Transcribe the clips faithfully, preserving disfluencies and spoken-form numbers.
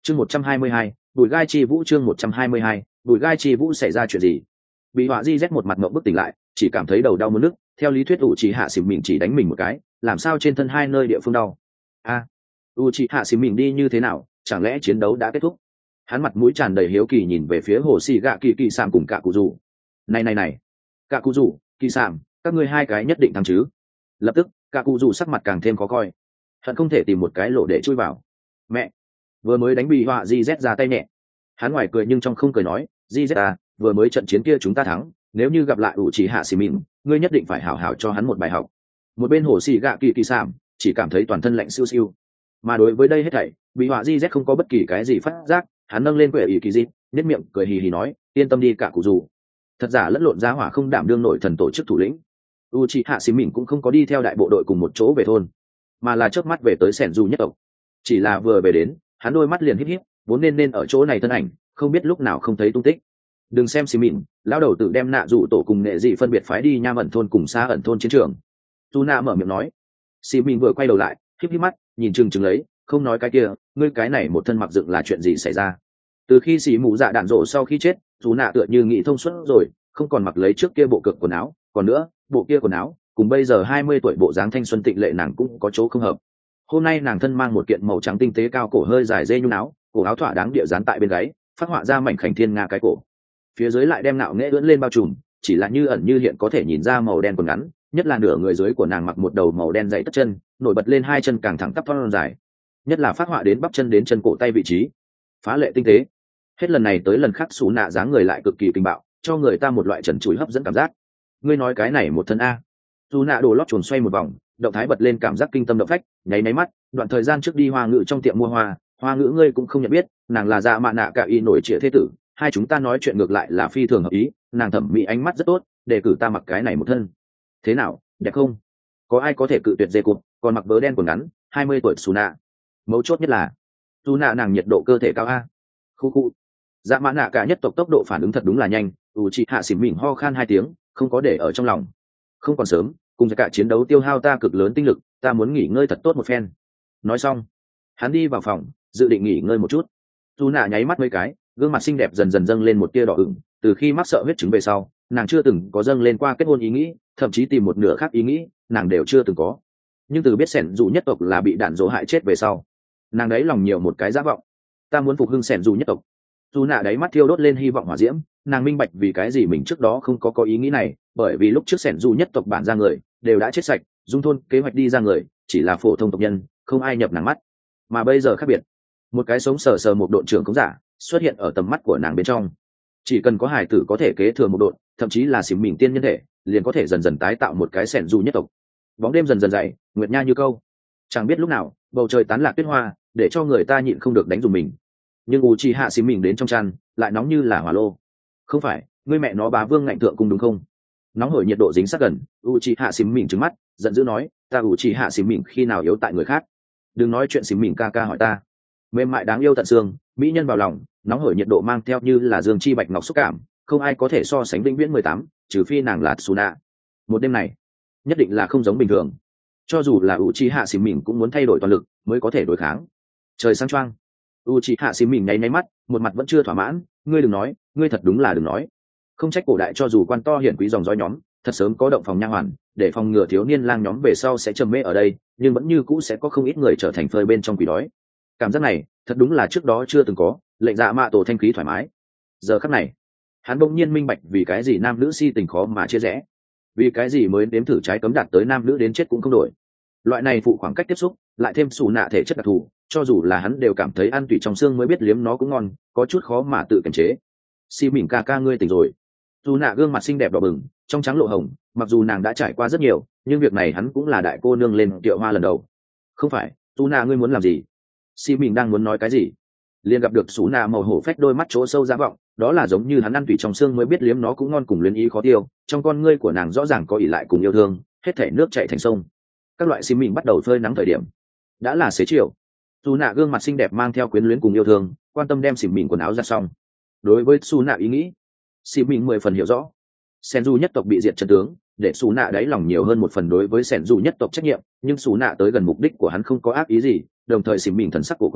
chương một trăm hai mươi hai, bùi gai chi vũ. chương một trăm hai mươi hai, bùi gai chi vũ. Xảy ra chuyện gì? Bị họa di z một mặt mộng bức tỉnh lại, chỉ cảm thấy đầu đau muốn nức. Theo lý thuyết u chỉ hạ xỉm mình chỉ đánh mình một cái, làm sao trên thân hai nơi địa phương đau? A, à, u chỉ hạ xỉm mình đi như thế nào? Chẳng lẽ chiến đấu đã kết thúc? Hắn mặt mũi tràn đầy hiếu kỳ nhìn về phía hồ xì gạ kỳ kỳ sạm cùng cả cụ rủ. Này này này, cả cụ rủ, kỳ sạm, các ngươi hai cái nhất định thắng chứ? Lập tức cả cụ rủ sắc mặt càng thêm khó coi, hận không thể tìm một cái lỗ để chui vào. Mẹ, vừa mới đánh bị họa di z ra tay nhẹ. Hắn ngoài cười nhưng trong không cười nói, di z à, vừa mới trận chiến kia chúng ta thắng, nếu như gặp lại ủ chỉ hạ xì mịn, ngươi nhất định phải hảo hảo cho hắn một bài học. Một bên hồ xì gạ kỳ kỳ sạm chỉ cảm thấy toàn thân lạnh siêu siêu, mà đối với đây hết thảy bị họa di z không có bất kỳ cái gì phát giác. Hắn nâng lên quệ ý kỳ dịp, nếp miệng cười hì hì nói, yên tâm đi cả cụ dù. Thật giả lẫn lộn giá hỏa không đảm đương nổi thần tổ chức thủ lĩnh. u c hạ xì mìn cũng không có đi theo đại bộ đội cùng một chỗ về thôn, mà là chớp mắt về tới sẻn dù nhất tộc. Chỉ là vừa về đến, hắn đôi mắt liền híp híp, vốn nên nên ở chỗ này thân ảnh không biết lúc nào không thấy tung tích. Đừng xem xì mìn, lão đầu tự đem nạ dụ tổ cùng nghệ dị phân biệt phái đi nham ẩn thôn cùng xa ẩn thôn chiến trường. Tu nạ mở miệng nói. Xì mìn vừa quay đầu lại, híp híp mắt nhìn chừng chừng lấy, không nói cái kia, ngươi cái này một thân mặc dựng là chuyện gì xảy ra? Từ khi xì mù dạ đạn rộ sau khi chết, dù nạ tựa như nghĩ thông suốt rồi, không còn mặc lấy trước kia bộ cực quần áo, còn nữa bộ kia quần áo cùng bây giờ hai mươi tuổi bộ dáng thanh xuân tịnh lệ nàng cũng có chỗ không hợp. Hôm nay nàng thân mang một kiện màu trắng tinh tế cao cổ hơi dài dây nhung áo, cổ áo thỏa đáng địa dán tại bên gáy, phát họa ra mảnh khảnh thiên nga cái cổ, phía dưới lại đem nạo nghễ ưỡn lên bao trùm, chỉ là như ẩn như hiện có thể nhìn ra màu đen quần ngắn, nhất là nửa người dưới của nàng mặc một đầu màu đen dày tất chân, nổi bật lên hai chân càng thẳng tắp thon dài, nhất là phát họa đến bắp chân đến chân cổ tay vị trí, phá lệ tinh tế. Hết lần này tới lần khác xù nạ dáng người lại cực kỳ kinh bạo, cho người ta một loại trần trụi hấp dẫn cảm giác. Ngươi nói cái này một thân a? Xù nạ đồ lót chuồn xoay một vòng, động thái bật lên cảm giác kinh tâm động phách, nháy máy mắt. Đoạn thời gian trước đi hoa ngữ trong tiệm mua hoa, hoa ngữ ngươi cũng không nhận biết, nàng là dạ mạ nạ cả y nổi trịa thế tử, hai chúng ta nói chuyện ngược lại là phi thường hợp ý, nàng thẩm mỹ ánh mắt rất tốt, đề cử ta mặc cái này một thân. Thế nào, đẹp không? Có ai có thể cự tuyệt dê cụt, còn mặc vớ đen quần ngắn, hai mươi tuổi xù nạ. Mấu chốt nhất là xù nạ nàng nhiệt độ cơ thể cao a. Khu khu. Dạ mã nạ cả nhất tộc tốc độ phản ứng thật đúng là nhanh, ủ chị hạ xỉm mình ho khan hai tiếng, không có để ở trong lòng. Không còn sớm, cùng cả chiến đấu tiêu hao ta cực lớn tinh lực, ta muốn nghỉ ngơi thật tốt một phen. Nói xong, hắn đi vào phòng, dự định nghỉ ngơi một chút. Dù nạ nháy mắt mấy cái, gương mặt xinh đẹp dần dần dâng lên một tia đỏ ửng. Từ khi mắc sợ huyết chứng về sau, nàng chưa từng có dâng lên qua kết hôn ý nghĩ, thậm chí tìm một nửa khác ý nghĩ, nàng đều chưa từng có. Nhưng từ biết sẻn dù nhất tộc là bị đạn dỗ hại chết về sau, nàng đấy lòng nhiều một cái giả vọng. Ta muốn phục hưng sẻn dù nhất tộc. Dù nạ đáy mắt thiêu đốt lên hy vọng hỏa diễm, nàng minh bạch vì cái gì mình trước đó không có có ý nghĩ này, bởi vì lúc trước sẻn dù nhất tộc bản ra người đều đã chết sạch, dung thôn kế hoạch đi ra người chỉ là phổ thông tộc nhân, không ai nhập nàng mắt. Mà bây giờ khác biệt, một cái sống sờ sờ một đội trưởng công giả xuất hiện ở tầm mắt của nàng bên trong. Chỉ cần có hải tử có thể kế thừa một đội, thậm chí là xỉm mình tiên nhân thể, liền có thể dần dần tái tạo một cái sẻn dù nhất tộc. Bóng đêm dần dần dày, nguyệt nha như câu, chẳng biết lúc nào bầu trời tán lạc tuyết hoa, để cho người ta nhịn không được đánh dùng mình. Nhưng u chi hạ xỉm mình đến trong chăn lại nóng như là hỏa lô. Không phải ngươi mẹ nó bá vương ngạnh thượng cung đúng không? Nóng hổi nhiệt độ dính sát gần, u chi hạ xỉm mình trừng mắt giận dữ nói, ta u chi hạ xỉm mình khi nào yếu tại người khác? Đừng nói chuyện xỉm mình ca ca hỏi ta. Mềm mại đáng yêu tận xương, mỹ nhân vào lòng, nóng hổi nhiệt độ mang theo như là dương chi bạch ngọc xúc cảm, không ai có thể so sánh vĩnh viễn mười tám, trừ phi nàng là Suna. Một đêm này nhất định là không giống bình thường, cho dù là u chi hạ xỉm mình cũng muốn thay đổi toàn lực mới có thể đối kháng. Trời sáng choang, u chi hạ xỉm mình nháy nháy mắt, một mặt vẫn chưa thỏa mãn, ngươi đừng nói, ngươi thật đúng là đừng nói. Không trách cổ đại cho dù quan to hiển quý dòng dõi nhóm thật sớm có động phòng nha hoàn để phòng ngừa thiếu niên lang nhóm về sau sẽ trầm mê ở đây, nhưng vẫn như cũ sẽ có không ít người trở thành phơi bên trong quỷ đói. Cảm giác này thật đúng là trước đó chưa từng có, lệnh dạ mạ tổ thanh khí thoải mái. Giờ khắc này hắn bỗng nhiên minh bạch vì cái gì nam nữ si tình khó mà chia rẽ, vì cái gì mới nếm thử trái cấm đạt tới nam nữ đến chết cũng không đổi. Loại này phụ khoảng cách tiếp xúc lại thêm xù nạ thể chất đặc thù, cho dù là hắn đều cảm thấy ăn tủy trong xương mới biết liếm nó cũng ngon, có chút khó mà tự kiềm chế. Si mỉm ca ca ngươi tỉnh rồi. Dù nạ gương mặt xinh đẹp đỏ bừng, trong trắng lộ hồng, mặc dù nàng đã trải qua rất nhiều, nhưng việc này hắn cũng là đại cô nương lên tiệu hoa lần đầu. Không phải, dù nạ ngươi muốn làm gì? Si mình đang muốn nói cái gì, liền gặp được xú nạ màu hổ phách đôi mắt chỗ sâu giá vọng, đó là giống như hắn ăn tủy trong xương mới biết liếm nó cũng ngon cùng luyến ý khó tiêu. Trong con ngươi của nàng rõ ràng có ỉ lại cùng yêu thương, hết thể nước chảy thành sông. Các loại si mình bắt đầu phơi nắng thời điểm đã là xế chiều. Dù nạ gương mặt xinh đẹp mang theo quyến luyến cùng yêu thương, quan tâm đem xỉm mình quần áo ra xong. Đối với xù nạ ý nghĩ, xỉm mình mười phần hiểu rõ. Sen du nhất tộc bị diệt chân tướng, để xù nạ đáy lòng nhiều hơn một phần đối với Sen du nhất tộc trách nhiệm, nhưng xù nạ tới gần mục đích của hắn không có ác ý gì, đồng thời xỉm mình thần sắc cổ quái,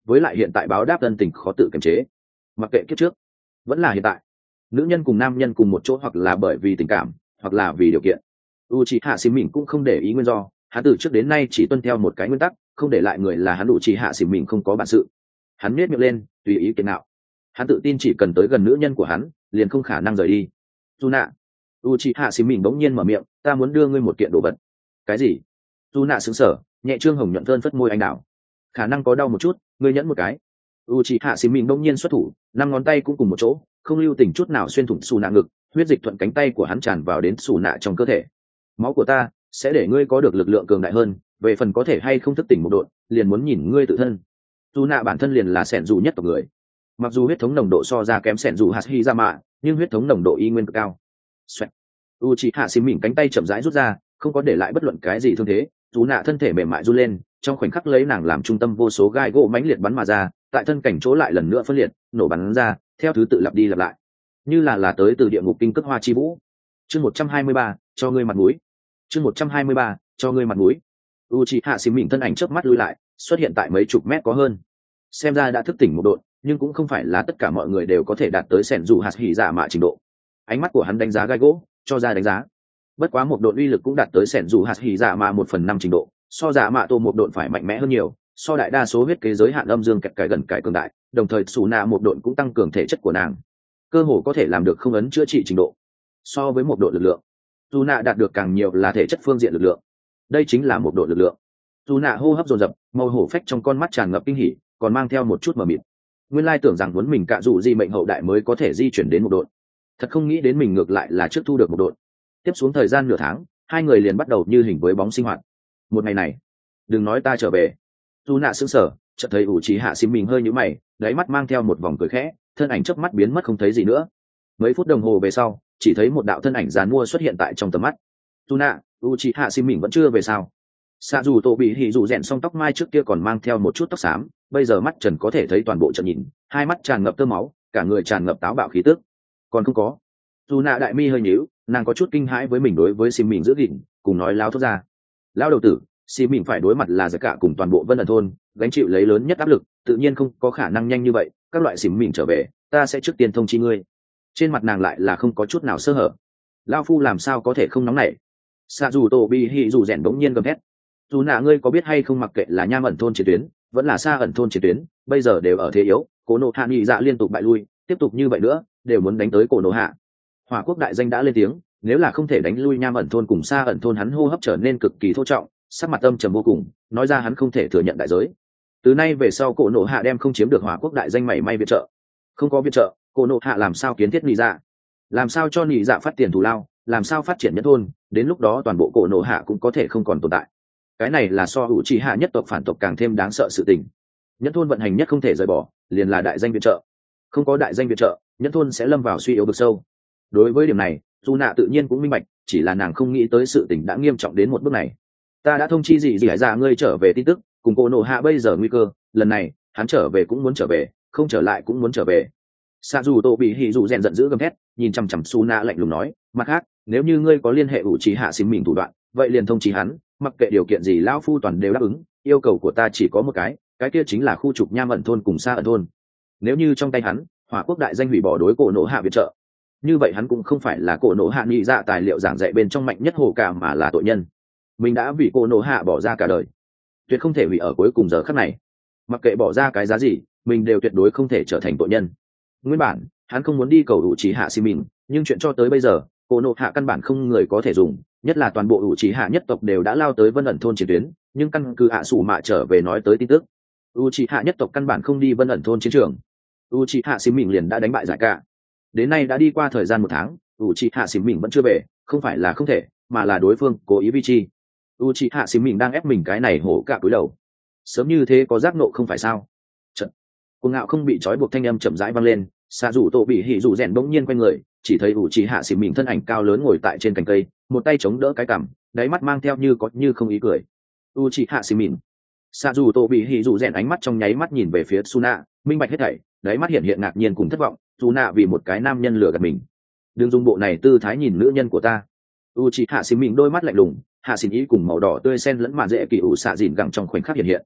với lại hiện tại báo đáp ân tình khó tự kiềm chế. Mặc kệ kiếp trước vẫn là hiện tại, nữ nhân cùng nam nhân cùng một chỗ hoặc là bởi vì tình cảm hoặc là vì điều kiện, Uchiha Xỉm Mình cũng không để ý nguyên do. Hắn từ trước đến nay chỉ tuân theo một cái nguyên tắc, không để lại người là hắn Uchiha Xỉm Mình không có bản sự. Hắn nhếch miệng lên, tùy ý kiến nào. Hắn tự tin chỉ cần tới gần nữ nhân của hắn, liền không khả năng rời đi. Juna, Uchiha Xỉm Mình bỗng nhiên mở miệng, ta muốn đưa ngươi một kiện đồ vật. Cái gì? Juna sững sờ, nhẹ trương hồng nhuận thơn phất môi anh đào. Khả năng có đau một chút, ngươi nhẫn một cái. Uchiha Xỉm Mình bỗng nhiên xuất thủ, năm ngón tay cũng cùng một chỗ, không lưu tình chút nào xuyên thủng Juna ngực, huyết dịch thuận cánh tay của hắn tràn vào đến Juna trong cơ thể. Máu của ta sẽ để ngươi có được lực lượng cường đại hơn, về phần có thể hay không thức tỉnh một độn, liền muốn nhìn ngươi tự thân. Juna bản thân liền là sẻn dù nhất tộc người, mặc dù huyết thống nồng độ so ra kém sẻn dù Hashirama, nhưng huyết thống nồng độ y nguyên cực cao. Xoẹt. Uchiha Xỉm Mình cánh tay chậm rãi rút ra, không có để lại bất luận cái gì thương thế. Juna thân thể mềm mại run lên, trong khoảnh khắc lấy nàng làm trung tâm vô số gai gỗ mãnh liệt bắn mà ra, tại thân cảnh chỗ lại lần nữa phân liệt, nổ bắn ra, theo thứ tự lặp đi lặp lại, như là là tới từ địa ngục kinh cước hoa chi vũ. Chương một trăm hai mươi ba, cho ngươi mặt mũi. Chương một trăm hai mươi ba, cho ngươi mặt mũi. Uchiha Xỉm Mình thân ảnh chớp mắt lùi lại, xuất hiện tại mấy chục mét có hơn. Xem ra đã thức tỉnh một độn, nhưng cũng không phải là tất cả mọi người đều có thể đạt tới sẻn dù hạt hỉ dạ mạ trình độ. Ánh mắt của hắn đánh giá gai gỗ, cho ra đánh giá. Bất quá một độn uy lực cũng đạt tới sẻn dù hạt hỉ dạ mạ một phần năm trình độ, so dạ mạ tô một độn phải mạnh mẽ hơn nhiều, so đại đa số huyết kế giới hạn âm dương kẹt cải gần cải cường đại, đồng thời sủ nạ một độn cũng tăng cường thể chất của nàng, cơ hồ có thể làm được không ấn chữa trị trình độ. So với một độn lực lượng, dù nạ đạt được càng nhiều là thể chất phương diện lực lượng. Đây chính là một độn lực lượng. Dù nạ hô hấp dồn dập, màu hổ phách trong con mắt tràn ngập kinh hỉ, còn mang theo một chút mờ mịt. Nguyên lai tưởng rằng muốn mình cạ dụ di mệnh hậu đại mới có thể di chuyển đến một độn, thật không nghĩ đến mình ngược lại là trước thu được một độn. Tiếp xuống thời gian nửa tháng, hai người liền bắt đầu như hình với bóng sinh hoạt. Một ngày này, đừng nói ta trở về. Dù nạ sững sờ, chợt thấy Uchiha Xỉm Mình hơi nhíu mày, đáy mắt mang theo một vòng cười khẽ, thân ảnh chớp mắt biến mất không thấy gì nữa. Mấy phút đồng hồ về sau, chỉ thấy một đạo thân ảnh giàn mua xuất hiện tại trong tầm mắt. Tuna, Uchiha Xỉm Mình vẫn chưa về sao? Xạ dù tổ bị hỉ dù rèn xong tóc mai trước kia còn mang theo một chút tóc xám, bây giờ mắt trần có thể thấy toàn bộ trận nhìn, hai mắt tràn ngập tơ máu, cả người tràn ngập táo bạo khí tức. Còn không có. Tuna đại mi hơi nhíu, nàng có chút kinh hãi với mình đối với Xỉm Mình giữ gìn, cùng nói láo thốt ra. Lão đầu tử, Xỉm Mình phải đối mặt là giải cả cùng toàn bộ Vân ẩn thôn, gánh chịu lấy lớn nhất áp lực, tự nhiên không có khả năng nhanh như vậy. Các loại Xỉm Mình trở về, ta sẽ trước tiên thông chi ngươi. Trên mặt nàng lại là không có chút nào sơ hở. Lão phu làm sao có thể không nóng nảy? Xạ dù tổ bị hỉ dù rèn bỗng nhiên gầm thét. Dù nạ ngươi có biết hay không, mặc kệ là nham ẩn thôn chiến tuyến vẫn là xa ẩn thôn chiến tuyến, bây giờ đều ở thế yếu, cổ nộ hạ nghị dạ liên tục bại lui, tiếp tục như vậy nữa đều muốn đánh tới cổ nộ hạ. Hỏa quốc đại danh đã lên tiếng, nếu là không thể đánh lui nham ẩn thôn cùng xa ẩn thôn, hắn hô hấp trở nên cực kỳ thô trọng, sắc mặt âm trầm vô cùng, nói ra hắn không thể thừa nhận đại giới. Từ nay về sau cổ nộ hạ đem không chiếm được hỏa quốc đại danh mảy may viện trợ. Không có viện trợ, cổ nộ hạ làm sao kiến thiết nghị dạ, làm sao cho nghị dạ phát tiền thù lao, làm sao phát triển nhất thôn, đến lúc đó toàn bộ cổ nộ hạ cũng có thể không còn tồn tại. Cái này là so hữu trí hạ nhất tộc phản tộc càng thêm đáng sợ sự tình. Nhất thôn vận hành nhất không thể rời bỏ, liền là đại danh viện trợ. Không có đại danh viện trợ, nhất thôn sẽ lâm vào suy yếu vực sâu. Đối với điểm này, dù nạ tự nhiên cũng minh bạch, chỉ là nàng không nghĩ tới sự tình đã nghiêm trọng đến một bước này. Ta đã thông chi gì gì hải ra ngươi trở về tin tức, cùng cổ nộ hạ bây giờ nguy cơ, lần này hắn trở về cũng muốn trở về, không trở lại cũng muốn trở về. Xạ dù tổ bị hỉ dù rèn giận dữ gầm thét, nhìn chằm chằm Su Na lạnh lùng nói, mặt khác, nếu như ngươi có liên hệ ủ trí hạ Xỉm Mình thủ đoạn, vậy liền thông chí hắn, mặc kệ điều kiện gì lão phu toàn đều đáp ứng. Yêu cầu của ta chỉ có một cái, cái kia chính là khu trục nham ẩn thôn cùng xa ẩn thôn. Nếu như trong tay hắn, hỏa quốc đại danh hủy bỏ đối cổ nộ hạ viện trợ, như vậy hắn cũng không phải là cổ nộ hạ nghị dạ tài liệu giảng dạy bên trong mạnh nhất hồ cả, mà là tội nhân. Mình đã vì cổ nộ hạ bỏ ra cả đời, tuyệt không thể hủy ở cuối cùng giờ khắc này. Mặc kệ bỏ ra cái giá gì, mình đều tuyệt đối không thể trở thành tội nhân. Nguyên bản hắn không muốn đi cầu ủ trí hạ Xỉm Mình, nhưng chuyện cho tới bây giờ, cổ nộ hạ căn bản không người có thể dùng, nhất là toàn bộ ủ trí hạ nhất tộc đều đã lao tới Vân ẩn thôn chiến tuyến, nhưng căn cứ hạ sủ mạ trở về nói tới tin tức, u trí hạ nhất tộc căn bản không đi Vân ẩn thôn chiến trường. U trí hạ Xỉm Mình liền đã đánh bại giải cả. Đến nay đã đi qua thời gian một tháng, u trí hạ Xỉm Mình vẫn chưa về, không phải là không thể, mà là đối phương cố ý vi chi. U trí hạ Xỉm Mình đang ép mình cái này hổ cả cúi đầu. Sớm như thế có giác nộ không phải sao? Trận cuồng ngạo không bị trói buộc thanh âm chậm rãi vang lên. Xạ dù tổ bị hỉ dù rèn bỗng nhiên quay người, chỉ thấy ủ trí hạ Xỉm Mình thân ảnh cao lớn ngồi tại trên cành cây, một tay chống đỡ cái cằm, đáy mắt mang theo như có như không ý cười. U trí hạ Xỉm Mình. Xạ dù tổ bị hỉ dù rèn ánh mắt trong nháy mắt nhìn về phía Suna, minh bạch hết thảy, đáy mắt hiện hiện ngạc nhiên cùng thất vọng. Suna vì một cái nam nhân lừa gạt mình, đừng dùng bộ này tư thái nhìn nữ nhân của ta. U trí hạ Xỉm Mình đôi mắt lạnh lùng, hạ xin ý cùng màu đỏ tươi xen lẫn màn dễ kỳ ủ xạ dìn gẳng trong khoảnh khắc hiện hiện.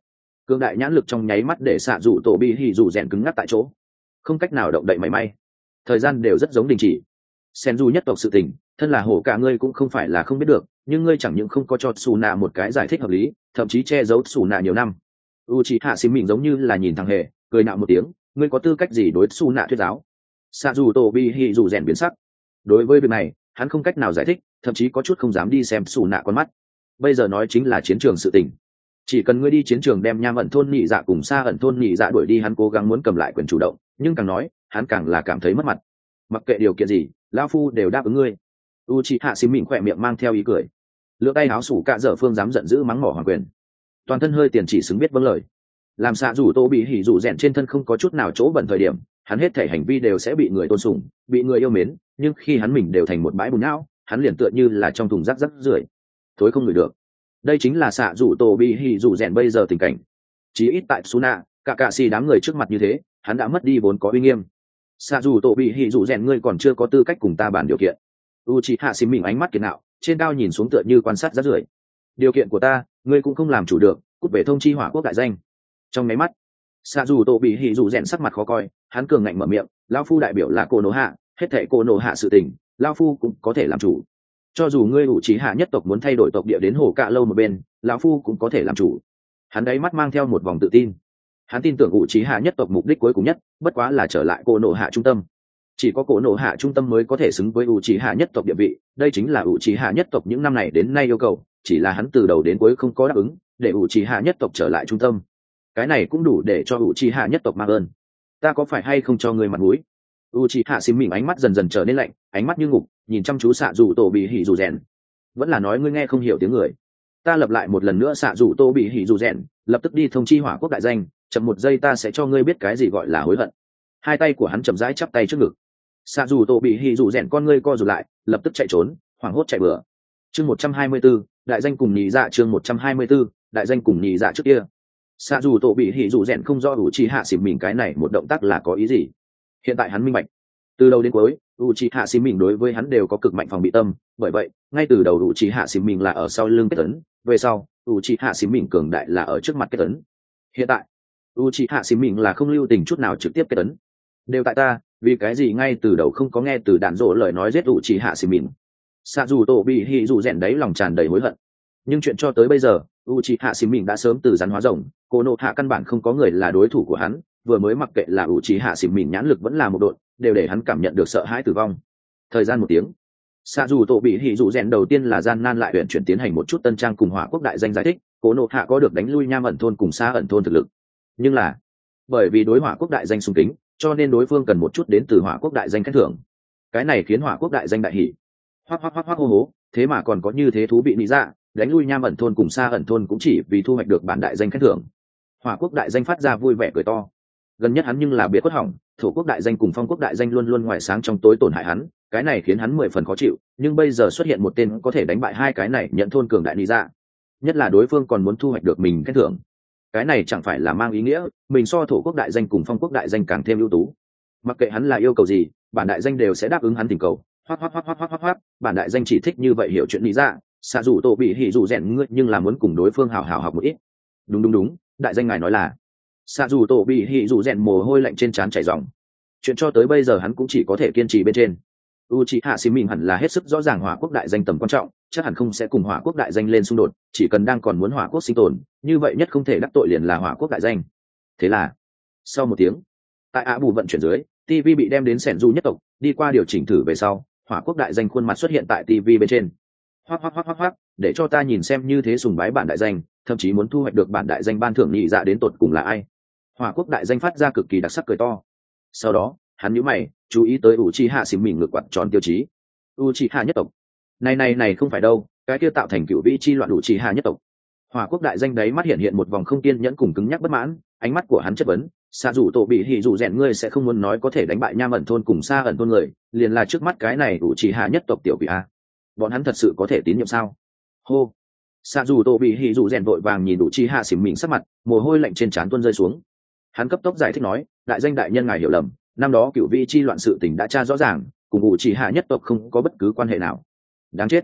Cương đại nhãn lực trong nháy mắt để xạ dù tổ bị hỉ dù rèn cứng ngắc tại chỗ, không cách nào động đậy mảy may. Thời gian đều rất giống đình chỉ. Sen du nhất tộc sự tình, thân là hổ cả ngươi cũng không phải là không biết được, nhưng ngươi chẳng những không có cho xù nạ một cái giải thích hợp lý, thậm chí che giấu xù nạ nhiều năm. Uchiha xím mình giống như là nhìn thằng hề, cười nạo một tiếng, ngươi có tư cách gì đối xù nạ thuyết giáo? Xạ dù tổ bị hỉ dù rèn biến sắc. Đối với việc này, hắn không cách nào giải thích, thậm chí có chút không dám đi xem xù nạ con mắt. Bây giờ nói chính là chiến trường sự tình, chỉ cần ngươi đi chiến trường đem nham ẩn thôn nhị dạ cùng xa ẩn thôn nhị dạ đuổi đi, hắn cố gắng muốn cầm lại quyền chủ động, nhưng càng nói hắn càng là cảm thấy mất mặt. Mặc kệ điều kiện gì, lão phu đều đáp ứng ngươi. Uchiha xím mình khỏe miệng mang theo ý cười, lựa tay áo sủ cạ dở phương dám giận dữ mắng mỏ hoàng quyền, toàn thân hơi tiền chỉ xứng biết vâng lời. Làm xạ rủ tô bị hỉ rủ rèn trên thân không có chút nào chỗ bẩn thời điểm, hắn hết thể hành vi đều sẽ bị người tôn sùng, bị người yêu mến, nhưng khi hắn mình đều thành một bãi bùn não, hắn liền tựa như là trong thùng rác rác rưởi, thối không ngửi được. Đây chính là xạ rủ tô bị hỉ rủ rèn bây giờ tình cảnh. Chí ít tại Suna, cả cạ xì đám người trước mặt như thế, hắn đã mất đi vốn có uy nghiêm. Xạ rủ tô bị hỉ rủ rèn, ngươi còn chưa có tư cách cùng ta bàn điều kiện. Uchiha xím mình ánh mắt kiệt ngạo, trên cao nhìn xuống tựa như quan sát rác rưởi. Điều kiện của ta, ngươi cũng không làm chủ được, cút về thông chi hỏa quốc đại danh. Trong máy mắt, xạ dù tổ bị hỉ dù rèn sắc mặt khó coi, hắn cường ngạnh mở miệng, lao phu đại biểu là cô nô hạ, hết thệ cô nô hạ sự tình, lao phu cũng có thể làm chủ. Cho dù ngươi ủ trí hạ nhất tộc muốn thay đổi tộc địa đến hồ cạ lâu một bên, lão phu cũng có thể làm chủ. Hắn đáy mắt mang theo một vòng tự tin, hắn tin tưởng ủ trí hạ nhất tộc mục đích cuối cùng nhất bất quá là trở lại cô nô hạ trung tâm. Chỉ có cổ nổ hạ trung tâm mới có thể xứng với ủ trí hạ nhất tộc địa vị, đây chính là ủ trí hạ nhất tộc những năm này đến nay yêu cầu, chỉ là hắn từ đầu đến cuối không có đáp ứng để ủ trí hạ nhất tộc trở lại trung tâm. Cái này cũng đủ để cho Uchiha nhất tộc mang ơn. Ta có phải hay không cho ngươi mặt mũi? Uchiha xím mình ánh mắt dần dần trở nên lạnh, ánh mắt như ngục, nhìn chăm chú xạ dù tổ bị hỉ dù rèn. Vẫn là nói ngươi nghe không hiểu tiếng người. Ta lập lại một lần nữa xạ dù tô bị hỉ dù rèn, lập tức đi thông chi hỏa quốc đại danh, chậm một giây ta sẽ cho ngươi biết cái gì gọi là hối hận. Hai tay của hắn chậm rãi chắp tay trước ngực. Xạ dù tô bị hỉ dù rèn con ngươi co rụt lại, lập tức chạy trốn, hoảng hốt chạy bừa. Chương một trăm hai mươi 124, đại danh cùng nhị dạ chương một trăm hai mươi 124, đại danh cùng nhị dạ trước kia. Xạ dù tổ bị hỉ dù rèn không rõ Uchiha xím mình cái này một động tác là có ý gì. Hiện tại hắn minh bạch, từ đầu đến cuối Uchiha xím mình đối với hắn đều có cực mạnh phòng bị tâm, bởi vậy ngay từ đầu Uchiha xím mình là ở sau lưng kết tấn, về sau Uchiha xím mình cường đại là ở trước mặt kết tấn. Hiện tại Uchiha xím mình là không lưu tình chút nào trực tiếp kết tấn. Đều tại ta, vì cái gì ngay từ đầu không có nghe từ đạn dỗ lời nói giết Uchiha xím mình. Xạ dù tổ bị hỉ dù rèn đấy lòng tràn đầy hối hận, nhưng chuyện cho tới bây giờ Uchiha xím mình đã sớm từ rắn hóa rồng, cô nộ hạ căn bản không có người là đối thủ của hắn, vừa mới mặc kệ là Uchiha xím mình nhãn lực vẫn là một đội, đều để hắn cảm nhận được sợ hãi tử vong. Thời gian một tiếng, xạ dù tổ bị hỉ dù rèn đầu tiên là gian nan lại huyện chuyển tiến hành một chút tân trang cùng hỏa quốc đại danh giải thích, cô nộ hạ có được đánh lui nham ẩn thôn cùng xa ẩn thôn thực lực, nhưng là bởi vì đối hỏa quốc đại danh sung kính, cho nên đối phương cần một chút đến từ hỏa quốc đại danh khen thưởng. Cái này khiến hỏa quốc đại danh đại hỉ, hoắc hoắc hoắc hoắc hô hố, thế mà còn có như thế thú vị lý dạ, đánh lui nham ẩn thôn cùng xa ẩn thôn cũng chỉ vì thu hoạch được bản đại danh khen thưởng. Hỏa quốc đại danh phát ra vui vẻ cười to, gần nhất hắn nhưng là biệt quất hỏng, thổ quốc đại danh cùng phong quốc đại danh luôn luôn ngoài sáng trong tối tổn hại hắn, cái này khiến hắn mười phần khó chịu, nhưng bây giờ xuất hiện một tên có thể đánh bại hai cái này nhận thôn cường đại lý dạ, nhất là đối phương còn muốn thu hoạch được mình khen thưởng, cái này chẳng phải là mang ý nghĩa mình so thổ quốc đại danh cùng phong quốc đại danh càng thêm ưu tú. Mặc kệ hắn là yêu cầu gì, bản đại danh đều sẽ đáp ứng hắn tình cầu. Hoắc hoắc hoắc hoắc hoắc hoắc, bản đại danh chỉ thích như vậy hiểu chuyện lý dạ, xạ dù tổ bị hỉ dù rèn ngươi nhưng là muốn cùng đối phương hào hào học một ít. Đúng đúng đúng, đại danh ngài nói là. Xạ dù tổ bị hỉ dù rèn mồ hôi lạnh trên trán chảy ròng, chuyện cho tới bây giờ hắn cũng chỉ có thể kiên trì bên trên. Uchiha xím mình hẳn là hết sức rõ ràng hỏa quốc đại danh tầm quan trọng, chắc hẳn không sẽ cùng hỏa quốc đại danh lên xung đột, chỉ cần đang còn muốn hỏa quốc sinh tồn, như vậy nhất không thể đắc tội liền là hỏa quốc đại danh. Thế là sau một tiếng, tại ạ bù vận chuyển dưới, tivi bị đem đến sẻn du nhất tộc, đi qua điều chỉnh thử về sau, hỏa quốc đại danh khuôn mặt xuất hiện tại tivi bên trên. Hoắc hoắc hoắc hoắc hoắc, để cho ta nhìn xem như thế sùng bái bản đại danh, thậm chí muốn thu hoạch được bản đại danh ban thưởng nhị dạ đến tột cùng là ai. Hỏa quốc đại danh phát ra cực kỳ đặc sắc cười to. Sau đó hắn nhíu mày, chú ý tới Uchiha xím mình ngược quạt tròn tiêu chí. Uchiha nhất tộc, này này này không phải đâu, cái kia tạo thành cựu vĩ chi loạn Uchiha nhất tộc. Hỏa quốc đại danh đấy mắt hiện hiện một vòng không kiên nhẫn cùng cứng nhắc bất mãn, ánh mắt của hắn chất vấn, xạ dù tổ bị hỉ dù rèn ngươi sẽ không muốn nói có thể đánh bại nham ẩn thôn cùng xa ẩn thôn người, liền là trước mắt cái này Uchiha nhất tộc tiểu quỷ a, bọn hắn thật sự có thể tín nhiệm sao? Hô, xạ dù tổ bị hỉ dù rèn vội vàng nhìn Uchiha xím mình sắc mặt, mồ hôi lạnh trên trán tuôn rơi xuống. Hắn cấp tốc giải thích nói, đại danh đại nhân ngài hiểu lầm, năm đó cựu vị chi loạn sự tình đã tra rõ ràng, cùng Uchiha nhất tộc không có bất cứ quan hệ nào. Đáng chết.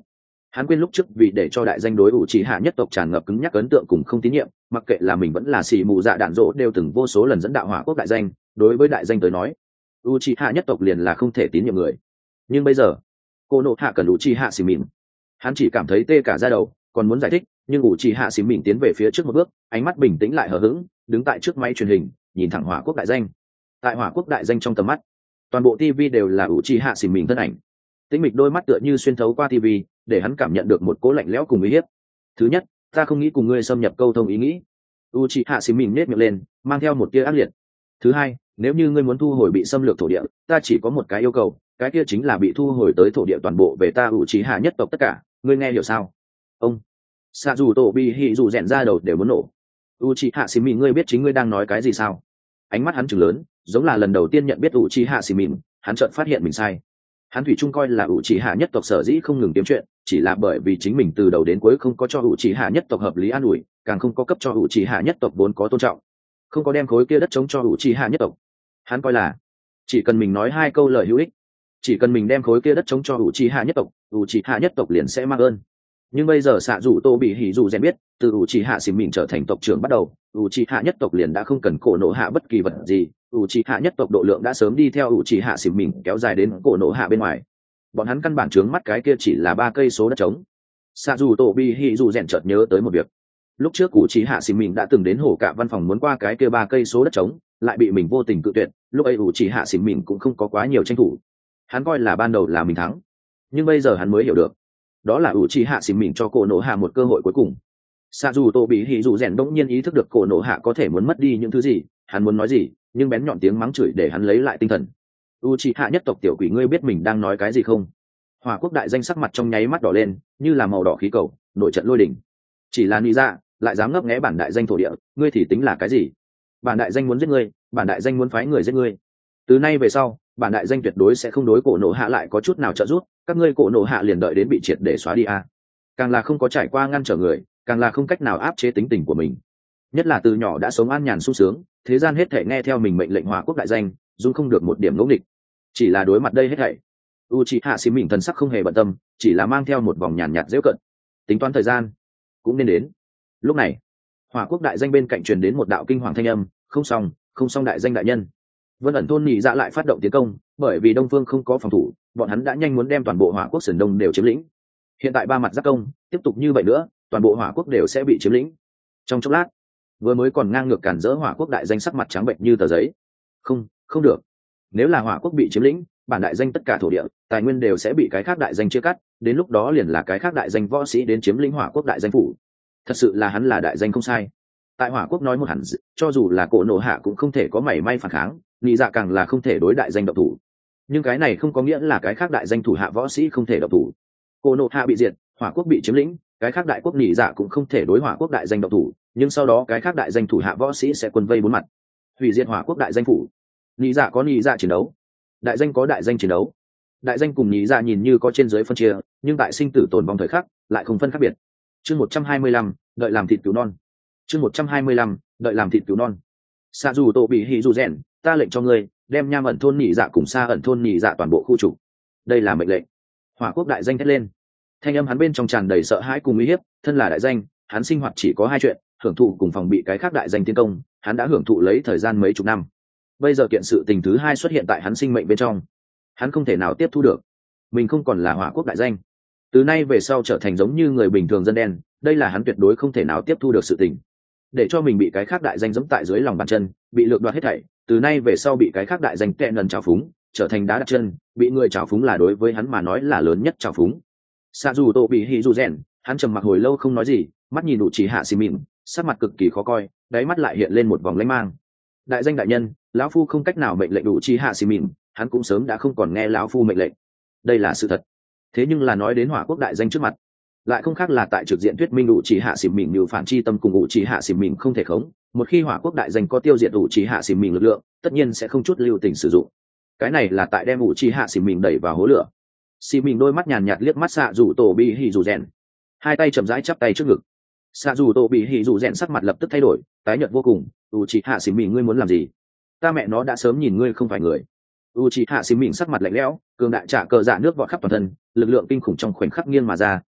Hắn quên lúc trước vì để cho đại danh đối ủ trì hạ nhất tộc tràn ngập cứng nhắc ấn tượng cùng không tín nhiệm, mặc kệ là mình vẫn là xì mù dạ đạn dỗ đều từng vô số lần dẫn đạo hỏa quốc đại danh. Đối với đại danh tới nói, ủ trì hạ nhất tộc liền là không thể tín nhiệm người. Nhưng bây giờ cô nộ hạ cần ủ trì hạ xì mịn, hắn chỉ cảm thấy tê cả da đầu, còn muốn giải thích, nhưng ủ trì hạ xì mịn tiến về phía trước một bước, ánh mắt bình tĩnh lại hờ hững, đứng tại trước máy truyền hình, nhìn thẳng hỏa quốc đại danh. Tại hỏa quốc đại danh trong tầm mắt, toàn bộ tivi đều là ủ trì hạ xì mịn thân ảnh. Tĩnh mịch đôi mắt tựa như xuyên thấu qua tivi, để hắn cảm nhận được một cố lạnh lẽo cùng uy hiếp. Thứ nhất, ta không nghĩ cùng ngươi xâm nhập câu thông ý nghĩ. Uchiha xì mìn nết miệng lên, mang theo một tia ác liệt. Thứ hai, nếu như ngươi muốn thu hồi bị xâm lược thổ địa, ta chỉ có một cái yêu cầu, cái kia chính là bị thu hồi tới thổ địa toàn bộ về ta Uchiha nhất tộc tất cả, ngươi nghe hiểu sao? Ông xạ dù tổ bị hỉ dù rèn ra đầu đều muốn nổ. Uchiha xì mìn, ngươi biết chính ngươi đang nói cái gì sao? Ánh mắt hắn trừng lớn, giống là lần đầu tiên nhận biết Uchiha xì mìn, hắn chợt phát hiện mình sai. Hắn thủy chung coi là Uchiha nhất tộc sở dĩ không ngừng kiếm chuyện, chỉ là bởi vì chính mình từ đầu đến cuối không có cho Uchiha nhất tộc hợp lý an ủi, càng không có cấp cho Uchiha nhất tộc vốn có tôn trọng, không có đem khối kia đất chống cho Uchiha nhất tộc. Hắn coi là chỉ cần mình nói hai câu lời hữu ích, chỉ cần mình đem khối kia đất chống cho Uchiha nhất tộc, Uchiha nhất tộc liền sẽ mang ơn. Nhưng bây giờ xạ dù tô bị hỉ dù rèn biết, từ Uchiha xỉn mình trở thành tộc trưởng bắt đầu, Uchiha nhất tộc liền đã không cần cổ nổ hạ bất kỳ vật gì. Uchiha nhất tộc độ lượng đã sớm đi theo Uchiha xỉn mình kéo dài đến cổ nổ hạ bên ngoài. Bọn hắn căn bản trướng mắt cái kia chỉ là ba cây số đất trống. Xạ dù tô bị hỉ dù rèn chợt nhớ tới một việc. Lúc trước Uchiha xỉn mình đã từng đến hổ cả văn phòng muốn qua cái kia ba cây số đất trống, lại bị mình vô tình cự tuyệt. Lúc ấy Uchiha xỉn mình cũng không có quá nhiều tranh thủ. Hắn coi là ban đầu là mình thắng, nhưng bây giờ hắn mới hiểu được, đó là Uchiha xỉn mình cho cổ nổ hạ một cơ hội cuối cùng. Xạ dù tô bị hỉ dù rèn đống nhiên ý thức được cổ nổ hạ có thể muốn mất đi những thứ gì, hắn muốn nói gì, nhưng bén nhọn tiếng mắng chửi để hắn lấy lại tinh thần. Uchiha nhất tộc tiểu quỷ, ngươi biết mình đang nói cái gì không? Hỏa quốc đại danh sắc mặt trong nháy mắt đỏ lên, như là màu đỏ khí cầu, nổi trận lôi đình. Chỉ là nghĩ ra, lại dám ngấp nghé bản đại danh thổ địa, ngươi thì tính là cái gì? Bản đại danh muốn giết ngươi, bản đại danh muốn phái người giết ngươi. Từ nay về sau, bản đại danh tuyệt đối sẽ không đối cổ nổ hạ lại có chút nào trợ giúp, các ngươi cổ nổ hạ liền đợi đến bị triệt để xóa đi a. Càng là không có trải qua ngăn trở người, càng là không cách nào áp chế tính tình của mình. Nhất là từ nhỏ đã sống an nhàn sung sướng, thế gian hết thảy nghe theo mình mệnh lệnh hỏa quốc đại danh, dung không được một điểm ngẫu nghịch. Chỉ là đối mặt đây hết thảy, Uchiha xỉn mình thần sắc không hề bận tâm, chỉ là mang theo một vòng nhàn nhạt giễu cận. Tính toán thời gian cũng nên đến. Lúc này, hỏa quốc đại danh bên cạnh truyền đến một đạo kinh hoàng thanh âm, không xong, không xong đại danh đại nhân. Vân ẩn thôn nhị dạ lại phát động tiến công, bởi vì đông phương không có phòng thủ, bọn hắn đã nhanh muốn đem toàn bộ hỏa quốc sườn đông đều chiếm lĩnh. Hiện tại ba mặt giáp công, tiếp tục như vậy nữa, toàn bộ hỏa quốc đều sẽ bị chiếm lĩnh. Trong chốc lát, vừa mới còn ngang ngược cản rỡ hỏa quốc đại danh sắc mặt trắng bệnh như tờ giấy. Không, không được. Nếu là hỏa quốc bị chiếm lĩnh, bản đại danh tất cả thổ địa, tài nguyên đều sẽ bị cái khác đại danh chia cắt, đến lúc đó liền là cái khác đại danh võ sĩ đến chiếm lĩnh hỏa quốc đại danh phủ. Thật sự là hắn là đại danh không sai. Tại hỏa quốc nói một hẳn, cho dù là cổ nổ hạ cũng không thể có mảy may phản kháng, nghĩ dạ càng là không thể đối đại danh động thủ. Nhưng cái này không có nghĩa là cái khác đại danh thủ hạ võ sĩ không thể động thủ. Cổ nổ hạ bị diệt, hỏa quốc bị chiếm lĩnh, cái khác đại quốc nghĩ dạ cũng không thể đối hỏa quốc đại danh động thủ, nhưng sau đó cái khác đại danh thủ hạ võ sĩ sẽ quân vây bốn mặt, hủy diệt hỏa quốc đại danh phủ. Nghĩ dạ có nghĩ dạ chiến đấu, đại danh có đại danh chiến đấu. Đại danh cùng nghĩ dạ nhìn như có trên dưới phân chia, nhưng tại sinh tử tồn vong thời khắc lại không phân khác biệt. Chương một trăm hai mươi lăm, đợi làm thịt cứu non. Chương một trăm hai mươi lăm, đợi làm thịt cứu non. Sa dù tổ bị hỉ dù rèn, ta lệnh cho ngươi đem nham ẩn thôn nhị dạ cùng xa ẩn thôn nhị dạ toàn bộ khu trục. Đây là mệnh lệnh. Hỏa quốc đại danh thét lên, thanh âm hắn bên trong tràn đầy sợ hãi cùng uy hiếp. Thân là đại danh, hắn sinh hoạt chỉ có hai chuyện: hưởng thụ cùng phòng bị cái khác đại danh tiến công. Hắn đã hưởng thụ lấy thời gian mấy chục năm, bây giờ kiện sự tình thứ hai xuất hiện tại hắn sinh mệnh bên trong, hắn không thể nào tiếp thu được. Mình không còn là hỏa quốc đại danh, từ nay về sau trở thành giống như người bình thường dân đen, đây là hắn tuyệt đối không thể nào tiếp thu được sự tình. Để cho mình bị cái khác đại danh giẫm tại dưới lòng bàn chân, bị lược đoạt hết thảy, từ nay về sau bị cái khác đại danh tệ lần trào phúng, trở thành đá đặt chân, bị người trào phúng là đối với hắn mà nói là lớn nhất trào phúng. Sa dù tô bị hỉ dù rèn, hắn trầm mặc hồi lâu không nói gì, mắt nhìn đủ chỉ hạ xì mịn, sắc mặt cực kỳ khó coi, đáy mắt lại hiện lên một vòng lãnh mang. Đại danh đại nhân, lão phu không cách nào mệnh lệnh đủ chỉ hạ xì mịn, hắn cũng sớm đã không còn nghe lão phu mệnh lệnh. Đây là sự thật. Thế nhưng là nói đến hỏa quốc đại danh trước mặt, lại không khác là tại trực diện thuyết minh đủ chỉ hạ xỉm mình như phản chi tâm cùng đủ chỉ hạ xỉm mình không thể khống. Một khi hỏa quốc đại danh có tiêu diệt đủ chỉ hạ xỉm mình lực lượng, tất nhiên sẽ không chút lưu tình sử dụng. Cái này là tại đem đủ chỉ hạ xỉm mình đẩy vào hố lửa. Xỉm mình đôi mắt nhàn nhạt liếc mắt xạ rủ tổ bị hỉ rủ rèn, hai tay chậm rãi chắp tay trước ngực. Xạ rủ tổ bị hỉ rủ rèn sắc mặt lập tức thay đổi, tái nhợt vô cùng. Đủ chỉ hạ xỉm mình, ngươi muốn làm gì? Ta mẹ nó đã sớm nhìn ngươi không phải người. Uchiha xỉm mình sắc mặt lạnh lẽo, cường đại trả cờ dạ nước vọt khắp toàn thân, lực lượng kinh khủng trong khoảnh khắc nghiêng mà ra,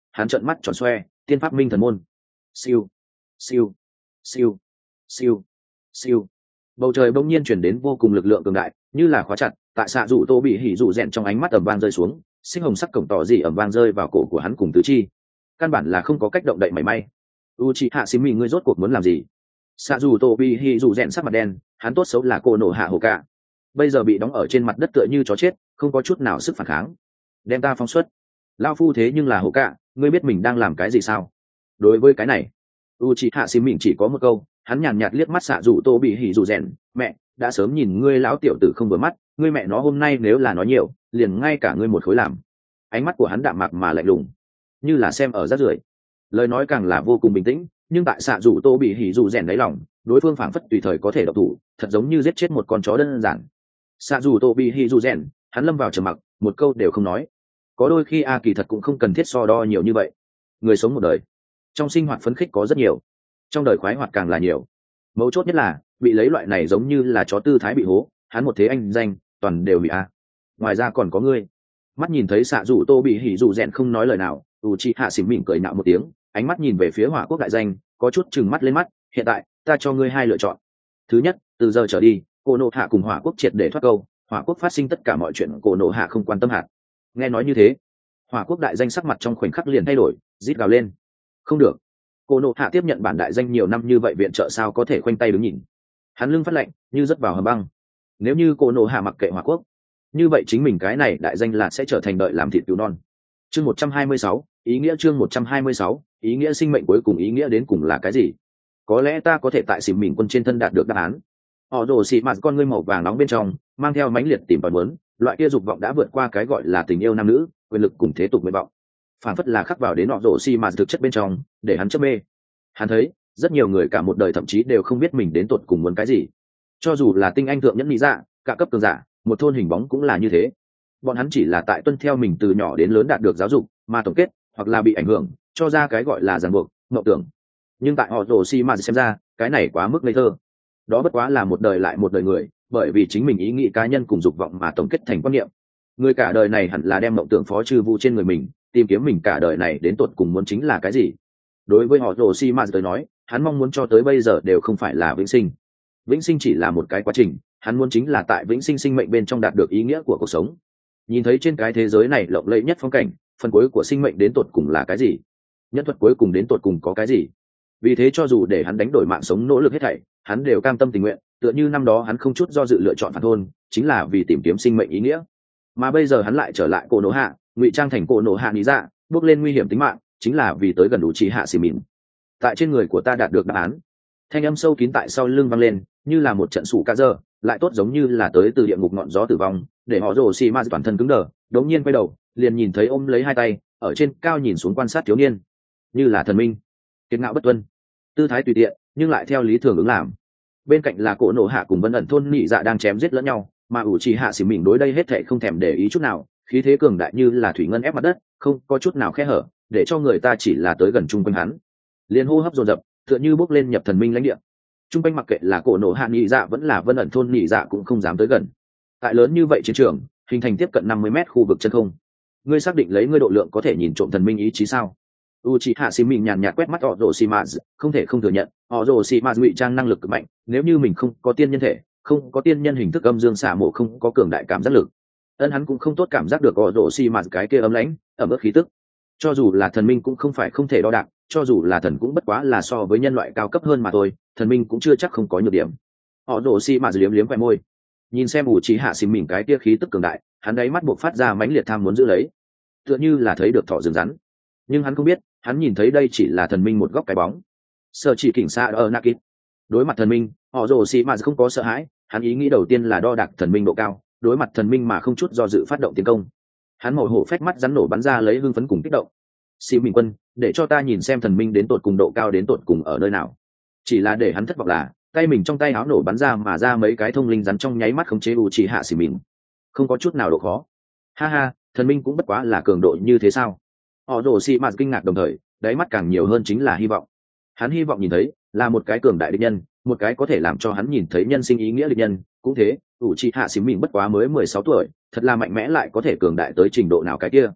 hắn trợn mắt tròn xoe, tiên pháp minh thần môn. Siêu, siêu, siêu, siêu, siêu. Bầu trời bỗng nhiên chuyển đến vô cùng lực lượng cường đại, như là khóa chặt, tại xạ rủ tô bị hỉ rủ rèn trong ánh mắt ầm vang rơi xuống, sinh hồng sắc cổng tỏ dị ầm vang rơi vào cổ của hắn cùng tứ chi. Căn bản là không có cách động đậy mảy may. Uchiha Xí Mị, ngươi rốt cuộc muốn làm gì? Xạ rủ tô bị hỉ rủ rèn sắc mặt đen, hắn tốt xấu là cô nổ hạ hồ cả, bây giờ bị đóng ở trên mặt đất tựa như chó chết, không có chút nào sức phản kháng. Đem ta phóng xuất. Lao phu thế nhưng là hồ cả, ngươi biết mình đang làm cái gì sao? Đối với cái này, Uchiha Xí Mị chỉ có một câu, hắn nhàn nhạt liếc mắt xạ rủ tô bị hỉ rủ rèn, mẹ, đã sớm nhìn ngươi lão tiểu tử không vừa mắt, ngươi mẹ nó hôm nay nếu là nói nhiều, liền ngay cả ngươi một khối làm. Ánh mắt của hắn đạm mạc mà lạnh lùng, như là xem ở rác rưởi. Lời nói càng là vô cùng bình tĩnh, nhưng tại xạ rủ tô bị hỉ rủ rèn đáy lòng, đối phương phảng phất tùy thời có thể độc thủ, thật giống như giết chết một con chó đơn giản. Xạ rủ tô bị hỉ rủ rèn, hắn lâm vào trầm mặc, một câu đều không nói. Có đôi khi a kỳ thật cũng không cần thiết so đo nhiều như vậy. Người sống một đời, trong sinh hoạt phấn khích có rất nhiều, trong đời khoái hoạt càng là nhiều. Mấu chốt nhất là bị lấy loại này giống như là chó tư thái bị hố, hắn một thế anh danh toàn đều bị a. Ngoài ra còn có ngươi. Mắt nhìn thấy xạ rủ tô bị hỉ rủ rèn không nói lời nào, Uchiha Xí Mịn cười nạo một tiếng, ánh mắt nhìn về phía hỏa quốc đại danh, có chút chừng mắt lên mắt. Hiện tại ta cho ngươi hai lựa chọn. Thứ nhất, từ giờ trở đi, cô nộ hạ cùng hỏa quốc triệt để thoát câu, hỏa quốc phát sinh tất cả mọi chuyện cô nộ hạ không quan tâm hạt. Nghe nói như thế, hỏa quốc đại danh sắc mặt trong khoảnh khắc liền thay đổi, rít gào lên. Không được, cô nộ hạ tiếp nhận bản đại danh nhiều năm như vậy, viện trợ sao có thể khoanh tay đứng nhìn. Hắn lưng phát lạnh như rớt vào hầm băng. Nếu như cô nộ hạ mặc kệ hỏa quốc, như vậy chính mình cái này đại danh là sẽ trở thành đợi làm thịt cứu non. Chương một trăm hai mươi sáu, ý nghĩa chương một trăm hai mươi sáu, ý nghĩa sinh mệnh cuối cùng ý nghĩa đến cùng là cái gì? Có lẽ ta có thể tại Xỉm Mình quân trên thân đạt được đáp án. Họ đổ xì mạt con ngươi màu vàng nóng bên trong, mang theo mãnh liệt tìm tòi muốn, loại kia dục vọng đã vượt qua cái gọi là tình yêu nam nữ, quyền lực cùng thế tục nguyện vọng. Phản phất là khắc vào đến họ đổ xì mạt thực chất bên trong, để hắn chấp mê. Hắn thấy, rất nhiều người cả một đời thậm chí đều không biết mình đến tột cùng muốn cái gì. Cho dù là tinh anh thượng nhẫn mỹ dạ, cả cấp cường giả, một thôn hình bóng cũng là như thế. Bọn hắn chỉ là tại tuân theo mình từ nhỏ đến lớn đạt được giáo dục, mà tổng kết, hoặc là bị ảnh hưởng, cho ra cái gọi là ràng buộc, mộng tưởng. Nhưng tại họ rồ si mà xem ra, cái này quá mức ngây thơ. Đó bất quá là một đời lại một đời người, bởi vì chính mình ý nghĩ cá nhân cùng dục vọng mà tổng kết thành quan niệm. Người cả đời này hẳn là đem mộng tưởng phó chư vu trên người mình, tìm kiếm mình cả đời này đến tột cùng muốn chính là cái gì. Đối với họ rồ si mà tới nói, hắn mong muốn cho tới bây giờ đều không phải là vĩnh sinh. Vĩnh sinh chỉ là một cái quá trình, hắn muốn chính là tại vĩnh sinh sinh mệnh bên trong đạt được ý nghĩa của cuộc sống. Nhìn thấy trên cái thế giới này lộng lẫy nhất phong cảnh, phần cuối của sinh mệnh đến tột cùng là cái gì, nhân thuật cuối cùng đến tột cùng có cái gì. Vì thế cho dù để hắn đánh đổi mạng sống nỗ lực hết thảy, hắn đều cam tâm tình nguyện, tựa như năm đó hắn không chút do dự lựa chọn phản thôn, chính là vì tìm kiếm sinh mệnh ý nghĩa. Mà bây giờ hắn lại trở lại cổ nổ hạ, ngụy trang thành cổ nổ hạ lý dạ, bước lên nguy hiểm tính mạng, chính là vì tới gần đủ trí hạ xì mịn. Tại trên người của ta đạt được đáp án. Thanh âm sâu kín tại sau lưng vang lên, như là một trận sủ ca dơ, lại tốt giống như là tới từ địa ngục ngọn gió tử vong, để họ rồ xì ma toàn thân cứng đờ, đống nhiên quay đầu, liền nhìn thấy ôm lấy hai tay, ở trên cao nhìn xuống quan sát thiếu niên, như là thần minh, kiệt ngạo bất tuân, tư thái tùy tiện, nhưng lại theo lý thường ứng làm. Bên cạnh là cổ nổ hạ cùng Vân ẩn thôn nhị dạ đang chém giết lẫn nhau, mà ủ trì hạ xỉ mình đối đây hết thảy không thèm để ý chút nào, khí thế cường đại như là thủy ngân ép mặt đất, không có chút nào khe hở, để cho người ta chỉ là tới gần chung quanh hắn, liền hô hấp dồn dập, tựa như bước lên nhập thần minh lãnh địa. Chung quanh mặc kệ là cổ nổ hạ nhị dạ vẫn là Vân ẩn thôn nhị dạ cũng không dám tới gần. Tại lớn như vậy chiến trường, hình thành tiếp cận năm mươi mét khu vực chân không. Ngươi xác định lấy ngươi độ lượng có thể nhìn trộm thần minh ý chí sao? Uchiha Xí Mịn nhàn nhạt quét mắt Orochimaru, không thể không thừa nhận, Orochimaru ngụy trang năng lực cực mạnh, nếu như mình không có tiên nhân thể, không có tiên nhân hình thức âm dương xả mộ, không có cường đại cảm giác lực, ân hắn cũng không tốt cảm giác được Orochimaru cái kia ấm lãnh, ẩm ướt khí tức. Cho dù là thần minh cũng không phải không thể đo đạc, cho dù là thần cũng bất quá là so với nhân loại cao cấp hơn mà thôi, thần minh cũng chưa chắc không có nhược điểm. Orochimaru liếm liếm khóe môi, nhìn xem Uchiha Xí Mịn cái kia khí tức cường đại, hắn đáy mắt buộc phát ra mãnh liệt tham muốn giữ lấy, tựa như là thấy được thỏ rừng rắn. Nhưng hắn không biết, hắn nhìn thấy đây chỉ là thần minh một góc cái bóng. Sở chỉ kỉnh xa ở Nakit. Đối mặt thần minh, họ rồ xì mà không có sợ hãi, hắn ý nghĩ đầu tiên là đo đạc thần minh độ cao, đối mặt thần minh mà không chút do dự phát động tiến công. Hắn màu hổ phách mắt rắn nổ bắn ra lấy hưng phấn cùng kích động. Xì Minh quân, để cho ta nhìn xem thần minh đến tột cùng độ cao đến tột cùng ở nơi nào. Chỉ là để hắn thất vọng là, tay mình trong tay áo nổ bắn ra mà ra mấy cái thông linh rắn trong nháy mắt khống chế Uchiha Xí Mịn. Không có chút nào độ khó. Ha ha, thần minh cũng bất quá là cường độ như thế sao? Họ rồ xì mạt kinh ngạc, đồng thời đáy mắt càng nhiều hơn chính là hy vọng. Hắn hy vọng nhìn thấy là một cái cường đại địch nhân, một cái có thể làm cho hắn nhìn thấy nhân sinh ý nghĩa địch nhân. Cũng thế, Uchiha Xí Mịn bất quá mới mười sáu tuổi, thật là mạnh mẽ, lại có thể cường đại tới trình độ nào cái kia.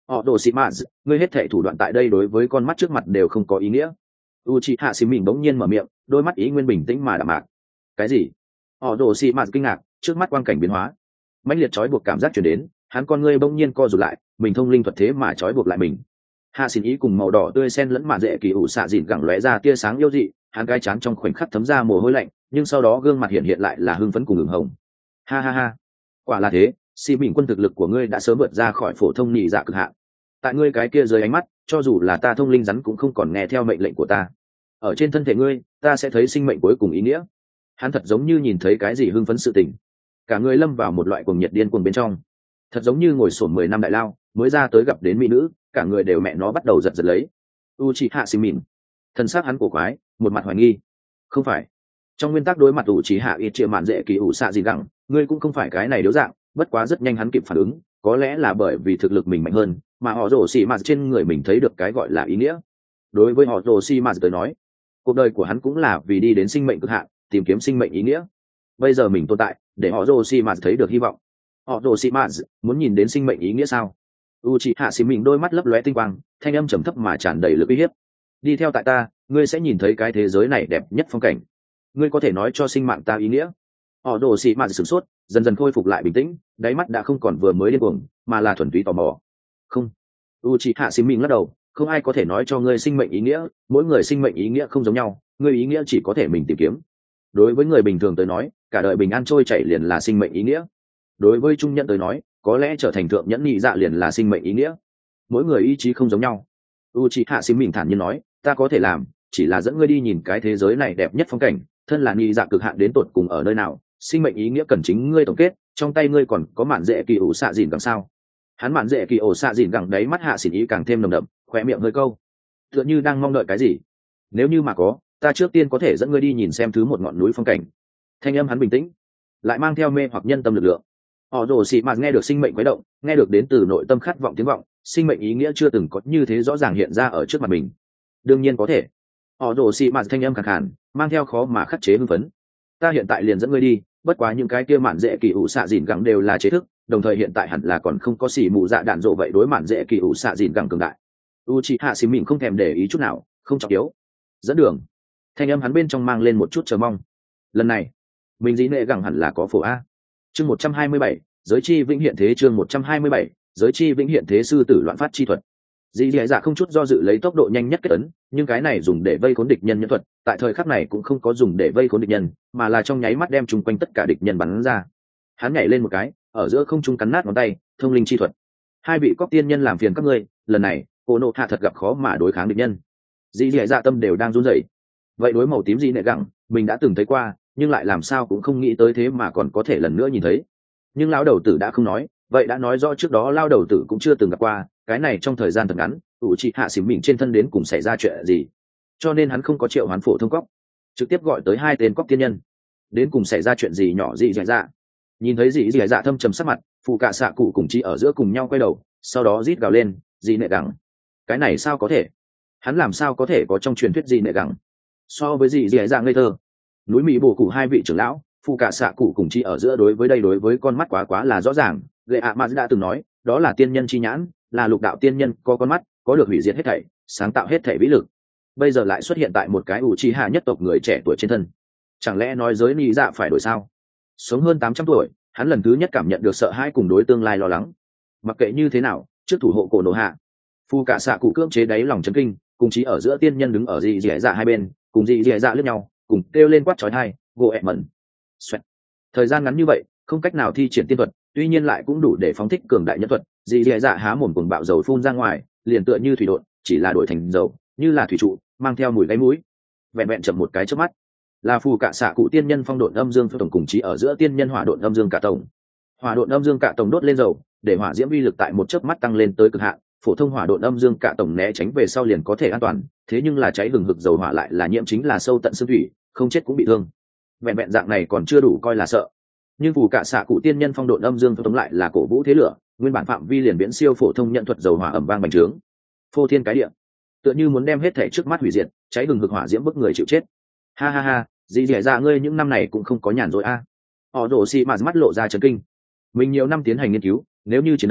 họ đồ xị mạt, ngươi hết thệ thủ đoạn tại đây đối với con mắt trước mặt đều không có ý nghĩa. u chị hạ xì mình bỗng nhiên mở miệng, đôi mắt ý nguyên bình tĩnh mà đạm mạc. Cái gì? Họ đồ xị mạt kinh ngạc, trước mắt quang cảnh biến hóa, mãnh liệt trói buộc cảm giác chuyển đến, hắn con ngươi bỗng nhiên co rụt lại, mình thông linh thuật thế mà trói buộc lại mình. Hạ xin ý cùng màu đỏ tươi xen lẫn mạn dễ kỳ ủ xạ dịn gẳng lóe ra tia sáng yêu dị, hắn gai chán trong khoảnh khắc thấm ra mồ hôi lạnh, nhưng sau đó gương mặt hiện hiện lại là hưng phấn cùng ửng hồng. Ha ha ha, quả là thế, xì bình quân thực lực của ngươi đã sớm vượt ra khỏi phổ thông nhị dạ cực hạn. Tại ngươi cái kia dưới ánh mắt, cho dù là ta thông linh rắn cũng không còn nghe theo mệnh lệnh của ta. Ở trên thân thể ngươi, ta sẽ thấy sinh mệnh cuối cùng ý nghĩa. Hắn thật giống như nhìn thấy cái gì hưng phấn sự tình, cả người lâm vào một loại cuồng nhiệt điên cuồng bên trong, thật giống như ngồi sổn mười năm đại lao mới ra tới gặp đến mỹ nữ, cả người đều mẹ nó bắt đầu giật giật lấy. u chị hạ xì mìn, thân xác hắn cổ quái, một mặt hoài nghi. Không phải, trong nguyên tắc đối mặt u chị hạ ít chia mạn dễ kỳ ủ xạ gì gẳng, ngươi cũng không phải cái này điếu dạng. Bất quá rất nhanh hắn kịp phản ứng, có lẽ là bởi vì thực lực mình mạnh hơn, mà họ rồ xì mạt trên người mình thấy được cái gọi là ý nghĩa. Đối với họ rồ xì mạt tới nói, cuộc đời của hắn cũng là vì đi đến sinh mệnh cực hạn, tìm kiếm sinh mệnh ý nghĩa. Bây giờ mình tồn tại để họ rồ xì mạt thấy được hy vọng. Họ rồ xì mạt muốn nhìn đến sinh mệnh ý nghĩa sao? u chị hạ xì mình đôi mắt lấp lóe tinh quang, thanh âm trầm thấp mà tràn đầy lực uy hiếp. Đi theo tại ta, ngươi sẽ nhìn thấy cái thế giới này đẹp nhất phong cảnh. Ngươi có thể nói cho sinh mạng ta ý nghĩa. Họ rồ xì mạt sửng sốt, dần dần khôi phục lại bình tĩnh, đáy mắt đã không còn vừa mới điên cuồng, mà là thuần túy tò mò. Không, u chị hạ xì mình lắc đầu, không ai có thể nói cho ngươi sinh mệnh ý nghĩa, mỗi người sinh mệnh ý nghĩa không giống nhau, ngươi ý nghĩa chỉ có thể mình tìm kiếm. Đối với người bình thường tới nói, cả đời bình an trôi chảy liền là sinh mệnh ý nghĩa. Đối với trung nhân tới nói, có lẽ trở thành thượng nhẫn nhị dạ liền là sinh mệnh ý nghĩa. Mỗi người ý chí không giống nhau. u chị hạ xì mình thản nhiên nói, ta có thể làm chỉ là dẫn ngươi đi nhìn cái thế giới này đẹp nhất phong cảnh, thân là nhị dạ cực hạn đến tột cùng ở nơi nào, sinh mệnh ý nghĩa cần chính ngươi tổng kết, trong tay ngươi còn có mạn dễ kỳ ủ xạ dìn gẳng sao? Hắn mạn dễ kỳ ủ xạ dìn gẳng đấy mắt hạ xỉn ý càng thêm nồng đậm, khóe miệng hơi câu, tựa như đang mong đợi cái gì. Nếu như mà có, ta trước tiên có thể dẫn ngươi đi nhìn xem thứ một ngọn núi phong cảnh. Thanh âm hắn bình tĩnh, lại mang theo mê hoặc nhân tâm lực lượng. Họ rồ xì mạt nghe được sinh mệnh quấy động, nghe được đến từ nội tâm khát vọng tiếng vọng, sinh mệnh ý nghĩa chưa từng có như thế rõ ràng hiện ra ở trước mặt mình. Đương nhiên có thể. Họ rồ xì mạt thanh âm khàn khàn, mang theo khó mà khắc chế hưng phấn. Ta hiện tại liền dẫn ngươi đi, bất quá những cái kia mạn dễ kỳ ủ xạ dìn gẳng đều là chế thức, đồng thời hiện tại hẳn là còn không có xỉ mù dạ đạn dộ vậy đối mạn dễ kỳ ủ xạ dìn gẳng cường đại. u chị hạ xì mình không thèm để ý chút nào, không trọng yếu. Dẫn đường. Thanh âm hắn bên trong mang lên một chút chờ mong. Lần này mình dĩ nệ gẳng hẳn là có phổ a. Chương một trăm hai mươi bảy, giới chi vĩnh hiện thế. Chương một trăm hai mươi bảy, giới chi vĩnh hiện thế. Sư tử loạn phát chi thuật. Dĩ dẻ dạ không chút do dự lấy tốc độ nhanh nhất kết ấn, nhưng cái này dùng để vây khốn địch nhân nhân thuật, tại thời khắc này cũng không có dùng để vây khốn địch nhân, mà là trong nháy mắt đem chung quanh tất cả địch nhân bắn ra. Hắn nhảy lên một cái, ở giữa không trung cắn nát ngón tay, thông linh chi thuật. Hai vị cóc tiên nhân làm phiền các ngươi, lần này cô nộ hạ thật gặp khó mà đối kháng địch nhân. Dĩ dẻ dạ tâm đều đang run rẩy. Vậy đối màu tím gì nệ gẳng, mình đã từng thấy qua, nhưng lại làm sao cũng không nghĩ tới thế mà còn có thể lần nữa nhìn thấy. Nhưng lão đầu tử đã không nói, vậy đã nói rõ trước đó lao đầu tử cũng chưa từng gặp qua, cái này trong thời gian thật ngắn, ủ trị hạ xỉm mình trên thân đến cùng xảy ra chuyện gì, cho nên hắn không có triệu hoán phổ thông cóc, trực tiếp gọi tới hai tên cóc tiên nhân. Đến cùng xảy ra chuyện gì nhỏ dị dẻ dạ? Nhìn thấy dị dẻ dạ thâm trầm sắc mặt, phụ cạ xạ cụ cùng chị ở giữa cùng nhau quay đầu, sau đó rít gào lên, dị nệ gẳng. Cái này sao có thể? Hắn làm sao có thể có trong truyền thuyết dị nệ gẳng? So với dị dẻ dạ ngây thơ, núi mỹ bổ cụ hai vị trưởng lão, phụ cạ xạ cụ cùng chị ở giữa đối với đây đối với con mắt quá quá là rõ ràng. Gệ ạ mà đã từng nói, đó là tiên nhân chi nhãn, là lục đạo tiên nhân có con mắt, có được hủy diệt hết thảy, sáng tạo hết thảy vĩ lực. Bây giờ lại xuất hiện tại một cái ủ trì hạ nhất tộc người trẻ tuổi trên thân, chẳng lẽ nói giới nị dạ phải đổi sao? Sống hơn tám trăm tuổi, hắn lần thứ nhất cảm nhận được sợ hãi cùng đối tương lai lo lắng. Mặc kệ như thế nào, trước thủ hộ cổ nổ hạ, phu cả xạ cụ cưỡng chế đáy lòng chấn kinh, cùng chí ở giữa tiên nhân đứng ở dị dẻ dạ hai bên, cùng dị dẻ dạ lướt nhau, cùng kêu lên quát chói tai, gỗ ẹ mẩn. Xoẹt. Thời gian ngắn như vậy, không cách nào thi triển tiên thuật, tuy nhiên lại cũng đủ để phóng thích cường đại nhân thuật. Dị dẻ dạ há mồm cuồng bạo dầu phun ra ngoài, liền tựa như thủy độn, chỉ là đổi thành dầu, như là thủy trụ, mang theo mùi gáy mũi. Vẹn vẹn chậm một cái chớp mắt, là phù cả xạ cụ tiên nhân phong độn âm dương tổng cùng chí ở giữa tiên nhân hỏa độn âm dương cả tổng. Hỏa độn âm dương cả tổng đốt lên dầu, để hỏa diễm uy lực tại một chớp mắt tăng lên tới cực hạn. Phổ thông hỏa độn âm dương cả tổng né tránh về sau liền có thể an toàn, thế nhưng là cháy hừng hực dầu hỏa lại là nhiễm chính là sâu tận xương thủy, không chết cũng bị thương. Vẹn vẹn dạng này còn chưa đủ coi là sợ, nhưng phù cả xạ cụ tiên nhân phong độn âm dương tống lại là cổ vũ thế lửa, nguyên bản phạm vi liền viễn siêu phổ thông nhận thuật dầu hỏa ẩm vang bành trướng, phô thiên cái địa, tựa như muốn đem hết thể trước mắt hủy diệt, cháy hừng hực hỏa diễm bức người chịu chết. Ha ha ha, dì dẻ ra ngươi những năm này cũng không có nhàn rỗi a. Họ rồ xì mà mắt lộ ra chấn kinh. Mình nhiều năm tiến hành nghiên cứu, nếu như chiến đấu,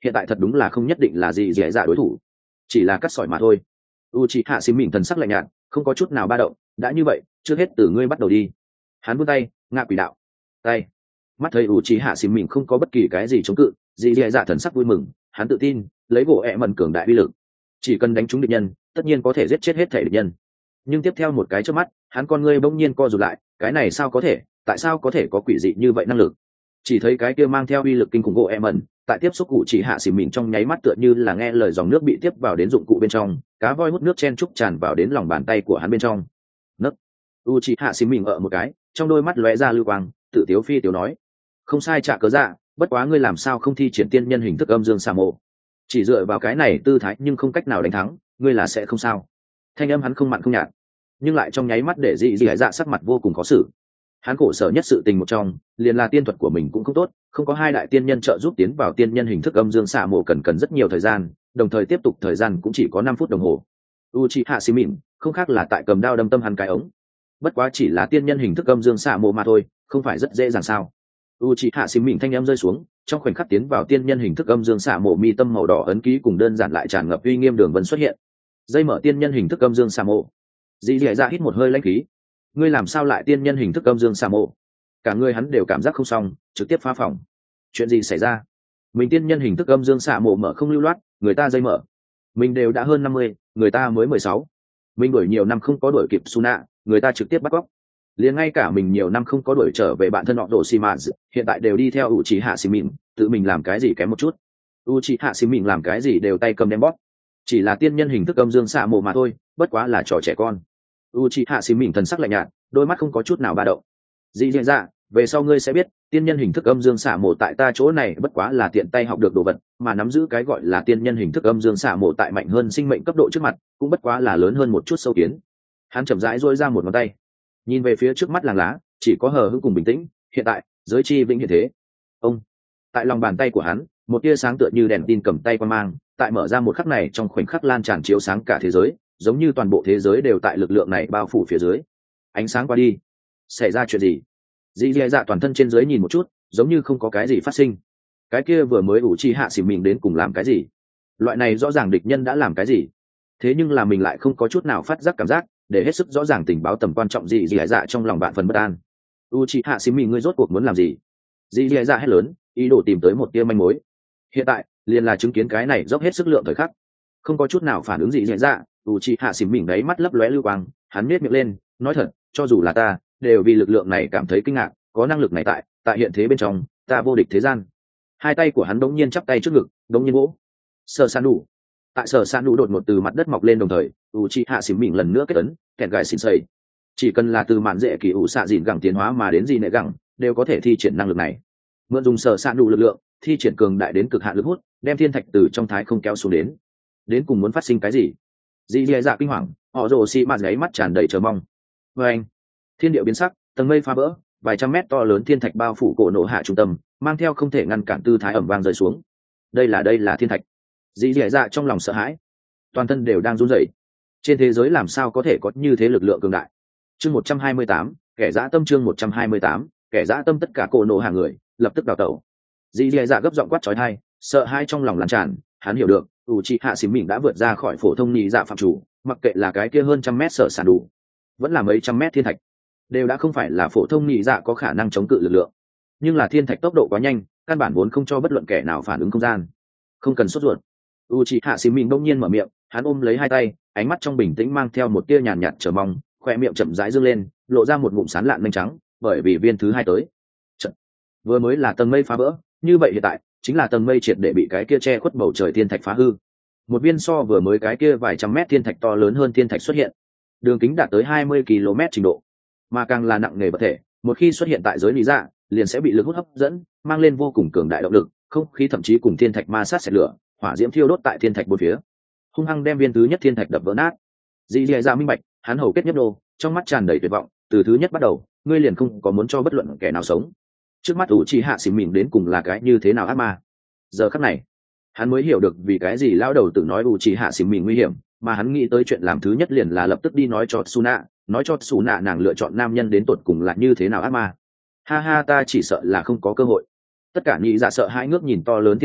hiện tại thật đúng là không nhất định là gì dễ dạ đối thủ, chỉ là cắt sỏi mà thôi. Uchiha Xím Mịn thần sắc lạnh nhạt, không có chút nào ba động. Đã như vậy, trước hết từ ngươi bắt đầu đi. Hắn vươn tay, ngạ quỷ đạo. Tay. Mắt thấy Uchiha Xím Mịn không có bất kỳ cái gì chống cự, dị dẻ dạ thần sắc vui mừng. Hắn tự tin, lấy gỗ ẹ mần cường đại uy lực, chỉ cần đánh trúng địch nhân, tất nhiên có thể giết chết hết thể địch nhân. Nhưng tiếp theo một cái chớp mắt, hắn con ngươi bỗng nhiên co rụt lại. Cái này sao có thể? Tại sao có thể có quỷ dị như vậy năng lực? Chỉ thấy cái kia mang theo uy lực kinh khủng gỗ ẹ mần, tại tiếp xúc cụ chỉ hạ xỉm mịn trong nháy mắt tựa như là nghe lời dòng nước bị tiếp vào đến dụng cụ bên trong, cá voi hút nước chen trúc tràn vào đến lòng bàn tay của hắn bên trong. Nấc. U chỉ hạ xỉm mịn ở một cái, trong đôi mắt lóe ra lưu quang, tự tiếu phi tiểu nói: không sai, trả cớ dạ, bất quá ngươi làm sao không thi triển tiên nhân hình thức âm dương xà mộ? Chỉ dựa vào cái này tư thái nhưng không cách nào đánh thắng, ngươi là sẽ không sao. Thanh âm hắn không mặn không nhạt, nhưng lại trong nháy mắt để dị dị dạ sắc mặt vô cùng khó xử. Hắn khổ sở nhất sự tình một trong liền là tiên thuật của mình cũng không tốt, không có hai đại tiên nhân trợ giúp tiến vào tiên nhân hình thức âm dương xạ mộ cần cần rất nhiều thời gian, đồng thời tiếp tục thời gian cũng chỉ có năm phút đồng hồ. Uchiha Xím Mịn không khác là tại cầm đao đâm tâm hắn cái ống. Bất quá chỉ là tiên nhân hình thức âm dương xạ mộ mà thôi, không phải rất dễ dàng sao? Uchiha Xím Mịn thanh âm rơi xuống, trong khoảnh khắc tiến vào tiên nhân hình thức âm dương xạ mộ mi tâm màu đỏ ấn ký cùng đơn giản lại tràn ngập uy nghiêm đường vân xuất hiện. Dây mở tiên nhân hình thức âm dương xạ mộ. Dĩ Dẻ Dạ hít một hơi lãnh khí. Ngươi làm sao lại tiên nhân hình thức âm dương xà mộ? Cả người hắn đều cảm giác không xong, trực tiếp phá phòng. Chuyện gì xảy ra? Mình tiên nhân hình thức âm dương xà mộ mở không lưu loát, người ta dây mở. Mình đều đã hơn năm mươi, người ta mới mười sáu. Mình đuổi nhiều năm không có đuổi kịp Suna, người ta trực tiếp bắt cóc. Liền ngay cả mình nhiều năm không có đuổi trở về bạn thân họ Độ Shima, hiện tại đều đi theo Uchiha Xím Mịn, tự mình làm cái gì kém một chút. Uchiha Xím Mịn làm cái gì đều tay cầm đem bóp. Chỉ là tiên nhân hình thức âm dương xà mộ mà thôi, bất quá là trò trẻ con. Uchiha Xím Mịn thần sắc lạnh nhạt, đôi mắt không có chút nào ba động. Dị Dẻ Dạ, về sau ngươi sẽ biết, tiên nhân hình thức âm dương xả mộ tại ta chỗ này bất quá là tiện tay học được đồ vật, mà nắm giữ cái gọi là tiên nhân hình thức âm dương xả mộ tại mạnh hơn sinh mệnh cấp độ trước mặt, cũng bất quá là lớn hơn một chút sâu kiến. Hắn chậm rãi duỗi ra một ngón tay, nhìn về phía trước mắt làng lá, chỉ có hờ hững cùng bình tĩnh. Hiện tại, giới chi vĩnh hiện thế. Ông, tại lòng bàn tay của hắn, một tia sáng tựa như đèn tin cầm tay quan mang, tại mở ra một khắc này trong khoảnh khắc lan tràn chiếu sáng cả thế giới, giống như toàn bộ thế giới đều tại lực lượng này bao phủ phía dưới. Ánh sáng qua đi, xảy ra chuyện gì? Dĩ Dẻ Dạ toàn thân trên dưới nhìn một chút, giống như không có cái gì phát sinh. Cái kia vừa mới Uchiha Xím Mịn đến cùng làm cái gì? Loại này rõ ràng địch nhân đã làm cái gì? Thế nhưng là mình lại không có chút nào phát giác cảm giác, để hết sức rõ ràng tình báo tầm quan trọng Dĩ Dẻ Dạ trong lòng bạn phần bất an. Uchiha Xím Mịn, ngươi rốt cuộc muốn làm gì? Dĩ Dẻ Dạ hét lớn, ý đồ tìm tới một tia manh mối. Hiện tại, liền là chứng kiến cái này dốc hết sức lượng thời khắc. Không có chút nào phản ứng Dĩ Dẻ Dạ, Uchiha Xím Mịn đáy mắt lấp lóe lưu quang, hắn nhếch miệng lên, nói thật, cho dù là ta, đều vì lực lượng này cảm thấy kinh ngạc, có năng lực này tại, tại hiện thế bên trong, ta vô địch thế gian. Hai tay của hắn đống nhiên chắp tay trước ngực, đống nhiên vỗ. Sở San đủ. Tại Sở San đủ đột ngột từ mặt đất mọc lên đồng thời, Uchiha Xím Mịn lần nữa kết ấn, kẹt gài xịn sầy. Chỉ cần là từ mạn dễ kỳ ủ xạ dịn gẳng tiến hóa mà đến gì nệ gẳng, đều có thể thi triển năng lực này. Mượn dùng Sở San đủ lực lượng, thi triển cường đại đến cực hạn lực hút, đem thiên thạch từ trong thái không kéo xuống đến. Đến cùng muốn phát sinh cái gì? Dĩ Dẻ Dạ kinh hoàng, họ rồ xi mạt gáy mắt tràn đầy chờ mong. Và anh, thiên địa biến sắc, tầng mây phá vỡ, vài trăm mét to lớn thiên thạch bao phủ cổ nổ hạ trung tâm, mang theo không thể ngăn cản tư thái ẩm vang rơi xuống. Đây là đây là thiên thạch. Dĩ Dẻ Dạ trong lòng sợ hãi, toàn thân đều đang run rẩy. Trên thế giới làm sao có thể có như thế lực lượng cường đại? Chương một trăm hai mươi tám, kẻ dã tâm. Chương một trăm hai mươi tám, kẻ dã tâm. Tất cả cổ nổ hạ người lập tức đào tẩu. Dĩ Dẻ Dạ gấp giọng quát chói tai, sợ hãi trong lòng lan tràn. Hắn hiểu được, Uchiha Xím Mịn đã vượt ra khỏi phổ thông nhị dạ phạm chủ, mặc kệ là cái kia hơn trăm mét Sở Sản đủ, vẫn là mấy trăm mét thiên thạch, đều đã không phải là phổ thông nhị dạ có khả năng chống cự lực lượng. Nhưng là thiên thạch tốc độ quá nhanh, căn bản vốn không cho bất luận kẻ nào phản ứng không gian. Không cần sốt ruột. Uchiha Xím Mịn đông nhiên mở miệng, hắn ôm lấy hai tay, ánh mắt trong bình tĩnh mang theo một tia nhàn nhạt chờ mong, khóe miệng chậm rãi dương lên, lộ ra một ngụm sán lạn nhanh trắng, bởi vì viên thứ hai tới. Chật. Vừa mới là tầng mây phá vỡ, như vậy hiện tại chính là tầng mây triệt để bị cái kia che khuất bầu trời thiên thạch phá hư. Một viên so vừa mới cái kia vài trăm mét thiên thạch to lớn hơn thiên thạch xuất hiện, đường kính đạt tới hai mươi ki lô mét trình độ, mà càng là nặng nề vật thể, một khi xuất hiện tại giới lý dạ, liền sẽ bị lực hút hấp dẫn, mang lên vô cùng cường đại động lực, không khí thậm chí cùng thiên thạch ma sát xẹt lửa, hỏa diễm thiêu đốt tại thiên thạch bốn phía, hung hăng đem viên thứ nhất thiên thạch đập vỡ nát. Dĩ Dẻ Dạ minh bạch, hắn hầu kết nhấp đô, trong mắt tràn đầy tuyệt vọng, từ thứ nhất bắt đầu, ngươi liền không có muốn cho bất luận kẻ nào sống. Trước mắt Uchiha Xím Mịn đến cùng là cái như thế nào ác ma. Giờ khắc này, hắn mới hiểu được vì cái gì lão đầu tự nói Uchiha Xím Mịn nguy hiểm, mà hắn nghĩ tới chuyện làm thứ nhất liền là lập tức đi nói cho Suna, nói cho Suna nàng lựa chọn nam nhân đến tột cùng là như thế nào ác ma. Ha ha, ta chỉ sợ là không có cơ hội. Tất cả nhị dạ sợ hãi ngước nhìn to lớn thiên thạch,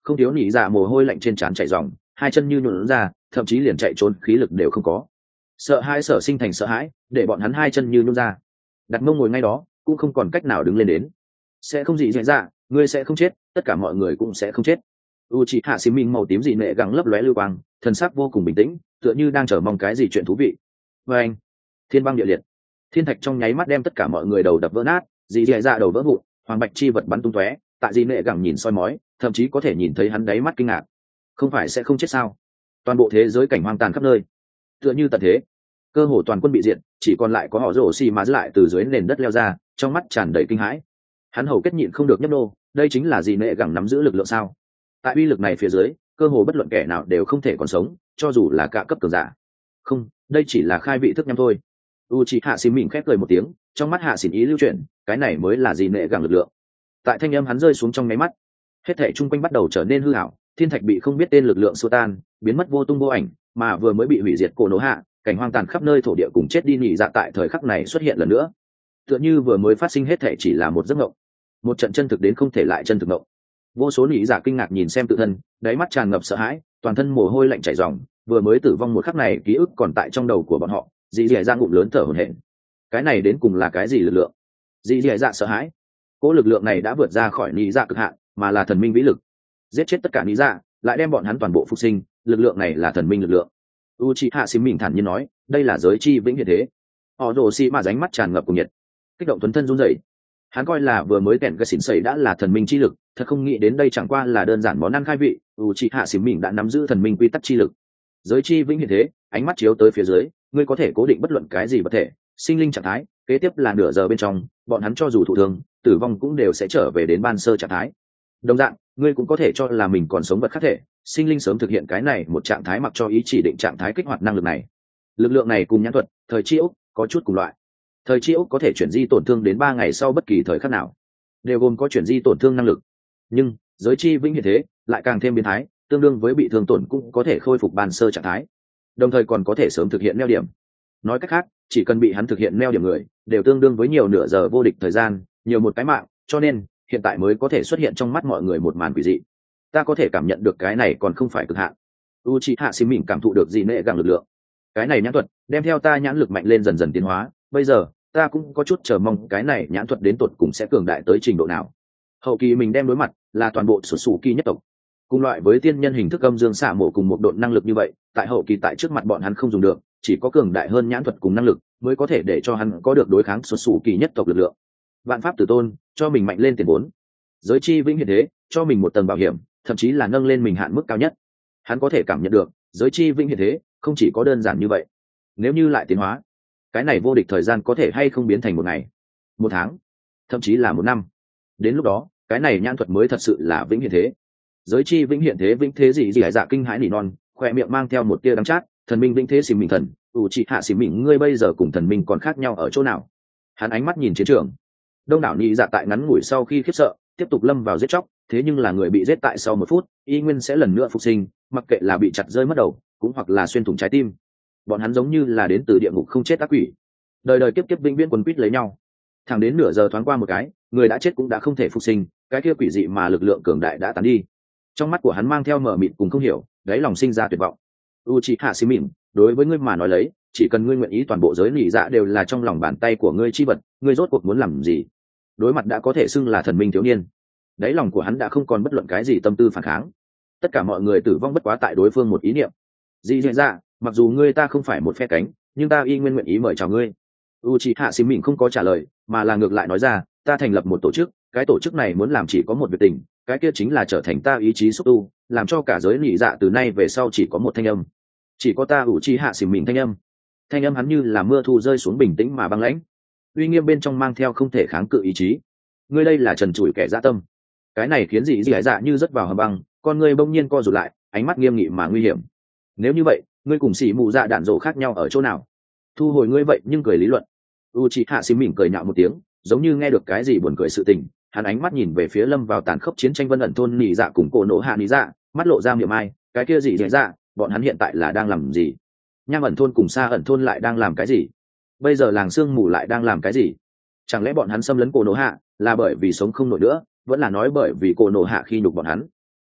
không thiếu nỉ dạ mồ hôi lạnh trên trán chảy ròng, hai chân như nhuộn ra, thậm chí liền chạy trốn khí lực đều không có. Sợ hãi sở sinh thành sợ hãi, để bọn hắn hai chân như nhún ra, đặt mông ngồi ngay đó, cũng không còn cách nào đứng lên đến. Sẽ không gì dễ dạ, ngươi sẽ không chết, tất cả mọi người cũng sẽ không chết. Uchiha Xí Minh màu tím dị nệ gắng lấp lóe lưu quang, thần sắc vô cùng bình tĩnh, tựa như đang chờ mong cái gì chuyện thú vị. Và anh, thiên băng địa liệt, thiên thạch trong nháy mắt đem tất cả mọi người đầu đập vỡ nát, dị dẻ dạ đầu vỡ vụn, hoàng bạch chi vật bắn tung tóe. Tại dị nệ gắng nhìn soi mói, thậm chí có thể nhìn thấy hắn đáy mắt kinh ngạc. Không phải sẽ không chết sao? Toàn bộ thế giới cảnh hoang tàn khắp nơi, tựa như tận thế, cơ hồ toàn quân bị diệt, chỉ còn lại có họ rổ xì mà lại từ dưới nền đất leo ra, trong mắt tràn đầy kinh hãi. Hắn hầu kết nhịn không được nhấp nô, đây chính là dị nệ gắng nắm giữ lực lượng sao? Tại uy lực này phía dưới, cơ hồ bất luận kẻ nào đều không thể còn sống, cho dù là cả cấp cường giả. Không, đây chỉ là khai vị thức nhắm thôi. Uchiha Xí Minh khép cười một tiếng, trong mắt hạ xỉn ý lưu chuyển, cái này mới là dị nệ gắng lực lượng. Tại thanh âm hắn rơi xuống trong máy mắt, hết thảy chung quanh bắt đầu trở nên hư ảo, thiên thạch bị không biết tên lực lượng xua tan, biến mất vô tung vô ảnh, mà vừa mới bị hủy diệt cổ nổ hạ, cảnh hoang tàn khắp nơi thổ địa cùng chết đi nhị dạ tại thời khắc này xuất hiện lần nữa. Tựa như vừa mới phát sinh hết thảy chỉ là một giấc mộng, một trận chân thực đến không thể lại chân thực mộng. Vô số nhị dạ kinh ngạc nhìn xem tự thân, đáy mắt tràn ngập sợ hãi, toàn thân mồ hôi lạnh chảy ròng, vừa mới tử vong một khắc này ký ức còn tại trong đầu của bọn họ, dị dẻ ra ngụm lớn thở hổn hển. Cái này đến cùng là cái gì lực lượng? Dị dẻ dạ sợ hãi, cỗ lực lượng này đã vượt ra khỏi nhị dạ cực hạn, mà là thần minh vĩ lực, giết chết tất cả nhị dạ, lại đem bọn hắn toàn bộ phục sinh, lực lượng này là thần minh lực lượng. Uchiha Xí Minh thản nhiên nói, đây là giới chi vĩnh hiện thế. Họ rồ xì mà ránh mắt tràn ngập cùng nhiệt, kích động tuấn thân run rẩy. Hắn coi là vừa mới kẹn cái xỉn sẩy đã là thần minh chi lực, thật không nghĩ đến đây chẳng qua là đơn giản món ăn khai vị. Uchiha Xí Minh đã nắm giữ thần minh quy tắc chi lực. Giới chi vĩnh hiện thế, ánh mắt chiếu tới phía dưới, ngươi có thể cố định bất luận cái gì vật thể, sinh linh trạng thái, kế tiếp là nửa giờ bên trong, bọn hắn cho dù thụ thương, tử vong cũng đều sẽ trở về đến ban sơ trạng thái. Đồng dạng, ngươi cũng có thể cho là mình còn sống vật khác thể, sinh linh sớm thực hiện cái này một trạng thái mặc cho ý chỉ định trạng thái kích hoạt năng lực này. Lực lượng này cùng nhãn thuật, thời chi ốc có chút cùng loại. Thời chi ốc có thể chuyển di tổn thương đến ba ngày sau bất kỳ thời khắc nào, đều gồm có chuyển di tổn thương năng lực. Nhưng giới chi vĩnh hiện thế lại càng thêm biến thái, tương đương với bị thương tổn cũng có thể khôi phục ban sơ trạng thái, đồng thời còn có thể sớm thực hiện neo điểm. Nói cách khác, chỉ cần bị hắn thực hiện neo điểm người, đều tương đương với nhiều nửa giờ vô địch thời gian, nhiều một cái mạng, cho nên hiện tại mới có thể xuất hiện trong mắt mọi người một màn quỷ dị. Ta có thể cảm nhận được cái này còn không phải cực hạn. Uchiha Xí Minh cảm thụ được dị nệ gắng lực lượng. Cái này nhãn thuật, đem theo ta nhãn lực mạnh lên dần dần tiến hóa, bây giờ, ta cũng có chút chờ mong cái này nhãn thuật đến tột cùng sẽ cường đại tới trình độ nào. Hậu kỳ mình đem đối mặt là toàn bộ sụt sù kỳ nhất tộc. Cùng loại với tiên nhân hình thức âm dương xạ mổ cùng một độ năng lực như vậy, tại hậu kỳ tại trước mặt bọn hắn không dùng được, chỉ có cường đại hơn nhãn thuật cùng năng lực mới có thể để cho hắn có được đối kháng sụt sù kỳ nhất tộc lực lượng. Vạn pháp tử tôn, cho mình mạnh lên tiền vốn. Giới chi vĩnh hiện thế, cho mình một tầng bảo hiểm, thậm chí là nâng lên mình hạn mức cao nhất. Hắn có thể cảm nhận được, giới chi vĩnh hiện thế không chỉ có đơn giản như vậy. Nếu như lại tiến hóa, cái này vô địch thời gian có thể hay không biến thành một ngày, một tháng, thậm chí là một năm. Đến lúc đó, cái này nhãn thuật mới thật sự là vĩnh hiện thế. Giới chi vĩnh hiện thế vĩnh thế gì gì hải dạ kinh hãi nỉ non, khoe miệng mang theo một tia đắng chát, thần minh vĩnh thế xì mình thần, Uchiha Xí Minh ngươi bây giờ cùng thần minh còn khác nhau ở chỗ nào? Hắn ánh mắt nhìn chiến trường, đông đảo nhị dạ tại ngắn ngủi sau khi khiếp sợ, tiếp tục lâm vào giết chóc, thế nhưng là người bị giết tại sau một phút, y nguyên sẽ lần nữa phục sinh, mặc kệ là bị chặt rơi mất đầu, cũng hoặc là xuyên thủng trái tim. Bọn hắn giống như là đến từ địa ngục không chết ác quỷ, đời đời kiếp kiếp vĩnh viễn quấn quýt lấy nhau. Thẳng đến nửa giờ thoáng qua một cái, người đã chết cũng đã không thể phục sinh, cái kia quỷ dị mà lực lượng cường đại đã tán đi. Trong mắt của hắn mang theo mờ mịt cùng không hiểu, đáy lòng sinh ra tuyệt vọng. Uchiha Xí Minh, đối với ngươi mà nói lấy, chỉ cần ngươi nguyện ý toàn bộ giới nhị dạ đều là trong lòng bàn tay của ngươi chi vật, ngươi rốt cuộc muốn làm gì? Đối mặt đã có thể xưng là thần minh thiếu niên, đáy lòng của hắn đã không còn bất luận cái gì tâm tư phản kháng. Tất cả mọi người tử vong bất quá tại đối phương một ý niệm. Dị dạ dạ, mặc dù ngươi ta không phải một phe cánh, nhưng ta y nguyên nguyện ý mời chào ngươi. Uchiha Xí Minh không có trả lời, mà là ngược lại nói ra, ta thành lập một tổ chức, cái tổ chức này muốn làm chỉ có một việc tình, cái kia chính là trở thành ta ý chí xúc tu, làm cho cả giới nhị dạ từ nay về sau chỉ có một thanh âm, chỉ có ta Uchiha Xí Minh thanh âm. Thanh âm hắn như là mưa thu rơi xuống, bình tĩnh mà băng lãnh, uy nghiêm bên trong mang theo không thể kháng cự ý chí. Ngươi đây là trần trụi kẻ dã tâm. Cái này khiến dị dị dạ như rớt vào hầm băng, con ngươi bỗng nhiên co rụt lại, ánh mắt nghiêm nghị mà nguy hiểm. Nếu như vậy, ngươi cùng xỉ mù dạ đạn dỗ khác nhau ở chỗ nào? Thu hồi ngươi vậy nhưng cười lý luận. Uchiha Xí Minh cười nhạo một tiếng, giống như nghe được cái gì buồn cười sự tình. Hắn ánh mắt nhìn về phía lâm vào tàn khốc chiến tranh vân ẩn thôn nỉ dạ cùng cổ nổ hạ nỉ dạ, mắt lộ ra miệng ai, cái kia dị dị dạ, bọn hắn hiện tại là đang làm gì? Nham ẩn thôn cùng xa ẩn thôn lại đang làm cái gì? Bây giờ làng sương mù lại đang làm cái gì? Chẳng lẽ bọn hắn xâm lấn cổ nổ hạ là bởi vì sống không nổi nữa, vẫn là nói bởi vì cổ nổ hạ khi nhục bọn hắn?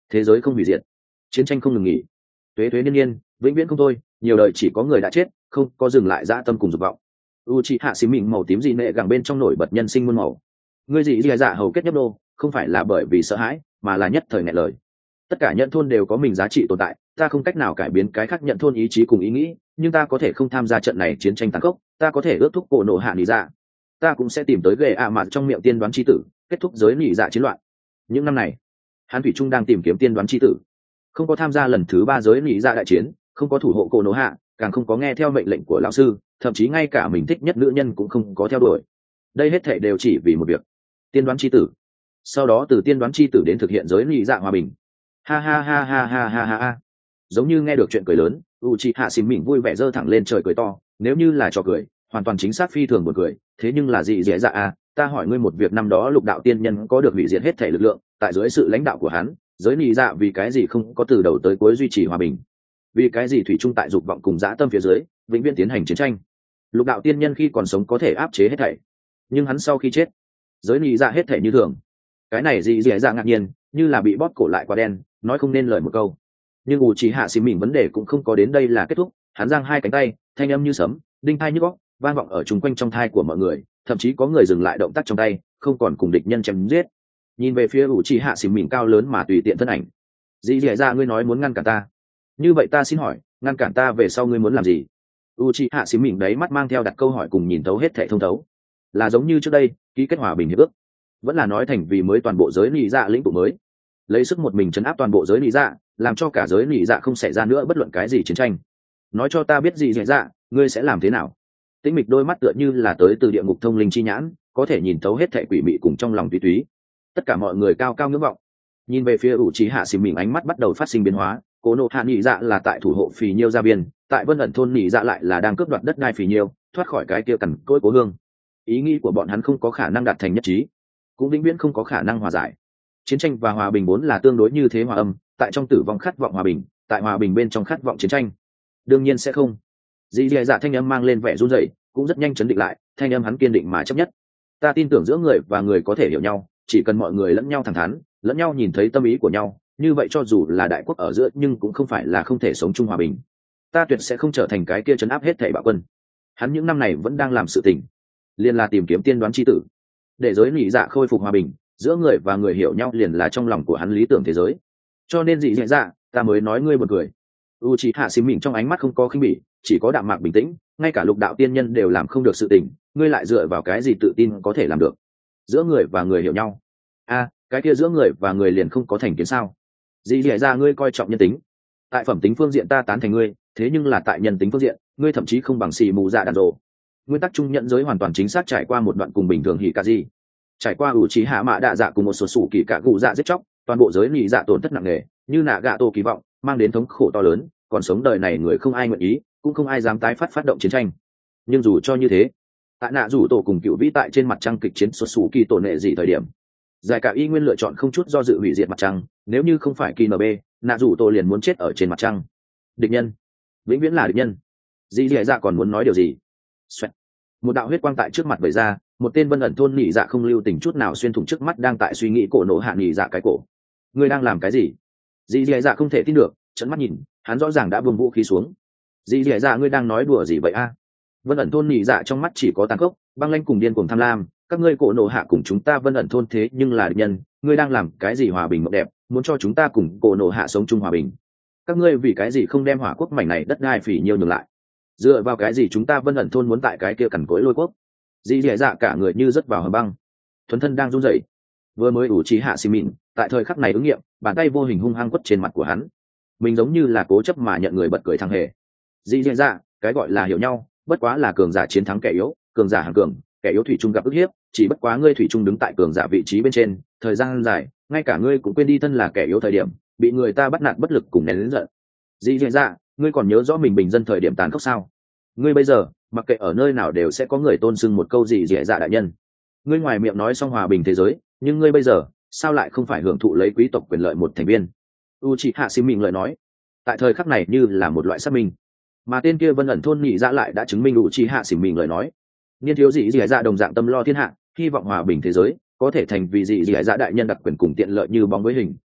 thế giới không hủy diệt, chiến tranh không ngừng nghỉ, tuế tuế niên niên vĩnh viễn không thôi, nhiều đời chỉ có người đã chết, không có dừng lại dã tâm cùng dục vọng. Uchiha xí mình màu tím dị nệ gẳng bên trong nổi bật nhân sinh muôn màu. Ngươi dị dị dạ hầu kết nhấp đô, không phải là bởi vì sợ hãi, mà là nhất thời nghẹn lời. Tất cả nhận thôn đều có mình giá trị tồn tại, ta không cách nào cải biến cái khác nhận thôn ý chí cùng ý nghĩ, nhưng ta có thể không tham gia trận này chiến tranh tàn khốc, ta có thể ước thúc cổ nộ hạ nỉ dạ, ta cũng sẽ tìm tới ghệ ạ mạt trong miệng tiên đoán chi tử, kết thúc giới nỉ dạ chiến loạn. Những năm này, hắn thủy trung đang tìm kiếm tiên đoán chi tử, không có tham gia lần thứ ba giới nỉ dạ đại chiến, không có thủ hộ cổ nộ hạ, càng không có nghe theo mệnh lệnh của lão sư, thậm chí ngay cả mình thích nhất nữ nhân cũng không có theo đuổi. Đây hết thảy đều chỉ vì một việc: tiên đoán chi tử. Sau đó từ tiên đoán chi tử đến thực hiện giới nỉ dạ hòa bình. Ha ha ha ha ha ha ha ha. Giống như nghe được chuyện cười lớn, Uchiha xỉm mình vui vẻ giơ thẳng lên trời cười to, nếu như là trò cười, hoàn toàn chính xác phi thường buồn cười, thế nhưng là gì dễ dạ à, ta hỏi ngươi một việc, năm đó Lục đạo tiên nhân có được hủy diệt hết thể lực lượng, tại dưới sự lãnh đạo của hắn, giới nỉ dạ vì cái gì không có từ đầu tới cuối duy trì hòa bình? Vì cái gì thủy chung tại dục vọng cùng dã tâm phía dưới, vĩnh viễn tiến hành chiến tranh? Lục đạo tiên nhân khi còn sống có thể áp chế hết thảy, nhưng hắn sau khi chết, giới nỉ dạ hết thảy như thường. Cái này gì dễ dạ ngạc nhiên, như là bị bóp cổ lại quả đen, nói không nên lời một câu. Nhưng Uchiha xỉm mình vấn đề cũng không có đến đây là kết thúc, hắn giang hai cánh tay, thanh âm như sấm, đinh tai nhức óc, vang vọng ở chung quanh trong thai của mọi người, thậm chí có người dừng lại động tác trong tay, không còn cùng địch nhân chém giết, nhìn về phía Uchiha xỉm mình cao lớn mà tùy tiện thân ảnh. Dĩ dẻ ra, ngươi nói muốn ngăn cản ta, như vậy ta xin hỏi, ngăn cản ta về sau ngươi muốn làm gì? Uchiha xỉm mình đấy mắt mang theo đặt câu hỏi cùng nhìn thấu hết thảy thông thấu, là giống như trước đây ký kết hòa bình hiệp ước, vẫn là nói thành vì mới toàn bộ giới nỉ dạ lĩnh tụ mới, lấy sức một mình chấn áp toàn bộ giới nỉ dạ, làm cho cả giới nỉ dạ không xảy ra nữa bất luận cái gì chiến tranh. Nói cho ta biết gì dẻ dạ, ngươi sẽ làm thế nào? Tĩnh mịch đôi mắt tựa như là tới từ địa ngục thông linh chi nhãn, có thể nhìn thấu hết thảy quỷ mị cùng trong lòng túy túy. Tất cả mọi người cao cao ngưỡng vọng, nhìn về phía Uchiha xỉm mình, ánh mắt bắt đầu phát sinh biến hóa. Cố nộ hạ nỉ dạ là tại thủ hộ phì nhiêu gia biên, tại vân ẩn thôn nỉ dạ lại là đang cướp đoạt đất đai phì nhiêu, thoát khỏi cái kia cằn cỗi cố hương. Ý nghĩ của bọn hắn không có khả năng đạt thành nhất trí, cũng vĩnh viễn không có khả năng hòa giải. Chiến tranh và hòa bình vốn là tương đối như thế hòa âm, tại trong tử vong khát vọng hòa bình, tại hòa bình bên trong khát vọng chiến tranh, đương nhiên sẽ không. Dĩ dẻ dạ thanh âm mang lên vẻ run rẩy, cũng rất nhanh chấn định lại, thanh âm hắn kiên định mà chấp nhất. Ta tin tưởng giữa người và người có thể hiểu nhau, chỉ cần mọi người lẫn nhau thẳng thắn, lẫn nhau nhìn thấy tâm ý của nhau, như vậy cho dù là đại quốc ở giữa nhưng cũng không phải là không thể sống chung hòa bình. Ta tuyệt sẽ không trở thành cái kia trấn áp hết thảy bạo quân. Hắn những năm này vẫn đang làm sự tình, liền là tìm kiếm tiên đoán chi tử, để giới nỉ dạ khôi phục hòa bình, giữa người và người hiểu nhau liền là trong lòng của hắn lý tưởng thế giới. Cho nên dị dẻ dạ, ta mới nói ngươi một người. Uchiha xỉm mình trong ánh mắt không có khinh bỉ, chỉ có đạm mạc bình tĩnh, ngay cả lục đạo tiên nhân đều làm không được sự tình, ngươi lại dựa vào cái gì tự tin có thể làm được? Giữa người và người hiểu nhau, a à, cái kia giữa người và người liền không có thành kiến sao? Dĩ dẻ ra, ngươi coi trọng nhân tính, tại phẩm tính phương diện ta tán thành ngươi, thế nhưng là tại nhân tính phương diện, ngươi thậm chí không bằng xì mù dạ đàn rộ. Nguyên tắc chung nhận giới hoàn toàn chính xác trải qua một đoạn cùng bình thường hỉ cả gì, trải qua ủ trí hạ mạ đạ dạ cùng một số sủ kỳ cả gù dạ giết chóc, toàn bộ giới nỉ dạ tổn thất nặng nề, như nạ gạ tổ kỳ vọng, mang đến thống khổ to lớn, còn sống đời này người không ai nguyện ý, cũng không ai dám tái phát phát động chiến tranh. Nhưng dù cho như thế, tại nạ rủ tổ cùng cựu vĩ tại trên mặt trăng kịch chiến xuất xù kỳ tổ nệ gì thời điểm, giải cả y nguyên lựa chọn không chút do dự hủy diệt mặt trăng, nếu như không phải kỳ en bê, nạ rủ tổ liền muốn chết ở trên mặt trăng. Địch nhân vĩnh viễn là địch nhân. Dĩ dẻ dạ còn muốn nói điều gì? Xoẹt. Một đạo huyết quang tại trước mặt vẩy ra, một tên vân ẩn thôn nhị dạ không lưu tình chút nào xuyên thủng trước mắt đang tại suy nghĩ cổ nổ hạ nhị dạ cái cổ. Ngươi đang làm cái gì? Dĩ dẻ dạ không thể tin được, trợn mắt nhìn, hắn rõ ràng đã buông vũ khí xuống. Dĩ dẻ dạ, ngươi đang nói đùa gì vậy a? Vân ẩn thôn nhị dạ trong mắt chỉ có tàn khốc, băng lãnh cùng điên cuồng tham lam. Các ngươi cổ nổ hạ cùng chúng ta vân ẩn thôn thế nhưng là địch nhân, ngươi đang làm cái gì hòa bình mộng đẹp, muốn cho chúng ta cùng cổ nổ hạ sống chung hòa bình? Các ngươi vì cái gì không đem hỏa quốc mảnh này đất đai phỉ nhiêu nhường lại? Dựa vào cái gì chúng ta vân ẩn thôn muốn tại cái kia cằn cỗi lôi quốc? Dĩ dẻ dạ cả người như rớt vào hầm băng, thuần thân đang run rẩy. Vừa mới ủ trí hạ xì mịn, tại thời khắc này ứng nghiệm, bàn tay vô hình hung hăng quất trên mặt của hắn. Mình giống như là cố chấp mà nhận người bật cười thằng hề. Dĩ dẻ dạ, cái gọi là hiểu nhau, bất quá là cường giả chiến thắng kẻ yếu, cường giả hàng cường, kẻ yếu thủy chung gặp ức hiếp, chỉ bất quá ngươi thủy chung đứng tại cường giả vị trí bên trên, thời gian dài, ngay cả ngươi cũng quên đi thân là kẻ yếu thời điểm, bị người ta bắt nạt bất lực cùng nén lớn giận. Dĩ dẻ dạ, ngươi còn nhớ rõ mình bình dân thời điểm tàn khốc sao? Ngươi bây giờ, mặc kệ ở nơi nào đều sẽ có người tôn sưng một câu gì dẻ dạ đại nhân. Ngươi ngoài miệng nói xong hòa bình thế giới, nhưng ngươi bây giờ, sao lại không phải hưởng thụ lấy quý tộc quyền lợi một thành viên? Uchiha xì mình lời nói, tại thời khắc này như là một loại xác minh, mà tên kia vân ẩn thôn nhị dạ lại đã chứng minh Uchiha xì mình lời nói. Niên thiếu dị dị dạ đồng dạng tâm lo thiên hạ, hy vọng hòa bình thế giới có thể thành vì dị dị dạ đại nhân đặc quyền cùng tiện lợi như bóng với hình,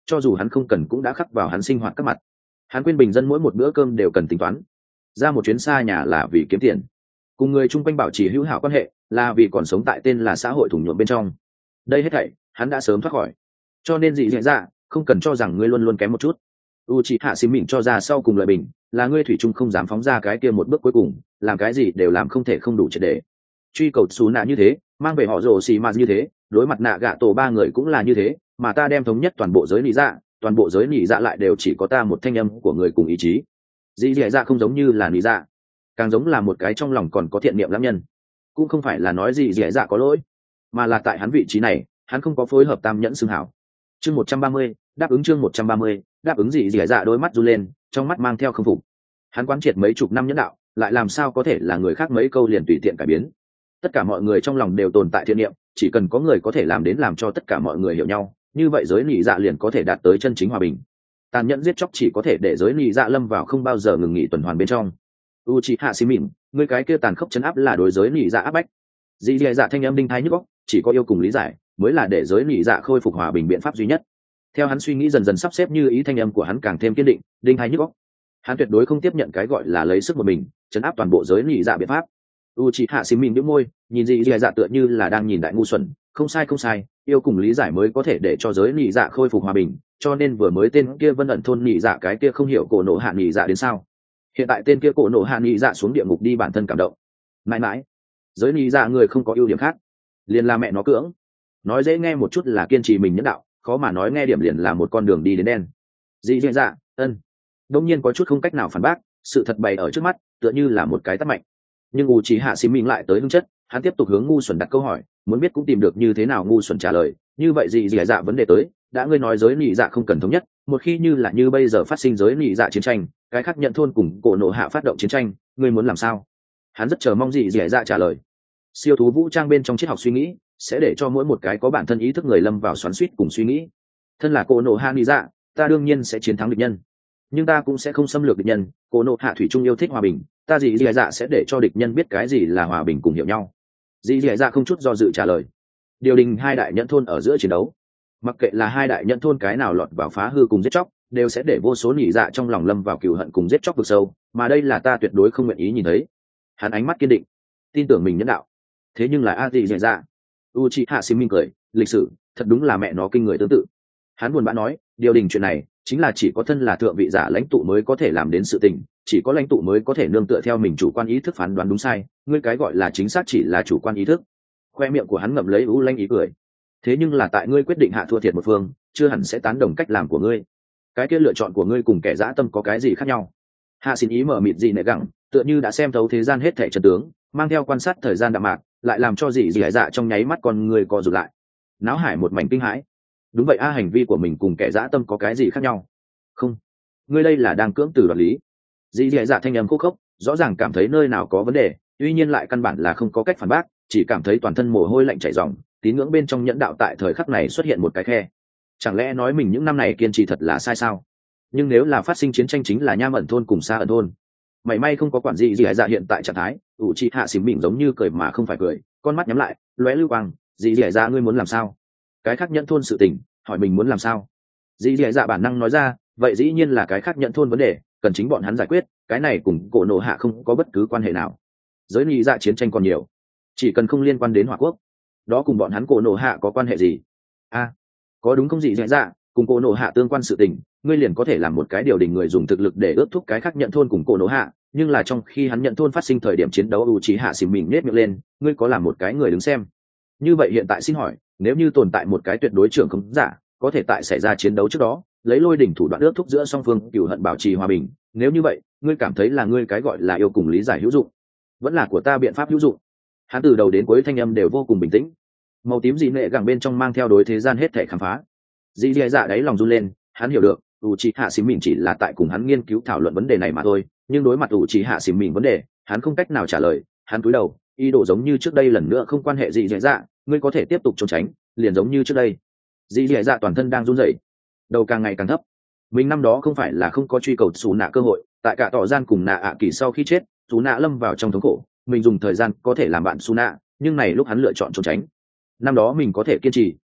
cho dù hắn không cần cũng đã khắc vào hắn sinh hoạt các mặt. Hắn quên bình dân mỗi một bữa cơm đều cần tính toán, ra một chuyến xa nhà là vì kiếm tiền, cùng người chung quanh bảo trì hữu hảo quan hệ là vì còn sống tại tên là xã hội thủng nhuộm bên trong. Đây hết thảy hắn đã sớm thoát khỏi, cho nên dị dạ dạ không cần cho rằng ngươi luôn luôn kém một chút. Uchiha Xím Mịn cho ra sau cùng lời bình là ngươi thủy chung không dám phóng ra cái kia một bước cuối cùng, làm cái gì đều làm không thể không đủ triệt để. Truy cầu xù nạ như thế, mang về họ rồ xì mà như thế, đối mặt nạ gạ tổ ba người cũng là như thế, mà ta đem thống nhất toàn bộ giới nỉ dạ, toàn bộ giới nỉ dạ lại đều chỉ có ta một thanh âm của người cùng ý chí. Dị dạ dạ không giống như là nỉ dạ, càng giống là một cái trong lòng còn có thiện niệm lãng nhân. Cũng không phải là nói gì dị dạ có lỗi, mà là tại hắn vị trí này, hắn không có phối hợp tam nhẫn xưng hảo. Chương một trăm ba mươi, đáp ứng chương một trăm ba mươi, đáp ứng dị dị dạ đôi mắt run lên, trong mắt mang theo không phục. Hắn quán triệt mấy chục năm nhẫn đạo, lại làm sao có thể là người khác mấy câu liền tùy tiện cải biến. Tất cả mọi người trong lòng đều tồn tại thiện niệm, chỉ cần có người có thể làm đến làm cho tất cả mọi người hiểu nhau, như vậy giới nỉ dạ liền có thể đạt tới chân chính hòa bình. Tàn nhẫn giết chóc chỉ có thể để giới nỉ dạ lâm vào không bao giờ ngừng nghỉ tuần hoàn bên trong. Uchiha Xím Mịn, ngươi cái kia tàn khốc chấn áp là đối giới nỉ dạ áp bách. Dị dị dạ thanh âm đinh thái nhức óc, chỉ có yêu cùng lý giải mới là để giới nỉ dạ khôi phục hòa bình biện pháp duy nhất. Theo hắn suy nghĩ dần dần sắp xếp như ý, thanh âm của hắn càng thêm kiên định, đinh thái nhức óc. Hắn tuyệt đối không tiếp nhận cái gọi là lấy sức một mình chấn áp toàn bộ giới nỉ dạ biện pháp. Uchiha Xím Mịn nhếch môi, nhìn dị dị dạ tựa như là đang nhìn đại ngu xuẩn, không sai không sai, yêu cùng lý giải mới có thể để cho giới nỉ dạ khôi phục hòa bình, cho nên vừa mới tên kia Vân ẩn thôn nỉ dạ cái kia không hiểu cổ nộ hạ nỉ dạ đến sao? Hiện tại tên kia cổ nộ hạ nỉ dạ xuống địa ngục đi bản thân cảm động. Mãi mãi, giới nỉ dạ người không có ưu điểm khác, liền là mẹ nó cưỡng. Nói dễ nghe một chút là kiên trì mình nhẫn đạo, khó mà nói nghe điểm liền là một con đường đi đến đen. Dị dị dạ, ân. Đông nhiên có chút không cách nào phản bác, sự thật bày ở trước mắt, tựa như là một cái tát mạnh. Nhưng Uchiha Xím Mịn lại tới hưng chất, hắn tiếp tục hướng ngu xuẩn đặt câu hỏi, muốn biết cũng tìm được như thế nào ngu xuẩn trả lời. Như vậy dị dị dạ vấn đề tới, đã ngươi nói giới nỉ dạ không cần thống nhất, một khi như là như bây giờ phát sinh giới nỉ dạ chiến tranh, cái khác nhận thôn cùng cổ nộ hạ phát động chiến tranh, ngươi muốn làm sao? Hắn rất chờ mong dị dị dạ trả lời. Siêu thú vũ trang bên trong triết học suy nghĩ sẽ để cho mỗi một cái có bản thân ý thức người lâm vào xoắn xuýt cùng suy nghĩ. Thân là cổ nộ hạ nỉ dạ, ta đương nhiên sẽ chiến thắng địch nhân, nhưng ta cũng sẽ không xâm lược địch nhân. Cổ nộ hạ thủy chung yêu thích hòa bình, ta dị dị dạ sẽ để cho địch nhân biết cái gì là hòa bình cùng hiểu nhau. Dị dị dạ không chút do dự trả lời. Điều đình hai đại nhẫn thôn ở giữa chiến đấu, mặc kệ là hai đại nhẫn thôn cái nào lọt vào phá hư cùng giết chóc, đều sẽ để vô số nỉ dạ trong lòng lâm vào cừu hận cùng giết chóc vực sâu, mà đây là ta tuyệt đối không nguyện ý nhìn thấy. Hắn ánh mắt kiên định, tin tưởng mình nhẫn đạo. Thế nhưng là a dị dị dạ. Uchiha Xím Mịn cười, lịch sử thật đúng là mẹ nó kinh người tương tự. Hắn buồn bã nói, điều đình chuyện này chính là chỉ có thân là thượng vị giả lãnh tụ mới có thể làm đến sự tình, chỉ có lãnh tụ mới có thể nương tựa theo mình chủ quan ý thức phán đoán đúng sai, ngươi cái gọi là chính xác chỉ là chủ quan ý thức. Khoe miệng của hắn ngậm lấy u lanh ý cười. Thế nhưng là tại ngươi quyết định hạ thua thiệt một phương, chưa hẳn sẽ tán đồng cách làm của ngươi. Cái kia lựa chọn của ngươi cùng kẻ dã tâm có cái gì khác nhau? Hạ xin ý mở mịt gì nệ gẳng, tựa như đã xem thấu thế gian hết thảy trận tướng, mang theo quan sát thời gian đạm mạc, lại làm cho dị dị dạ trong nháy mắt con người co rụt lại. Náo hải một mảnh kinh hãi. Đúng vậy a, hành vi của mình cùng kẻ dã tâm có cái gì khác nhau? Không, ngươi đây là đang cưỡng từ đoạt lý. Dị dị dạ thanh âm khô khốc, rõ ràng cảm thấy nơi nào có vấn đề, tuy nhiên lại căn bản là không có cách phản bác, chỉ cảm thấy toàn thân mồ hôi lạnh chảy ròng, tín ngưỡng bên trong nhẫn đạo tại thời khắc này xuất hiện một cái khe. Chẳng lẽ nói mình những năm này kiên trì thật là sai sao? Nhưng nếu là phát sinh chiến tranh chính là nham ẩn thôn cùng xa ẩn thôn, mảy may không có quản gì gì dạ hiện tại trạng thái. Uchiha Xím Mịn giống như cười mà không phải cười, con mắt nhắm lại, lóe lưu quang. Dị dị dạ ngươi muốn làm sao? Cái khác nhẫn thôn sự tình, hỏi mình muốn làm sao? Dị dị dạ bản năng nói ra, vậy dĩ nhiên là cái khác nhẫn thôn vấn đề, cần chính bọn hắn giải quyết, cái này cùng cổ nộ hạ không có bất cứ quan hệ nào. Giới nỉ dạ chiến tranh còn nhiều, chỉ cần không liên quan đến hỏa quốc, đó cùng bọn hắn cổ nộ hạ có quan hệ gì? A, à, có đúng không dị dạ dạ, cùng cổ nộ hạ tương quan sự tình, ngươi liền có thể làm một cái điều đình người dùng thực lực để ước thúc cái khác nhận thôn cùng cổ nộ hạ, nhưng là trong khi hắn nhận thôn phát sinh thời điểm chiến đấu, Uchiha Xím Mịn nhếch miệng lên, ngươi có làm một cái người đứng xem? Như vậy hiện tại xin hỏi, nếu như tồn tại một cái tuyệt đối trưởng không giả, có thể tại xảy ra chiến đấu trước đó, lấy lôi đỉnh thủ đoạn ước thúc giữa song phương cửu hận bảo trì hòa bình, nếu như vậy, ngươi cảm thấy là ngươi cái gọi là yêu cùng lý giải hữu dụng, vẫn là của ta biện pháp hữu dụng? Hắn từ đầu đến cuối thanh âm đều vô cùng bình tĩnh, màu tím dị nệ gẳng bên trong mang theo đối thế gian hết thể khám phá. Dị dị dạ đáy lòng run lên, hắn hiểu được Uchiha Xím Mịn chỉ là tại cùng hắn nghiên cứu thảo luận vấn đề này mà thôi, nhưng đối mặt Uchiha Xím Mịn vấn đề, hắn không cách nào trả lời. Hắn cúi đầu, ý đồ giống như trước đây lần nữa không quan hệ dị dị dạ, ngươi có thể tiếp tục trốn tránh, liền giống như trước đây. Dị dị dạ toàn thân đang run rẩy, đầu càng ngày càng thấp. Mình năm đó không phải là không có truy cầu xù nạ cơ hội, tại cả tỏ gian cùng nạ ạ kỳ sau khi chết, xù nạ lâm vào trong thống khổ, mình dùng thời gian có thể làm bạn xù nạ, nhưng này lúc hắn lựa chọn trốn tránh. Năm đó mình có thể kiên trì,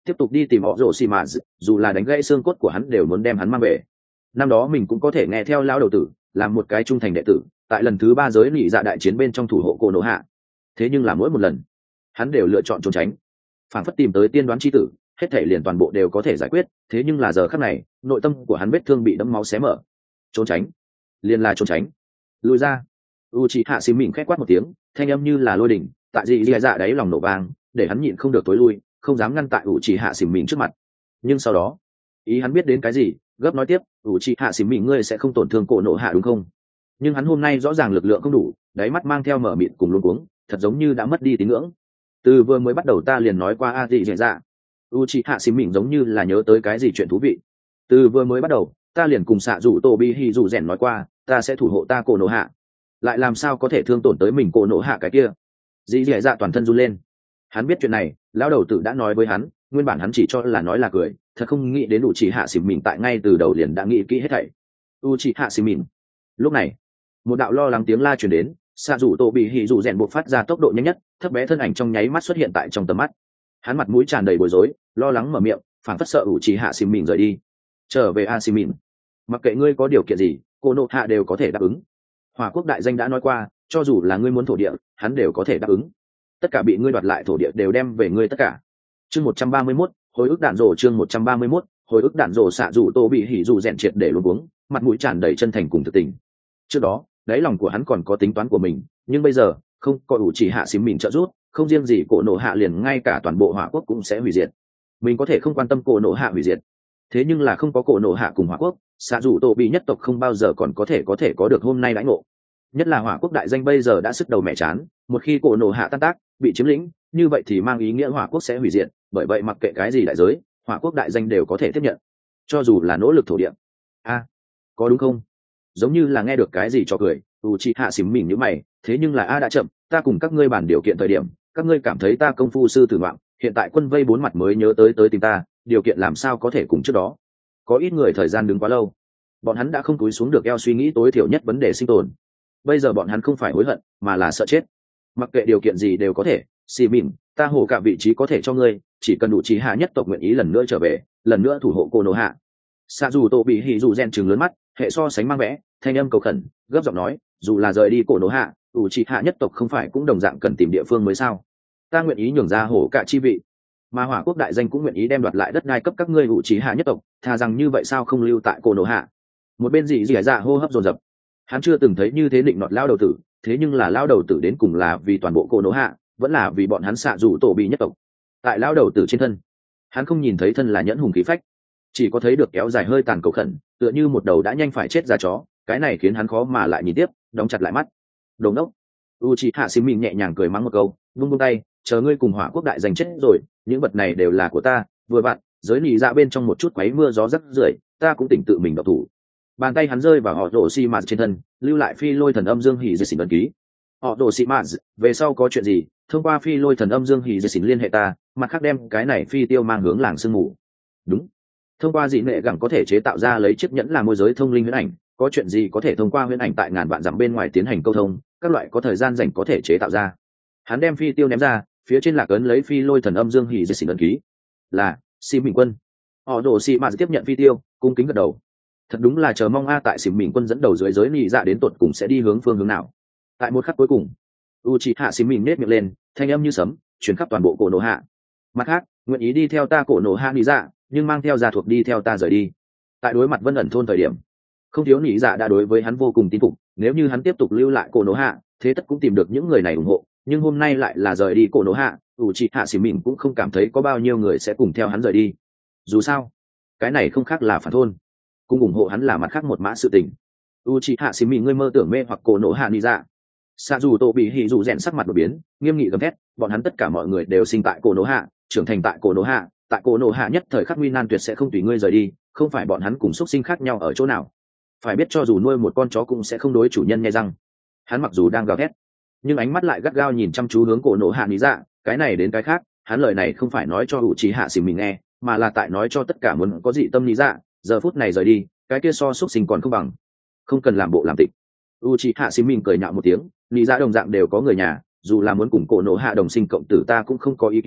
tiếp tục đi tìm họ rổ xì mà dù là đánh gãy xương cốt của hắn đều muốn đem hắn mang về. Năm đó mình cũng có thể nghe theo lão đầu tử, làm một cái trung thành đệ tử, tại lần thứ ba giới nị dạ đại chiến bên trong thủ hộ cô nổ hạ. Thế nhưng là mỗi một lần hắn đều lựa chọn trốn tránh, phản phất tìm tới tiên đoán chi tử, hết thể liền toàn bộ đều có thể giải quyết. Thế nhưng là giờ khắc này nội tâm của hắn vết thương bị đẫm máu xé mở. Trốn tránh liền là trốn tránh. Lùi ra. Uchiha xì mỉm khét quát một tiếng, thanh âm như là lôi đỉnh, tại dị dị dạ đáy lòng nổ vang, để hắn nhịn không được tối lui, không dám ngăn tại Uchiha xì mỉm trước mặt. Nhưng sau đó ý hắn biết đến cái gì, gấp nói tiếp, Uchiha xì mỉm ngươi sẽ không tổn thương cổ nổ hạ đúng không? Nhưng hắn hôm nay rõ ràng lực lượng không đủ, đáy mắt mang theo mở mịt cùng luống cuống, thật giống như đã mất đi tín ngưỡng. Từ vừa mới bắt đầu ta liền nói qua a dị dị dạ. Uchiha xì mỉm giống như là nhớ tới cái gì chuyện thú vị. Từ vừa mới bắt đầu ta liền cùng xạ rủ tô bi hi rủ rèn nói qua, ta sẽ thủ hộ ta cổ nổ hạ, lại làm sao có thể thương tổn tới mình cổ nổ hạ cái kia. Dĩ dẻ dạ toàn thân run lên. Hắn biết chuyện này lão đầu tử đã nói với hắn, nguyên bản hắn chỉ cho là nói là cười, thật không nghĩ đến Uchiha xì mỉm tại ngay từ đầu liền đã nghĩ kỹ hết thảy. Uchiha xì mỉm. Lúc này một đạo lo lắng tiếng la truyền đến, xạ rủ tô bị hỉ rủ rèn buộc phát ra tốc độ nhanh nhất, thấp bé thân ảnh trong nháy mắt xuất hiện tại trong tầm mắt. Hắn mặt mũi tràn đầy bối rối, lo lắng mở miệng, phảng phất sợ Uchiha xì mỉm rời đi. Trở về a xì mỉm, mặc kệ ngươi có điều kiện gì cô nộ hạ đều có thể đáp ứng. Hỏa quốc đại danh đã nói qua, cho dù là ngươi muốn thổ địa hắn đều có thể đáp ứng. Tất cả bị ngươi đoạt lại thổ địa đều đem về ngươi tất cả. Chương một trăm ba mươi mốt, hồi ức đạn rổ. Chương một trăm ba mươi mốt, hồi ức đạn rổ. Xạ rủ tô bị hỉ rủ rèn triệt để luống cuống, mặt mũi tràn đầy chân thành cùng thực tình. Trước đó đáy lòng của hắn còn có tính toán của mình, nhưng bây giờ không có đủ chỉ hạ xím mình trợ giúp, không riêng gì cổ nộ hạ liền ngay cả toàn bộ hỏa quốc cũng sẽ hủy diệt. Mình có thể không quan tâm cổ nộ hạ hủy diệt, thế nhưng là không có cổ nộ hạ cùng hỏa quốc, xạ rủ tổ bị nhất tộc không bao giờ còn có thể có thể có được hôm nay đãi ngộ. Nhất là hỏa quốc đại danh bây giờ đã sức đầu mẹ chán, một khi cổ nộ hạ tan tác bị chiếm lĩnh, như vậy thì mang ý nghĩa hỏa quốc sẽ hủy diệt. Bởi vậy mặc kệ cái gì đại giới, hỏa quốc đại danh đều có thể tiếp nhận, cho dù là nỗ lực thổ địa. A, à, có đúng không? Giống như là nghe được cái gì cho cười. Uchiha xím mỉm như mày, thế nhưng là a đã chậm, ta cùng các ngươi bàn điều kiện thời điểm các ngươi cảm thấy ta công phu sư tử ngoạm, hiện tại quân vây bốn mặt mới nhớ tới tới tìm ta, điều kiện làm sao có thể cùng trước đó. Có ít người thời gian đứng quá lâu, bọn hắn đã không cúi xuống được eo suy nghĩ tối thiểu nhất vấn đề sinh tồn. Bây giờ bọn hắn không phải hối hận mà là sợ chết. Mặc kệ điều kiện gì đều có thể. Xì mỉm, ta hổ cả vị trí có thể cho ngươi, chỉ cần đủ trí hạ nhất tộc nguyện ý lần nữa trở về, lần nữa thủ hộ cô nô hạ. Xạ dù tổ bị hỉ dù rèn trừng lớn mắt, hệ so sánh mang vẽ, thanh âm cầu khẩn, gấp giọng nói, dù là rời đi cổ nô hạ, đủ trí hạ nhất tộc không phải cũng đồng dạng cần tìm địa phương mới sao? Ta nguyện ý nhường ra hổ cả chi vị, mà hỏa quốc đại danh cũng nguyện ý đem đoạt lại đất đai cấp các ngươi đủ trí hạ nhất tộc, thà rằng như vậy sao không lưu tại cổ nô hạ. Một bên dị dị dạ hô hấp dồn dập, hắn chưa từng thấy như thế định nọt lao đầu tử, thế nhưng là lao đầu tử đến cùng là vì toàn bộ cổ nô hạ, vẫn là vì bọn hắn xạ dù tổ bị nhất tộc. Tại lao đầu tử trên thân, hắn không nhìn thấy thân là nhẫn hùng khí phách, chỉ có thấy được kéo dài hơi tàn cầu khẩn, tựa như một đầu đã nhanh phải chết ra chó. Cái này khiến hắn khó mà lại nhìn tiếp, đóng chặt lại mắt. Đồ ngốc. Uchiha xím mình nhẹ nhàng cười mắng một câu, vung vung tay, chờ ngươi cùng hỏa quốc đại giành chết rồi, những vật này đều là của ta. Vừa vặn giới nỉ dạ bên trong một chút quấy mưa gió rất rưởi, ta cũng tỉnh tự mình độc thủ. Bàn tay hắn rơi vào họ rổ xi mạt trên thân, lưu lại phi lôi thần âm dương hỉ dệt xỉn ấn ký. Họ rổ xi mạt, về sau có chuyện gì thông qua phi lôi thần âm dương hỉ dệt xỉn liên hệ ta, mặt khác đem cái này phi tiêu mang hướng làng sương mù. Đúng, thông qua dị nệ gẳng có thể chế tạo ra lấy chiếc nhẫn làm môi giới thông linh huyễn ảnh, có chuyện gì có thể thông qua huyễn ảnh tại ngàn vạn dặm bên ngoài tiến hành câu thông, các loại có thời gian rảnh có thể chế tạo ra. Hắn đem phi tiêu ném ra, phía trên lạc ấn lấy phi lôi thần âm dương hỉ dệt xỉn ấn ký. Là Xỉn Mình Quân. Họ rổ xi mạt tiếp nhận phi tiêu, cung kính gật đầu. Thật đúng là chờ mong a, tại Xỉn Mình Quân dẫn đầu dưới giới nị dạ đến tột cùng sẽ đi hướng phương hướng nào. Tại một khắc cuối cùng, Uchiha xím mình nét miệng lên, thanh âm như sấm truyền khắp toàn bộ cổ nổ hạ. Mặt khác, nguyện ý đi theo ta cổ nổ hạ nị dạ, nhưng mang theo gia thuộc đi theo ta rời đi. Tại đối mặt Vân ẩn thôn thời điểm, không thiếu nị dạ đã đối với hắn vô cùng tín phục, nếu như hắn tiếp tục lưu lại cổ nổ hạ, thế tất cũng tìm được những người này ủng hộ, nhưng hôm nay lại là rời đi cổ nổ hạ, Uchiha xím mình cũng không cảm thấy có bao nhiêu người sẽ cùng theo hắn rời đi. Dù sao, cái này không khác là phản thôn, cùng ủng hộ hắn là mặt khác một mã sự tình. Uchiha xím mình ngươi mơ tưởng mê hoặc cổ nổ hạ nị dạ. Xạ dù tổ bị hỉ dù rèn sắc mặt đột biến, nghiêm nghị gầm thét, bọn hắn tất cả mọi người đều sinh tại cổ nổ hạ, trưởng thành tại cổ nổ hạ, tại cổ nổ hạ nhất thời khắc nguy nan tuyệt sẽ không tùy ngươi rời đi, không phải bọn hắn cùng xuất sinh khác nhau ở chỗ nào. Phải biết cho dù nuôi một con chó cũng sẽ không đối chủ nhân nghe răng. Hắn mặc dù đang gào thét, nhưng ánh mắt lại gắt gao nhìn chăm chú hướng cổ nổ hạ lý dạ, cái này đến cái khác, hắn lời này không phải nói cho Uchiha xỉn mình nghe, mà là tại nói cho tất cả muốn có dị tâm lý dạ, giờ phút này rời đi, cái kia so xuất sinh còn không bằng. Không cần làm bộ làm tịch. Uchiha xỉn mình cười nhạo một tiếng, lý dạ đồng dạng đều có người nhà, dù là muốn cùng cổ nổ hạ đồng sinh cộng tử ta cũng không có ý kiến,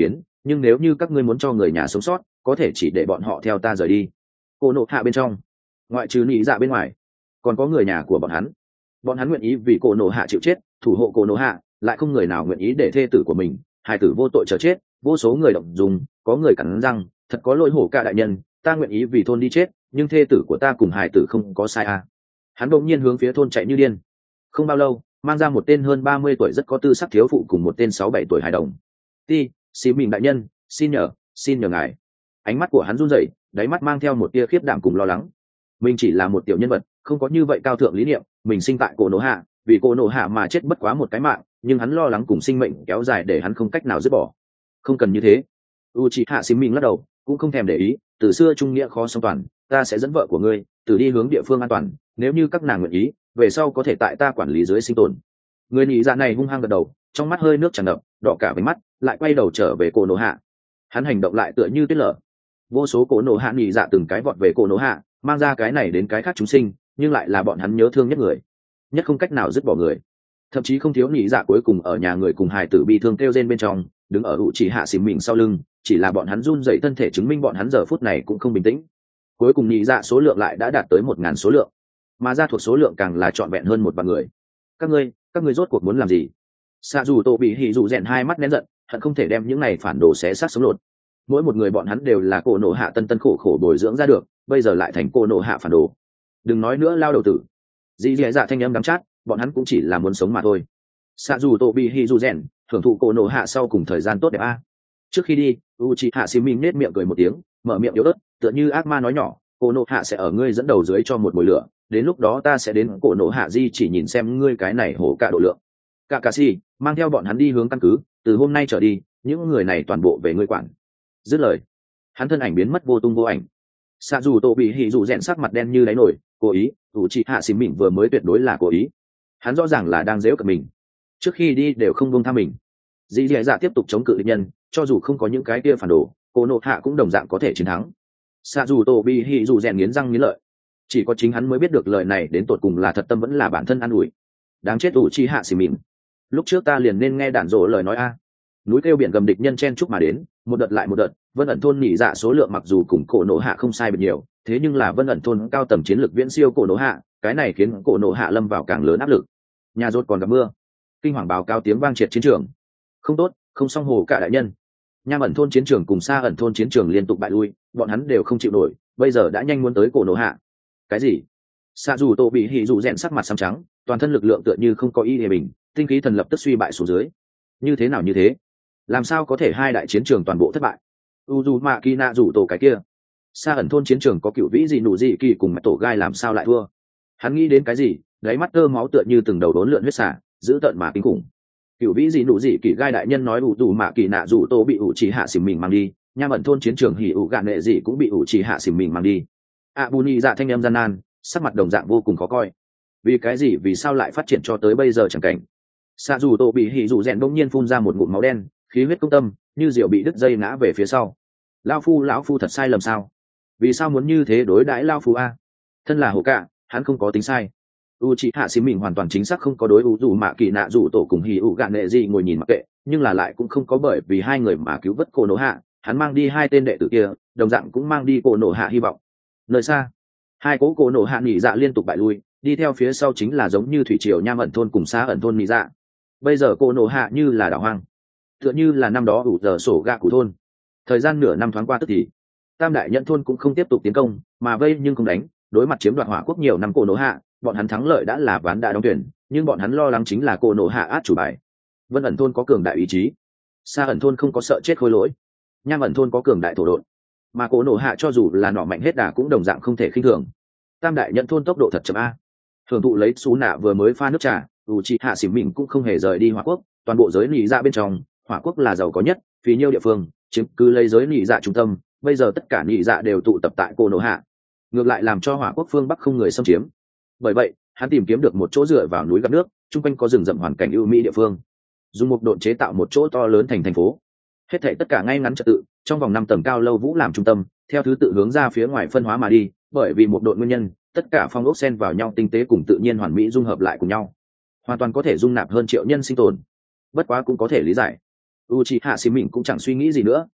nhưng nếu như các ngươi muốn cho người nhà sống sót có thể chỉ để bọn họ theo ta rời đi. Cô nộ hạ bên trong ngoại trừ nị dạ bên ngoài còn có người nhà của bọn hắn, bọn hắn nguyện ý vì cô nộ hạ chịu chết thủ hộ cô nộ hạ, lại không người nào nguyện ý để thê tử của mình hài tử vô tội chờ chết. Vô số người động dùng, có người cắn răng, thật có lỗi hổ cả đại nhân, ta nguyện ý vì thôn đi chết, nhưng thê tử của ta cùng hài tử không có sai à. Hắn bỗng nhiên hướng phía thôn chạy như điên. Không bao lâu mang ra một tên hơn ba mươi tuổi rất có tư sắc thiếu phụ cùng một tên sáu bảy tuổi hài đồng. Ti, xí mình đại nhân, xin nhờ, xin nhờ ngài. Ánh mắt của hắn run rẩy, đáy mắt mang theo một tia khiếp đảm cùng lo lắng. Mình chỉ là một tiểu nhân vật, không có như vậy cao thượng lý niệm, mình sinh tại cổ nổ hạ, vì cổ nổ hạ mà chết bất quá một cái mạng, nhưng hắn lo lắng cùng sinh mệnh kéo dài để hắn không cách nào dứt bỏ. Không cần như thế. Uchiha xí mình lắc đầu, cũng không thèm để ý, từ xưa trung nghĩa khó song toàn, ta sẽ dẫn vợ của ngươi từ đi hướng địa phương an toàn, nếu như các nàng nguyện ý, về sau có thể tại ta quản lý dưới sinh tồn. Người nhị dạ này hung hăng gật đầu, trong mắt hơi nước tràn ngập, đỏ cả với mắt, lại quay đầu trở về cổ nổ hạ. Hắn hành động lại tựa như tuyết lở. Vô số cổ nổ hạ nhị dạ từng cái vọt về cổ nổ hạ, mang ra cái này đến cái khác chúng sinh, nhưng lại là bọn hắn nhớ thương nhất người, nhất không cách nào dứt bỏ người. Thậm chí không thiếu nhị dạ cuối cùng ở nhà người cùng hài tử bị thương kêu rên bên trong, đứng ở Uchiha xỉm mình sau lưng, chỉ là bọn hắn run dậy thân thể chứng minh bọn hắn giờ phút này cũng không bình tĩnh. Cuối cùng nhị dạ số lượng lại đã đạt tới một ngàn số lượng, mà ra thuộc số lượng càng là trọn vẹn hơn một vạn người. Các ngươi, các ngươi rốt cuộc muốn làm gì? Xạ dù tổ bị hỉ dù rèn hai mắt nén giận, hận không thể đem những này phản đồ xé xác sống lột. Mỗi một người bọn hắn đều là cổ nổ hạ tân tân khổ khổ bồi dưỡng ra được, bây giờ lại thành cổ nổ hạ phản đồ. Đừng nói nữa lao đầu tử. Dĩ dẻ dạ thanh âm đắng chát, bọn hắn cũng chỉ là muốn sống mà thôi. Xạ dù tổ bị hỉ dù rèn hưởng thụ cổ nổ hạ sau cùng thời gian tốt đẹp a. Trước khi đi, Uchiha xí mình nết miệng cười một tiếng, mở miệng yếu ớt, tựa như ác ma nói nhỏ, cổ nổ hạ sẽ ở ngươi dẫn đầu dưới cho một mồi lửa, đến lúc đó ta sẽ đến cổ nổ hạ di chỉ nhìn xem ngươi cái này hổ cả độ lượng. Kakashi mang theo bọn hắn đi hướng căn cứ, từ hôm nay trở đi những người này toàn bộ về ngươi quản. Dứt lời hắn thân ảnh biến mất vô tung vô ảnh. Xạ dù tổ bị hỉ dù rèn sắc mặt đen như đáy nổi, cố ý. Uchiha xí mình vừa mới tuyệt đối là cố ý, hắn rõ ràng là đang giễu cợt mình. Trước khi đi đều không buông tha mình. Dĩ dẻ dạ tiếp tục chống cự địch nhân, cho dù không có những cái kia phản đồ, cổ nộ hạ cũng đồng dạng có thể chiến thắng. Xạ dù tổ bị hỉ dù rèn nghiến răng nghiến lợi, chỉ có chính hắn mới biết được lời này đến tột cùng là thật tâm vẫn là bản thân an ủi. Đáng chết Uchiha xí mình, lúc trước ta liền nên nghe đản dỗ lời nói a. Núi kêu biển gầm địch nhân chen chúc mà đến, một đợt lại một đợt. Vân ẩn thôn nhị dạ số lượng mặc dù cùng cổ nổ hạ không sai biệt nhiều, thế nhưng là vân ẩn thôn cao tầm chiến lược viễn siêu cổ nổ hạ, cái này khiến cổ nổ hạ lâm vào càng lớn áp lực. Nhà rốt còn gặp mưa, kinh hoàng báo cao tiếng vang triệt chiến trường. Không tốt, không xong hồ cả đại nhân. Nham ẩn thôn chiến trường cùng xa ẩn thôn chiến trường liên tục bại lui, bọn hắn đều không chịu nổi, bây giờ đã nhanh muốn tới cổ nổ hạ. Cái gì? Xạ dù tổ bị hỉ dù rèn sắc mặt xám trắng, toàn thân lực lượng tựa như không có ý hề bình, tinh khí thần lập tức suy bại xuống dưới. Như thế nào như thế? Làm sao có thể hai đại chiến trường toàn bộ thất bại? Uzumaki nạ rủ tổ cái kia, xa ẩn thôn chiến trường có cựu vĩ gì nụ gì kỳ cùng mẹ tổ gai làm sao lại thua? Hắn nghĩ đến cái gì? Đáy mắt tơ máu tựa như từng đầu đốn lượn huyết xả, dữ tợn mà kinh khủng. Cựu vĩ gì nụ gì kỳ gai đại nhân nói Uzumaki nạ rủ tổ bị ủ chỉ hạ xỉm mình mang đi, nham ẩn thôn chiến trường hỉ ủ gạn nệ gì cũng bị ủ chỉ hạ xỉm mình mang đi. Abuni dạ thanh âm gian nan, sắc mặt đồng dạng vô cùng khó coi. Vì cái gì, vì sao lại phát triển cho tới bây giờ chẳng cảnh? Xạ dù tổ bị hỉ dù rèn bỗng nhiên phun ra một ngụm máu đen, khí huyết công tâm như diều bị đứt dây ngã về phía sau. Lao phu lão phu thật sai lầm sao? Vì sao muốn như thế đối đãi lao phu a? Thân là hồ cạ, hắn không có tính sai. Uchiha xí mình hoàn toàn chính xác không có đối Uzumaki nạ rủ tổ cùng hỉ ủ gạn nệ gì ngồi nhìn mặc kệ, nhưng là lại cũng không có bởi vì hai người mà cứu vớt cô nổ hạ. Hắn mang đi hai tên đệ tử kia, đồng dạng cũng mang đi cô nổ hạ hy vọng. Nơi xa hai cố cô nổ hạ nhị dạ liên tục bại lui, đi theo phía sau chính là giống như thủy triều nham ẩn thôn cùng xa ẩn thôn nhị dạ. Bây giờ cô nổ hạ như là đảo hoang, tựa như là năm đó ủ giờ sổ gạ của thôn. Thời gian nửa năm thoáng qua tức thì tam đại nhận thôn cũng không tiếp tục tiến công mà vây nhưng không đánh, đối mặt chiếm đoạt hỏa quốc nhiều năm cô nổ hạ, bọn hắn thắng lợi đã là ván đã đóng tuyển, nhưng bọn hắn lo lắng chính là cô nổ hạ át chủ bài. Vân ẩn thôn có cường đại ý chí, xa ẩn thôn không có sợ chết khôi lỗi, nham ẩn thôn có cường đại thổ độn, mà cô nổ hạ cho dù là nọ mạnh hết đà cũng đồng dạng không thể khinh thường. Tam đại nhận thôn tốc độ thật chậm a. Thường thụ lấy xú nạ vừa mới pha nước trà, Uchiha xỉm mình cũng không hề rời đi hỏa quốc, toàn bộ giới nị dạ bên trong hỏa quốc là giàu có nhất, vì nhiều địa phương chiếm cứ lấy giới nị dạ trung tâm, bây giờ tất cả nị dạ đều tụ tập tại cô nổ hạ, ngược lại làm cho hỏa quốc phương bắc không người xâm chiếm. Bởi vậy hắn tìm kiếm được một chỗ dựa vào núi gặp nước, chung quanh có rừng rậm hoàn cảnh ưu mỹ địa phương, dùng một độn chế tạo một chỗ to lớn thành thành phố. Hết thảy tất cả ngay ngắn trật tự, trong vòng năm tầng cao lâu vũ làm trung tâm, theo thứ tự hướng ra phía ngoài phân hóa mà đi, bởi vì một độn nguyên nhân, tất cả phong ốc xen vào nhau tinh tế cùng tự nhiên hoàn mỹ dung hợp lại cùng nhau, hoàn toàn có thể dung nạp hơn triệu nhân sinh tồn. Bất quá cũng có thể lý giải, Uchiha xí mình cũng chẳng suy nghĩ gì nữa,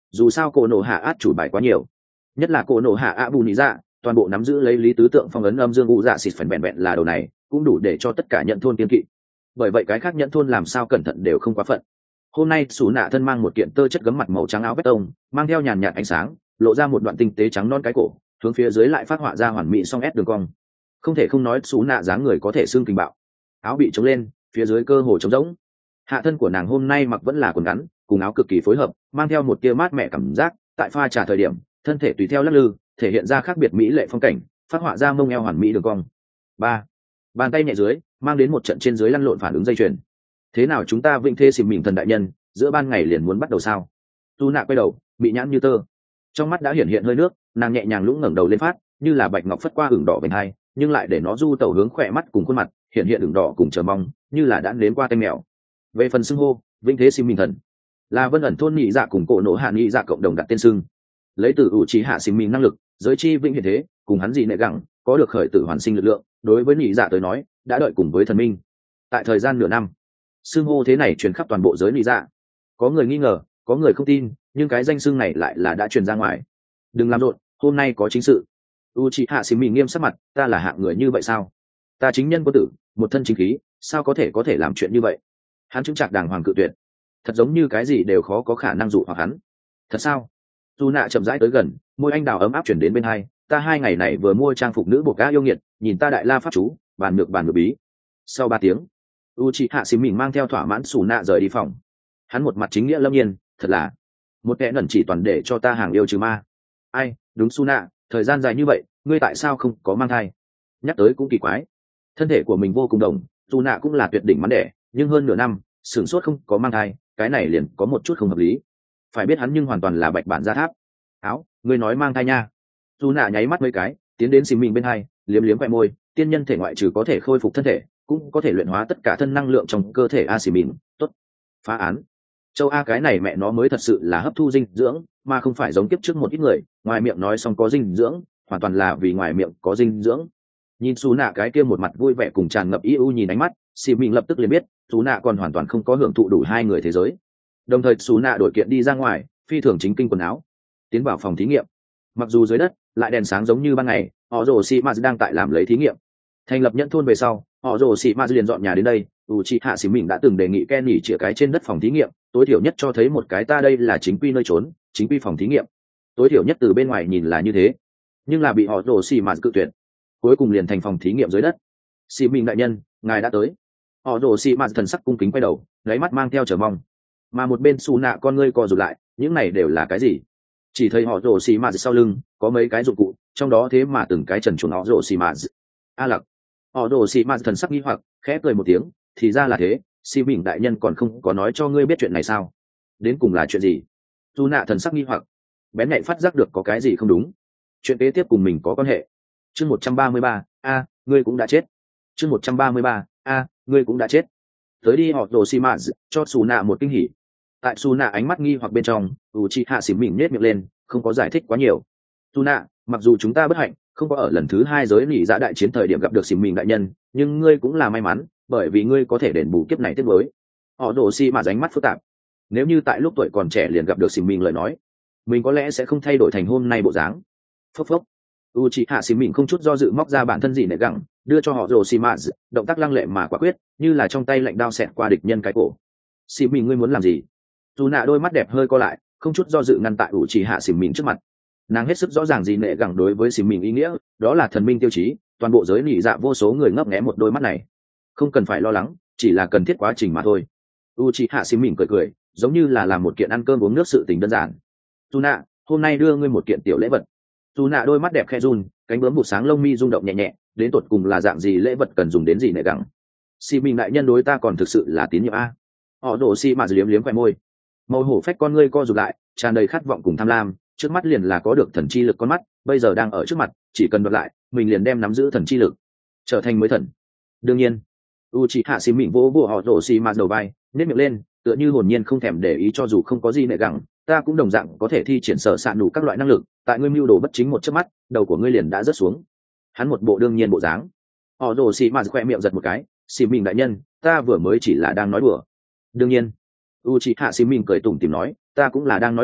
dù sao cổ nổ hạ át chủ bài quá nhiều, nhất là cổ nổ hạ ạ bù nị dạ toàn bộ nắm giữ lấy lý tứ tượng phong ấn âm dương u dạ xịt phần vẹn vẹn là đầu này cũng đủ để cho tất cả nhận thôn kiên kỵ. Bởi vậy cái khác nhận thôn làm sao cẩn thận đều không quá phận. Hôm nay xù nạ thân mang một kiện tơ chất gấm mặt màu trắng áo vét tông, mang theo nhàn nhạt ánh sáng, lộ ra một đoạn tinh tế trắng non cái cổ, hướng phía dưới lại phát họa ra hoàn mỹ song ép đường cong. Không thể không nói xù nạ dáng người có thể xương kinh bạo. Áo bị trống lên, phía dưới cơ hồ trống rỗng. Hạ thân của nàng hôm nay mặc vẫn là quần ngắn, cùng áo cực kỳ phối hợp, mang theo một tia mát mẻ cảm giác. Tại pha trà thời điểm, thân thể tùy theo lắc lư, thể hiện ra khác biệt mỹ lệ phong cảnh, phát họa ra mông eo hoàn mỹ đường cong. Ba, bàn tay nhẹ dưới, mang đến một trận trên dưới lăn lộn phản ứng dây chuyền. Thế nào chúng ta vĩnh thê xìm mình thần đại nhân, giữa ban ngày liền muốn bắt đầu sao? Tu nạ quay đầu, bị nhãn như tơ, trong mắt đã hiện hiện hơi nước, nàng nhẹ nhàng lũng ngẩng đầu lên phát, như là bạch ngọc phất qua ửng đỏ vành hai, nhưng lại để nó du tẩu hướng khỏe mắt cùng khuôn mặt, hiện hiện ửng đỏ cùng chờ mong, như là đã nếm qua tay mèo. Về phần xưng hô, vĩnh thế xìm mình thần, là vân ẩn thôn nhị dạ cùng cổ nổ hạ nhị dạ cộng đồng đặt tên xưng, lấy từ ủ trí hạ xìm mình năng lực, giới chi vĩnh hiện thế, cùng hắn gì nệ gẳng, có được khởi tử hoàn sinh lực lượng, đối với nhị dạ tới nói, đã đợi cùng với thần minh. Tại thời gian nửa năm, xưng hô thế này truyền khắp toàn bộ giới nhị dạ. Có người nghi ngờ, có người không tin, nhưng cái danh xưng này lại là đã truyền ra ngoài. Đừng làm rộn, hôm nay có chính sự. Uchiha xìm mình nghiêm sắc mặt, ta là hạng người như vậy sao? Ta chính nhân quân tử, một thân chính khí, sao có thể có thể làm chuyện như vậy? Hắn chứng chặt đàng hoàng cự tuyệt, thật giống như cái gì đều khó có khả năng dụ hoặc hắn. Thật sao? Dù nạ chậm rãi tới gần, môi anh đào ấm áp chuyển đến bên hai, ta hai ngày này vừa mua trang phục nữ bộ gã yêu nghiệt, nhìn ta đại la pháp chú, bàn ngược bàn ngược bí. Sau ba tiếng, Uchiha xìm mình mang theo thỏa mãn Sủ nạ rời đi phòng. Hắn một mặt chính nghĩa lâm nhiên, thật là một kẻ nẩn chỉ toàn để cho ta hàng yêu trừ ma. Ai, đúng Su nạ, thời gian dài như vậy, ngươi tại sao không có mang thai? Nhắc tới cũng kỳ quái, thân thể của mình vô cùng đồng, Su nạ cũng là tuyệt đỉnh mắn đẻ, nhưng hơn nửa năm sửng sốt không có mang thai, cái này liền có một chút không hợp lý. Phải biết hắn nhưng hoàn toàn là bạch bản gia tháp. Áo, ngươi nói mang thai nha? Su nạ nháy mắt mấy cái, tiến đến xìm mình bên hai, liếm liếm khoe môi, tiên nhân thể ngoại trừ có thể khôi phục thân thể, cũng có thể luyện hóa tất cả thân năng lượng trong cơ thể a xìm mình. Tốt, phá án. Châu A cái này mẹ nó mới thật sự là hấp thu dinh dưỡng, mà không phải giống kiếp trước một ít người, ngoài miệng nói xong có dinh dưỡng, hoàn toàn là vì ngoài miệng có dinh dưỡng. Nhìn Sú nạ cái kia một mặt vui vẻ cùng tràn ngập ý ưu nhìn ánh mắt, xì mình lập tức liền biết, Sú nạ còn hoàn toàn không có hưởng thụ đủ hai người thế giới. Đồng thời Sú nạ đổi kiện đi ra ngoài, phi thường chính kinh quần áo, tiến vào phòng thí nghiệm. Mặc dù dưới đất lại đèn sáng giống như ban ngày, họ rồ xì ma đang tại làm lấy thí nghiệm. Thành lập nhận thôn về sau, họ rồ xì ma liền dọn nhà đến đây. Uchiha xì mình đã từng đề nghị Ken nghỉ chĩa cái trên đất phòng thí nghiệm, tối thiểu nhất cho thấy một cái ta đây là chính quy nơi trốn, chính quy phòng thí nghiệm. Tối thiểu nhất từ bên ngoài nhìn là như thế, nhưng là bị họ rồ xì mà cự tuyệt. Cuối cùng liền thành phòng thí nghiệm dưới đất. Xì mình đại nhân, ngài đã tới. Họ rồ xì mà thần sắc cung kính quay đầu, gáy mắt mang theo chờ mong. Mà một bên Su nạ con ngươi co rụt lại, những này đều là cái gì? Chỉ thấy họ rồ xì mà sau lưng có mấy cái dụng cụ, trong đó thế mà từng cái trần chuồng họ rồ xì mà. A lặc. Họ rồ xì mà thần sắc nghi hoặc, khẽ cười một tiếng, thì ra là thế, xì mình đại nhân còn không có nói cho ngươi biết chuyện này sao? Đến cùng là chuyện gì? Su nạ thần sắc nghi hoặc, bén nhạy phát giác được có cái gì không đúng. Chuyện kế tiếp cùng mình có quan hệ. Chương một trăm ba mươi ba, a, ngươi cũng đã chết. Chương một trăm ba mươi ba, a, ngươi cũng đã chết. Tới đi họ rồ xì mà cho Su nạ một kinh hỉ. Tại Su nạ ánh mắt nghi hoặc bên trong, Uchiha xì mình nhếch miệng lên, không có giải thích quá nhiều. Su nạ, mặc dù chúng ta bất hạnh không có ở lần thứ hai giới nỉ dạ đại chiến thời điểm gặp được xì mình đại nhân, nhưng ngươi cũng là may mắn, bởi vì ngươi có thể đền bù kiếp này tiếp với. Họ đổ xì mà ánh mắt phức tạp. Nếu như tại lúc tuổi còn trẻ liền gặp được xì mình lời nói, mình có lẽ sẽ không thay đổi thành hôm nay bộ dáng. Phốc phốc. Uchiha xì mình không chút do dự móc ra bản thân gì nệ gẳng, đưa cho họ đổ xì mà, động tác lăng lệ mà quả quyết, như là trong tay lạnh đao xẹt qua địch nhân cái cổ. Xì mình ngươi muốn làm gì? Dù nạ đôi mắt đẹp hơi co lại, không chút do dự ngăn tại Uchiha xì mình trước mặt. Nàng hết sức rõ ràng gì nệ gẳng đối với xì mình ý nghĩa, đó là thần minh tiêu chí, toàn bộ giới nỉ dạ vô số người ngấp nghé một đôi mắt này. Không cần phải lo lắng, chỉ là cần thiết quá trình mà thôi. Uchiha xì mình cười cười, giống như là làm một kiện ăn cơm uống nước sự tình đơn giản. Su nạ, hôm nay đưa ngươi một kiện tiểu lễ vật. Su nạ đôi mắt đẹp khẽ run, cánh bướm bụt sáng lông mi rung động nhẹ nhẹ, đến tột cùng là dạng gì lễ vật cần dùng đến gì nệ gẳng. Xì mình đại nhân đối ta còn thực sự là tín nhiệm a. Họ đổ xì mà liếm liếm khoe môi, màu hổ phách con ngươi co rụt lại, tràn đầy khát vọng cùng tham lam. Trước mắt liền là có được thần chi lực con mắt, bây giờ đang ở trước mặt, chỉ cần đoạt lại, mình liền đem nắm giữ thần chi lực, trở thành mới thần. Đương nhiên, Uchiha xì mình vỗ vỗ họ rồ xì mà đầu vai, nhếch miệng lên, tựa như hồn nhiên không thèm để ý cho dù không có gì nệ gẳng, ta cũng đồng dạng có thể thi triển sở sạn đủ các loại năng lực, tại ngươi mưu đồ bất chính một chớp mắt, đầu của ngươi liền đã rớt xuống. Hắn một bộ đương nhiên bộ dáng. Họ rồ xì mà khẽ miệng giật một cái, xì mình đại nhân, ta vừa mới chỉ là đang nói đùa. Đương nhiên, Uchiha xì mình cười tủm tỉm nói, ta cũng là đang nói đùa,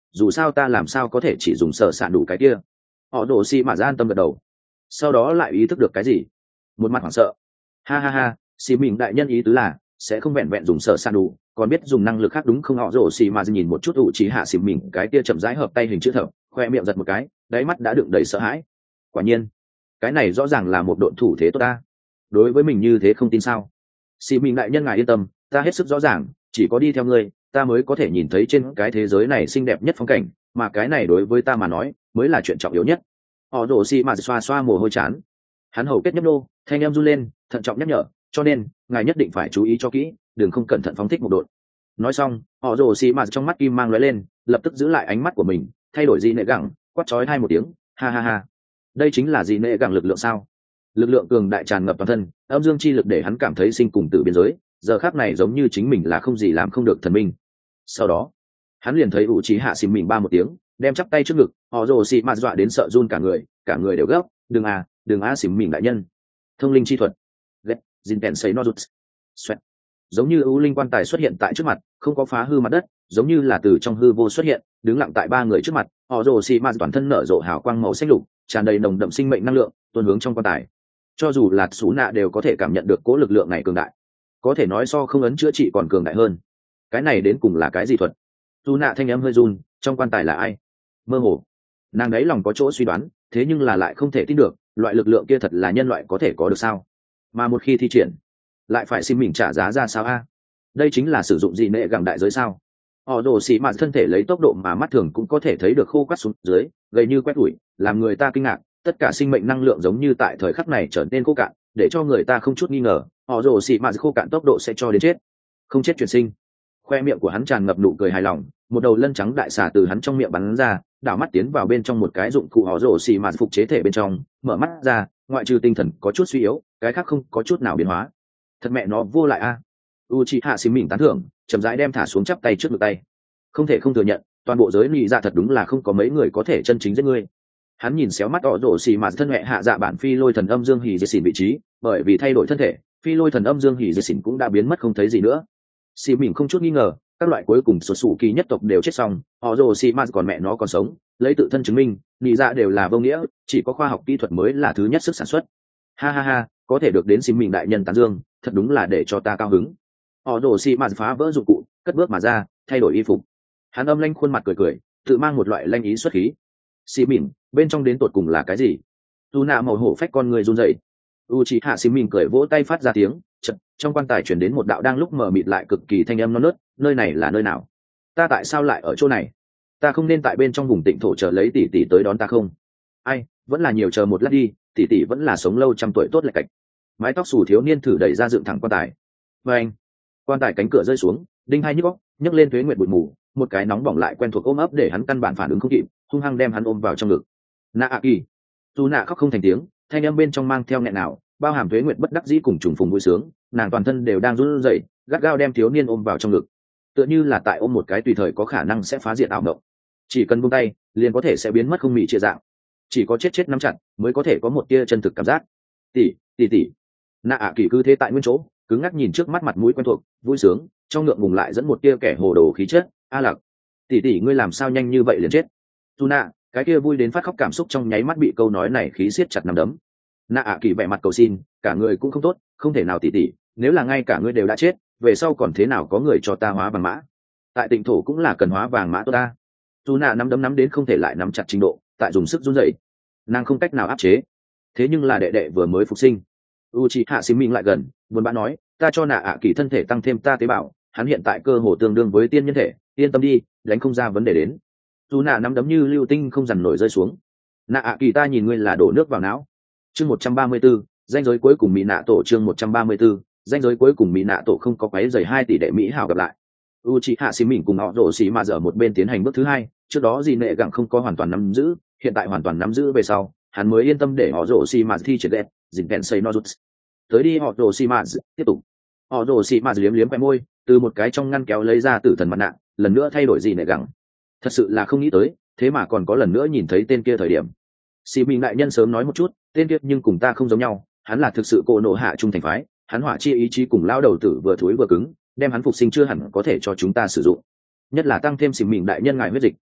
dù sao ta làm sao có thể chỉ dùng sở sản đủ cái kia. Họ đổ xì mà ra an tâm gật đầu, sau đó lại ý thức được cái gì, một mặt hoảng sợ. Ha ha ha, xì mình đại nhân ý tứ là sẽ không vẹn vẹn dùng sở sản đủ, còn biết dùng năng lực khác đúng không? Họ đổ xì mà nhìn một chút ủ trí hạ xì mình cái kia chậm rãi hợp tay hình chữ thập, khoe miệng giật một cái, đáy mắt đã đựng đầy sợ hãi. Quả nhiên cái này rõ ràng là một độn thủ thế tốt ta, đối với mình như thế không tin sao? Xì mình đại nhân ngài yên tâm, ta hết sức rõ ràng, chỉ có đi theo ngươi ta mới có thể nhìn thấy trên cái thế giới này xinh đẹp nhất phong cảnh, mà cái này đối với ta mà nói mới là chuyện trọng yếu nhất. Họ đổ xì mà xoa xoa mồ hôi chán, hắn hầu kết nhấp nô, thanh em run lên, thận trọng nhắc nhở, cho nên ngài nhất định phải chú ý cho kỹ, đừng không cẩn thận phóng thích một đột. Nói xong họ đổ xì mà trong mắt kim mang lóe lên, lập tức giữ lại ánh mắt của mình, thay đổi gì nệ gẳng, quát chói hai một tiếng, ha ha ha, đây chính là gì nệ gẳng lực lượng sao? Lực lượng cường đại tràn ngập toàn thân, âm dương chi lực để hắn cảm thấy sinh cùng tử biên giới, giờ khác này giống như chính mình là không gì làm không được thần minh. Sau đó hắn liền thấy ủ trí hạ xìm mình ba một tiếng, đem chắp tay trước ngực, họ rồ xì mạt dọa đến sợ run cả người, cả người đều gấp, đừng à đừng a xìm mình đại nhân. Thông linh chi thuật ghét dìn tèn xây nozuts xoẹt, giống như ưu linh quan tài xuất hiện tại trước mặt, không có phá hư mặt đất, giống như là từ trong hư vô xuất hiện, đứng lặng tại ba người trước mặt. Họ rồ xì mạt toàn thân nở rộ hào quang màu xanh lục, tràn đầy nồng đậm sinh mệnh năng lượng tuôn hướng trong quan tài, cho dù là xú nạ đều có thể cảm nhận được cố lực lượng này cường đại, có thể nói so không ấn chữa trị còn cường đại hơn. Cái này đến cùng là cái gì thuật? Xú nạ thanh âm hơi run, trong quan tài là ai? Mơ hồ nàng đấy lòng có chỗ suy đoán, thế nhưng là lại không thể tin được, loại lực lượng kia thật là nhân loại có thể có được sao? Mà một khi thi triển lại phải xin mình trả giá ra sao a? Đây chính là sử dụng dị nệ gẳng đại giới sao? Họ đồ xì mạt thân thể lấy tốc độ mà mắt thường cũng có thể thấy được khô quắt xuống dưới, gầy như quét ủi, làm người ta kinh ngạc. Tất cả sinh mệnh năng lượng giống như tại thời khắc này trở nên khô cạn, để cho người ta không chút nghi ngờ họ rồ xì mạt khô cạn tốc độ sẽ cho đến chết, không chết chuyển sinh. Khoe miệng của hắn tràn ngập nụ cười hài lòng, một đầu lân trắng đại xà từ hắn trong miệng bắn ra, đảo mắt tiến vào bên trong một cái dụng cụ họ rồ xì mạt phục chế thể bên trong, mở mắt ra, ngoại trừ tinh thần có chút suy yếu, cái khác không có chút nào biến hóa. Thật mẹ nó vô lại a. À. Uchiha xì mình tán thưởng, chậm rãi đem thả xuống chắp tay trước ngực tay. Không thể không thừa nhận, toàn bộ giới nị dạ thật đúng là không có mấy người có thể chân chính giết ngươi. Hắn nhìn xéo mắt đỏ rổ xì mà thân mẹ hạ dạ bản phi lôi thần âm dương hỉ dệt xỉn vị trí, bởi vì thay đổi thân thể, phi lôi thần âm dương hỉ dệt xỉn cũng đã biến mất không thấy gì nữa. Xì mình không chút nghi ngờ, các loại cuối cùng xuất sủ kỳ nhất tộc đều chết xong, họ rổ xì mà còn mẹ nó còn sống, lấy tự thân chứng minh, nị dạ đều là vô nghĩa, chỉ có khoa học kỹ thuật mới là thứ nhất sức sản xuất. Ha ha ha, có thể được đến xì mình đại nhân tán dương, thật đúng là để cho ta cao hứng. Họ rổ xì mà phá vỡ dụng cụ, cất bước mà ra, thay đổi y phục. Hắn âm lanh khuôn mặt cười cười, tự mang một loại lanh ý xuất khí. Xì mỉm, bên trong đến tột cùng là cái gì? Dù nạ màu hổ phách con người run rẩy. Uchiha xì mỉm cười vỗ tay phát ra tiếng, chợt trong quan tài chuyển đến một đạo đang lúc mờ mịt lại cực kỳ thanh âm non nớt, nơi này là nơi nào? Ta tại sao lại ở chỗ này? Ta không nên tại bên trong vùng tịnh thổ chờ lấy tỷ tỷ tới đón ta không? Ai, vẫn là nhiều chờ một lát đi, tỷ tỷ vẫn là sống lâu trăm tuổi tốt lệ cạch. Mái tóc xù thiếu niên thử đẩy ra dựng thẳng quan tài. Và anh, quan tài cánh cửa rơi xuống, đinh hai nhức óc, nhấc lên thuế nguyệt bụi mù, một cái nóng bỏng lại quen thuộc ôm ấp để hắn căn bản phản ứng không kịp, hung hăng đem hắn ôm vào trong ngực. Nạ ạ kỳ. Tu nạ khóc không thành tiếng, thanh âm bên trong mang theo nghẹn nào, bao hàm thuế nguyệt bất đắc dĩ cùng trùng phùng vui sướng, nàng toàn thân đều đang run rẩy, gắt gao đem thiếu niên ôm vào trong ngực, tựa như là tại ôm một cái tùy thời có khả năng sẽ phá diệt ảo mộng, chỉ cần buông tay liền có thể sẽ biến mất không mị chia dạng, chỉ có chết chết nắm chặt mới có thể có một tia chân thực cảm giác. Tỷ, tỷ tỷ. Nạ ạ kỳ cứ thế tại nguyên chỗ, cứng ngắc nhìn trước mắt mặt mũi quen thuộc, vui sướng, trong ngượng ngùng lại dẫn một tia kẻ hồ đồ khí chất. A Lạc, tỷ tỷ ngươi làm sao nhanh như vậy liền chết? Tu nạ, cái kia vui đến phát khóc cảm xúc trong nháy mắt bị câu nói này khí siết chặt nắm đấm. Nạ ạ kỳ vẻ mặt cầu xin, cả người cũng không tốt, không thể nào tỷ tỷ, nếu là ngay cả ngươi đều đã chết, về sau còn thế nào có người cho ta hóa vàng mã? Tại tịnh thổ cũng là cần hóa vàng mã tốt ta. Tu nạ nắm đấm nắm đến không thể lại nắm chặt trình độ, tại dùng sức run rẩy, nàng không cách nào áp chế. Thế nhưng là đệ đệ vừa mới phục sinh. Uchiha xí mình lại gần, buồn bã nói, ta cho nạ ạ kỳ thân thể tăng thêm ta tế bào, hắn hiện tại cơ hồ tương đương với tiên nhân thể, yên tâm đi, đánh không ra vấn đề đến. Tu nạ nắm đấm như lưu tinh không dằn nổi rơi xuống. Nạ ạ kỳ ta nhìn ngươi là đổ nước vào não. Chương một trăm ba mươi 134, danh giới cuối cùng mỹ nạ tổ chương một trăm ba mươi 134, danh giới cuối cùng mỹ nạ tổ không có quấy rầy hai tỷ đệ mỹ hảo gặp lại. Uchiha xí mình cùng họ rổ xí mà dở một bên tiến hành bước thứ hai, trước đó gì nệ gặng không có hoàn toàn nắm giữ, hiện tại hoàn toàn nắm giữ về sau, hắn mới yên tâm để họ rổ xí mà thi triển đẹp, dình vẹn xây nozuts. Tới đi họ rổ xí mà tiếp tục. Họ rổ xí mà liếm liếm quẹt môi, từ một cái trong ngăn kéo lấy ra tử thần mặt nạ, lần nữa thay đổi gì nệ gặng. Thật sự là không nghĩ tới, thế mà còn có lần nữa nhìn thấy tên kia thời điểm. Xí mình đại nhân sớm nói một chút, tên kia nhưng cùng ta không giống nhau, hắn là thực sự cô nộ hạ trung thành phái, hắn hỏa chi ý chí cùng lao đầu tử vừa thối vừa cứng, đem hắn phục sinh chưa hẳn có thể cho chúng ta sử dụng, nhất là tăng thêm xì mình đại nhân ngài huyết dịch.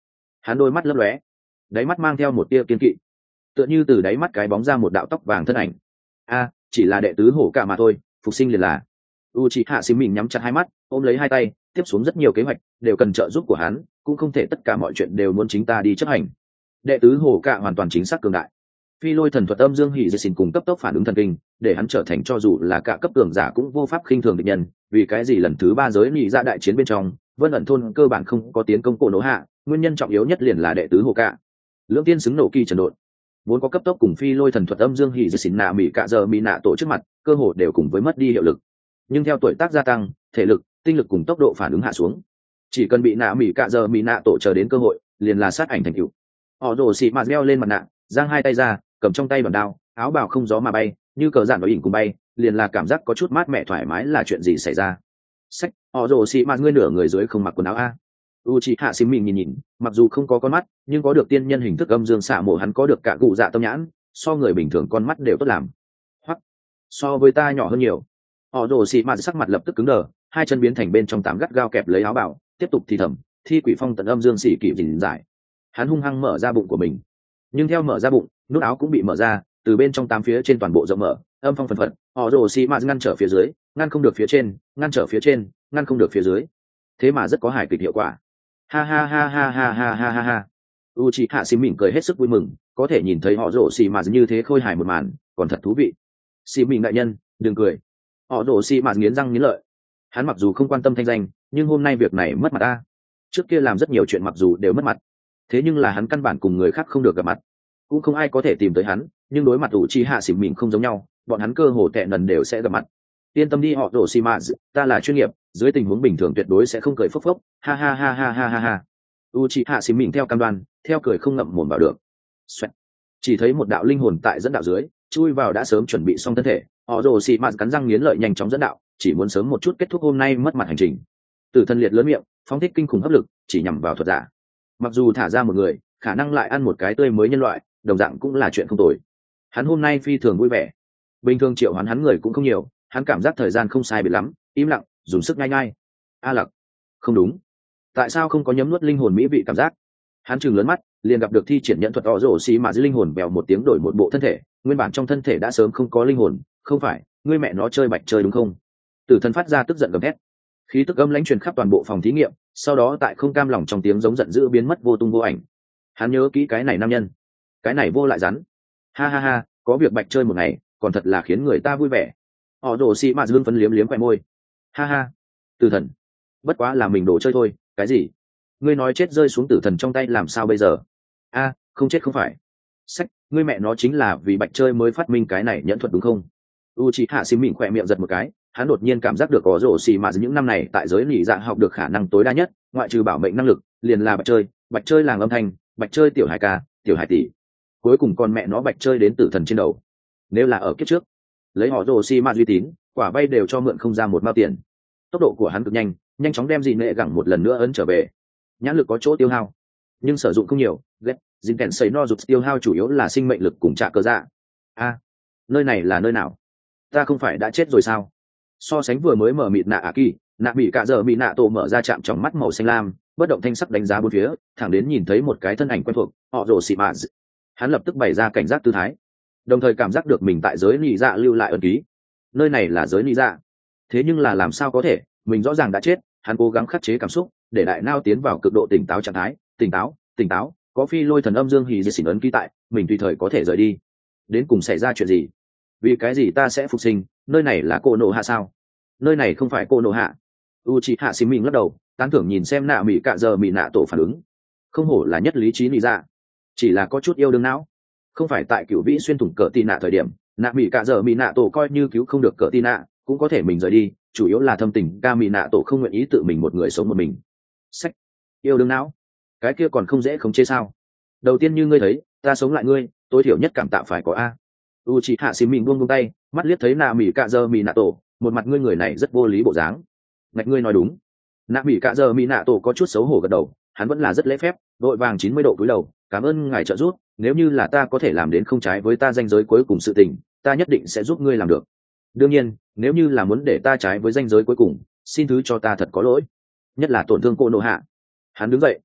Hắn đôi mắt lấp lóe, đáy mắt mang theo một tia kiên kỵ, tựa như từ đáy mắt cái bóng ra một đạo tóc vàng thân ảnh. A, chỉ là đệ tứ hổ cả mà thôi, phục sinh liền là. Uchiha Xím mình nhắm chặt hai mắt, ôm lấy hai tay, tiếp xuống rất nhiều kế hoạch đều cần trợ giúp của hắn, cũng không thể tất cả mọi chuyện đều muốn chính ta đi chấp hành. Đệ tứ hổ cả hoàn toàn chính xác cường đại. Phi lôi thần thuật âm dương hỉ dây xin cùng cấp tốc phản ứng thần kinh, để hắn trở thành cho dù là cả cấp cường giả cũng vô pháp khinh thường địch nhân. Vì cái gì lần thứ ba giới nhị ra đại chiến bên trong, Vân ẩn thôn cơ bản không có tiến công cổ nổ hạ, nguyên nhân trọng yếu nhất liền là đệ tứ hổ cả. Lưỡng tiên xứng nổ kỳ trần độn, vốn có cấp tốc cùng phi lôi thần thuật âm dương hỉ dây xin nạ mỹ cả giờ mỹ nạ tổ trước mặt, cơ hội đều cùng với mất đi hiệu lực. Nhưng theo tuổi tác gia tăng, thể lực, tinh lực cùng tốc độ phản ứng hạ xuống, chỉ cần bị nạ mỹ cả giờ mỹ nạ tổ chờ đến cơ hội, liền là sát ảnh thành cựu. Họ rồ xị mạt leo lên mặt nạ, giang hai tay ra, cầm trong tay đoàn đao, áo bào không gió mà bay, như cờ giản nói ỉn cùng bay, liền là cảm giác có chút mát mẻ thoải mái. Là chuyện gì xảy ra? Sách, họ rồ xị mạt ngươi nửa người dưới không mặc quần áo a. Uchiha Xím mình nhìn nhìn, mặc dù không có con mắt, nhưng có được tiên nhân hình thức âm dương xạ mổ, hắn có được cả cụ dạ tâm nhãn, so người bình thường con mắt đều tốt làm. Hoặc so với ta nhỏ hơn nhiều. Họ rồ xị mạt sắc mặt lập tức cứng đờ, hai chân biến thành bên trong tám gắt gao kẹp lấy áo bào, tiếp tục thì thầm, thi quỷ phong tận âm dương xỉ kỷ dình giải. Hắn hung hăng mở ra bụng của mình, nhưng theo mở ra bụng, nút áo cũng bị mở ra, từ bên trong tám phía trên toàn bộ rộng mở, âm phong phần phật. Họ rồ xị mạt ngăn trở phía dưới, ngăn không được phía trên, ngăn trở phía trên, ngăn không được phía dưới. Thế mà rất có hài kịch hiệu quả. Ha ha ha ha ha ha ha ha ha. Uchiha Xím mỉm cười hết sức vui mừng, có thể nhìn thấy họ rồ xị mạt như thế khôi hài một màn, còn thật thú vị. Xím mình đại nhân, đừng cười. Họ rồ xị mạt nghiến răng nghiến lợi. Hắn mặc dù không quan tâm thanh danh, nhưng hôm nay việc này mất mặt ta. Trước kia làm rất nhiều chuyện mặc dù đều mất mặt, thế nhưng là hắn căn bản cùng người khác không được gặp mặt, cũng không ai có thể tìm tới hắn. Nhưng đối mặt Uchiha Xím mình không giống nhau, bọn hắn cơ hồ tệ nần đều sẽ gặp mặt. Yên tâm đi họ rồ xị mạt, ta là chuyên nghiệp, dưới tình huống bình thường tuyệt đối sẽ không cười phốc phốc. Ha ha ha ha ha ha ha. Uchiha Xím mình theo cam đoan, theo cười không ngậm mồm vào được. Xoẹt. Chỉ thấy một đạo linh hồn tại dẫn đạo dưới chui vào đã sớm chuẩn bị xong thân thể. Họ rồ xị mạt cắn răng nghiến lợi nhanh chóng dẫn đạo, chỉ muốn sớm một chút kết thúc hôm nay mất mặt hành trình. Tử thân liệt lớn miệng, phóng thích kinh khủng hấp lực, chỉ nhằm vào thuật giả. Mặc dù thả ra một người, khả năng lại ăn một cái tươi mới nhân loại, đồng dạng cũng là chuyện không tồi. Hắn hôm nay phi thường vui vẻ. Bình thường triệu hoán hắn người cũng không nhiều, hắn cảm giác thời gian không sai biệt lắm, im lặng, dùng sức nhai nhai. A Lặc, không đúng, tại sao không có nhấm nuốt linh hồn mỹ vị cảm giác? Hắn trừng lớn mắt, liền gặp được thi triển nhận thuật họ rồ xì mà dưới linh hồn bèo một tiếng đổi một bộ thân thể, nguyên bản trong thân thể đã sớm không có linh hồn. Không phải, ngươi mẹ nó chơi bạch chơi đúng không? Tử thần phát ra tức giận gầm thét, khí tức âm lãnh truyền khắp toàn bộ phòng thí nghiệm, sau đó tại không cam lòng trong tiếng giống giận dữ biến mất vô tung vô ảnh. Hắn nhớ kỹ cái này nam nhân, cái này vô lại rắn. Ha ha ha, có việc bạch chơi một ngày, còn thật là khiến người ta vui vẻ. Họ rồ xì mà dương phấn liếm liếm quẹt môi. Ha ha, tử thần, bất quá là mình đồ chơi thôi. Cái gì? Ngươi nói chết rơi xuống tử thần trong tay làm sao bây giờ? A, không chết không phải. Sách, ngươi mẹ nó chính là vì bạch chơi mới phát minh cái này nhẫn thuật đúng không? Uchiha Xím mình khỏe miệng giật một cái, hắn đột nhiên cảm giác được có rổ xì mà những năm này tại giới nhị dạ học được khả năng tối đa nhất, ngoại trừ bảo mệnh năng lực, liền là bạch chơi, bạch chơi làng âm thanh, bạch chơi tiểu hải ca, tiểu hải tỷ. Cuối cùng con mẹ nó bạch chơi đến tử thần trên đầu. Nếu là ở kiếp trước, lấy họ rổ xì mà uy tín, quả bay đều cho mượn không ra một mao tiền. Tốc độ của hắn cực nhanh, nhanh chóng đem dị nệ gẳng một lần nữa ấn trở về. Nhãn lực có chỗ tiêu hao, nhưng sử dụng không nhiều. Ghét, dính kèn sấy no rụt tiêu hao chủ yếu là sinh mệnh lực cùng trả cơ dạ. A, nơi này là nơi nào? Ta không phải đã chết rồi sao? So sánh vừa mới mở mịt nạ ạ kỳ, nạ bị cả giờ bị nạ tổ mở ra chạm trong mắt màu xanh lam, bất động thanh sắc đánh giá bốn phía, thẳng đến nhìn thấy một cái thân ảnh quen thuộc, họ rồ xì mạ. Hắn lập tức bày ra cảnh giác tư thái, đồng thời cảm giác được mình tại giới nị dạ lưu lại ấn ký. Nơi này là giới nị dạ, thế nhưng là làm sao có thể? Mình rõ ràng đã chết. Hắn cố gắng khắc chế cảm xúc, để đại nao tiến vào cực độ tỉnh táo trạng thái. Tỉnh táo, tỉnh táo, có phi lôi thần âm dương hỉ dì xỉn ấn ký tại, mình tùy thời có thể rời đi. Đến cùng xảy ra chuyện gì? Vì cái gì ta sẽ phục sinh? Nơi này là cô nộ hạ sao? Nơi này không phải cô nộ hạ. Uchiha Xím mình lắc đầu, tán thưởng nhìn xem nạ mỹ cạ giờ mỹ nạ tổ phản ứng. Không hổ là nhất lý trí lý dạ, chỉ là có chút yêu đương não. Không phải tại cửu vĩ xuyên thủng cỡ tì nạ thời điểm, nạ mỹ cạ giờ mỹ nạ tổ coi như cứu không được cỡ tì nạ, cũng có thể mình rời đi. Chủ yếu là thâm tình ca mỹ nạ tổ không nguyện ý tự mình một người sống một mình. Sách, yêu đương não, cái kia còn không dễ khống chế sao? Đầu tiên như ngươi thấy, ta sống lại ngươi, tối thiểu nhất cảm tạ phải có a. Uchiha Xím mình buông buông tay, mắt liếc thấy nạ mỹ cạ giờ mỹ nạ tổ, một mặt ngươi người này rất vô lý bộ dáng. Ngạch, ngươi nói đúng. Nạ mỹ cạ giờ mỹ nạ tổ có chút xấu hổ gật đầu, hắn vẫn là rất lễ phép, đội vàng chín mươi độ cúi đầu, cảm ơn ngài trợ giúp, nếu như là ta có thể làm đến không trái với ta danh giới cuối cùng sự tình, ta nhất định sẽ giúp ngươi làm được. Đương nhiên, nếu như là muốn để ta trái với danh giới cuối cùng, xin thứ cho ta thật có lỗi, nhất là tổn thương cô nộ hạ. Hắn đứng dậy,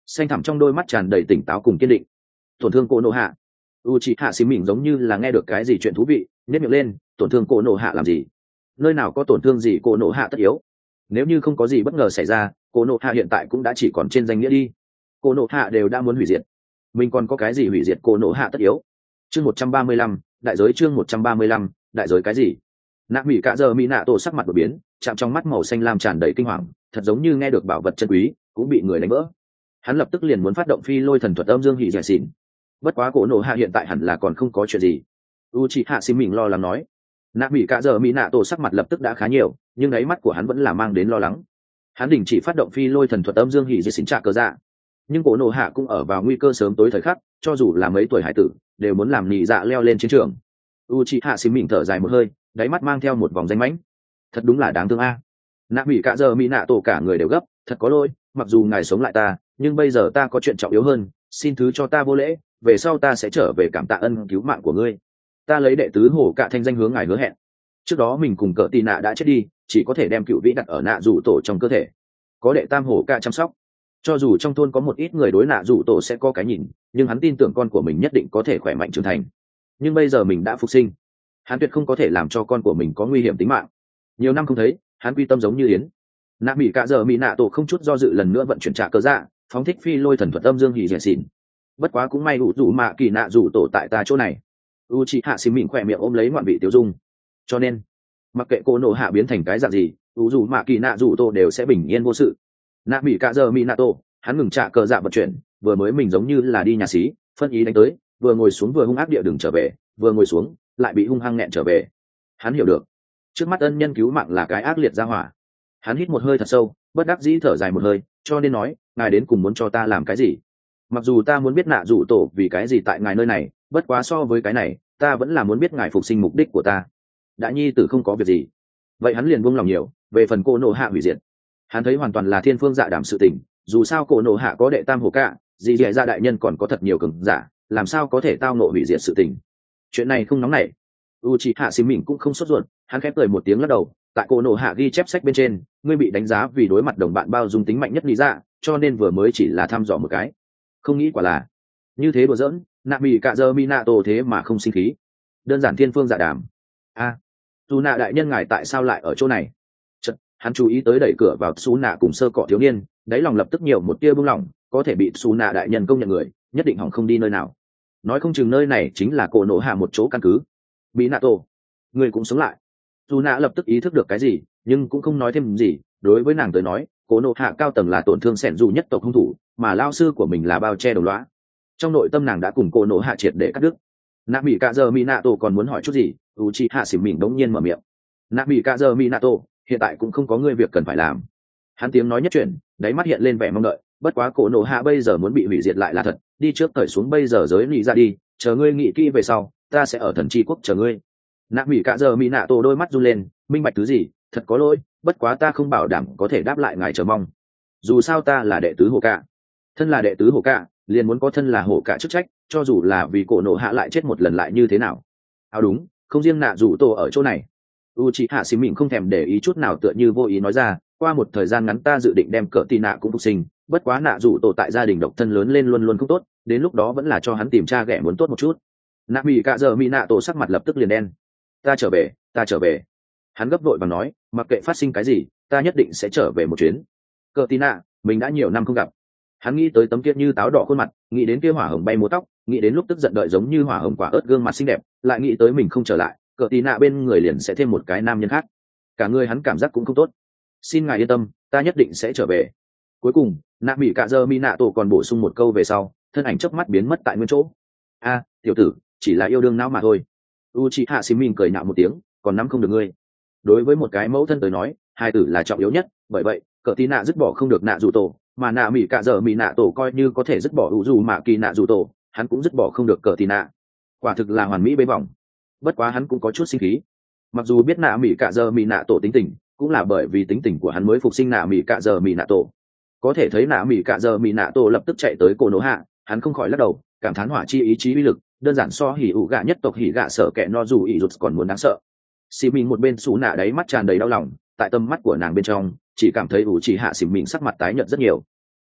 xanh thẳm trong đôi mắt tràn đầy tỉnh táo cùng kiên định. Tổn thương cô nộ hạ. u chị hạ xì mình giống như là nghe được cái gì chuyện thú vị, nhếch miệng lên. Tổn thương cô nộ hạ làm gì? Nơi nào có tổn thương gì cô nộ hạ tất yếu? Nếu như không có gì bất ngờ xảy ra, cô nộ hạ hiện tại cũng đã chỉ còn trên danh nghĩa đi. Cô nộ hạ đều đã muốn hủy diệt, mình còn có cái gì hủy diệt cô nộ hạ tất yếu? Chương một trăm ba mươi lăm, đại giới. Chương một trăm ba mươi lăm, đại giới cái gì? Nạ mỹ cả giờ mỹ nạ tổ sắc mặt đột biến, chạm trong mắt màu xanh lam tràn đầy kinh hoàng, thật giống như nghe được bảo vật chân quý cũng bị người đánh vỡ. Hắn lập tức liền muốn phát động phi lôi thần thuật âm dương hỉ giải xỉn. Bất quá cổ nổ hạ hiện tại hẳn là còn không có chuyện gì. Uchiha Xin mình lo lắng nói. Nạ mỹ cả giờ mỹ nạ tổ sắc mặt lập tức đã khá nhiều, nhưng đáy mắt của hắn vẫn là mang đến lo lắng. Hắn đình chỉ phát động phi lôi thần thuật âm dương hỉ giải xỉn trả cờ dạ. Nhưng cổ nổ hạ cũng ở vào nguy cơ sớm tối thời khắc, cho dù là mấy tuổi hải tử đều muốn làm nhị dạ leo lên chiến trường. Uchiha Xin mình thở dài một hơi, đáy mắt mang theo một vòng danh mãnh. Thật đúng là đáng thương a. Nạ mỹ cả giờ mỹ nạ tổ cả người đều gấp, thật có lỗi, mặc dù ngài sống lại ta, nhưng bây giờ ta có chuyện trọng yếu hơn, xin thứ cho ta vô lễ, về sau ta sẽ trở về cảm tạ ân cứu mạng của ngươi. Ta lấy đệ tứ hổ cả thanh danh hướng ngài hứa hẹn. Trước đó mình cùng cỡ tì nạ đã chết đi, chỉ có thể đem cựu vĩ đặt ở nạ rủ tổ trong cơ thể, có đệ tam hổ cả chăm sóc. Cho dù trong thôn có một ít người đối nạ rủ tổ sẽ có cái nhìn, nhưng hắn tin tưởng con của mình nhất định có thể khỏe mạnh trưởng thành. Nhưng bây giờ mình đã phục sinh, hắn tuyệt không có thể làm cho con của mình có nguy hiểm tính mạng. Nhiều năm không thấy, hắn quy tâm giống như yến. Nạ mỹ cả giờ mỹ nạ tổ không chút do dự lần nữa vận chuyển trả cơ dạ, phóng thích phi lôi thần thuật âm dương hỉ dẻ xỉn. Bất quá cũng may đủ dù mạ kỳ nạ rủ tổ tại ta chỗ này. Uchiha Xin mình khỏe miệng ôm lấy ngoạn vị tiêu dung. Cho nên mặc kệ cô nổ hạ biến thành cái dạng gì, đủ dù mạ kỳ nạ rủ tổ đều sẽ bình yên vô sự. Nạ mỹ cả giờ mỹ nạ tổ, hắn ngừng trả cơ dạ vận chuyển, vừa mới mình giống như là đi nhà xí, phân ý đánh tới, vừa ngồi xuống vừa hung ác địa đường trở về, vừa ngồi xuống lại bị hung hăng nghẹn trở về. Hắn hiểu được trước mắt ân nhân cứu mạng là cái ác liệt gia hỏa. Hắn hít một hơi thật sâu, bất đắc dĩ thở dài một hơi, cho nên nói, ngài đến cùng muốn cho ta làm cái gì? Mặc dù ta muốn biết nạ rủ tổ vì cái gì tại ngài nơi này, bất quá so với cái này, ta vẫn là muốn biết ngài phục sinh mục đích của ta. Đã nhi tử không có việc gì, vậy hắn liền buông lòng nhiều. Về phần cô nộ hạ hủy diệt, hắn thấy hoàn toàn là thiên phương dạ đảm sự tình. Dù sao cô nộ hạ có đệ tam hổ cạ, dì dì dạ đại nhân còn có thật nhiều cường giả, làm sao có thể tao nộ hủy diệt sự tình? Chuyện này không nóng nảy. Uchiha Xin mình cũng không sốt ruột, hắn khép cười một tiếng lắc đầu. Tại cô nộ hạ ghi chép sách bên trên, ngươi bị đánh giá vì đối mặt đồng bạn bao dung tính mạnh nhất lý dạ, cho nên vừa mới chỉ là thăm dò một cái. Không nghĩ quả là như thế đùa giỡn. Nạ mỹ cả giờ minato thế mà không sinh khí, đơn giản thiên phương dạ đàm. A, dù nạ đại nhân ngài tại sao lại ở chỗ này? Chật, hắn chú ý tới đẩy cửa vào xú nạ cùng sơ cọ thiếu niên, đáy lòng lập tức nhiều một tia buông lỏng, có thể bị xú nạ đại nhân công nhận người, nhất định hỏng không đi nơi nào. Nói không chừng nơi này chính là cô nộ hạ một chỗ căn cứ. Minato, người cũng sống lại. Dù nạ lập tức ý thức được cái gì, nhưng cũng không nói thêm gì. Đối với nàng tới nói, cô nộ hạ cao tầng là tổn thương sẻn dù nhất tộc hung thủ, mà lao sư của mình là bao che đồng lõa. Trong nội tâm nàng đã cùng cô nộ hạ triệt để cắt đứt. Nạ mỹ cả giờ Minato còn muốn hỏi chút gì, Uchiha Xin mình đống nhiên mở miệng. Nạ mỹ cả giờ Minato, hiện tại cũng không có ngươi việc cần phải làm. Hắn tiếng nói nhất chuyển, đáy mắt hiện lên vẻ mong đợi. Bất quá cô nộ hạ bây giờ muốn bị hủy diệt lại là thật, đi trước thời xuống bây giờ giới lì ra đi, chờ ngươi nghĩ kỹ về sau, ta sẽ ở thần chi quốc chờ ngươi. Nạ mỹ cả giờ Minato đôi mắt run lên, minh bạch thứ gì, thật có lỗi, bất quá ta không bảo đảm có thể đáp lại ngài chờ mong. Dù sao ta là đệ tứ hổ cạ, thân là đệ tứ hổ cạ, liền muốn có thân là hổ cạ chức trách, cho dù là vì cổ nộ hạ lại chết một lần lại như thế nào. À đúng, không riêng nạ rủ tổ ở chỗ này. Uchiha Xin mình không thèm để ý chút nào, tựa như vô ý nói ra, qua một thời gian ngắn ta dự định đem cỡ tì nạ cũng phục sinh, bất quá nạ rủ tổ tại gia đình độc thân lớn lên luôn luôn không tốt, đến lúc đó vẫn là cho hắn tìm cha ghẻ muốn tốt một chút. Nạ mỹ cả giờ mỹ nạ tổ sắc mặt lập tức liền đen. Ta trở về, ta trở về. Hắn gấp vội và nói, mặc kệ phát sinh cái gì, ta nhất định sẽ trở về một chuyến. Cỡ tì nạ, mình đã nhiều năm không gặp. Hắn nghĩ tới tấm kia như táo đỏ khuôn mặt, nghĩ đến kia hỏa hồng bay múa tóc, nghĩ đến lúc tức giận đợi giống như hỏa hồng quả ớt gương mặt xinh đẹp, lại nghĩ tới mình không trở lại, cỡ tì nạ bên người liền sẽ thêm một cái nam nhân khác. Cả người hắn cảm giác cũng không tốt. Xin ngài yên tâm, ta nhất định sẽ trở về. Cuối cùng, nạ mỹ cả giờ mỹ nạ tổ còn bổ sung một câu về sau, thân ảnh chớp mắt biến mất tại nguyên chỗ. A, tiểu tử, chỉ là yêu đương não mà thôi. Uchiha Xin mình cười nhạo một tiếng, còn nắm không được ngươi. Đối với một cái mẫu thân tới nói, hai tử là trọng yếu nhất, bởi vậy cỡ tí nạ dứt bỏ không được nạ dù tổ, mà nạ mỹ cả giờ mỹ nạ tổ coi như có thể dứt bỏ ủ dù mạ kỳ nạ dù tổ, hắn cũng dứt bỏ không được cỡ tí nạ. Quả thực là hoàn mỹ bế vòng. Bất quá hắn cũng có chút sinh khí, mặc dù biết nạ mỹ cả giờ mỹ nạ tổ tính tình, cũng là bởi vì tính tình của hắn mới phục sinh nạ mỹ cả giờ mỹ nạ tổ. Có thể thấy nạ mỹ cả giờ mỹ nạ tổ lập tức chạy tới cô nỗ hạ, hắn không khỏi lắc đầu, cảm thán hỏa chi ý chí uy lực đơn giản so hỉ ủ gạ nhất tộc hỉ gạ sợ kẻ no dù ỉ rụt còn muốn đáng sợ. Xì mình một bên xù nạ đáy mắt tràn đầy đau lòng, tại tâm mắt của nàng bên trong chỉ cảm thấy ủ chỉ hạ xì mình sắc mặt tái nhợt rất nhiều.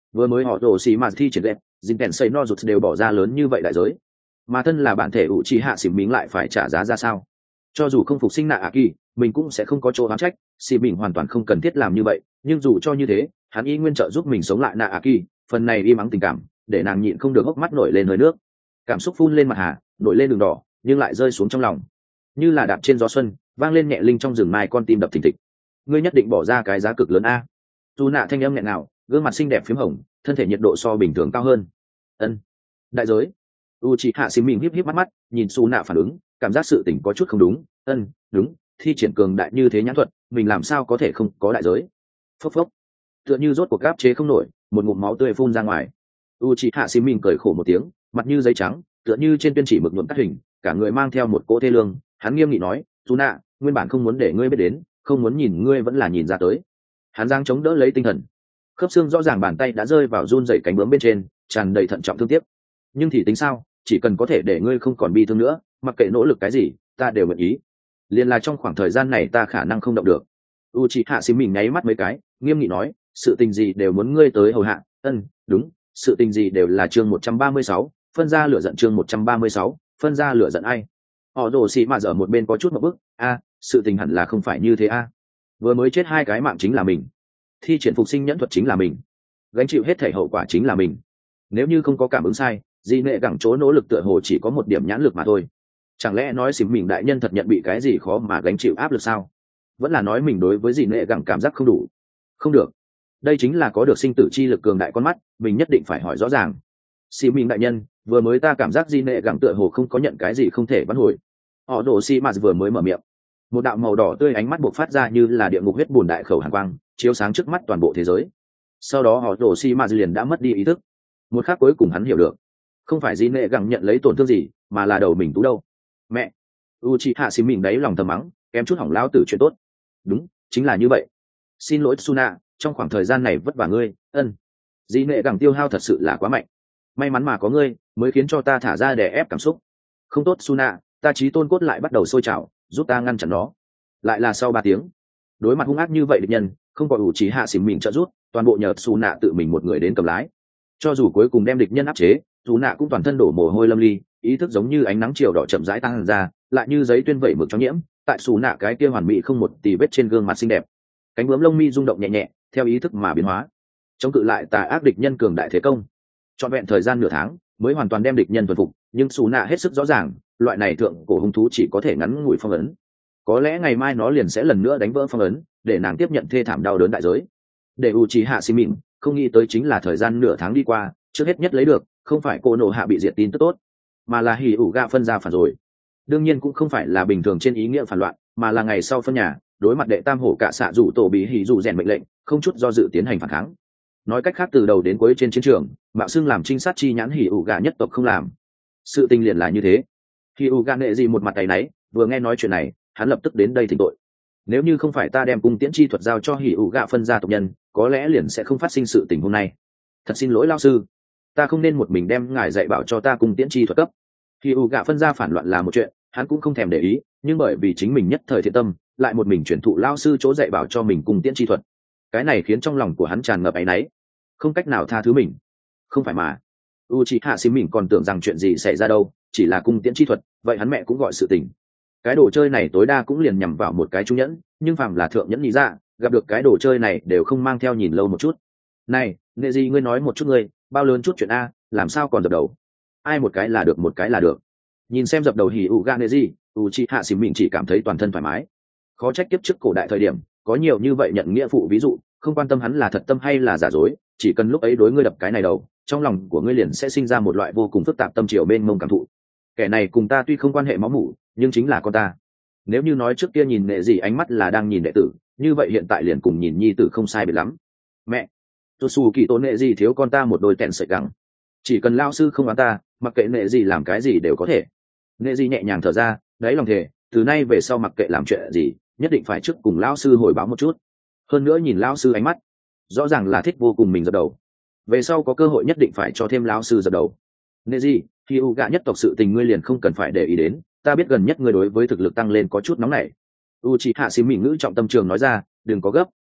Vừa mới họ rồ xì mà thi triển đẹp dìn kèn xây no rụt đều bỏ ra lớn như vậy đại giới, mà thân là bản thể ủ trì hạ xỉm mình lại phải trả giá ra sao? Cho dù không phục sinh nạ ạ kỳ, mình cũng sẽ không có chỗ oán trách, xì mình hoàn toàn không cần thiết làm như vậy, nhưng dù cho như thế hắn y nguyên trợ giúp mình sống lại nạ ạ kỳ, phần này im ắng tình cảm để nàng nhịn không được hốc mắt nổi lên hơi nước, cảm xúc phun lên mặt hà, nổi lên đường đỏ nhưng lại rơi xuống trong lòng như là đạp trên gió xuân, vang lên nhẹ linh trong rừng mai con tim đập thình thịch. Ngươi nhất định bỏ ra cái giá cực lớn a. Dù nạ thanh âm nhẹ nào, gương mặt xinh đẹp phím hồng, thân thể nhiệt độ so bình thường cao hơn. Ân, đại giới. U chị hạ xím mình híp híp mắt mắt, nhìn Su nạ phản ứng, cảm giác sự tình có chút không đúng. Ân, đúng, thi triển cường đại như thế nhãn thuật, mình làm sao có thể không có đại giới? Phốc phốc, tựa như rốt cuộc áp chế không nổi, một ngụm máu tươi phun ra ngoài. U chị hạ xím mình cười khổ một tiếng, mặt như giấy trắng, tựa như trên tuyên chỉ mực nhuộm cắt hình, cả người mang theo một cỗ thê lương. Hắn nghiêm nghị nói, Su nạ, nguyên bản không muốn để ngươi biết đến, không muốn nhìn ngươi vẫn là nhìn ra tới. Hắn giang chống đỡ lấy tinh thần, khớp xương rõ ràng bàn tay đã rơi vào run rẩy cánh bướm bên trên, tràn đầy thận trọng thương tiếc. Nhưng thì tính sao, chỉ cần có thể để ngươi không còn bi thương nữa, mặc kệ nỗ lực cái gì ta đều nguyện ý. Liên là trong khoảng thời gian này ta khả năng không động được. U chị hạ xím mình nháy mắt mấy cái, nghiêm nghị nói, sự tình gì đều muốn ngươi tới hầu hạ. Ân, đúng, sự tình gì đều là chương một trăm ba mươi sáu, phân ra lửa giận chương một trăm ba mươi sáu, phân ra lửa giận ai. Họ rồ xì mà dở một bên có chút một bức, a, sự tình hẳn là không phải như thế a. Vừa mới chết hai cái mạng chính là mình, thi triển phục sinh nhẫn thuật chính là mình, gánh chịu hết thể hậu quả chính là mình. Nếu như không có cảm ứng sai, di nệ gẳng chỗ nỗ lực tựa hồ chỉ có một điểm nhãn lực mà thôi. Chẳng lẽ nói xỉm mình đại nhân thật nhận bị cái gì khó mà gánh chịu áp lực sao? Vẫn là nói mình đối với di nệ gẳng cảm giác không đủ? Không được, đây chính là có được sinh tử chi lực cường đại con mắt, mình nhất định phải hỏi rõ ràng. Xỉm mình đại nhân, vừa mới ta cảm giác di nệ gẳng tựa hồ không có nhận cái gì không thể vãn hồi. Họ đổ xi mà vừa mới mở miệng, một đạo màu đỏ tươi ánh mắt bộc phát ra như là địa ngục huyết bùn đại khẩu hàn quang, chiếu sáng trước mắt toàn bộ thế giới. Sau đó họ đổ xi mà liền đã mất đi ý thức. Một khắc cuối cùng hắn hiểu được, không phải di nệ gẳng nhận lấy tổn thương gì, mà là đầu mình tú đâu. Mẹ. U chị hạ xì mình đấy lòng thầm mắng, kém chút hỏng lao tử chuyện tốt. Đúng, chính là như vậy. Xin lỗi Suna, trong khoảng thời gian này vất vả ngươi. Ân, di nệ gẳng tiêu hao thật sự là quá mạnh, may mắn mà có ngươi mới khiến cho ta thả ra để ép cảm xúc. Không tốt Suna, ta trí tôn cốt lại bắt đầu sôi trào, giúp ta ngăn chặn nó. Lại là sau ba tiếng, đối mặt hung ác như vậy địch nhân, không có ủ trí hạ xỉm mình trợ giúp, toàn bộ nhờ xù nạ tự mình một người đến cầm lái. Cho dù cuối cùng đem địch nhân áp chế, xù nạ cũng toàn thân đổ mồ hôi lâm ly, ý thức giống như ánh nắng chiều đỏ chậm rãi tăng ra, lại như giấy tuyên vẩy mực cho nhiễm tại xù nạ cái kia hoàn mỹ không một tì vết trên gương mặt xinh đẹp. Cánh bướm lông mi rung động nhẹ nhẹ theo ý thức mà biến hóa, chống cự lại tà ác địch nhân cường đại thế công. Trọn vẹn thời gian nửa tháng mới hoàn toàn đem địch nhân thuần phục, nhưng xù nạ hết sức rõ ràng, loại này thượng cổ hung thú chỉ có thể ngắn ngủi phong ấn. Có lẽ ngày mai nó liền sẽ lần nữa đánh vỡ phong ấn, để nàng tiếp nhận thê thảm đau đớn đại giới. Để u trí hạ xì mịn không nghĩ tới chính là thời gian nửa tháng đi qua, trước hết nhất lấy được không phải cô nộ hạ bị diệt tin tức tốt, mà là hỉ ủ gạ phân ra phản rồi. Đương nhiên cũng không phải là bình thường trên ý nghĩa phản loạn, mà là ngày sau phân nhà đối mặt đệ tam hổ cạ xạ rủ tổ bị hỉ rủ rèn mệnh lệnh, không chút do dự tiến hành phản kháng. Nói cách khác, từ đầu đến cuối trên chiến trường mạo xưng làm trinh sát chi nhãn hỉ ủ gạ nhất tộc không làm. Sự tình liền là như thế. Hỉ ủ gạ nệ gì một mặt tay náy, vừa nghe nói chuyện này hắn lập tức đến đây thỉnh tội. Nếu như không phải ta đem cung tiễn chi thuật giao cho hỉ ủ gạ phân gia tộc nhân, có lẽ liền sẽ không phát sinh sự tình hôm nay. Thật xin lỗi lao sư, ta không nên một mình đem ngài dạy bảo cho ta cung tiễn chi thuật cấp. Hỉ ủ gạ phân gia phản loạn là một chuyện, hắn cũng không thèm để ý, nhưng bởi vì chính mình nhất thời thiện tâm, lại một mình chuyển thụ lao sư chỗ dạy bảo cho mình cung tiễn chi thuật, cái này khiến trong lòng của hắn tràn ngập áy náy, không cách nào tha thứ mình. Không phải mà Uchiha Sim mình còn tưởng rằng chuyện gì xảy ra đâu, chỉ là cung tiễn chi thuật, vậy hắn mẹ cũng gọi sự tình. Cái đồ chơi này tối đa cũng liền nhằm vào một cái trung nhẫn, nhưng phàm là thượng nhẫn nhị ra, gặp được cái đồ chơi này đều không mang theo nhìn lâu một chút. Này, nghệ gì ngươi nói một chút ngươi, bao lớn chút chuyện a, làm sao còn dập đầu? Ai một cái là được một cái là được. Nhìn xem dập đầu hỉ ủ ga Neji, Uchiha Sim mình chỉ cảm thấy toàn thân thoải mái. Khó trách kiếp trước cổ đại thời điểm, có nhiều như vậy nhận nghĩa phụ ví dụ, không quan tâm hắn là thật tâm hay là giả dối, chỉ cần lúc ấy đối ngươi đập cái này đầu, trong lòng của ngươi liền sẽ sinh ra một loại vô cùng phức tạp tâm triều bên mông cảm thụ. Kẻ này cùng ta tuy không quan hệ máu mủ, nhưng chính là con ta. Nếu như nói trước kia nhìn nệ gì ánh mắt là đang nhìn đệ tử, như vậy hiện tại liền cùng nhìn nhi tử không sai biệt lắm. Mẹ, tôi xù kỳ tốn nệ gì thiếu con ta một đôi tẹn sợi gắng, chỉ cần lao sư không oán ta, mặc kệ nệ gì làm cái gì đều có thể. Nệ gì nhẹ nhàng thở ra, đáy lòng thề, từ nay về sau mặc kệ làm chuyện gì, nhất định phải trước cùng lao sư hồi báo một chút. Hơn nữa nhìn lao sư ánh mắt, rõ ràng là thích vô cùng mình dập đầu. Về sau có cơ hội nhất định phải cho thêm lao sư dập đầu. Nệ gì, khi u gạ nhất tộc sự tình ngươi liền không cần phải để ý đến, ta biết gần nhất ngươi đối với thực lực tăng lên có chút nóng nảy. Uchiha Sim mình ngữ trọng tâm trường nói ra, đừng có gấp,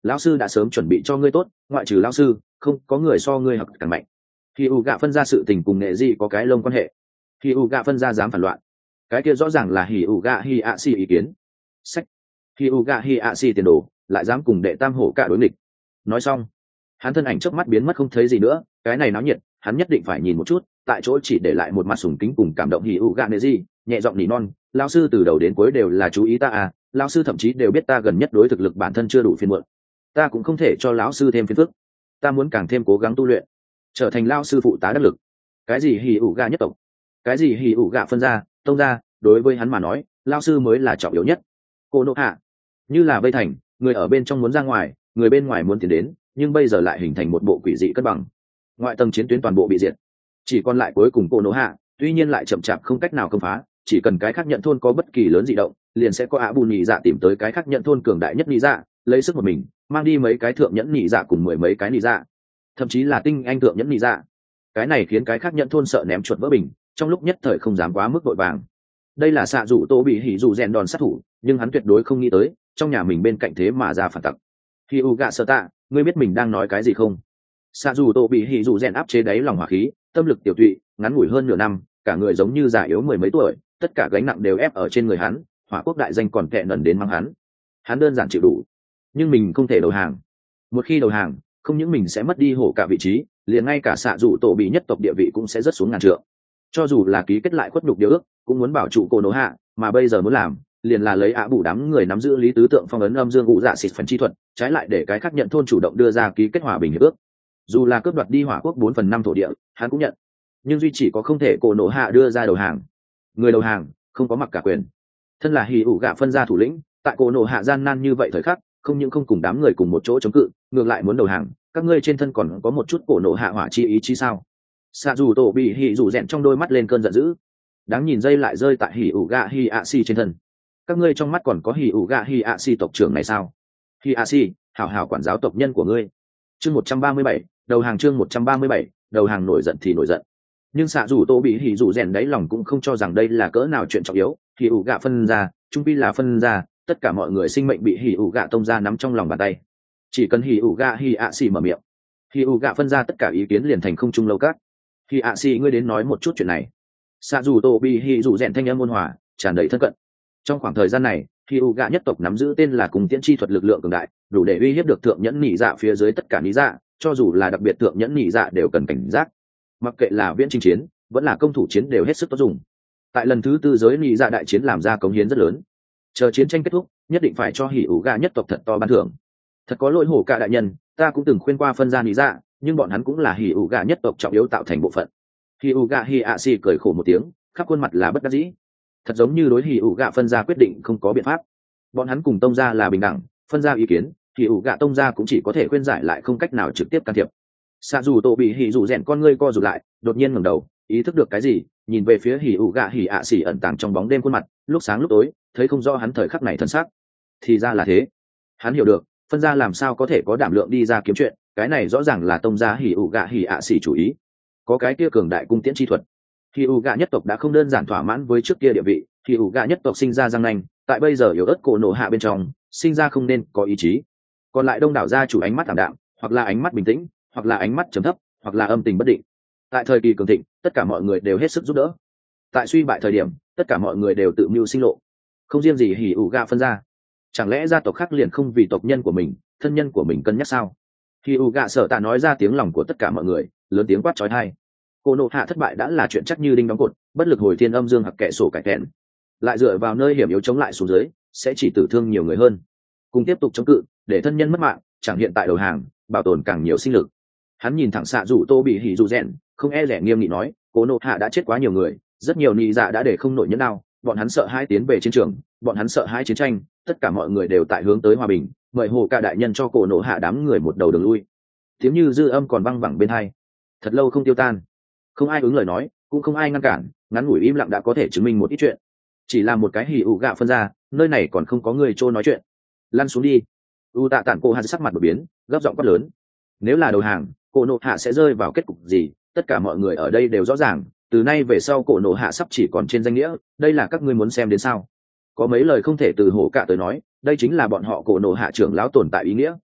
lão sư đã sớm chuẩn bị cho ngươi tốt, ngoại trừ lão sư không có người so ngươi học càng mạnh. Khi u gạ phân ra sự tình cùng nghệ gì có cái lông quan hệ. Khi u gạ phân ra dám phản loạn, cái kia rõ ràng là hỉ u gạ hi a si ý kiến. Sách, khi u gạ hi a si tiền đồ lại dám cùng đệ tam hổ cả đối nghịch. Nói xong, hắn thân ảnh chớp mắt biến mất không thấy gì nữa. Cái này náo nhiệt, hắn nhất định phải nhìn một chút. Tại chỗ chỉ để lại một mặt sùng kính cùng cảm động hỉ u gạ nghệ gì, nhẹ giọng nỉ non, lão sư từ đầu đến cuối đều là chú ý ta à, lão sư thậm chí đều biết ta gần nhất đối thực lực bản thân chưa đủ phiền muộn, ta cũng không thể cho lão sư thêm phiền phức, ta muốn càng thêm cố gắng tu luyện, trở thành lão sư phụ tá đắc lực. Cái gì hỉ ủ gạ nhất tộc, cái gì hỉ ủ gạ phân ra tông ra, đối với hắn mà nói lão sư mới là trọng yếu nhất. Cô nộ hạ như là vây thành, người ở bên trong muốn ra ngoài, người bên ngoài muốn tiến đến, nhưng bây giờ lại hình thành một bộ quỷ dị cân bằng, ngoại tầng chiến tuyến toàn bộ bị diệt, chỉ còn lại cuối cùng cô nộ hạ, tuy nhiên lại chậm chạp không cách nào công phá. Chỉ cần cái khác nhận thôn có bất kỳ lớn dị động, liền sẽ có ạ bù nhị dạ tìm tới cái khác nhận thôn cường đại nhất nhị dạ, lấy sức một mình mang đi mấy cái thượng nhẫn nhị dạ cùng mười mấy cái nhị dạ, thậm chí là tinh anh thượng nhẫn nhị dạ. Cái này khiến cái khác nhận thôn sợ ném chuột vỡ bình, trong lúc nhất thời không dám quá mức vội vàng. Đây là xạ rủ tô bị hỉ rủ rèn đòn sát thủ, nhưng hắn tuyệt đối không nghĩ tới trong nhà mình bên cạnh thế mà ra phản tặc. Khi u gạ sợ tạ, ngươi biết mình đang nói cái gì không? Xạ rủ tô bị hỉ rủ rèn áp chế đáy lòng hỏa khí, tâm lực tiểu tụy, ngắn ngủi hơn nửa năm, cả người giống như già yếu mười mấy tuổi, tất cả gánh nặng đều ép ở trên người hắn. Hỏa quốc đại danh còn kệ nần đến mang hắn, hắn đơn giản chịu đủ, nhưng mình không thể đầu hàng. Một khi đầu hàng, không những mình sẽ mất đi hổ cả vị trí, liền ngay cả xạ dụ tổ bị nhất tộc địa vị cũng sẽ rất xuống ngàn trượng. Cho dù là ký kết lại khuất nhục điều ước, cũng muốn bảo trụ cô nỗ hạ, mà bây giờ muốn làm liền là lấy ạ bù đám người nắm giữ lý tứ tượng phong ấn âm dương ngũ dạ xịt phần chi thuật, trái lại để cái khác nhận thôn chủ động đưa ra ký kết hòa bình hiệp ước. Dù là cướp đoạt đi hỏa quốc bốn phần năm thổ địa, hắn cũng nhận, nhưng duy chỉ có không thể cô nỗ hạ đưa ra đầu hàng. Người đầu hàng không có mặc cả quyền. Thân là hỉ ủ gạ phân gia thủ lĩnh, tại cô nỗ hạ gian nan như vậy thời khắc, không những không cùng đám người cùng một chỗ chống cự, ngược lại muốn đầu hàng. Các ngươi trên thân còn có một chút cổ nộ hạ hỏa chi ý chí sao? Xạ dù tổ bị hỉ dù rèn trong đôi mắt lên cơn giận dữ, đáng nhìn dây lại rơi tại hỉ ủ gạ hỉ ạ xì trên thân. Các ngươi trong mắt còn có hỉ ủ gạ hỉ ạ xì tộc trưởng này sao? Hỉ ạ xì, hảo hảo quản giáo tộc nhân của ngươi. Chương một trăm ba mươi bảy, đầu hàng. Chương một trăm ba mươi bảy, đầu hàng. Nổi giận thì nổi giận, nhưng xạ dù tổ bị hỉ dù rèn đáy lòng cũng không cho rằng đây là cỡ nào chuyện trọng yếu. Hỉ ủ gạ phân ra, trung pi là phân ra, tất cả mọi người sinh mệnh bị hỉ ủ gạ tông ra nắm trong lòng bàn tay. Chỉ cần hỉ ủ gạ hỉ ạ xì mở miệng, hỉ ủ gạ phân ra tất cả ý kiến liền thành không trung lâu các. Hỉ ạ xì, ngươi đến nói một chút chuyện này. Xạ dù tổ bị hỉ dù rèn thanh âm ôn hòa, tràn đầy thân cận. Trong khoảng thời gian này, hỉ ủ gạ nhất tộc nắm giữ tên là cùng tiễn chi thuật lực lượng cường đại, đủ để uy hiếp được thượng nhẫn nhị dạ phía dưới tất cả nhị dạ, cho dù là đặc biệt thượng nhẫn nhị dạ đều cần cảnh giác. Mặc kệ là viễn chinh chiến vẫn là công thủ chiến đều hết sức tốt dùng. Tại lần thứ tư giới nhị dạ đại chiến làm ra cống hiến rất lớn. Chờ chiến tranh kết thúc, nhất định phải cho hỉ ủ gạ nhất tộc thật to ban thưởng. Thật có lỗi hổ cả đại nhân, ta cũng từng khuyên qua phân ra nhị dạ, nhưng bọn hắn cũng là hỉ ủ gạ nhất tộc trọng yếu tạo thành bộ phận. Hỉ ủ gạ hỉ ạ xì cười khổ một tiếng, khắp khuôn mặt là bất đắc dĩ. Thật giống như đối hỉ ủ gạ phân ra quyết định không có biện pháp. Bọn hắn cùng tông gia là bình đẳng, phân ra ý kiến, hỉ ủ gạ tông gia cũng chỉ có thể khuyên giải lại, không cách nào trực tiếp can thiệp. Xạ dù tổ bị hỉ dù rèn con ngươi co rụt lại, đột nhiên ngẩng đầu, ý thức được cái gì, nhìn về phía hỉ ủ gạ hỉ ạ xì ẩn tàng trong bóng đêm khuôn mặt, lúc sáng lúc tối thấy không rõ hắn thời khắc này thân xác. Thì ra là thế, hắn hiểu được phân gia làm sao có thể có đảm lượng đi ra kiếm chuyện, cái này rõ ràng là tông gia hỉ ủ gạ hỉ ạ xì chủ ý. Có cái kia cường đại cung tiễn chi thuật, hỉ ủ gạ nhất tộc đã không đơn giản thỏa mãn với trước kia địa vị. Hỉ ủ gạ nhất tộc sinh ra răng nanh, tại bây giờ yếu ớt cổ nổ hạ bên trong sinh ra không nên có ý chí. Còn lại đông đảo gia chủ ánh mắt thảm đạm, hoặc là ánh mắt bình tĩnh, hoặc là ánh mắt trầm thấp, hoặc là âm tình bất định. Tại thời kỳ cường thịnh, tất cả mọi người đều hết sức giúp đỡ. Tại suy bại thời điểm, tất cả mọi người đều tự mưu sinh lộ. Không riêng gì hỉ ủ gạ phân ra, chẳng lẽ gia tộc khác liền không vì tộc nhân của mình, thân nhân của mình cân nhắc sao? Hỉ ủ gạ sợ tạ nói ra tiếng lòng của tất cả mọi người, lớn tiếng quát chói tai. Cô nộ hạ thất bại đã là chuyện chắc như đinh đóng cột, bất lực hồi thiên âm dương hặc kệ sổ cải thẹn, lại dựa vào nơi hiểm yếu chống lại xuống dưới, sẽ chỉ tử thương nhiều người hơn. Cùng tiếp tục chống cự, để thân nhân mất mạng, chẳng hiện tại đầu hàng, bảo tồn càng nhiều sinh lực. Hắn nhìn thẳng xạ rủ tô bị hỉ dù rèn, không e rẻ nghiêm nghị nói, cô nộ hạ đã chết quá nhiều người, rất nhiều nị dạ đã để không nổi nhẫn nào, bọn hắn sợ hãi tiến về chiến trường, bọn hắn sợ hãi chiến tranh, tất cả mọi người đều tại hướng tới hòa bình, mời hồ cả đại nhân cho cô nộ hạ đám người một đầu đường lui. Tiếng như dư âm còn văng vẳng bên hai, thật lâu không tiêu tan. Không ai ứng lời nói, cũng không ai ngăn cản, ngắn ngủi im lặng đã có thể chứng minh một ít chuyện. Chỉ là một cái hỉ ủ gạ phân ra, nơi này còn không có người trô nói chuyện. Lăn xuống đi. U tạ tản cô hắn sắc mặt đổi biến, gấp giọng quát lớn. Nếu là đầu hàng, cổ nộ hạ sẽ rơi vào kết cục gì, tất cả mọi người ở đây đều rõ ràng. Từ nay về sau cổ nộ hạ sắp chỉ còn trên danh nghĩa, đây là các ngươi muốn xem đến sao? Có mấy lời không thể từ hổ cả tới nói, đây chính là bọn họ cổ nộ hạ trưởng lão tồn tại ý nghĩa.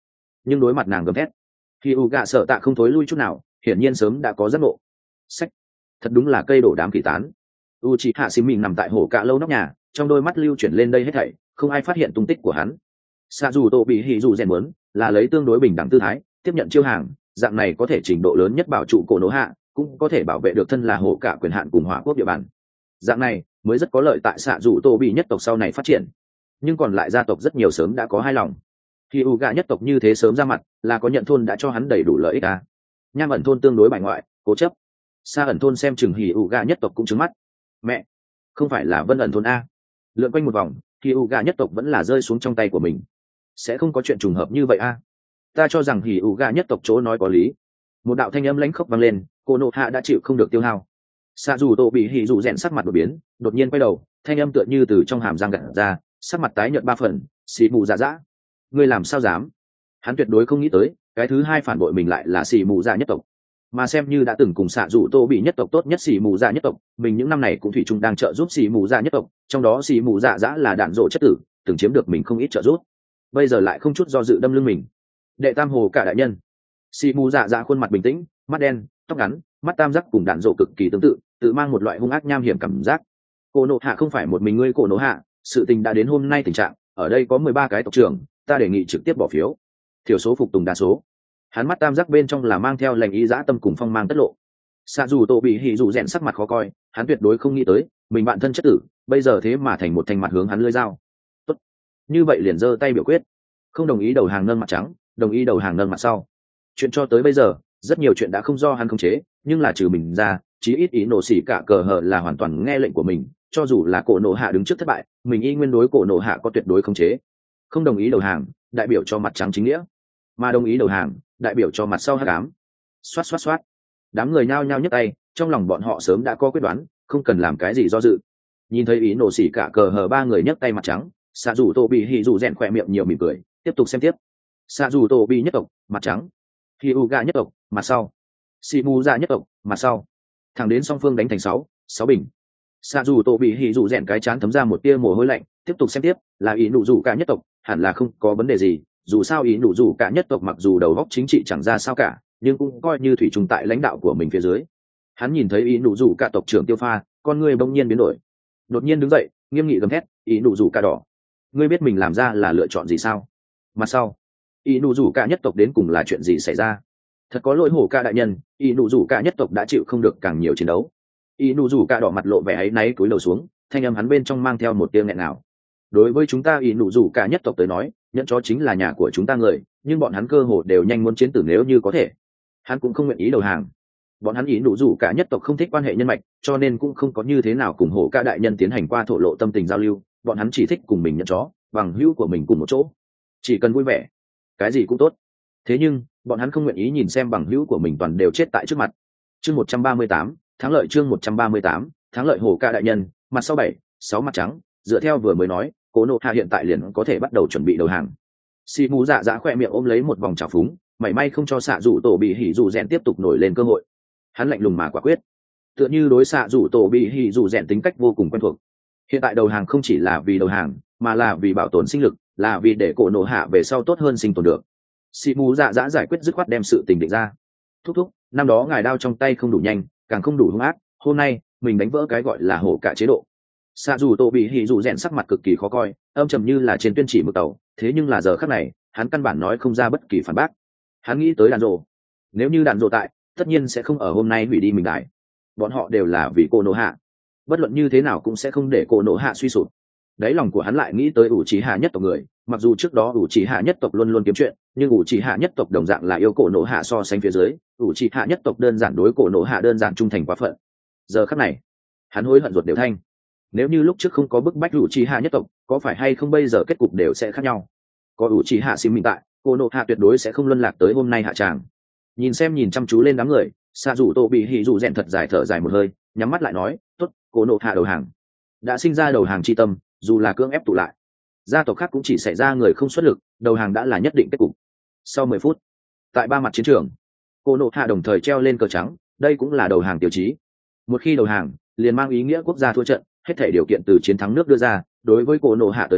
nhưng đối mặt nàng gầm thét khi u gạ sợ tạ không thối lui chút nào, hiển nhiên sớm đã có giấc ngộ. Sách, thật đúng là cây đổ đám kỳ tán. U chị hạ xì mình nằm tại hổ cạ lâu nóc nhà, trong đôi mắt lưu chuyển lên đây hết thảy, không ai phát hiện tung tích của hắn. Sa dù tổ bị hỉ dù rèn muốn là lấy tương đối bình đẳng tư thái tiếp nhận chiêu hàng, dạng này có thể trình độ lớn nhất bảo trụ cổ nổ hạ, cũng có thể bảo vệ được thân là hổ cả quyền hạn cùng hỏa quốc địa bàn. Dạng này mới rất có lợi tại xạ dù tổ bị nhất tộc sau này phát triển. Nhưng còn lại gia tộc rất nhiều sớm đã có hai lòng. Khi u gạ nhất tộc như thế sớm ra mặt là có nhận thôn đã cho hắn đầy đủ lợi ích à. Nham ẩn thôn tương đối bài ngoại cố chấp, Sa ẩn thôn xem chừng hỉ u gạ nhất tộc cũng trứng mắt. Mẹ, không phải là Vân ẩn thôn a? Lượn quanh một vòng, khi u gạ nhất tộc vẫn là rơi xuống trong tay của mình. Sẽ không có chuyện trùng hợp như vậy a? Ta cho rằng hỉ u gạ nhất tộc chỗ nói có lý. Một đạo thanh âm lãnh khốc vang lên, cô nộ hạ đã chịu không được tiêu hao. Sa dù tổ bị hỉ dù rèn sắc mặt đột biến, đột nhiên quay đầu, thanh âm tựa như từ trong hàm răng gạt ra, sắc mặt tái nhợt ba phần, xì mù dạ dã. Ngươi làm sao dám? Hắn tuyệt đối không nghĩ tới, cái thứ hai phản bội mình lại là xì mù dạ nhất tộc, mà xem như đã từng cùng xạ dù tô bị nhất tộc tốt nhất xì mù dạ nhất tộc, mình những năm này cũng thủy chung đang trợ giúp xì mù dạ nhất tộc, trong đó xì mù dạ dã là đạn rộ chất tử, từng chiếm được mình không ít trợ giúp, bây giờ lại không chút do dự đâm lưng mình. Đệ tam hồ cả đại nhân. Xì mù dạ dã khuôn mặt bình tĩnh, mắt đen, tóc ngắn, mắt tam giác cùng đạn rộ cực kỳ tương tự, tự mang một loại hung ác nham hiểm cảm giác. Cổ nộ hạ không phải một mình ngươi cổ nộ hạ, sự tình đã đến hôm nay tình trạng, ở đây có mười ba cái tộc trưởng, ta đề nghị trực tiếp bỏ phiếu, thiểu số phục tùng đa số. Hắn mắt tam giác bên trong là mang theo lệnh ý dã tâm cùng phong mang tất lộ. Xạ dù tổ bị hỉ dù rèn sắc mặt khó coi, hắn tuyệt đối không nghĩ tới mình bạn thân chất tử bây giờ thế mà thành một thanh mặt hướng hắn lưỡi dao. Tốt, như vậy liền giơ tay biểu quyết, không đồng ý đầu hàng nâng mặt trắng, đồng ý đầu hàng nâng mặt sau. Chuyện cho tới bây giờ rất nhiều chuyện đã không do hắn khống chế, nhưng là trừ mình ra, chí ít ý nổ xỉ cả cờ hờ là hoàn toàn nghe lệnh của mình, cho dù là cổ nổ hạ đứng trước thất bại, mình y nguyên đối cổ nổ hạ có tuyệt đối khống chế. Không đồng ý đầu hàng đại biểu cho mặt trắng chính nghĩa, mà đồng ý đầu hàng đại biểu cho mặt sau hắc ám. Xoát xoát xoát, đám người nhao nhao nhấc tay, trong lòng bọn họ sớm đã có quyết đoán, không cần làm cái gì do dự. Nhìn thấy ý nổ xỉ cả cờ hờ ba người nhấc tay mặt trắng, xạ dù tô bị hỉ dù rèn khỏe miệng nhiều mỉm cười, tiếp tục xem tiếp. Xạ dù tô bị nhất tộc mặt trắng, hi u ga nhất tộc mặt sau, si mu ra nhất tộc mặt sau, thẳng đến song phương đánh thành sáu sáu bình. Xạ dù tô bị hỉ dù rèn cái chán thấm ra một tia mồ hôi lạnh, tiếp tục xem tiếp. Là ý nụ rủ cả nhất tộc, hẳn là không có vấn đề gì, dù sao ý nụ rủ cả nhất tộc mặc dù đầu óc chính trị chẳng ra sao cả, nhưng cũng coi như thủy chung tại lãnh đạo của mình phía dưới. Hắn nhìn thấy ý nụ rủ cả tộc trưởng Tiêu Pha, con người bỗng nhiên biến đổi, đột nhiên đứng dậy, nghiêm nghị gầm thét, ý nụ rủ cả đỏ, ngươi biết mình làm ra là lựa chọn gì sao? Mà sau, ý nụ rủ cả nhất tộc đến cùng là chuyện gì xảy ra? Thật có lỗi hổ ca đại nhân, ý nụ rủ cả nhất tộc đã chịu không được càng nhiều chiến đấu. Ý nụ rủ cả đỏ mặt lộ vẻ áy náy cúi đầu xuống, thanh âm hắn bên trong mang theo một tia nghẹn ngào. Đối với chúng ta ý nụ rủ cả nhất tộc tới nói, nhận chó chính là nhà của chúng ta người, nhưng bọn hắn cơ hồ đều nhanh muốn chiến tử nếu như có thể. Hắn cũng không nguyện ý đầu hàng. Bọn hắn ý nụ rủ cả nhất tộc không thích quan hệ nhân mạch, cho nên cũng không có như thế nào cùng hổ ca đại nhân tiến hành qua thổ lộ tâm tình giao lưu. Bọn hắn chỉ thích cùng mình nhận chó, bằng hữu của mình cùng một chỗ, chỉ cần vui vẻ, cái gì cũng tốt. Thế nhưng bọn hắn không nguyện ý nhìn xem bằng hữu của mình toàn đều chết tại trước mặt. Chương một trăm ba mươi tám, thắng lợi. Chương một trăm ba mươi tám, thắng lợi hổ ca đại nhân. Mặt sau bảy sáu mặt trắng, dựa theo vừa mới nói, cố nộ hạ hiện tại liền có thể bắt đầu chuẩn bị đầu hàng. Xì mù dạ dạ khoe miệng ôm lấy một vòng trào phúng, mảy may không cho xạ rủ tổ bị hỉ dù rèn tiếp tục nổi lên cơ hội. Hắn lạnh lùng mà quả quyết, tựa như đối xạ rủ tổ bị hỉ dù rèn tính cách vô cùng quen thuộc. Hiện tại đầu hàng không chỉ là vì đầu hàng, mà là vì bảo tồn sinh lực, là vì để cổ nộ hạ về sau tốt hơn sinh tồn được. Xì mù dạ dạ giải quyết dứt khoát đem sự tình định ra. Thúc thúc, năm đó ngài đao trong tay không đủ nhanh, càng không đủ hung ác, hôm nay mình đánh vỡ cái gọi là hổ cả chế độ. Xạ dù tổ bị hỉ dù rèn sắc mặt cực kỳ khó coi, âm trầm như là trên tuyên chỉ mực tàu, thế nhưng là giờ khắc này hắn căn bản nói không ra bất kỳ phản bác. Hắn nghĩ tới đàn rồ, nếu như đàn rồ tại, tất nhiên sẽ không ở hôm nay hủy đi mình đại. Bọn họ đều là vì cô nộ hạ, bất luận như thế nào cũng sẽ không để cô nộ hạ suy sụp. Đáy lòng của hắn lại nghĩ tới ủ trí hạ nhất tộc người, mặc dù trước đó ủ trí hạ nhất tộc luôn luôn kiếm chuyện, nhưng ủ trí hạ nhất tộc đồng dạng là yêu cổ nộ hạ so sánh phía dưới, ủ trí hạ nhất tộc đơn giản đối cổ nộ hạ đơn giản trung thành quá phận. Giờ khắc này hắn hối hận ruột đều thanh. Nếu như lúc trước không có bức bách ủ trí hạ nhất tộc, có phải hay không bây giờ kết cục đều sẽ khác nhau. Có ủ trí hạ xìm mình tại, cổ nộ hạ tuyệt đối sẽ không luân lạc tới hôm nay hạ tràng. Nhìn xem nhìn chăm chú lên đám người, xạ dù tổ bị hỉ dù rèn thật dài thở dài một hơi, nhắm mắt lại nói, tốt, cổ nộ hạ đầu hàng. Đã sinh ra đầu hàng chi tâm, dù là cưỡng ép tụ lại, gia tộc khác cũng chỉ xảy ra người không xuất lực, đầu hàng đã là nhất định kết cục. Sau mười phút, tại ba mặt chiến trường, cổ nộ hạ đồng thời treo lên cờ trắng, đây cũng là đầu hàng tiêu chí. Một khi đầu hàng, liền mang ý nghĩa quốc gia thua trận, hết thể điều kiện từ chiến thắng nước đưa ra, đối với cổ nộ hạ tới nói,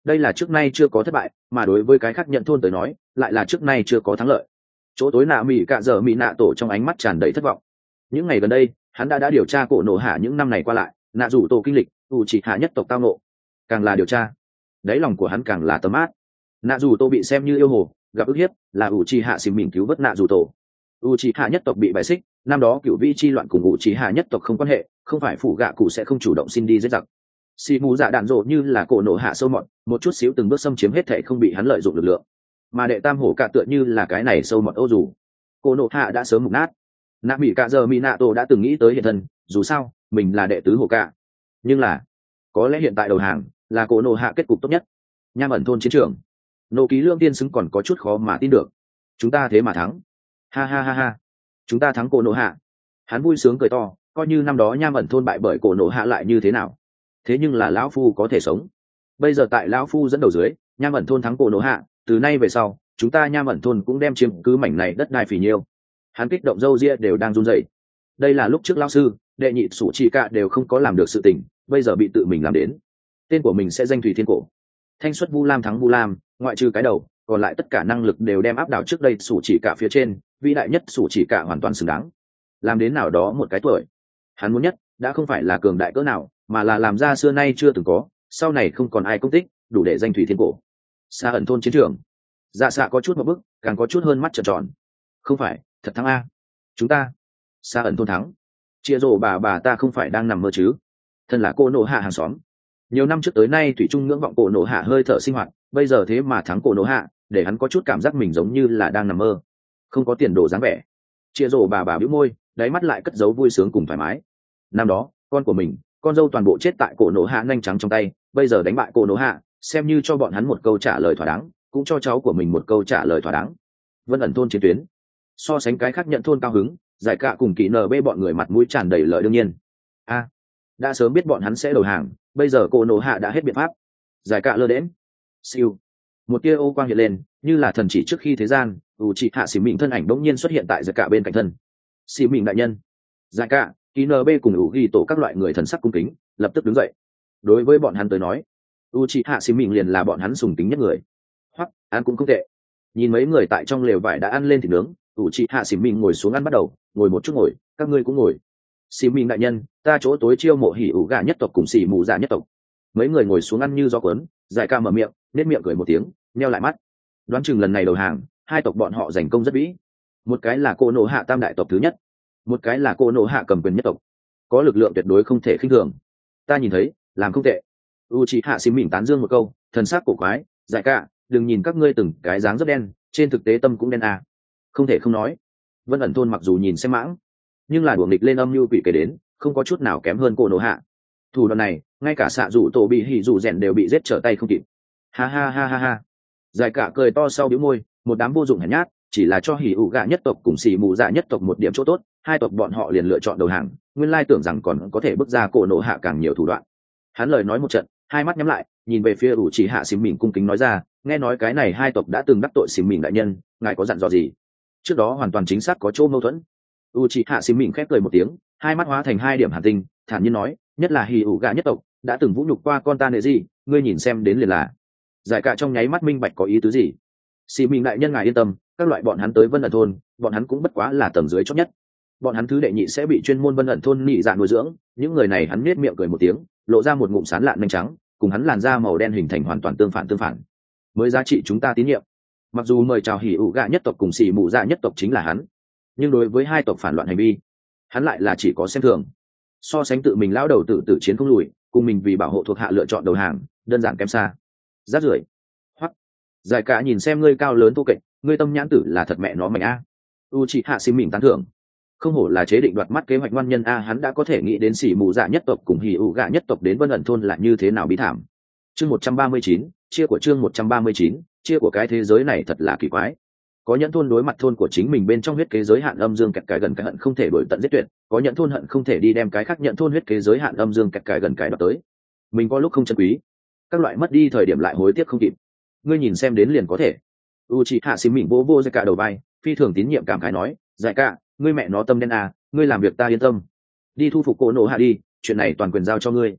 đây là trước nay chưa có thất bại, mà đối với cái khác nhận thôn tới nói lại là trước nay chưa có thắng lợi. Chỗ tối nạ mỹ cạ giờ mỹ nạ tổ trong ánh mắt tràn đầy thất vọng. Những ngày gần đây hắn đã đã điều tra cổ nổ hạ những năm này qua lại, nạ rủ tổ kinh lịch, u chỉ hạ nhất tộc tao nộ, càng là điều tra đáy lòng của hắn càng là tấm át. Nạ rủ tổ bị xem như yêu hồ, gặp ức hiếp, là u chỉ hạ xìm mình cứu vớt nạ rủ tổ. U chỉ hạ nhất tộc bị bài xích, năm đó cựu vĩ chi loạn cùng u chỉ hạ nhất tộc không quan hệ, không phải phủ gạ cụ sẽ không chủ động xin đi giết giặc. Xì mù dạ đạn rộ như là cổ nổ hạ sâu mọt, một chút xíu từng bước xâm chiếm hết thể không bị hắn lợi dụng lực lượng. Mà đệ tam hổ cạ tựa như là cái này sâu mọt ô dù, cổ nổ hạ đã sớm mục nát. Nạ mỹ cạ giờ mỹ nạ tổ đã từng nghĩ tới hiện thân, dù sao mình là đệ tứ hổ cạ, nhưng là có lẽ hiện tại đầu hàng là cổ nổ hạ kết cục tốt nhất. Nham ẩn thôn chiến trường, nô ký lương tiên xứng còn có chút khó mà tin được. Chúng ta thế mà thắng, ha ha ha ha, chúng ta thắng cổ nổ hạ. Hắn vui sướng cười to, coi như năm đó nham ẩn thôn bại bởi cổ nổ hạ lại như thế nào, thế nhưng là lão phu có thể sống. Bây giờ tại lão phu dẫn đầu dưới, nham ẩn thôn thắng cổ nổ hạ, từ nay về sau chúng ta nham ẩn thôn cũng đem chiếm cứ mảnh này đất đai phì nhiêu. Hắn kích động râu ria đều đang run rẩy. Đây là lúc trước lão sư đệ nhị sủ chỉ cả đều không có làm được sự tình, bây giờ bị tự mình làm đến. Tên của mình sẽ danh thủy thiên cổ. Thanh xuất vu lam thắng vu lam, ngoại trừ cái đầu còn lại tất cả năng lực đều đem áp đảo trước đây sủ chỉ cả phía trên, vĩ đại nhất sủ chỉ cả hoàn toàn xứng đáng. Làm đến nào đó một cái tuổi, hắn muốn nhất đã không phải là cường đại cỡ nào, mà là làm ra xưa nay chưa từng có, sau này không còn ai công tích đủ để danh thủy thiên cổ. Xa ẩn thôn chiến trường, dạ xạ có chút một bức, càng có chút hơn mắt trợn tròn. Không phải thật thắng a, chúng ta xa ẩn thôn thắng. Chia rổ bà bà ta không phải đang nằm mơ chứ? Thân là cô nổ hạ hàng xóm, nhiều năm trước tới nay thủy trung ngưỡng vọng cổ nổ hạ hơi thở sinh hoạt, bây giờ thế mà thắng cổ nổ hạ, để hắn có chút cảm giác mình giống như là đang nằm mơ, không có tiền đồ dáng vẻ. Chia rổ bà bà bĩu môi, đáy mắt lại cất giấu vui sướng cùng thoải mái. Năm đó con của mình, con dâu toàn bộ chết tại cổ nổ hạ nhanh trắng trong tay, bây giờ đánh bại cổ nổ hạ, xem như cho bọn hắn một câu trả lời thỏa đáng, cũng cho cháu của mình một câu trả lời thỏa đáng. Vân ẩn thôn chiến tuyến, so sánh cái khác nhận thôn cao hứng, giải cả cùng kỳ nb bọn người mặt mũi tràn đầy lợi đương nhiên. A, đã sớm biết bọn hắn sẽ đầu hàng, bây giờ cổ nổ hạ đã hết biện pháp. Giải cả lơ đễm, siêu, một tia ô quang hiện lên, như là thần chỉ trước khi thế gian, u chị hạ xỉ mịn thân ảnh bỗng nhiên xuất hiện tại giải cả bên cạnh thân. Xỉ mịn đại nhân. Giải cả, kỳ nb cùng ủ ghi tổ các loại người thần sắc cung kính lập tức đứng dậy. Đối với bọn hắn tới nói, u chị hạ xỉ mịn liền là bọn hắn sùng kính nhất người. Hoặc ăn cũng không tệ. Nhìn mấy người tại trong lều vải đã ăn lên thịt nướng, u chị hạ xỉ mịn ngồi xuống ăn bắt đầu, ngồi một chút ngồi, các ngươi cũng ngồi. Xỉ mịn đại nhân, ta chỗ tối chiêu mộ hỉ ủ gà nhất tộc cùng xỉ mù dạ nhất tộc. Mấy người ngồi xuống ăn như gió cuốn, giải ca mở miệng, nét miệng cười một tiếng, nheo lại mắt. Đoán chừng lần này đầu hàng, hai tộc bọn họ giành công rất vĩ. Một cái là cô nổ hạ tam đại tộc thứ nhất, một cái là cô nổ hạ cầm quyền nhất tộc, có lực lượng tuyệt đối không thể khinh thường. Ta nhìn thấy làm không tệ. U chị hạ xím mình tán dương một câu, thần sắc cổ quái, giải ca, đừng nhìn các ngươi từng cái dáng rất đen, trên thực tế tâm cũng đen à. Không thể không nói, Vân ẩn thôn mặc dù nhìn xem mãng, nhưng là đuổi nghịch lên âm mưu quỷ kể đến, không có chút nào kém hơn cô nổ hạ. Thủ đoạn này, ngay cả xạ rủ tổ bị hỉ rủ rèn đều bị giết trở tay không kịp. Ha ha ha ha ha. Giải cả cười to sau bĩu môi, một đám vô dụng hèn nhát, chỉ là cho hỉ ủ gạ nhất tộc cùng xì mù dạ nhất tộc một điểm chỗ tốt, hai tộc bọn họ liền lựa chọn đầu hàng, nguyên lai tưởng rằng còn có thể bước ra cổ nổ hạ càng nhiều thủ đoạn. Hắn lời nói một trận, hai mắt nhắm lại, nhìn về phía ủ chỉ hạ xìm mình cung kính nói ra, nghe nói cái này hai tộc đã từng đắc tội xìm mình đại nhân, ngài có dặn dò gì? Trước đó hoàn toàn chính xác có chỗ mâu thuẫn. U chỉ hạ xìm mình khép cười một tiếng, hai mắt hóa thành hai điểm hàn tinh, thản nhiên nói, nhất là hỉ ủ gạ nhất tộc đã từng vũ nhục qua con ta nệ gì, ngươi nhìn xem đến liền là. Giải cả trong nháy mắt minh bạch có ý tứ gì. Xì mình đại nhân ngài yên tâm, các loại bọn hắn tới Vân ẩn thôn, bọn hắn cũng bất quá là tầng dưới chót nhất. Bọn hắn thứ đệ nhị sẽ bị chuyên môn Vân ẩn thôn nhị dạ nuôi dưỡng, những người này hắn nhếch miệng cười một tiếng, lộ ra một ngụm sán lạn nhanh trắng, cùng hắn làn da màu đen hình thành hoàn toàn tương phản tương phản. Mới giá trị chúng ta tín nhiệm. Mặc dù mời chào hỉ ủ gạ nhất tộc cùng xì mù dạ nhất tộc chính là hắn, nhưng đối với hai tộc phản loạn hành vi, hắn lại là chỉ có xem thường. So sánh tự mình lão đầu tự tử chiến không lùi, cùng mình vì bảo hộ thuộc hạ lựa chọn đầu hàng, đơn giản kém xa. Rát rưởi. Hoặc giải cả nhìn xem ngươi cao lớn tu kệch, ngươi tâm nhãn tử là thật mẹ nó mạnh a. U chỉ hạ xin mình tán thưởng, không hổ là chế định đoạt mắt kế hoạch ngoan nhân a, hắn đã có thể nghĩ đến xỉ mù dạ nhất tộc cùng hỉ ủ gạ nhất tộc đến Vân ẩn thôn là như thế nào bí thảm. Chương một trăm ba mươi chín, chia của chương một trăm ba mươi chín, chia của cái thế giới này thật là kỳ quái. Có nhẫn thôn đối mặt thôn của chính mình bên trong huyết kế giới hạn âm dương kẹt cài gần cái hận không thể đổi tận giết tuyệt, có nhẫn thôn hận không thể đi đem cái khác nhẫn thôn huyết kế giới hạn âm dương kẹt cài gần cái đó tới. Mình có lúc không chân quý, các loại mất đi thời điểm lại hối tiếc không kịp. Ngươi nhìn xem đến liền có thể. U chị hạ xím mình vô vô giải cả đầu vai, phi thường tín nhiệm cảm khái nói, giải cả, ngươi mẹ nó tâm đen à, ngươi làm việc ta yên tâm. Đi thu phục cổ nổ hạ đi, chuyện này toàn quyền giao cho ngươi.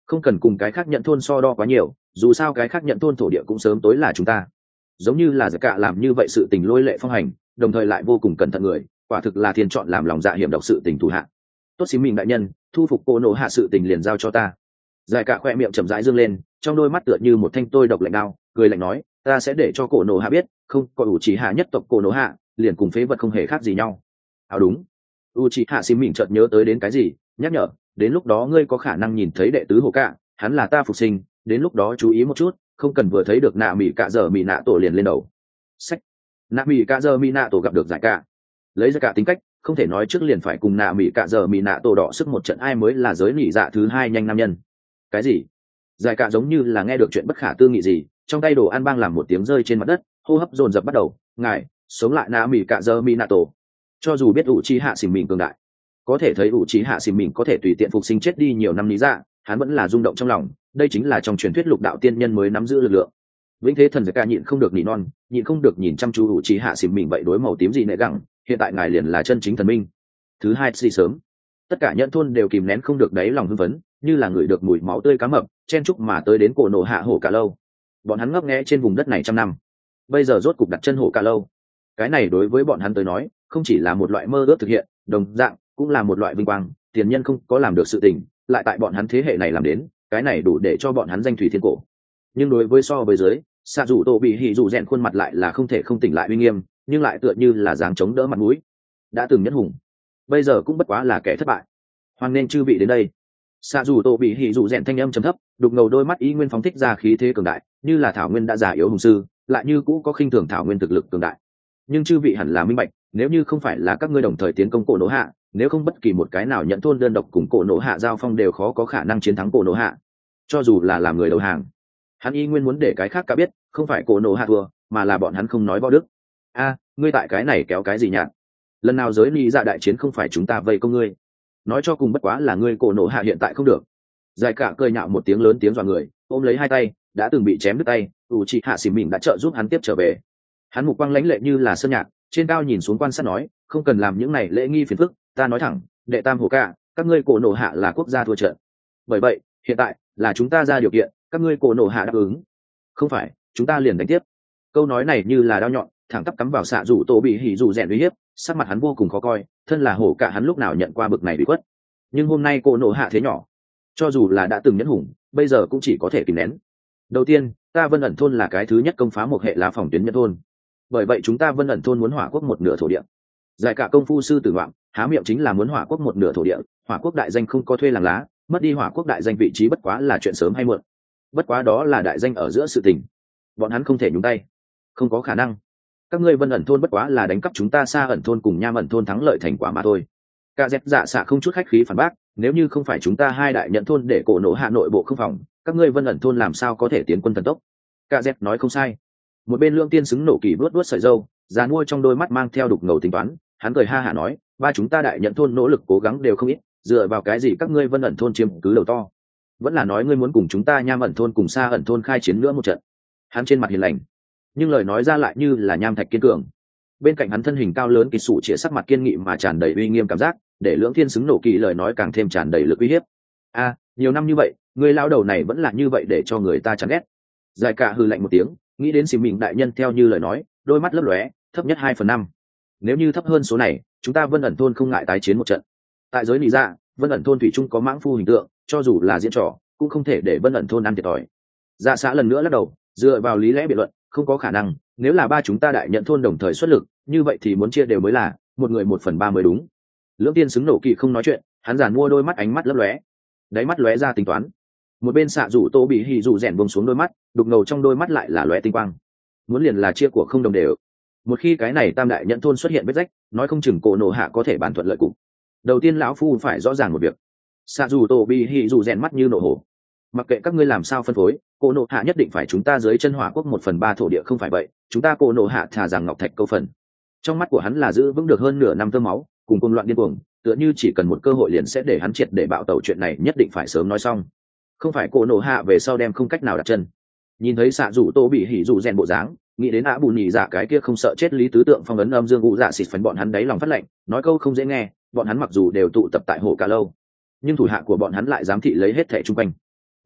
không cần cùng cái khác nhận thôn so đo quá nhiều, dù sao cái khác nhận thôn thổ địa cũng sớm tối là chúng ta. Giống như là Giải Cả làm như vậy sự tình lôi lệ phong hành, đồng thời lại vô cùng cẩn thận người, quả thực là thiên chọn làm lòng dạ hiểm độc sự tình thủ hạ. Tốt xí mình đại nhân, thu phục cô nổ hạ sự tình liền giao cho ta. Giải Cả khoe miệng chậm rãi dương lên, trong đôi mắt tựa như một thanh tôi độc lạnh đao, cười lạnh nói, ta sẽ để cho cổ nổ hạ biết, không có ủ chỉ hạ nhất tộc cổ nổ hạ, liền cùng phế vật không hề khác gì nhau. À đúng, u chỉ hạ xí mình chợt nhớ tới đến cái gì, nhắc nhở, đến lúc đó ngươi có khả năng nhìn thấy đệ tứ hồ cạ, hắn là ta phục sinh, đến lúc đó chú ý một chút, không cần vừa thấy được nạ mỉ cạ giờ mỉ nạ tổ liền lên đầu. Sách, nạ mỉ cạ giờ mỉ nạ tổ gặp được Giải Cả, lấy Giải Cả tính cách, không thể nói trước liền phải cùng nạ mỉ cạ giờ mỉ nạ tổ đỏ sức một trận ai mới là giới nỉ dạ thứ hai nhanh nam nhân. Cái gì? Giải Cả giống như là nghe được chuyện bất khả tư nghị gì, trong tay đồ ăn bang làm một tiếng rơi trên mặt đất, hô hấp dồn dập bắt đầu. Ngài sống lại nạ mỉ cạ giờ mỉ nạ tổ. Cho dù biết ủ chi hạ xỉm mình cường đại, có thể thấy ủ chi hạ xỉm mình có thể tùy tiện phục sinh chết đi nhiều năm lý dạ, hắn vẫn là rung động trong lòng. Đây chính là trong truyền thuyết lục đạo tiên nhân mới nắm giữ lực lượng. Vĩnh thế thần Giải Cả nhịn không được nỉ non, nhịn không được nhìn chăm chú ủ chi hạ xỉm mình vậy đối màu tím gì nệ gẳng, hiện tại ngài liền là chân chính thần minh. Thứ hai xì sớm, tất cả nhận thôn đều kìm nén không được đáy lòng hưng phấn, như là người được mùi máu tươi cá mập chen chúc mà tới đến cổ nổ hạ hổ cả lâu. Bọn hắn ngấp nghé trên vùng đất này trăm năm, bây giờ rốt cục đặt chân hổ cả lâu. Cái này đối với bọn hắn tới nói không chỉ là một loại mơ ước thực hiện, đồng dạng cũng là một loại vinh quang. Tiền nhân không có làm được sự tình, lại tại bọn hắn thế hệ này làm đến, cái này đủ để cho bọn hắn danh thủy thiên cổ. Nhưng đối với so với dưới, xạ dù tổ bị hỉ dù rèn khuôn mặt lại là không thể không tỉnh lại uy nghiêm, nhưng lại tựa như là dáng chống đỡ mặt mũi. Đã từng nhất hùng, bây giờ cũng bất quá là kẻ thất bại. Hoan nên chư vị đến đây. Xạ dù tổ bị hỉ dù rèn thanh âm trầm thấp, đục ngầu đôi mắt ý nguyên phóng thích ra khí thế cường đại, như là thảo nguyên đã già yếu hùng sư, lại như cũ có khinh thường thảo nguyên thực lực cường đại. Nhưng chư vị hẳn là minh bạch, nếu như không phải là các ngươi đồng thời tiến công cổ nổ hạ, nếu không bất kỳ một cái nào nhận thôn đơn độc cùng cổ nổ hạ giao phong đều khó có khả năng chiến thắng cổ nổ hạ. Cho dù là làm người đầu hàng, hắn y nguyên muốn để cái khác cả biết, không phải cổ nổ hạ thua, mà là bọn hắn không nói võ đức. A, ngươi tại cái này kéo cái gì nhạt? Lần nào giới ly dạ đại chiến không phải chúng ta vây công ngươi, nói cho cùng bất quá là ngươi cổ nổ hạ hiện tại không được. Giải Cả cười nhạo một tiếng lớn tiếng dọa người, ôm lấy hai tay, đã từng bị chém đứt tay, ủ trị hạ xỉm mình đã trợ giúp hắn tiếp trở về. Hắn mục quang lãnh lệ như là sơn nhạc, trên cao nhìn xuống quan sát nói, không cần làm những này lễ nghi phiền phức, ta nói thẳng, đệ tam hổ cả, các ngươi cổ nổ hạ là quốc gia thua trận. Bởi vậy, hiện tại là chúng ta ra điều kiện, các ngươi cổ nổ hạ đáp ứng. Không phải, chúng ta liền đánh tiếp. Câu nói này như là đao nhọn, thẳng tắp cắm vào xạ rủ tổ bị hỉ rủ rèn uy hiếp, sắc mặt hắn vô cùng khó coi, thân là hổ cả hắn lúc nào nhận qua bực này bị quất. Nhưng hôm nay cổ nổ hạ thế nhỏ, cho dù là đã từng nhẫn hùng, bây giờ cũng chỉ có thể kìm nén. Đầu tiên, ta Vân ẩn thôn là cái thứ nhất công phá một hệ lá phòng tuyến nhân thôn, bởi vậy chúng ta Vân ẩn thôn muốn hỏa quốc một nửa thổ địa. Giải Cả công phu sư tử ngoạm, há miệng chính là muốn hỏa quốc một nửa thổ địa. Hỏa quốc đại danh không có thuê làng lá, mất đi hỏa quốc đại danh vị trí bất quá là chuyện sớm hay muộn. Bất quá đó là đại danh ở giữa sự tình, bọn hắn không thể nhúng tay, không có khả năng. Các ngươi Vân ẩn thôn bất quá là đánh cắp chúng ta Sa ẩn thôn cùng Nham ẩn thôn thắng lợi thành quả mà thôi. Cả dẹp dạ xạ không chút khách khí phản bác, nếu như không phải chúng ta hai đại nhận thôn để cổ nổ hạ nội bộ không phòng, các ngươi Vân ẩn thôn làm sao có thể tiến quân thần tốc. Cả dẹp nói không sai. Một bên Lương Tiên xứng nổ kỳ vuốt vuốt sợi râu, già nuôi trong đôi mắt mang theo đục ngầu tính toán, hắn cười ha hả nói, ba chúng ta đại nhận thôn nỗ lực cố gắng đều không ít, dựa vào cái gì các ngươi Vân ẩn thôn chiếm cứ đầu to? Vẫn là nói ngươi muốn cùng chúng ta Nham ẩn thôn cùng Sa ẩn thôn khai chiến nữa một trận? Hắn trên mặt hiền lành, nhưng lời nói ra lại như là nham thạch kiên cường. Bên cạnh hắn thân hình cao lớn kỳ sủ chĩa sắc mặt kiên nghị mà tràn đầy uy nghiêm cảm giác, để Lưỡng Thiên xứng nổ kỳ lời nói càng thêm tràn đầy lực uy hiếp. A, nhiều năm như vậy, người lão đầu này vẫn là như vậy để cho người ta chán ghét. Giải Cả hừ lạnh một tiếng, nghĩ đến xì mình đại nhân theo như lời nói, đôi mắt lấp lóe, thấp nhất hai phần năm. Nếu như thấp hơn số này, chúng ta Vân ẩn thôn không ngại tái chiến một trận. Tại giới lý dạ, Vân ẩn thôn thủy chung có mãng phu hình tượng, cho dù là diễn trò, cũng không thể để Vân ẩn thôn ăn thiệt thòi. Dạ xã lần nữa lắc đầu, dựa vào lý lẽ biện luận, không có khả năng. Nếu là ba chúng ta đại nhận thôn đồng thời xuất lực, như vậy thì muốn chia đều mới là một người một phần ba mới đúng. Lưỡng Tiên xứng nổ kỳ không nói chuyện, hắn giàn mua đôi mắt ánh mắt lấp lóe, đáy mắt lóe ra tính toán. Một bên xạ rủ tô bị hì rủ rèn buông xuống đôi mắt, đục ngầu trong đôi mắt lại là lóe tinh quang. Muốn liền là chia của không đồng đều. Một khi cái này tam đại nhận thôn xuất hiện vết rách, nói không chừng cổ nổ hạ có thể bàn thuận lợi cục. Đầu tiên lão phu phải rõ ràng một việc. Xạ rủ tô bị hì rủ rèn mắt như nổ hổ. Mặc kệ các ngươi làm sao phân phối, cổ nổ hạ nhất định phải chúng ta dưới chân hỏa quốc một phần ba thổ địa, không phải vậy chúng ta cổ nổ hạ thà rằng ngọc thạch câu phần. Trong mắt của hắn là giữ vững được hơn nửa năm thơ máu cùng cuồng loạn điên cuồng, tựa như chỉ cần một cơ hội liền sẽ để hắn triệt để bạo tẩu, chuyện này nhất định phải sớm nói xong, không phải cổ nổ hạ về sau đem không cách nào đặt chân. Nhìn thấy xạ rủ tô bị hỉ rủ rèn bộ dáng, nghĩ đến ạ bù nhì dạ cái kia không sợ chết lý tứ tượng phong ấn âm dương ngũ dạ xịt phấn, bọn hắn đáy lòng phát lệnh, nói câu không dễ nghe, bọn hắn mặc dù đều tụ tập tại hồ cả lâu, nhưng thủ hạ của bọn hắn lại giám thị lấy hết thẻ chung quanh.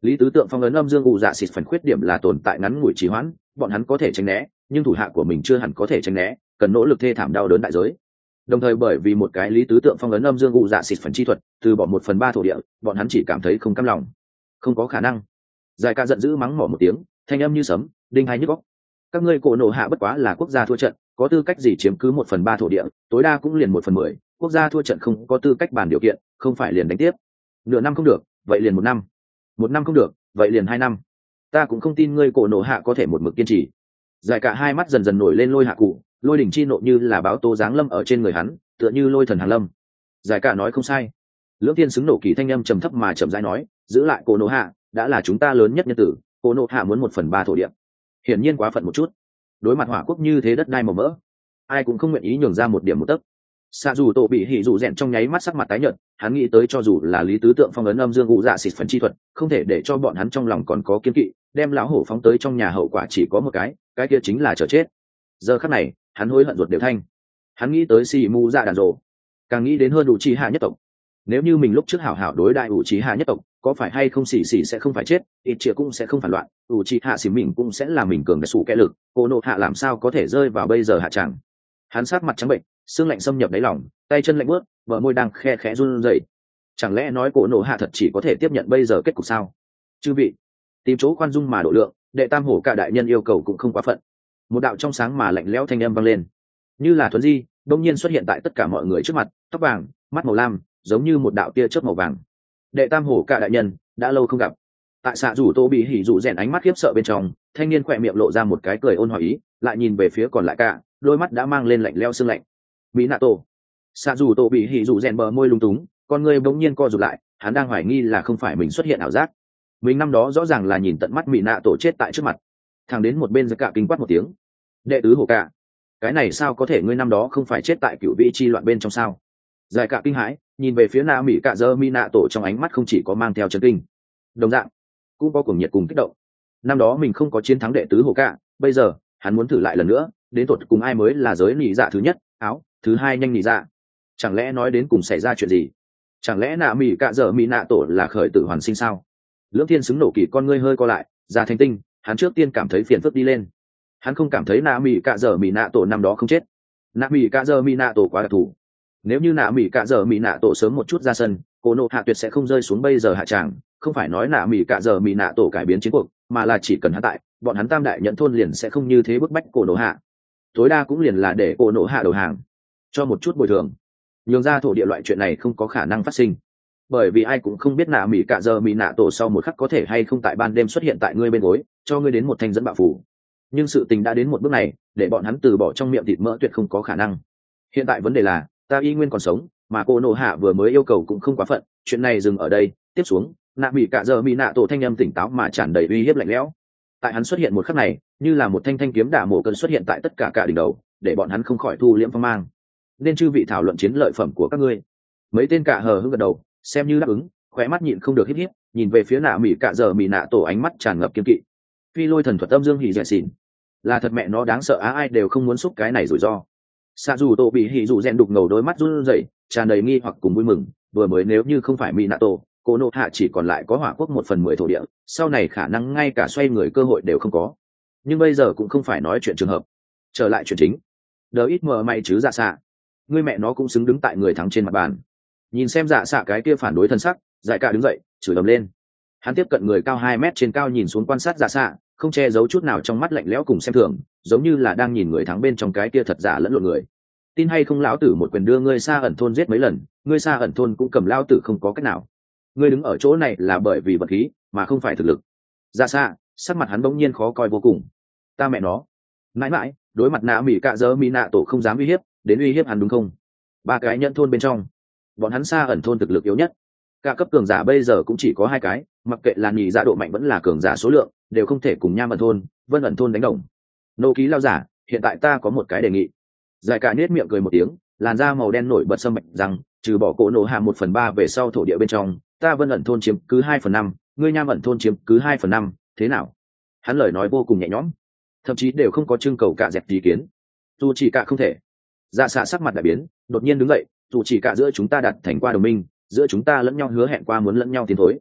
Lý tứ tượng phong ấn âm dương ụ dạ xịt phần khuyết điểm là tồn tại ngắn ngủi trì hoãn, bọn hắn có thể tránh né, nhưng thủ hạ của mình chưa hẳn có thể tránh né, cần nỗ lực thê thảm đau đớn đại giới. Đồng thời bởi vì một cái lý tứ tượng phong ấn âm dương ụ dạ xịt phần chi thuật, từ bọn một phần ba thổ địa, bọn hắn chỉ cảm thấy không cam lòng, không có khả năng. Giải ca giận dữ mắng mỏ một tiếng, thanh âm như sấm, đinh hai nhức óc. Các ngươi cổ nổ hạ bất quá là quốc gia thua trận, có tư cách gì chiếm cứ một phần ba thổ địa, tối đa cũng liền một phần mười. Quốc gia thua trận không có tư cách bàn điều kiện, không phải liền đánh tiếp. Nửa năm không được, vậy liền một năm. Một năm không được, vậy liền hai năm. Ta cũng không tin ngươi cổ nổ hạ có thể một mực kiên trì. Giải cả hai mắt dần dần nổi lên lôi hạ cụ, lôi đỉnh chi nộ như là báo tố giáng lâm ở trên người hắn, tựa như lôi thần hàng lâm. Giải cả nói không sai. Lưỡng Tiên xứng nổ kỳ thanh âm trầm thấp mà trầm rãi nói, giữ lại cổ nổ hạ đã là chúng ta lớn nhất nhân tử, cổ nổ hạ muốn một phần ba thổ địa. Hiển nhiên quá phận một chút. Đối mặt hỏa quốc như thế đất đai màu mỡ, ai cũng không nguyện ý nhường ra một điểm một tấc. Xạ dù tổ bị hỉ dù rèn trong nháy mắt sắc mặt tái nhợt, hắn nghĩ tới cho dù là lý tứ tượng phong ấn âm dương ngũ dạ xịt phần chi thuật, không thể để cho bọn hắn trong lòng còn có kiên kỵ, đem lão hổ phóng tới trong nhà hậu quả chỉ có một cái, cái kia chính là chờ chết. Giờ khắc này, hắn hối hận ruột đều thanh. Hắn nghĩ tới xì mu dạ đàn rồ, càng nghĩ đến hơn đủ chi hạ nhất tộc. Nếu như mình lúc trước hảo hảo đối đại ủ trí hạ nhất tộc, có phải hay không xì xì sẽ không phải chết, ít chia cũng sẽ không phản loạn, ủ trí hạ xì mình cũng sẽ là mình cường đại sủ kẻ lực, cô nộ hạ làm sao có thể rơi vào bây giờ hạ chẳng. Hắn sát mặt trắng bệnh, xương lạnh xâm nhập đáy lòng, tay chân lạnh bước, bờ môi đang khe khẽ run rẩy. Chẳng lẽ nói cổ nổ hạ thật chỉ có thể tiếp nhận bây giờ kết cục sao? Chư vị, tìm chỗ khoan dung mà độ lượng, đệ tam hổ cả đại nhân yêu cầu cũng không quá phận. Một đạo trong sáng mà lạnh lẽo thanh âm vang lên, như là thuấn di, đông nhiên xuất hiện tại tất cả mọi người trước mặt, tóc vàng, mắt màu lam, giống như một đạo tia chớp màu vàng. Đệ tam hổ cả đại nhân, đã lâu không gặp. Tại xạ rủ tô bị hỉ dụ rèn ánh mắt khiếp sợ bên trong, thanh niên khỏe miệng lộ ra một cái cười ôn hòa ý, lại nhìn về phía còn lại cả, đôi mắt đã mang lên lạnh lẽo sương lạnh. Mỹ nạ tổ. Xạ rủ tô bị hỉ dụ rèn bờ môi lung túng, con người bỗng nhiên co rụt lại, hắn đang hoài nghi là không phải mình xuất hiện ảo giác. Mình năm đó rõ ràng là nhìn tận mắt Mỹ nạ tổ chết tại trước mặt. Thằng đến một bên giơ cả kinh quát một tiếng. Đệ tứ hổ cả, cái này sao có thể ngươi năm đó không phải chết tại cựu vị chi loạn bên trong sao? Giải cả kinh hãi, nhìn về phía Na Mỹ Cạ Dơ Mi nạ tổ trong ánh mắt không chỉ có mang theo chấn kinh, đồng dạng cũng có cuồng nhiệt cùng kích động. Năm đó mình không có chiến thắng đệ tứ hổ cả, bây giờ hắn muốn thử lại lần nữa, đến tột cùng ai mới là giới nị dạ thứ nhất, áo thứ hai nhanh nị dạ. Chẳng lẽ nói đến cùng xảy ra chuyện gì? Chẳng lẽ Na Mỹ Cạ Dơ Mi nạ tổ là khởi tử hoàn sinh sao? Lưỡng Thiên xứng nổ kỳ con ngươi hơi co lại, ra thành tinh, hắn trước tiên cảm thấy phiền phức đi lên. Hắn không cảm thấy Na Mỹ Cạ Dơ Mi nạ tổ năm đó không chết. Na Mỹ Cạ Dơ Mi nạ tổ quá đặc thù. Nếu như nạ mỹ cạ giờ mỹ nạ tổ sớm một chút ra sân, cô nộ hạ tuyệt sẽ không rơi xuống bây giờ hạ tràng. Không phải nói nạ mỹ cạ giờ mỹ nạ tổ cải biến chiến cuộc, mà là chỉ cần hắn tại, bọn hắn tam đại nhận thôn liền sẽ không như thế bức bách cô nộ hạ. Tối đa cũng liền là để cô nộ hạ đầu hàng, cho một chút bồi thường. Nhường ra thổ địa loại chuyện này không có khả năng phát sinh, bởi vì ai cũng không biết nạ mỹ cạ giờ mỹ nạ tổ sau một khắc có thể hay không tại ban đêm xuất hiện tại ngươi bên gối, cho ngươi đến một thanh dẫn bạo phủ. Nhưng sự tình đã đến một bước này, để bọn hắn từ bỏ trong miệng thịt mỡ tuyệt không có khả năng. Hiện tại vấn đề là ta y nguyên còn sống, mà cô nộ hạ vừa mới yêu cầu cũng không quá phận, chuyện này dừng ở đây. Tiếp xuống, nạ mỹ cạ giờ mỹ nạ tổ thanh âm tỉnh táo mà tràn đầy uy hiếp lạnh lẽo. Tại hắn xuất hiện một khắc này, như là một thanh thanh kiếm đả mổ cơn xuất hiện tại tất cả cả đỉnh đầu, để bọn hắn không khỏi thu liễm phong mang. Nên chư vị thảo luận chiến lợi phẩm của các ngươi. Mấy tên cả hờ hững gật đầu, xem như đáp ứng, khóe mắt nhịn không được hít hít, nhìn về phía nạ mỹ cạ giờ mỹ nạ tổ ánh mắt tràn ngập kiên kỵ. Phi lôi thần thuật âm dương hỉ dẻ xỉn, là thật mẹ nó đáng sợ á, ai đều không muốn xúc cái này rủi ro. Xạ dù tổ bị hỉ dù rèn đục ngầu đôi mắt run rẩy, tràn đầy nghi hoặc cùng vui mừng. Vừa mới nếu như không phải mỹ nạ tổ, cô nộ hạ chỉ còn lại có hỏa quốc một phần mười thổ địa, sau này khả năng ngay cả xoay người cơ hội đều không có. Nhưng bây giờ cũng không phải nói chuyện trường hợp. Trở lại chuyện chính, đờ ít mờ mày chứ dạ xạ, ngươi mẹ nó cũng xứng đứng tại người thắng trên mặt bàn. Nhìn xem dạ xạ cái kia phản đối thân sắc, giải cả đứng dậy chửi ầm lên. Hắn tiếp cận người cao hai mét trên cao nhìn xuống quan sát dạ xạ, không che giấu chút nào trong mắt lạnh lẽo cùng xem thường, giống như là đang nhìn người thắng bên trong cái kia thật giả lẫn lộn người. Tin hay không lão tử một quyền đưa ngươi xa ẩn thôn giết mấy lần, ngươi xa ẩn thôn cũng cầm lão tử không có cách nào. Ngươi đứng ở chỗ này là bởi vì vật khí, mà không phải thực lực. Dạ xạ, sắc mặt hắn bỗng nhiên khó coi vô cùng. Ta mẹ nó, mãi mãi đối mặt nạ mỹ cạ dơ mỹ nạ tổ không dám uy hiếp, đến uy hiếp hắn đúng không? Ba cái nhận thôn bên trong, bọn hắn xa ẩn thôn thực lực yếu nhất, cả cấp cường giả bây giờ cũng chỉ có hai cái, mặc kệ là nhị dạ độ mạnh vẫn là cường giả số lượng, đều không thể cùng nham ẩn thôn, vân ẩn thôn đánh đồng. Nô ký lao giả, hiện tại ta có một cái đề nghị. Giải cả nết miệng cười một tiếng, làn da màu đen nổi bật sâm bạch rằng, trừ bỏ cổ nổ hạ một phần ba về sau thổ địa bên trong, ta vân ẩn thôn chiếm cứ hai phần năm, ngươi nham ẩn thôn chiếm cứ hai phần năm, thế nào? Hắn lời nói vô cùng nhẹ nhõm, thậm chí đều không có trưng cầu cả dẹp ý kiến. Dù chỉ cả không thể. Dạ xạ sắc mặt đại biến, đột nhiên đứng dậy, dù chỉ cả giữa chúng ta đặt thành qua đồng minh, giữa chúng ta lẫn nhau hứa hẹn qua muốn lẫn nhau tiến thối.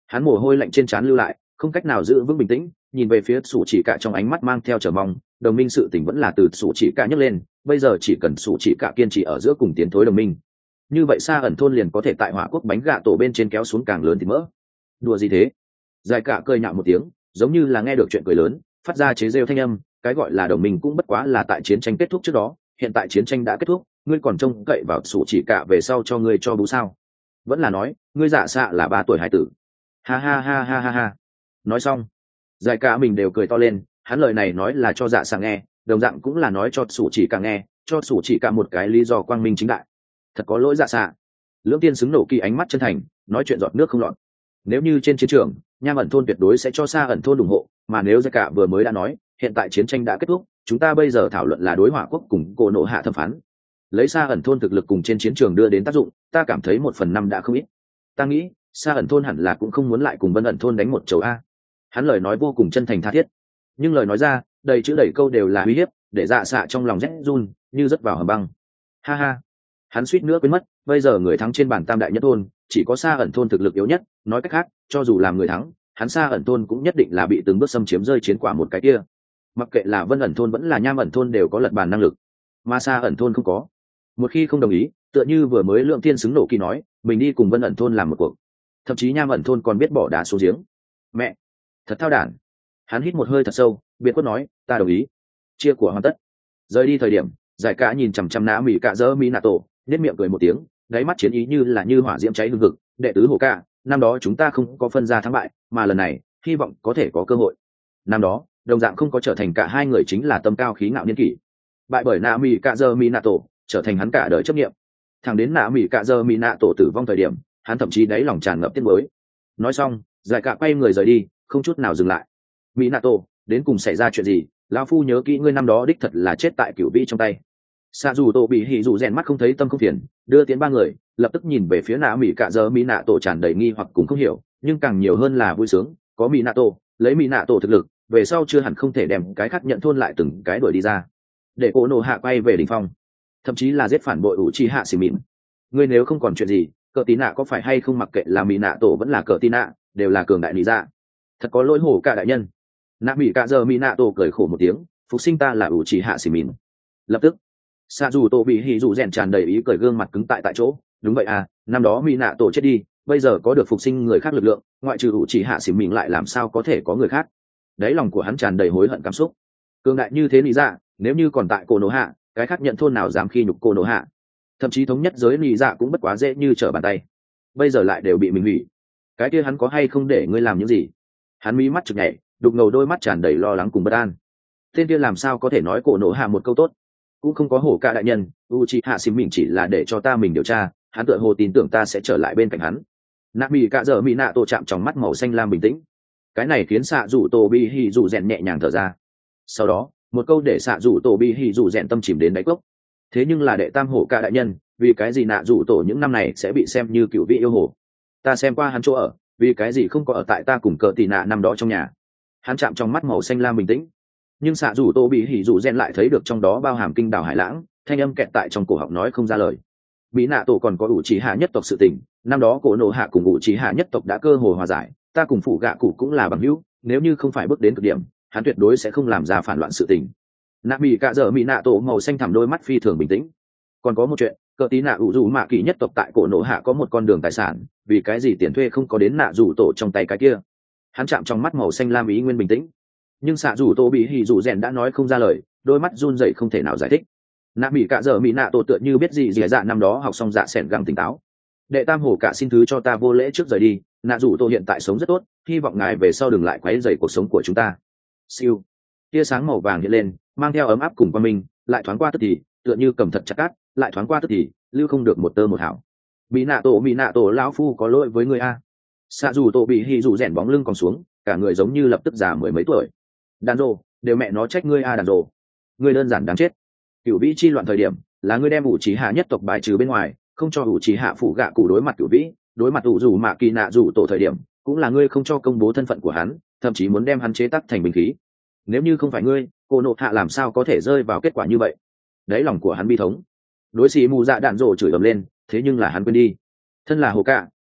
Hắn mồ hôi lạnh trên trán lưu lại, không cách nào giữ vững bình tĩnh, nhìn về phía sủ chỉ cả trong ánh mắt mang theo chờ mong. Đồng minh sự tình vẫn là từ sủ chỉ cả nhấc lên, bây giờ chỉ cần sủ chỉ cả kiên trì ở giữa cùng tiến thối đồng minh, như vậy xa ẩn thôn liền có thể tại hỏa quốc bánh gà tổ bên trên kéo xuống càng lớn thì mỡ. Đùa gì thế? Giải cả cười nhạo một tiếng, giống như là nghe được chuyện cười lớn, phát ra chế rêu thanh âm. Cái gọi là đồng minh cũng bất quá là tại chiến tranh kết thúc trước đó, hiện tại chiến tranh đã kết thúc, ngươi còn trông cậy vào sủ chỉ cả về sau cho ngươi cho bú sao? Vẫn là nói ngươi dạ xạ là ba tuổi hải tử? Ha ha ha ha ha ha. Nói xong, giải cả mình đều cười to lên. Hắn lời này nói là cho dạ xạ nghe, đồng dạng cũng là nói cho sủ chỉ cả nghe, cho sủ chỉ cả một cái lý do quang minh chính đại. Thật có lỗi dạ xạ. Lưỡng tiên xứng nổ kỳ ánh mắt chân thành, nói chuyện giọt nước không lọt. Nếu như trên chiến trường, nham ẩn thôn tuyệt đối sẽ cho xa ẩn thôn ủng hộ, mà nếu giải cả vừa mới đã nói hiện tại chiến tranh đã kết thúc, chúng ta bây giờ thảo luận là đối hỏa quốc cùng cô nộ hạ thẩm phán, lấy xa ẩn thôn thực lực cùng trên chiến trường đưa đến tác dụng, ta cảm thấy một phần năm đã không ít. Ta nghĩ xa ẩn thôn hẳn là cũng không muốn lại cùng vân ẩn thôn đánh một chầu a. Hắn lời nói vô cùng chân thành tha thiết, nhưng lời nói ra đầy chữ đầy câu đều là uy hiếp, để dạ xạ trong lòng rét run như rớt vào hầm băng. Ha ha. Hắn suýt nữa quên mất, bây giờ người thắng trên bàn tam đại nhất thôn chỉ có xa ẩn thôn thực lực yếu nhất, nói cách khác cho dù làm người thắng, hắn xa ẩn thôn cũng nhất định là bị từng bước xâm chiếm rơi chiến quả một cái kia. Mặc kệ là vân ẩn thôn vẫn là nham ẩn thôn đều có lật bàn năng lực, mà xa ẩn thôn không có. Một khi không đồng ý, tựa như vừa mới lượng tiên xứng nổ kỳ nói mình đi cùng vân ẩn thôn làm một cuộc, thậm chí nham ẩn thôn còn biết bỏ đá xuống giếng. Mẹ, thật thao đản. Hắn hít một hơi thật sâu, biệt quất nói ta đồng ý. Chia của hoàn tất. Rời đi thời điểm, giải cả nhìn chằm chằm nã mỹ cạ dơ mỹ nạ tổ, nét miệng cười một tiếng, đáy mắt chiến ý như là như hỏa diễm cháy hương vực. Đệ tứ hồ ca, năm đó chúng ta không có phân ra thắng bại, mà lần này hy vọng có thể có cơ hội. Năm đó đồng dạng không có trở thành cả hai người chính là tâm cao khí ngạo niên kỷ, bại bởi nạ mỹ cạ dơ mỹ nạ tổ trở thành hắn cả đời chấp nghiệm. Thẳng đến nạ mỹ cạ dơ mỹ nạ tổ tử vong thời điểm, hắn thậm chí đáy lòng tràn ngập tiếc nuối. Nói xong, giải cả quay người rời đi, không chút nào dừng lại. Mỹ nạ tổ, đến cùng xảy ra chuyện gì? Lão phu nhớ kỹ ngươi năm đó đích thật là chết tại cửu vĩ trong tay. Sa dù tổ bị hỉ dù rèn mắt không thấy tâm không phiền, đưa tiến ba người, lập tức nhìn về phía nạ mỹ cạ dơ mỹ nạ tổ tràn đầy nghi hoặc cùng không hiểu, nhưng càng nhiều hơn là vui sướng. Có mỹ nạ tổ, lấy mỹ nạ tổ thực lực, về sau chưa hẳn không thể đem cái khác nhận thôn lại từng cái đuổi đi ra, để cổ nổ hạ quay về đỉnh phong, thậm chí là giết phản bội ủ chi hạ xì mịn. Ngươi nếu không còn chuyện gì, cờ tí nạ có phải hay không mặc kệ là mỹ nạ tổ vẫn là cờ tí nạ, đều là cường đại lý ra. Thật có lỗi hổ cả đại nhân. Nạ mỹ cạ giờ mỹ nạ tổ cười khổ một tiếng, phục sinh ta là ủ chi hạ xì mịn. Lập tức xạ dù tổ bị hỉ dù rèn tràn đầy ý cười, gương mặt cứng tại tại chỗ. Đúng vậy à, năm đó mỹ nạ tổ chết đi, bây giờ có được phục sinh người khác lực lượng, ngoại trừ ủ chi hạ xì mịn lại làm sao có thể có người khác. Đấy, lòng của hắn tràn đầy hối hận cảm xúc. Cường đại như thế lý dạ, nếu như còn tại cô nổ hạ, cái khác nhận thôn nào dám khi nhục cô nổ hạ. Thậm chí thống nhất giới lý dạ cũng bất quá dễ như trở bàn tay, bây giờ lại đều bị mình hủy. Cái kia hắn có hay không để ngươi làm những gì? Hắn mí mắt chực nhảy, đục ngầu đôi mắt tràn đầy lo lắng cùng bất an. Tên kia làm sao có thể nói cô nổ hạ một câu tốt? Cũng không có hổ ca đại nhân, Uchiha Xỉm mình chỉ là để cho ta mình điều tra, hắn tựa hồ tin tưởng ta sẽ trở lại bên cạnh hắn. Nạ mỹ cạ dở mỹ nạ tổ chạm trong mắt màu xanh lam bình tĩnh. Cái này khiến xạ rủ tổ bị hỉ rủ rèn nhẹ nhàng thở ra. Sau đó một câu để xạ rủ tổ bị hỉ rủ rèn tâm chìm đến đáy cốc. Thế nhưng là đệ tam hổ ca đại nhân, vì cái gì nạ rủ tổ những năm này sẽ bị xem như cựu vị yêu hồ? Ta xem qua hắn chỗ ở, vì cái gì không có ở tại ta cùng cờ tì nạ năm đó trong nhà? Hắn chạm trong mắt màu xanh lam bình tĩnh, nhưng xạ rủ tổ bị hỉ rủ rèn lại thấy được trong đó bao hàm kinh đào hải lãng, thanh âm kẹt tại trong cổ họng nói không ra lời. Mỹ nạ tổ còn có ủ trí hạ nhất tộc sự tình, năm đó cổ nổ hạ cùng ủ trí hạ nhất tộc đã cơ hồ hòa giải, ta cùng phụ gạ cụ cũng là bằng hữu, nếu như không phải bước đến cực điểm, hắn tuyệt đối sẽ không làm ra phản loạn sự tình. Nạ mỹ cạ dở mỹ nạ tổ màu xanh thẳm đôi mắt phi thường bình tĩnh. Còn có một chuyện, cờ tí nạ ủ dù mạ kỳ nhất tộc tại cổ nổ hạ có một con đường tài sản, vì cái gì tiền thuê không có đến nạ rủ tổ trong tay cái kia? Hắn chạm trong mắt màu xanh lam ý nguyên bình tĩnh, nhưng xạ rủ tổ bị hỉ rủ rèn đã nói không ra lời, đôi mắt run rẩy không thể nào giải thích. Nạ mỹ cạ dở mỹ nạ tổ tựa như biết gì dì dạ năm đó học xong dạ sẻn găng tỉnh táo. Đệ tam hổ cả xin thứ cho ta vô lễ trước rời đi, nạ rủ tổ hiện tại sống rất tốt, hy vọng ngài về sau đừng lại quấy rầy cuộc sống của chúng ta. Siêu, tia sáng màu vàng hiện lên, mang theo ấm áp cùng qua mình, lại thoáng qua tức thì tựa như cầm thật chặt cát, lại thoáng qua tức thì lưu không được một tơ một hảo. Mỹ nạ tổ mỹ nạ tổ lão phu có lỗi với người a. Xạ rủ tổ bị hỉ rủ rèn bóng lưng còn xuống, cả người giống như lập tức già mười mấy tuổi. Đàn rồ, đều mẹ nó trách ngươi a đàn rồ, ngươi đơn giản đáng chết. Cửu vĩ chi loạn thời điểm là ngươi đem ủ trí hạ nhất tộc bài trừ bên ngoài, không cho ủ trí hạ phụ gạ cụ đối mặt cửu vĩ, đối mặt ủ dù mạ kỳ nạ rủ tổ thời điểm cũng là ngươi không cho công bố thân phận của hắn, thậm chí muốn đem hắn chế tác thành binh khí. Nếu như không phải ngươi, cô nộ hạ làm sao có thể rơi vào kết quả như vậy? Đấy, lòng của hắn bi thống. Đối xì mù dạ đạn rồ chửi ầm lên, thế nhưng là hắn quên đi, thân là hồ cạ,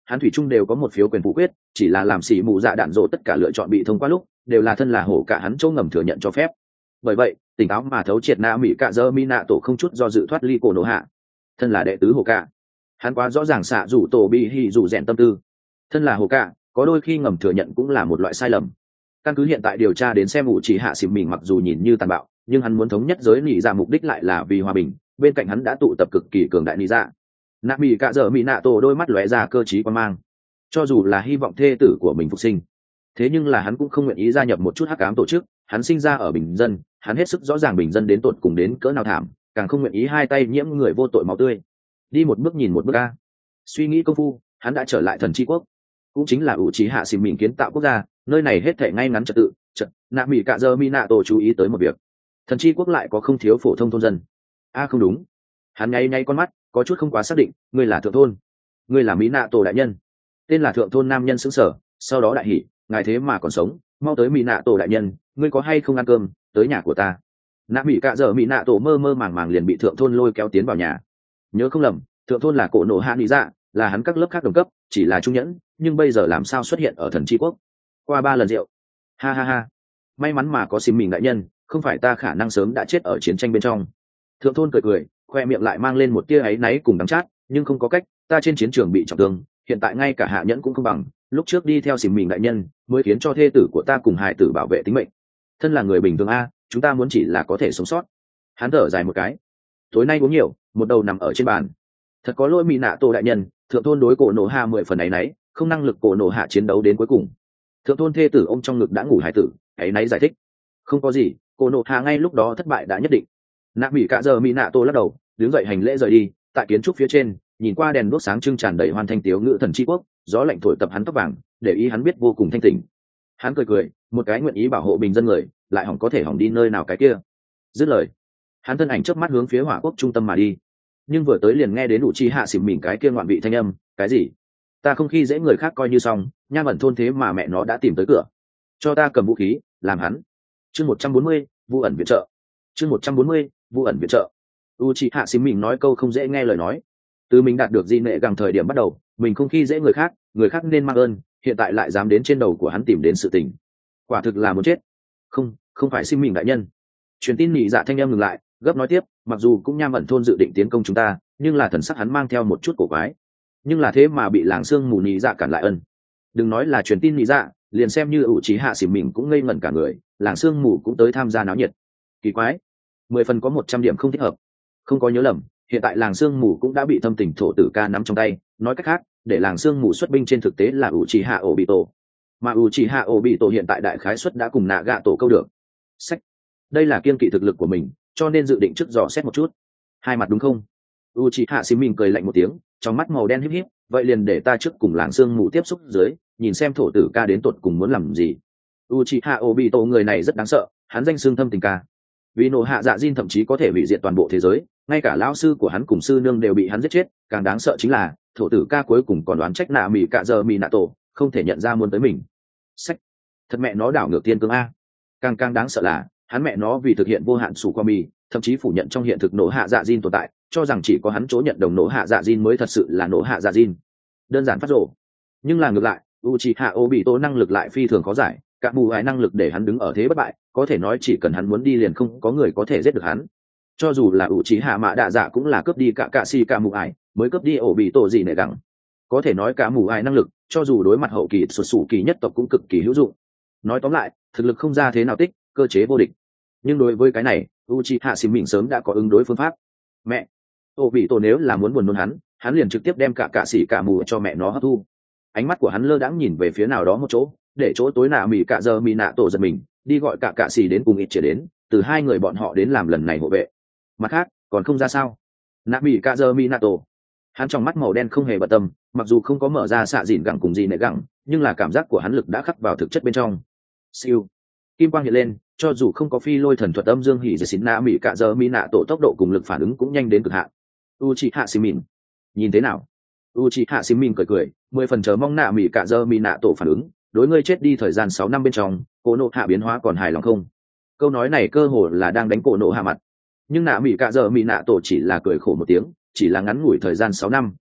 hắn thủy chung đều có một phiếu quyền phủ quyết, chỉ là làm xỉ mù dạ đạn dỗ tất cả lựa chọn bị thông qua lúc đều là thân là hổ cả hắn chỗ ngầm thừa nhận cho phép. Bởi vậy tỉnh táo mà thấu triệt Na Mỹ cạ dơ mi nạ tổ không chút do dự thoát ly cổ nổ hạ. Thân là đệ tứ hổ cả, hắn quá rõ ràng xạ rủ tổ bị hỉ rủ rèn tâm tư. Thân là hổ cả, có đôi khi ngầm thừa nhận cũng là một loại sai lầm. Căn cứ hiện tại điều tra đến xem ủ chỉ hạ xỉm mình mặc dù nhìn như tàn bạo, nhưng hắn muốn thống nhất giới nỉ dạ mục đích lại là vì hòa bình. Bên cạnh hắn đã tụ tập cực kỳ cường đại nỉ dạ. Na Mỹ cạ dơ mi nạ tổ đôi mắt lóe ra cơ trí quan mang. Cho dù là hy vọng thê tử của mình phục sinh, thế nhưng là hắn cũng không nguyện ý gia nhập một chút hắc ám tổ chức. Hắn sinh ra ở bình dân, hắn hết sức rõ ràng bình dân đến tột cùng đến cỡ nào thảm, càng không nguyện ý hai tay nhiễm người vô tội máu tươi. Đi một bước nhìn một bước a. Suy nghĩ công phu, hắn đã trở lại thần chi quốc, cũng chính là ủ trí hạ xìm mình kiến tạo quốc gia, nơi này hết thảy ngay ngắn trật tự. Trật, nạ mỹ cạ dơ mi nạ tổ chú ý tới một việc, thần chi quốc lại có không thiếu phổ thông thôn dân. A không đúng, hắn nháy nháy con mắt, có chút không quá xác định. Ngươi là thượng thôn, ngươi là mỹ nạ tổ đại nhân. Tên là thượng thôn nam nhân sững sờ, sau đó đại hỉ, ngài thế mà còn sống, mau tới mỹ nạ tổ đại nhân, ngươi có hay không ăn cơm, tới nhà của ta. Nạ mỹ cạ dơ mỹ nạ tổ mơ mơ màng màng liền bị thượng thôn lôi kéo tiến vào nhà. Nhớ không lầm, thượng thôn là cổ nổ hạ lý dạ, là hắn các lớp khác đồng cấp, chỉ là trung nhẫn, nhưng bây giờ làm sao xuất hiện ở thần chi quốc. Qua ba lần rượu, ha ha ha, may mắn mà có xìm mình đại nhân, không phải ta khả năng sớm đã chết ở chiến tranh bên trong. Thượng thôn cười cười, khoe miệng lại mang lên một tia áy náy cùng đắng chát, nhưng không có cách, ta trên chiến trường bị trọng thương, hiện tại ngay cả hạ nhẫn cũng không bằng, lúc trước đi theo xìm mình đại nhân mới khiến cho thê tử của ta cùng hài tử bảo vệ tính mệnh. Thân là người bình thường a, chúng ta muốn chỉ là có thể sống sót. Hắn thở dài một cái, tối nay uống nhiều, một đầu nằm ở trên bàn. Thật có lỗi mỹ nạ tổ đại nhân, thượng thôn đối cổ nổ hạ mười phần áy náy, không năng lực cổ nổ hạ chiến đấu đến cuối cùng. Thượng thôn thê tử ôm trong ngực đã ngủ hài tử, áy náy giải thích, không có gì, cổ nổ hạ ngay lúc đó thất bại đã nhất định. Nạ mỹ cạ giờ mỹ nạ tổ lắc đầu, đứng dậy hành lễ rời đi. Tại kiến trúc phía trên, nhìn qua đèn đuốc sáng trưng tràn đầy hoan thanh tiếu ngữ thần chi quốc, gió lạnh thổi tập hắn tóc vàng, để ý hắn biết vô cùng thanh tỉnh. Hắn cười cười, một cái nguyện ý bảo hộ bình dân người, lại hỏng có thể hỏng đi nơi nào cái kia. Dứt lời, hắn thân ảnh chớp mắt hướng phía hỏa quốc trung tâm mà đi. Nhưng vừa tới liền nghe đến đủ chi hạ xỉm mình cái kia ngoạn vị thanh âm, cái gì? Ta không khi dễ người khác coi như xong, nham ẩn thôn thế mà mẹ nó đã tìm tới cửa. Cho ta cầm vũ khí, làm hắn. Chương một trăm bốn mươi, vu ẩn viện trợ. Chương một trăm bốn mươi, vu ẩn viện trợ. Uchiha xỉm mình nói câu không dễ nghe lời nói. Từ mình đạt được di nệ gẳng thời điểm bắt đầu, mình không khi dễ người khác, người khác nên mang ơn, hiện tại lại dám đến trên đầu của hắn tìm đến sự tình. Quả thực là muốn chết. Không, không phải xỉm mình đại nhân. Truyền tin nhị dạ thanh em ngừng lại, gấp nói tiếp, mặc dù cũng nham ẩn thôn dự định tiến công chúng ta, nhưng là thần sắc hắn mang theo một chút cổ quái. Nhưng là thế mà bị làng xương mù nhị dạ cản lại ân. Đừng nói là truyền tin nhị dạ, liền xem như Uchiha xỉm mình cũng ngây ngẩn cả người, làng xương mù cũng tới tham gia náo nhiệt. Kỳ quái, mười phần có một trăm điểm không thích hợp. Không có nhớ lầm, hiện tại làng sương mù cũng đã bị thâm tình thổ tử ca nắm trong tay. Nói cách khác, để làng sương mù xuất binh trên thực tế là Uchiha Obito, mà Uchiha Obito hiện tại đại khái suất đã cùng Nagato câu được. Sách, đây là kiên kỵ thực lực của mình, cho nên dự định trước dò xét một chút. Hai mặt đúng không? Uchiha Shimin cười lạnh một tiếng, trong mắt màu đen híp híp, vậy liền để ta trước cùng làng sương mù tiếp xúc dưới, nhìn xem thổ tử ca đến tột cùng muốn làm gì. Uchiha Obito người này rất đáng sợ, hắn danh xưng thâm tình ca. Vì nổ hạ dạ Jin thậm chí có thể hủy diệt toàn bộ thế giới, ngay cả lão sư của hắn cùng sư nương đều bị hắn giết chết. Càng đáng sợ chính là thổ tử ca cuối cùng còn đoán trách nạ mỹ cạ giờ mỹ nạ tổ, không thể nhận ra muốn tới mình. Sách, thật mẹ nó đảo ngược thiên cương a. Càng càng đáng sợ là hắn mẹ nó vì thực hiện vô hạn sủ qua mì, thậm chí phủ nhận trong hiện thực nổ hạ dạ Jin tồn tại, cho rằng chỉ có hắn chỗ nhận đồng nổ hạ dạ Jin mới thật sự là nổ hạ dạ Jin. Đơn giản phát rồ. Nhưng là ngược lại, Uchiha Obito năng lực lại phi thường khó giải, cả bù ai năng lực để hắn đứng ở thế bất bại, có thể nói chỉ cần hắn muốn đi liền không có người có thể giết được hắn. Cho dù là Uchiha Mạ Đạ Dạ cũng là cướp đi cả cả si cả mù ai, mới cướp đi ổ bị tổ gì nệ gẳng. Có thể nói cả mù ai năng lực, cho dù đối mặt hậu kỳ sụt sủ kỳ nhất tộc cũng cực kỳ hữu dụng. Nói tóm lại, thực lực không ra thế nào tích, cơ chế vô địch. Nhưng đối với cái này, Uchiha Sim mình sớm đã có ứng đối phương pháp. Mẹ, ổ bị tổ nếu là muốn buồn nôn hắn, hắn liền trực tiếp đem cả cả si cả mù cho mẹ nó hấp thu. Ánh mắt của hắn lơ đãng nhìn về phía nào đó một chỗ, để chỗ tối nạ mỉ cả giờ mỉ nạ tổ giật mình, đi gọi cả cả xì đến cùng ít chỉ đến, từ hai người bọn họ đến làm lần này hộ vệ. Mặt khác còn không ra sao. Nạ mỉ cả giờ mỉ nạ tổ, hắn trong mắt màu đen không hề bận tâm, mặc dù không có mở ra xạ dịn gẳng cùng gì nệ gẳng, nhưng là cảm giác của hắn lực đã khắc vào thực chất bên trong. Siêu, kim quang hiện lên, cho dù không có phi lôi thần thuật âm dương hỉ dệt xịn nạ mỉ cả giờ mỉ nạ tổ tốc độ cùng lực phản ứng cũng nhanh đến cực hạn. Uchiha Shimin, nhìn thế nào? Uchiha Shimin cười cười, mười phần chờ mong nạ mỉ cả giờ mỉ nạ tổ phản ứng. Đối ngươi chết đi thời gian sáu năm bên trong, cổ nộ hạ biến hóa còn hài lòng không? Câu nói này cơ hồ là đang đánh cổ nộ hạ mặt. Nhưng nạ mỉ cả giờ mỉ nạ tổ chỉ là cười khổ một tiếng, chỉ là ngắn ngủi thời gian sáu năm,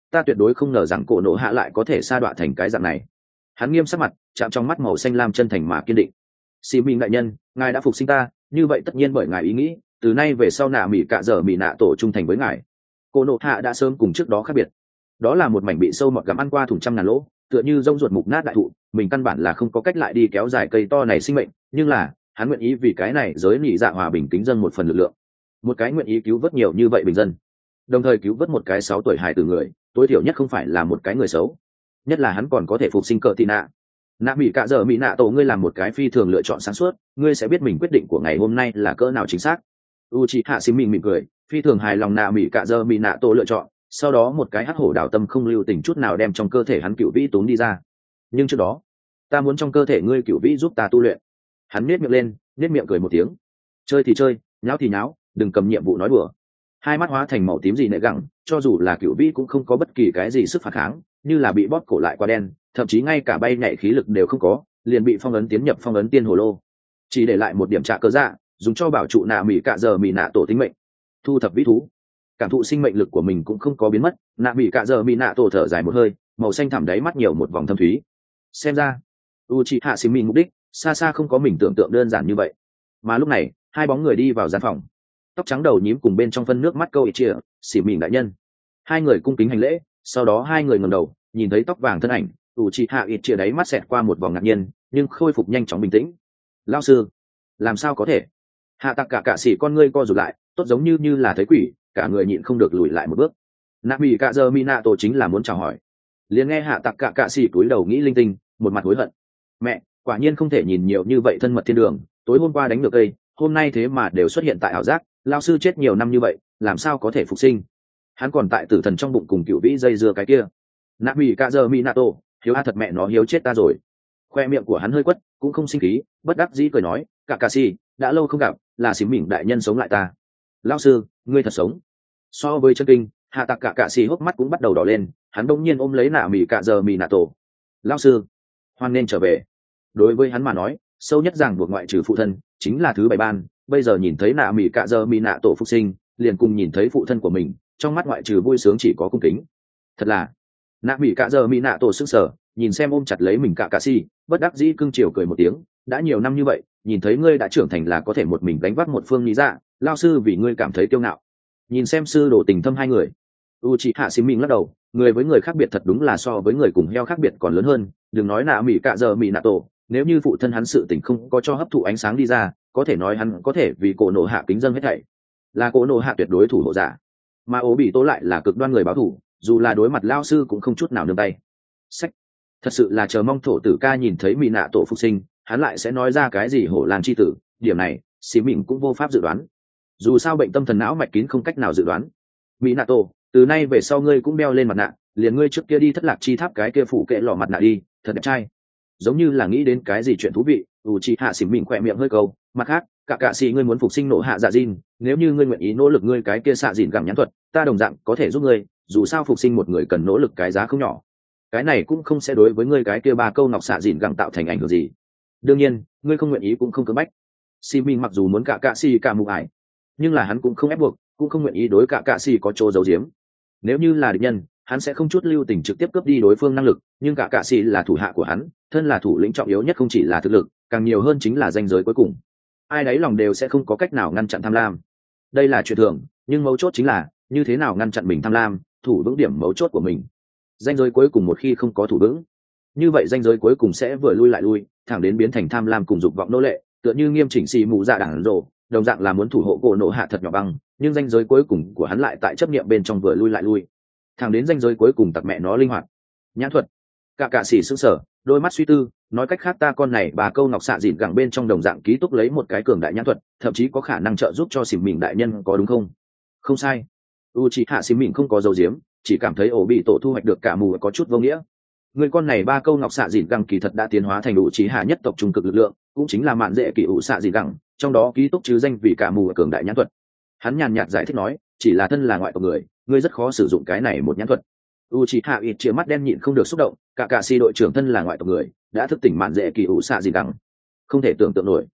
ta tuyệt đối không ngờ rằng cổ nộ hạ lại có thể sa đọa thành cái dạng này. Hắn nghiêm sắc mặt, chạm trong mắt màu xanh lam chân thành mà kiên định. Xì Minh đại nhân, ngài đã phục sinh ta, như vậy tất nhiên bởi ngài ý nghĩ, từ nay về sau nạ mỹ cạ dở mỹ nạ tổ trung thành với ngài. Cổ nộ hạ đã sớm cùng trước đó khác biệt. Đó là một mảnh bị sâu mọt gặm ăn qua thủng trăm ngàn lỗ, tựa như rông ruột mục nát đại thụ, mình căn bản là không có cách lại đi kéo dài cây to này sinh mệnh, nhưng là hắn nguyện ý vì cái này giới nỉ dạ hòa bình kính dân một phần lực lượng, một cái nguyện ý cứu vớt nhiều như vậy bình dân, đồng thời cứu vớt một cái sáu tuổi hài tử người, tối thiểu nhất không phải là một cái người xấu, nhất là hắn còn có thể phục sinh cờ tị nạ. Nạ mỹ cạ dở mỹ nạ tổ, ngươi làm một cái phi thường lựa chọn sáng suốt, ngươi sẽ biết mình quyết định của ngày hôm nay là cỡ nào chính xác. Uchiha Xí Mình mỉm cười, phi thường hài lòng nạ mỹ cạ dở mỹ nạ tổ lựa chọn, sau đó một cái hắc hổ đảo tâm không lưu tình chút nào đem trong cơ thể hắn cựu vĩ tốn đi ra. Nhưng trước đó ta muốn trong cơ thể ngươi cựu vĩ giúp ta tu luyện. Hắn nết miệng lên, nết miệng cười một tiếng. Chơi thì chơi, nháo thì nháo, đừng cầm nhiệm vụ nói bừa. Hai mắt hóa thành màu tím gì nệ gẳng, cho dù là cựu vĩ cũng không có bất kỳ cái gì sức phản kháng, như là bị bóp cổ lại qua đen, thậm chí ngay cả bay nhảy khí lực đều không có, liền bị phong ấn tiến nhập phong ấn tiên hồ lô, chỉ để lại một điểm trả cơ dạ, dùng cho bảo trụ nạ mỹ cạ giờ mỹ nạ tổ tính mệnh. Thu thập vĩ thú, cảm thụ sinh mệnh lực của mình cũng không có biến mất, nạ mỹ cạ giờ mỹ nạ tổ thở dài một hơi, màu xanh thẳm đáy mắt nhiều một vòng thâm thúy. Xem ra Uchiha Xí Mình mục đích xa xa không có mình tưởng tượng đơn giản như vậy. Mà lúc này hai bóng người đi vào gian phòng, tóc trắng đầu nhím cùng bên trong phân nước mắt câu ý chia Xí Mình đại nhân. Hai người cung kính hành lễ, sau đó hai người ngẩng đầu nhìn thấy tóc vàng thân ảnh, Uchiha ít chia đáy mắt xẹt qua một vòng ngạc nhiên, nhưng khôi phục nhanh chóng bình tĩnh. Lão sư, làm sao có thể? Hạ Tạc cả cả xỉ con ngươi co rụt lại, tốt giống như như là thấy quỷ, cả người nhịn không được lùi lại một bước. Nạ mỹ cạ giờ Minato chính là muốn chào hỏi, liền nghe Hạ Tạc cả cả xỉ cúi đầu nghĩ linh tinh, một mặt hối hận. Mẹ, quả nhiên không thể nhìn nhiều như vậy thân mật thiên đường, tối hôm qua đánh được cây, hôm nay thế mà đều xuất hiện tại ảo giác. Lão sư chết nhiều năm như vậy, làm sao có thể phục sinh? Hắn còn tại tử thần trong bụng cùng cựu vĩ dây dưa cái kia. Nạ mỹ cạ giờ Minato, hiếu a thật mẹ nó hiếu chết ta rồi. Khoe miệng của hắn hơi quất, cũng không sinh khí, bất đắc dĩ cười nói, cả cà si, đã lâu không gặp, là Xí Mình đại nhân sống lại ta. Lão sư, ngươi thật sống. So với chân kinh, Hạ Tạc cả cạ si hốc mắt cũng bắt đầu đỏ lên, hắn đông nhiên ôm lấy nạ mỹ cạ giờ mỹ nạ tổ. Lão sư, hoan nên trở về. Đối với hắn mà nói, sâu nhất ràng buộc ngoại trừ phụ thân chính là thứ bảy ban, bây giờ nhìn thấy nạ mỹ cạ giờ mỹ nạ tổ phục sinh, liền cùng nhìn thấy phụ thân của mình, trong mắt ngoại trừ vui sướng chỉ có cung kính. Thật là nạ mỹ cạ giờ mỹ nạ tổ sững sờ, nhìn xem ôm chặt lấy mình cả cà si, bất đắc dĩ cưng chiều cười một tiếng. Đã nhiều năm như vậy, nhìn thấy ngươi đã trưởng thành là có thể một mình đánh vác một phương lý dạ, lao sư vì ngươi cảm thấy kiêu ngạo. Nhìn xem sư đổ tình thâm hai người, Uchiha Xí Mình lắc đầu, người với người khác biệt thật đúng là so với người cùng heo khác biệt còn lớn hơn. Đừng nói nạ mỹ cạ giờ mỹ nạ tổ, nếu như phụ thân hắn sự tình không có cho hấp thụ ánh sáng đi ra, có thể nói hắn có thể vì cổ nộ hạ kính dân hết thảy, là cổ nộ hạ tuyệt đối thủ hộ giả. Mà ố bị tố lại là cực đoan người báo thủ, dù là đối mặt lao sư cũng không chút nào nương tay. Sách, thật sự là chờ mong thổ tử ca nhìn thấy mỹ nạ tổ phục sinh, hắn lại sẽ nói ra cái gì hổ lan chi tử. Điểm này Xí Mình cũng vô pháp dự đoán, dù sao bệnh tâm thần não mạch kín không cách nào dự đoán. Mỹ nạ tổ, từ nay về sau ngươi cũng đeo lên mặt nạ, liền ngươi trước kia đi thất lạc chi tháp cái kia phủ kệ lọ mặt nạ đi, thật đẹp trai. Giống như là nghĩ đến cái gì chuyện thú vị, Uchiha Xí Mình khỏe miệng hơi câu. Mặt khác, cả cạ sĩ ngươi muốn phục sinh nộ hạ dạ dìn, nếu như ngươi nguyện ý nỗ lực ngươi cái kia xạ dìn gặm nhãn thuật, ta đồng dạng có thể giúp ngươi, dù sao phục sinh một người cần nỗ lực cái giá không nhỏ. Cái này cũng không sẽ đối với ngươi cái kia ba câu ngọc xạ dìn gặm tạo thành ảnh hưởng gì. Đương nhiên, ngươi không nguyện ý cũng không cưỡng bách. Xí Mình mặc dù muốn cả cạ sĩ cả mù ải, nhưng là hắn cũng không ép buộc, cũng không nguyện ý đối cả cạ sĩ có chỗ giấu giếm. Nếu như là địch nhân, hắn sẽ không chút lưu tình trực tiếp cướp đi đối phương năng lực, nhưng cả cạ sĩ là thủ hạ của hắn, thân là thủ lĩnh trọng yếu nhất không chỉ là thực lực, càng nhiều hơn chính là danh giới cuối cùng. Ai đấy lòng đều sẽ không có cách nào ngăn chặn tham lam. Đây là chuyện thường, nhưng mấu chốt chính là như thế nào ngăn chặn mình tham lam, thủ vững điểm mấu chốt của mình. Danh giới cuối cùng một khi không có thủ vững, như vậy danh giới cuối cùng sẽ vừa lui lại lui, thẳng đến biến thành tham lam cùng dục vọng nô lệ, tựa như nghiêm chỉnh xì mù dạ đảng rồ, đồng dạng là muốn thủ hộ cổ nộ hạ thật nhỏ băng, nhưng danh giới cuối cùng của hắn lại tại chấp niệm bên trong vừa lui lại lui, thẳng đến danh giới cuối cùng tặc mẹ nó linh hoạt. Nhãn thuật, cả cạ sĩ sững sờ, đôi mắt suy tư, nói cách khác ta con này bà câu ngọc xạ dịn gẳng bên trong đồng dạng ký túc lấy một cái cường đại nhãn thuật, thậm chí có khả năng trợ giúp cho Xí Mình đại nhân, có đúng không? Không sai. Uchiha Xí Mình không có dấu diếm, chỉ cảm thấy ổ bị tổ thu hoạch được cả mù có chút vô nghĩa. Người con này ba câu ngọc xạ dịn gẳng kỳ thật đã tiến hóa thành Uchiha nhất tộc trung cực lực lượng, cũng chính là mạn dễ kỳ ủ xạ dịn gẳng, trong đó ký túc chứ danh vì cả mù cường đại nhãn thuật. Hắn nhàn nhạt giải thích nói, chỉ là thân là ngoại tộc người, ngươi rất khó sử dụng cái này một nhãn thuật. Uchiha ít chia mắt đen nhịn không được xúc động, cả cả si đội trưởng thân là ngoại tộc người, đã thức tỉnh mạn dễ kỳ ủ xạ dịn gẳng, không thể tưởng tượng nổi.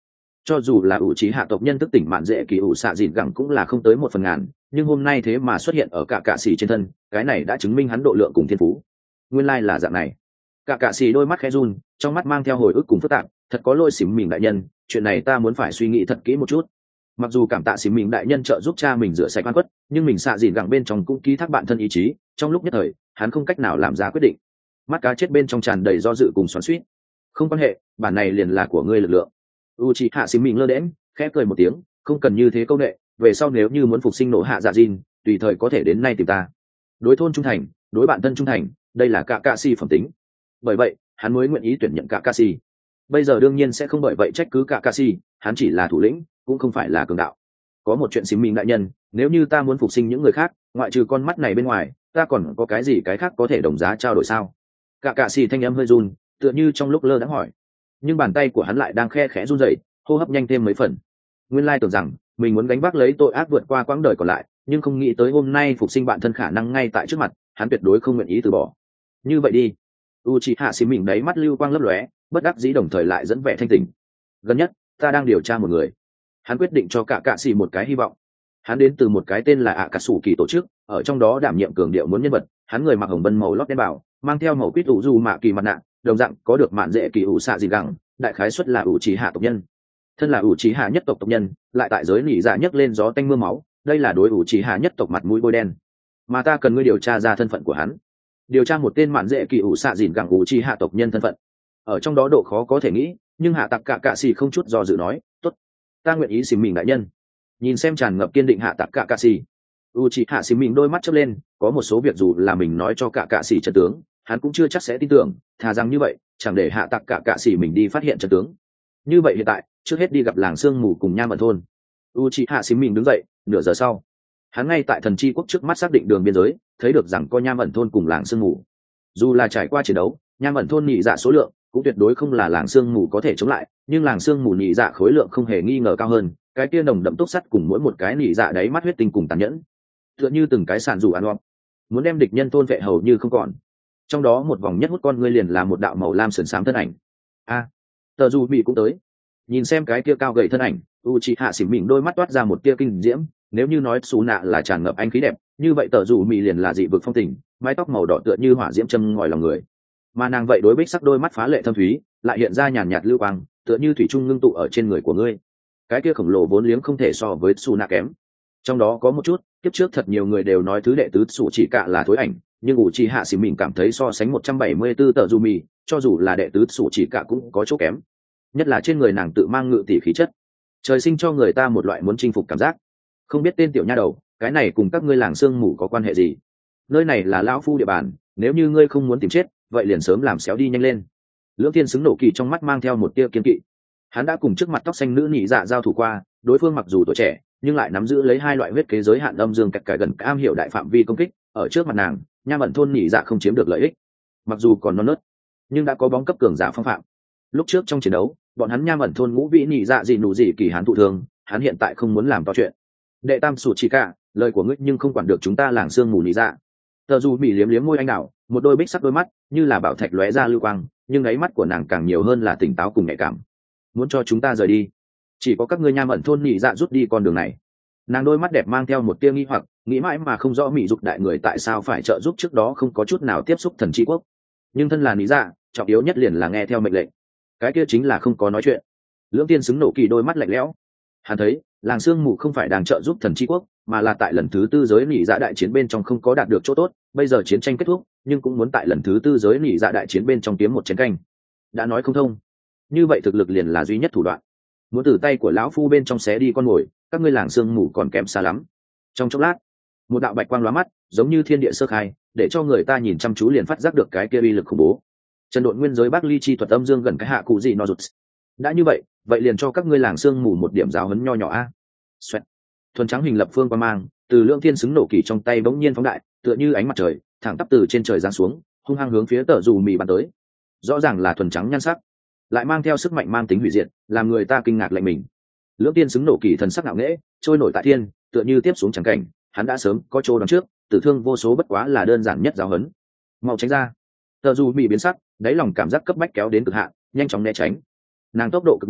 Cho dù là ủ trí hạ tộc nhân thức tỉnh mạn dễ kỳ ủ xạ dịn gẳng cũng là không tới một phần ngàn, nhưng hôm nay thế mà xuất hiện ở cả cạ xì trên thân, cái này đã chứng minh hắn độ lượng cùng thiên phú. Nguyên lai là dạng này. Cả cạ xì đôi mắt khẽ run, trong mắt mang theo hồi ức cùng phức tạp, thật có lỗi xỉm mình đại nhân, chuyện này ta muốn phải suy nghĩ thật kỹ một chút. Mặc dù cảm tạ xỉm mình đại nhân trợ giúp cha mình rửa sạch oan khuất, nhưng mình xạ dịn gẳng bên trong cũng ký thác bản thân ý chí, trong lúc nhất thời hắn không cách nào làm ra quyết định. Mắt cá chết bên trong tràn đầy do dự cùng xoắn xuýt. Không quan hệ, bản này liền là của ngươi lực lượng. Uchiha xỉm mình lơ đễnh khẽ cười một tiếng, không cần như thế câu nệ, về sau nếu như muốn phục sinh nổ hạ dạ dìn, tùy thời có thể đến nay tìm ta. Đối thôn trung thành, đối bạn thân trung thành, đây là cả cạ si phẩm tính. Bởi vậy hắn mới nguyện ý tuyển nhận cả cạ si. Bây giờ đương nhiên sẽ không bởi vậy trách cứ cả cạ si, hắn chỉ là thủ lĩnh, cũng không phải là cường đạo. Có một chuyện xỉm mình đại nhân, nếu như ta muốn phục sinh những người khác, ngoại trừ con mắt này bên ngoài, ta còn có cái gì cái khác có thể đồng giá trao đổi sao? Cả cạ si thanh âm hơi run, tựa như trong lúc lơ đãng hỏi, nhưng bàn tay của hắn lại đang khe khẽ run rẩy, hô hấp nhanh thêm mấy phần. Nguyên lai tưởng rằng mình muốn gánh vác lấy tội ác vượt qua quãng đời còn lại, nhưng không nghĩ tới hôm nay phục sinh bạn thân khả năng ngay tại trước mặt, hắn tuyệt đối không nguyện ý từ bỏ. Như vậy đi. Uchiha xỉm mình đáy mắt lưu quang lấp lóe, bất đắc dĩ đồng thời lại dẫn vẻ thanh tỉnh. Gần nhất ta đang điều tra một người. Hắn quyết định cho cả cạ xỉ một cái hy vọng. Hắn đến từ một cái tên là ạ cà sủ kỳ tổ chức, ở trong đó đảm nhiệm cường điệu muốn nhân vật. Hắn người mặc hồng bân màu lót đen bảo, mang theo màu quýt ủ dù mạ kỳ mặt nạ, đồng dạng có được mạn dễ kỳ ủ xạ gì gẳng, đại khái xuất là ủ trí hạ tộc nhân. Thân là ủ trí hạ nhất tộc tộc nhân, lại tại giới nỉ dạ nhấc lên gió tanh mưa máu, đây là đối ủ trí hạ nhất tộc mặt mũi bôi đen. Mà ta cần ngươi điều tra ra thân phận của hắn, điều tra một tên mạn dễ kỳ ủ xạ dìn gẳng ủ trí hạ tộc nhân thân phận. Ở trong đó độ khó có thể nghĩ, nhưng hạ tặc cả cạ xì không chút do dự nói, tốt, ta nguyện ý xỉm mình đại nhân. Nhìn xem tràn ngập kiên định hạ tặc cả cạ xì, u trí hạ xỉm mình đôi mắt chớp lên, có một số việc dù là mình nói cho cả cạ xì chân tướng, hắn cũng chưa chắc sẽ tin tưởng, thà rằng như vậy chẳng để hạ tặc cả cạ xỉ mình đi phát hiện chân tướng. Như vậy hiện tại trước hết đi gặp làng sương mù cùng Nham Ẩn thôn. Uchiha xỉm mình đứng dậy, nửa giờ sau hắn ngay tại thần chi quốc trước mắt xác định đường biên giới, thấy được rằng có Nham Ẩn thôn cùng làng sương mù. Dù là trải qua chiến đấu, Nham Ẩn thôn nhị dạ số lượng cũng tuyệt đối không là làng sương mù có thể chống lại, nhưng làng sương mù nhị dạ khối lượng không hề nghi ngờ cao hơn, cái kia nồng đậm túc sắt cùng mỗi một cái nhị dạ đáy mắt huyết tinh cùng tàn nhẫn, tựa như từng cái sàn dù ăn oom, muốn đem địch nhân thôn vệ hầu như không còn. Trong đó một vòng nhất hút con ngươi liền là một đạo màu lam sườn xám thân ảnh. A, à, tờ dù bị cũng tới. Nhìn xem cái kia cao gầy thân ảnh, Uchiha xỉm mình đôi mắt toát ra một tia kinh diễm. Nếu như nói xù nạ là tràn ngập anh khí đẹp, như vậy tờ dù mị liền là dị vực phong tình, mái tóc màu đỏ tựa như hỏa diễm châm ngòi lòng người. Mà nàng vậy đối bích sắc đôi mắt phá lệ thâm thúy, lại hiện ra nhàn nhạt lưu quang, tựa như thủy trung ngưng tụ ở trên người của ngươi. Cái kia khổng lồ vốn liếng không thể so với xù nạ kém. Trong đó có một chút, kiếp trước thật nhiều người đều nói thứ đệ tứ sủ chỉ cả là thối ảnh, nhưng Uchiha xỉm mình cảm thấy so sánh một trăm bảy mươi tư tờ dù mì, cho dù là đệ tứ sủ chỉ cả cũng có chỗ kém. Nhất là trên người nàng tự mang ngự tỷ khí chất, trời sinh cho người ta một loại muốn chinh phục cảm giác. Không biết tên tiểu nha đầu, cái này cùng các ngươi làng sương mù có quan hệ gì? Nơi này là lão phu địa bàn, nếu như ngươi không muốn tìm chết, vậy liền sớm làm xéo đi nhanh lên. Lưỡng Thiên xứng nổ kỳ trong mắt mang theo một tia kiên kỵ. Hắn đã cùng trước mặt tóc xanh nữ nhị dạ giao thủ qua, đối phương mặc dù tuổi trẻ, nhưng lại nắm giữ lấy hai loại huyết kế giới hạn âm dương cạch cải gần am hiểu đại phạm vi công kích. Ở trước mặt nàng, Nham Ẩn thôn nhị dạ không chiếm được lợi ích, mặc dù còn non nớt, nhưng đã có bóng cấp cường giả phong phạm. Lúc trước trong chiến đấu, bọn hắn Nham Ẩn thôn ngũ vĩ nhị dạ gì nụ gì kỳ hắn thụ thương, hắn hiện tại không muốn làm to chuyện. Đệ tam sủ chỉ cả, lời của ngươi nhưng không quản được chúng ta làng xương mù nhị dạ. Tờ dù bị liếm liếm môi anh đào, một đôi bích sắc đôi mắt như là bảo thạch lóe ra lưu quang, nhưng ấy mắt của nàng càng nhiều hơn là tỉnh táo cùng nhạy cảm. Muốn cho chúng ta rời đi, chỉ có các ngươi Nham Ẩn thôn nhị dạ rút đi con đường này. Nàng đôi mắt đẹp mang theo một tia nghi hoặc, nghĩ mãi mà không rõ mỹ dục đại người tại sao phải trợ giúp trước đó không có chút nào tiếp xúc thần chi quốc. Nhưng thân là lý dạ, trọng yếu nhất liền là nghe theo mệnh lệnh, cái kia chính là không có nói chuyện. Lưỡng Tiên xứng nổ kỳ đôi mắt lạnh lẽo, hắn thấy làng sương mù không phải đang trợ giúp thần chi quốc, mà là tại lần thứ tư giới lý dạ đại chiến bên trong không có đạt được chỗ tốt, bây giờ chiến tranh kết thúc, nhưng cũng muốn tại lần thứ tư giới lý dạ đại chiến bên trong kiếm một chiến canh. Đã nói không thông, như vậy thực lực liền là duy nhất thủ đoạn. Muốn từ tay của lão phu bên trong xé đi con mồi, các ngươi làng sương mù còn kém xa lắm. Trong chốc lát, một đạo bạch quang lóa mắt, giống như thiên địa sơ khai, để cho người ta nhìn chăm chú liền phát giác được cái kia uy lực khủng bố. Trần độn nguyên giới Bắc Ly chi thuật âm dương gần cái hạ cụ gì nó rụt. Đã như vậy, vậy liền cho các ngươi làng sương mù một điểm giáo huấn nho nhỏ a. Xoẹt. Thuần trắng hình lập phương qua mang, từ lượng thiên xứng nổ kỳ trong tay bỗng nhiên phóng đại, tựa như ánh mặt trời, thẳng tắp từ trên trời giáng xuống, hung hăng hướng phía tờ dù mì bắn tới. Rõ ràng là thuần trắng nhan sắc, lại mang theo sức mạnh mang tính hủy diệt, làm người ta kinh ngạc lạnh mình. Lưỡng Tiên xứng nổ kỳ thần sắc ngạo nghễ, trôi nổi tại thiên, tựa như tiếp xuống chẳng cảnh, hắn đã sớm có chỗ đón trước, tử thương vô số bất quá là đơn giản nhất giáo huấn. Mau tránh ra. Tờ dù bị biến sắc, đáy lòng cảm giác cấp bách kéo đến cực hạn, nhanh chóng né tránh. Nàng tốc độ cực nhanh,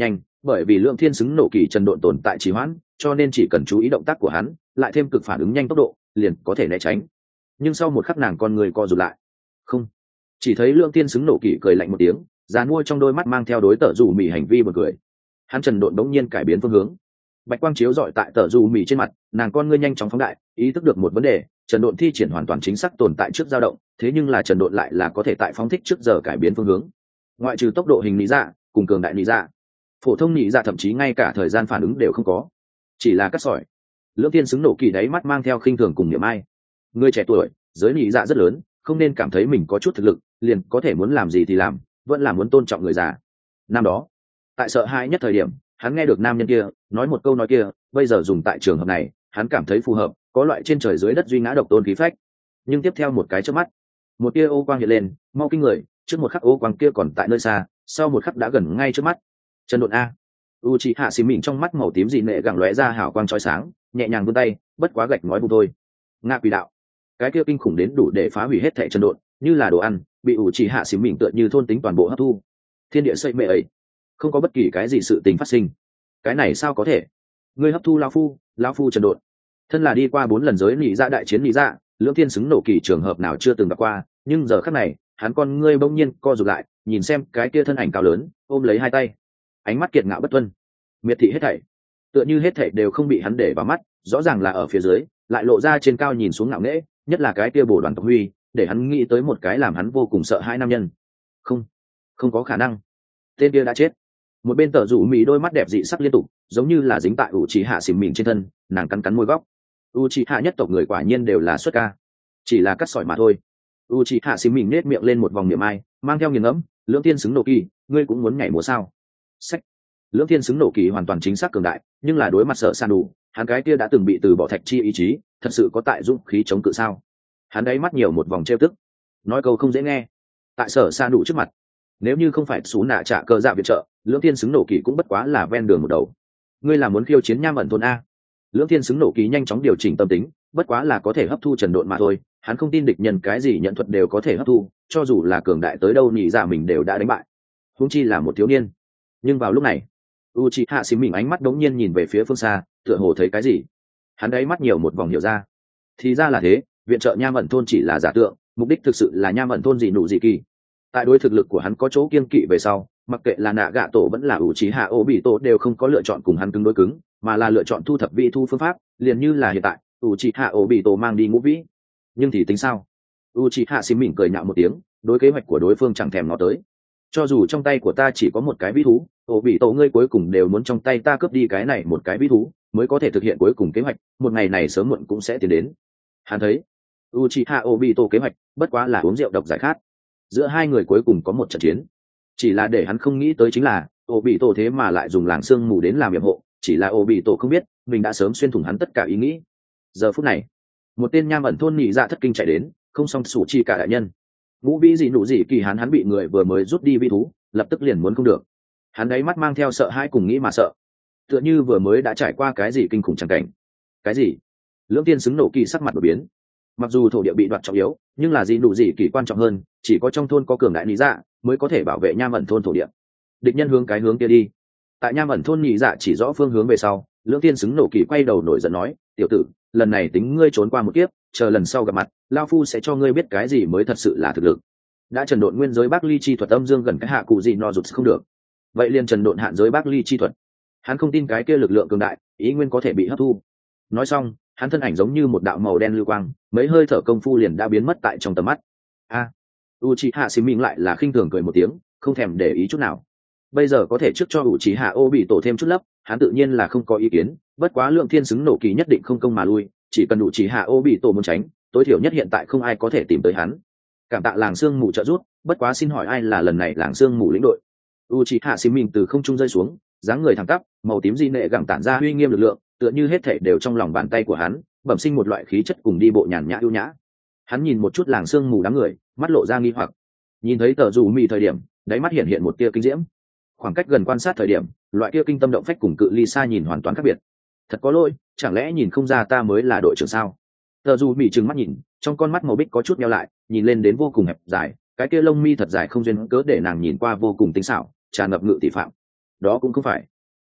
bởi vì lượng thiên xứng nổ kỳ trần độn tồn tại trì hoãn, cho nên chỉ cần chú ý động tác của hắn, lại thêm cực phản ứng nhanh tốc độ, liền có thể né tránh. Nhưng sau một khắc nàng con người co rụt lại. Không, chỉ thấy lượng thiên xứng nổ kỳ cười lạnh một tiếng, dàn mua trong đôi mắt mang theo đối tở rủ mì hành vi một cười. Hắn trần độn đống nhiên cải biến phương hướng, bạch quang chiếu rọi tại tở rủ mì trên mặt, nàng con ngươi nhanh chóng phóng đại, ý thức được một vấn đề, trần độn thi triển hoàn toàn chính xác tồn tại trước dao động, thế nhưng là trần độn lại là có thể tại phóng thích trước giờ cải biến phương hướng. Ngoại trừ tốc độ hình lý dạ cùng cường đại lý dạ, phổ thông nhị dạ thậm chí ngay cả thời gian phản ứng đều không có, chỉ là cắt sỏi. Lưỡng tiên xứng nổ kỳ đáy mắt mang theo khinh thường cùng niệm ai. Người trẻ tuổi, giới nhị dạ rất lớn, không nên cảm thấy mình có chút thực lực liền có thể muốn làm gì thì làm, vẫn là muốn tôn trọng người già. Năm đó tại sợ hãi nhất thời điểm, hắn nghe được nam nhân kia nói một câu nói kia, bây giờ dùng tại trường hợp này, hắn cảm thấy phù hợp, có loại trên trời dưới đất duy ngã độc tôn khí phách. Nhưng tiếp theo một cái chớp mắt, một tia ô quang hiện lên, mau kinh người, trước một khắc ô quang kia còn tại nơi xa, sau một khắc đã gần ngay trước mắt. Chân độn a. Uchiha xì mịn trong mắt màu tím dị nệ gặng lóe ra hào quang chói sáng, nhẹ nhàng vươn tay, bất quá gạch nói bù thôi. Ngạ quỷ đạo, cái kia kinh khủng đến đủ để phá hủy hết thảy chân độn, như là đồ ăn, bị Uchiha xì mịn tựa như thôn tính toàn bộ hấp thu. Thiên địa xây mệ ấy, không có bất kỳ cái gì sự tình phát sinh. Cái này sao có thể? Ngươi hấp thu lão phu, lão phu chân độn. Thân là đi qua bốn lần giới nhị dạ đại chiến nhị dạ, lưỡng thiên xứng nổ kỳ trường hợp nào chưa từng gặp qua, nhưng giờ khắc này, hắn con ngươi bỗng nhiên co rụt lại, nhìn xem cái kia thân ảnh cao lớn, ôm lấy hai tay, ánh mắt kiệt ngạo bất tuân, miệt thị hết thảy, tựa như hết thảy đều không bị hắn để vào mắt, rõ ràng là ở phía dưới, lại lộ ra trên cao nhìn xuống ngạo nghễ, nhất là cái kia bổ đoàn tộc huy, để hắn nghĩ tới một cái làm hắn vô cùng sợ hãi nam nhân. Không, không có khả năng, tên kia đã chết. Một bên tở rủ mỹ đôi mắt đẹp dị sắc liên tục, giống như là dính tại ủ trì hạ xìm mịn trên thân, nàng cắn cắn môi góc. U trì hạ nhất tộc người quả nhiên đều là xuất ca, chỉ là cắt sỏi mà thôi. U trì hạ xìm mịn nết miệng lên một vòng niệm ai, mang theo nghiền ngẫm, lưỡng tiên xứng nổ kỳ, ngươi cũng muốn nhảy múa sao? Sách, lưỡng tiên xứng nổ kỳ hoàn toàn chính xác cường đại, nhưng là đối mặt sợ san đủ, hắn cái kia đã từng bị từ bỏ thạch chi ý chí, thật sự có tại dũng khí chống cự sao? Hắn đáy mắt nhiều một vòng trêu tức, nói câu không dễ nghe, tại sở san đủ trước mặt, nếu như không phải xú nạ trả cơ dạ viện trợ, lưỡng tiên xứng nổ kỳ cũng bất quá là ven đường một đầu. Ngươi là muốn khiêu chiến nham ẩn thôn a? Lưỡng tiên xứng nổ kỳ nhanh chóng điều chỉnh tâm tính, bất quá là có thể hấp thu trần độn mà thôi, hắn không tin địch nhân cái gì nhận thuật đều có thể hấp thu, cho dù là cường đại tới đâu nhị dạ mình đều đã đánh bại, huống chi là một thiếu niên. Nhưng vào lúc này, Uchiha xím mình ánh mắt đống nhiên nhìn về phía phương xa, tựa hồ thấy cái gì. Hắn đáy mắt nhiều một vòng hiểu ra, thì ra là thế, viện trợ nham ẩn thôn chỉ là giả tượng, mục đích thực sự là nham ẩn thôn gì nụ gì kỳ. Tại đối thực lực của hắn có chỗ kiên kỵ về sau, mặc kệ là nạ gạ tổ vẫn là Uchiha Obito đều không có lựa chọn cùng hắn cứng đối cứng, mà là lựa chọn thu thập vị thu phương pháp, liền như là hiện tại Uchiha Obito mang đi ngũ vĩ. Nhưng thì tính sao? Uchiha xím mỉm cười nhạo một tiếng, đối kế hoạch của đối phương chẳng thèm nó tới. Cho dù trong tay của ta chỉ có một cái vĩ thú, Obito ngươi cuối cùng đều muốn trong tay ta cướp đi cái này một cái vĩ thú, mới có thể thực hiện cuối cùng kế hoạch, một ngày này sớm muộn cũng sẽ tiến đến. Hắn thấy, Uchiha Obito kế hoạch bất quá là uống rượu độc giải khát. Giữa hai người cuối cùng có một trận chiến, chỉ là để hắn không nghĩ tới chính là Obito thế mà lại dùng làng sương mù đến làm yểm hộ, chỉ là Obito không biết mình đã sớm xuyên thủng hắn tất cả ý nghĩ. Giờ phút này, một tên nham ẩn thôn nhị dạ thất kinh chạy đến, không xong sủ chi cả đại nhân. Ngũ vĩ gì nụ gì kỳ hắn hắn bị người vừa mới rút đi vi thú, lập tức liền muốn không được. Hắn đấy mắt mang theo sợ hãi cùng nghĩ mà sợ, tựa như vừa mới đã trải qua cái gì kinh khủng chẳng cảnh. Cái gì? Lưỡng tiên xứng nổ kỳ sắc mặt đổi biến. Mặc dù thổ địa bị đoạt trọng yếu, nhưng là gì nụ gì kỳ quan trọng hơn, chỉ có trong thôn có cường đại lý dạ mới có thể bảo vệ nham ẩn thôn thổ địa. Địch nhân hướng cái hướng kia đi. Tại nham ẩn thôn nhị dạ chỉ rõ phương hướng về sau, lưỡng tiên xứng nổ kỳ quay đầu nổi giận nói, tiểu tử, lần này tính ngươi trốn qua một kiếp, chờ lần sau gặp mặt, lao phu sẽ cho ngươi biết cái gì mới thật sự là thực lực. Đã trần độn nguyên giới bác ly chi thuật âm dương gần cái hạ cụ gì no rụt không được, vậy liền trần độn hạn giới bác ly chi thuật. Hắn không tin cái kia lực lượng cường đại ý nguyên có thể bị hấp thu. Nói xong, hắn thân ảnh giống như một đạo màu đen lưu quang, mấy hơi thở công phu liền đã biến mất tại trong tầm mắt. A, Uchiha xím mình lại là khinh thường cười một tiếng, không thèm để ý chút nào. Bây giờ có thể trước cho Uchiha Obito thêm chút lấp, hắn tự nhiên là không có ý kiến, bất quá lượng thiên xứng nổ kỳ nhất định không công mà lui, chỉ cần Uchiha Obito muốn tránh, tối thiểu nhất hiện tại không ai có thể tìm tới hắn. Cảm tạ làng sương mù trợ giúp, bất quá xin hỏi ai là lần này làng sương mù lĩnh đội? Uchiha xím mình từ không trung rơi xuống, dáng người thẳng tắp, màu tím di nệ gẳng tản ra uy nghiêm lực lượng, tựa như hết thảy đều trong lòng bàn tay của hắn, bẩm sinh một loại khí chất cùng đi bộ nhàn nhã ưu nhã. Hắn nhìn một chút làng sương mù đám người, mắt lộ ra nghi hoặc. Nhìn thấy tờ dù mì thời điểm, đáy mắt hiện hiện một tia kinh diễm. Khoảng cách gần quan sát thời điểm, loại kia kinh tâm động phách cùng cự ly xa nhìn hoàn toàn khác biệt. Thật có lỗi, chẳng lẽ nhìn không ra ta mới là đội trưởng sao? Tờ dù mì trừng mắt nhìn, trong con mắt màu bích có chút nheo lại, nhìn lên đến vô cùng hẹp dài, cái kia lông mi thật dài không duyên cớ để nàng nhìn qua vô cùng tinh xảo, tràn ngập ngự tỷ phạm. Đó cũng không phải.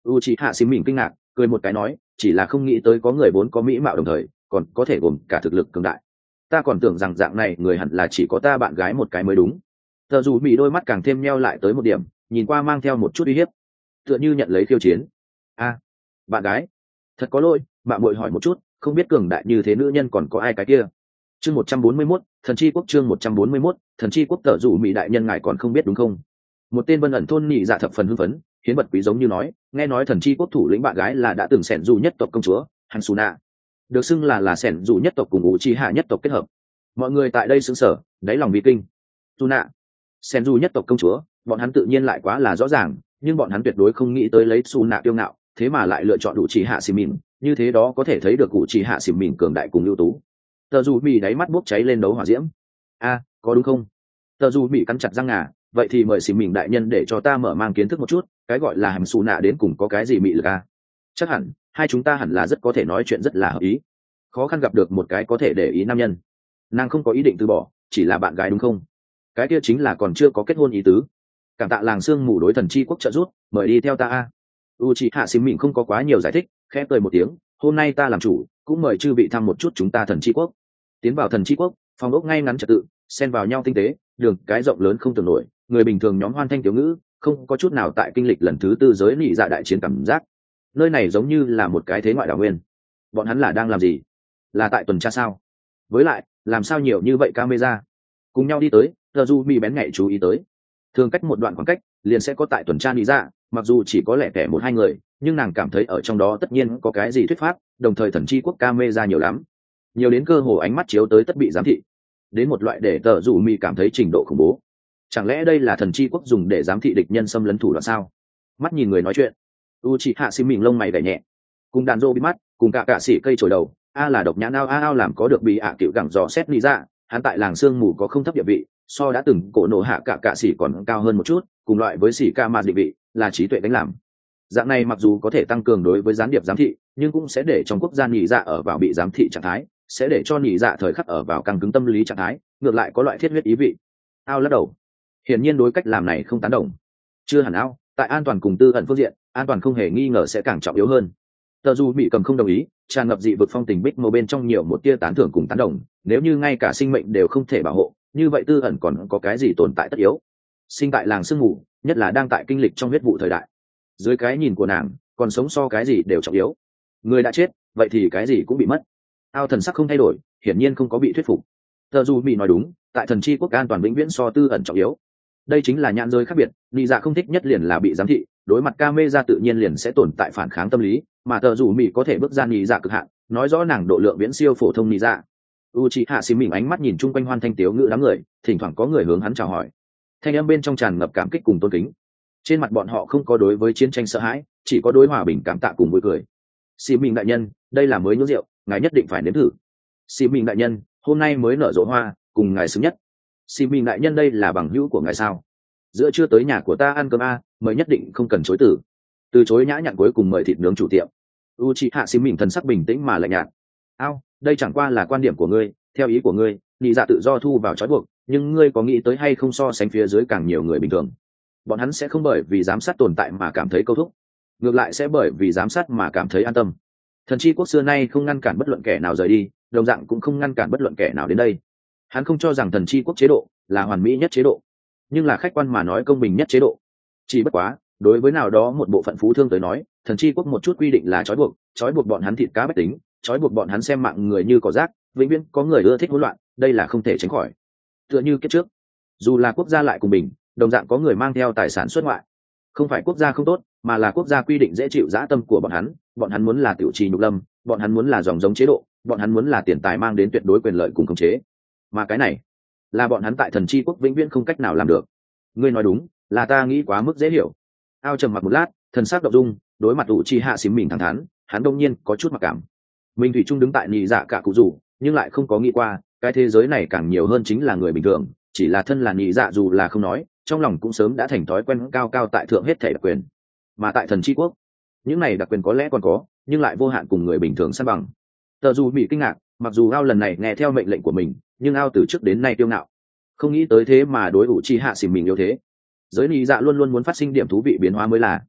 u chị hạ xìm mình kinh ngạc cười một cái nói chỉ là không nghĩ tới có người vốn có mỹ mạo đồng thời còn có thể gồm cả thực lực cường đại. Ta còn tưởng rằng dạng này người hẳn là chỉ có ta bạn gái một cái mới đúng. Tờ dù mỹ đôi mắt càng thêm nheo lại tới một điểm, nhìn qua mang theo một chút uy hiếp, tựa như nhận lấy khiêu chiến. A, bạn gái, thật có lỗi, bạn muội hỏi một chút, không biết cường đại như thế nữ nhân còn có ai cái kia. Chương một trăm bốn mươi mốt, thần chi quốc chương một trăm bốn mươi mốt, thần chi quốc. Tờ dù mỹ đại nhân ngài còn không biết đúng không? Một tên vân ẩn thôn nhị dạ thập phần hưng phấn, hiến bật quý giống như nói, nghe nói thần chi quốc thủ lĩnh bạn gái là đã từng xẻn dù nhất tộc công chúa Hansuna, được xưng là là xẻn dù nhất tộc cùng Uchiha nhất tộc kết hợp. Mọi người tại đây sững sờ, đáy lòng vì kinh. Suna, xẻn dù nhất tộc công chúa, bọn hắn tự nhiên lại quá là rõ ràng, nhưng bọn hắn tuyệt đối không nghĩ tới lấy Suna kiêu ngạo, thế mà lại lựa chọn Uchiha Xỉm Mìn, như thế đó có thể thấy được Uchiha Xỉm Mìn cường đại cùng ưu tú. Tờ dù mì đáy mắt bốc cháy lên đấu hỏa diễm. A, có đúng không? Tờ dù mì cắn chặt răng ngà, vậy thì mời Xỉm Mìn đại nhân để cho ta mở mang kiến thức một chút, cái gọi là hàm Suna đến cùng có cái gì mị lực a? Chắc hẳn hai chúng ta hẳn là rất có thể nói chuyện rất là hợp ý. Khó khăn gặp được một cái có thể để ý nam nhân. Nàng không có ý định từ bỏ, chỉ là bạn gái đúng không? Cái kia chính là còn chưa có kết hôn ý tứ. Cảm tạ làng sương mù đối thần chi quốc trợ giúp, mời đi theo ta a. Uchiha Xỉm Mìn không có quá nhiều giải thích, khẽ cười một tiếng, hôm nay ta làm chủ, cũng mời chư vị thăm một chút chúng ta thần chi quốc. Tiến vào thần chi quốc, phòng ốc ngay ngắn trật tự, xen vào nhau tinh tế, đường cái rộng lớn không tưởng nổi, người bình thường nhóm hoan thanh tiểu ngữ, không có chút nào tại kinh lịch lần thứ tư giới nị dạ đại chiến cảm giác. Nơi này giống như là một cái thế ngoại đảo nguyên. Bọn hắn là đang làm gì? Là tại tuần tra sao? Với lại, làm sao nhiều như vậy camera? Cùng nhau đi tới, Tờ Du Mi bén nhạy chú ý tới. Thường cách một đoạn khoảng cách, liền sẽ có tại tuần tra nị dạ, mặc dù chỉ có lẻ tẻ một hai người, nhưng nàng cảm thấy ở trong đó tất nhiên có cái gì thuyết pháp, đồng thời thần chi quốc camera nhiều lắm, nhiều đến cơ hồ ánh mắt chiếu tới tất bị giám thị, đến một loại để Tờ Du Mi cảm thấy trình độ khủng bố. Chẳng lẽ đây là thần chi quốc dùng để giám thị địch nhân xâm lấn thủ đoạn sao? Mắt nhìn người nói chuyện, Uchiha Xỉm Mìn lông mày gảy nhẹ, cùng đàn rô bị mắt, cùng cả cả sĩ cây chổi đầu, a là độc nhãn ao a ao làm có được bị ạ à cựu gẳng dò xét lý ra, hắn tại làng sương mù có không thấp địa vị, so đã từng cổ nổ hạ cả cả sĩ còn cao hơn một chút, cùng loại với sĩ ca mà địa vị là trí tuệ đánh làm. Dạng này mặc dù có thể tăng cường đối với gián điệp giám thị, nhưng cũng sẽ để trong quốc gia nhị dạ ở vào bị giám thị trạng thái, sẽ để cho nhị dạ thời khắc ở vào căng cứng tâm lý trạng thái, ngược lại có loại thiết huyết ý vị. Ao lắc đầu, hiển nhiên đối cách làm này không tán đồng. Chưa hẳn ao, tại an toàn cùng tư ẩn phương diện, an toàn không hề nghi ngờ sẽ càng trọng yếu hơn. Tờ dù bị cầm không đồng ý, tràn ngập dị vực phong tình bích màu bên trong nhiều một tia tán thưởng cùng tán đồng, nếu như ngay cả sinh mệnh đều không thể bảo hộ, như vậy tư ẩn còn có cái gì tồn tại tất yếu? Sinh tại làng sương mù, nhất là đang tại kinh lịch trong huyết vụ thời đại, dưới cái nhìn của nàng, còn sống so cái gì đều trọng yếu. Người đã chết, vậy thì cái gì cũng bị mất. Ao thần sắc không thay đổi, hiển nhiên không có bị thuyết phục. Tờ dù bị nói đúng, tại thần chi quốc an toàn vĩnh viễn so tư ẩn trọng yếu. Đây chính là nhãn giới khác biệt, nhị dạ không thích nhất liền là bị giám thị, đối mặt camera tự nhiên liền sẽ tồn tại phản kháng tâm lý, mà tờ dù mỹ có thể bước ra nhị dạ cực hạn, nói rõ nàng độ lượng viễn siêu phổ thông nhị dạ. Uchiha Xỉm Mìn ánh mắt nhìn chung quanh hoan thanh tiếu ngữ đám người, thỉnh thoảng có người hướng hắn chào hỏi, thanh âm bên trong tràn ngập cảm kích cùng tôn kính. Trên mặt bọn họ không có đối với chiến tranh sợ hãi, chỉ có đối hòa bình cảm tạ cùng vui cười. Xỉm Mìn đại nhân, đây là mới nhũ rượu, ngài nhất định phải nếm thử. Xỉm Mìn đại nhân, hôm nay mới nở rộ hoa, cùng ngài xứng nhất. Xỉm Mìn đại nhân, đây là bằng hữu của ngài sao? Giữa trưa tới nhà của ta ăn cơm a, mời nhất định không cần chối từ. Từ chối nhã nhặn cuối cùng mời thịt nướng chủ tiệm. Uchiha Xỉm Mìn thần sắc bình tĩnh mà lạnh nhạt. Ao, đây chẳng qua là quan điểm của ngươi, theo ý của ngươi, nhị dạ tự do thu vào trói buộc, nhưng ngươi có nghĩ tới hay không so sánh phía dưới càng nhiều người bình thường? Bọn hắn sẽ không bởi vì giám sát tồn tại mà cảm thấy câu thúc, ngược lại sẽ bởi vì giám sát mà cảm thấy an tâm. Thần chi quốc xưa nay không ngăn cản bất luận kẻ nào rời đi, đồng dạng cũng không ngăn cản bất luận kẻ nào đến đây. Hắn không cho rằng thần chi quốc chế độ là hoàn mỹ nhất chế độ, nhưng là khách quan mà nói công bình nhất chế độ. Chỉ bất quá, đối với nào đó một bộ phận phú thương tới nói, thần chi quốc một chút quy định là trói buộc, trói buộc bọn hắn thịt cá bách tính, trói buộc bọn hắn xem mạng người như cỏ rác, vĩnh viễn có người ưa thích hỗn loạn, đây là không thể tránh khỏi. Tựa như kiếp trước, dù là quốc gia lại cùng bình, đồng dạng có người mang theo tài sản xuất ngoại. Không phải quốc gia không tốt, mà là quốc gia quy định dễ chịu dã tâm của bọn hắn, bọn hắn muốn là tiểu trì nhục lâm, bọn hắn muốn là dòng giống chế độ, bọn hắn muốn là tiền tài mang đến tuyệt đối quyền lợi cùng khống chế. Mà cái này, là bọn hắn tại thần chi quốc vĩnh viễn không cách nào làm được. Ngươi nói đúng, là ta nghĩ quá mức dễ hiểu. Ao trầm mặc một lát, thần sắc động dung, đối mặt Uchiha Xỉm Mìn thẳng thắn, hắn đông nhiên có chút mặc cảm. Minh thủy trung đứng tại nhị dạ cả cụ rủ, nhưng lại không có nghĩ qua, cái thế giới này càng nhiều hơn chính là người bình thường, chỉ là thân là nhị dạ dù là không nói, trong lòng cũng sớm đã thành thói quen cao cao tại thượng hết thể đặc quyền. Mà tại thần chi quốc, những này đặc quyền có lẽ còn có, nhưng lại vô hạn cùng người bình thường san bằng. Tờ dù bị kinh ngạc, mặc dù Ao lần này nghe theo mệnh lệnh của mình, nhưng Ao từ trước đến nay kiêu ngạo, không nghĩ tới thế mà đối Uchiha Xỉm Mìn yếu thế. Giới nhị dạ luôn luôn muốn phát sinh điểm thú vị biến hóa mới là.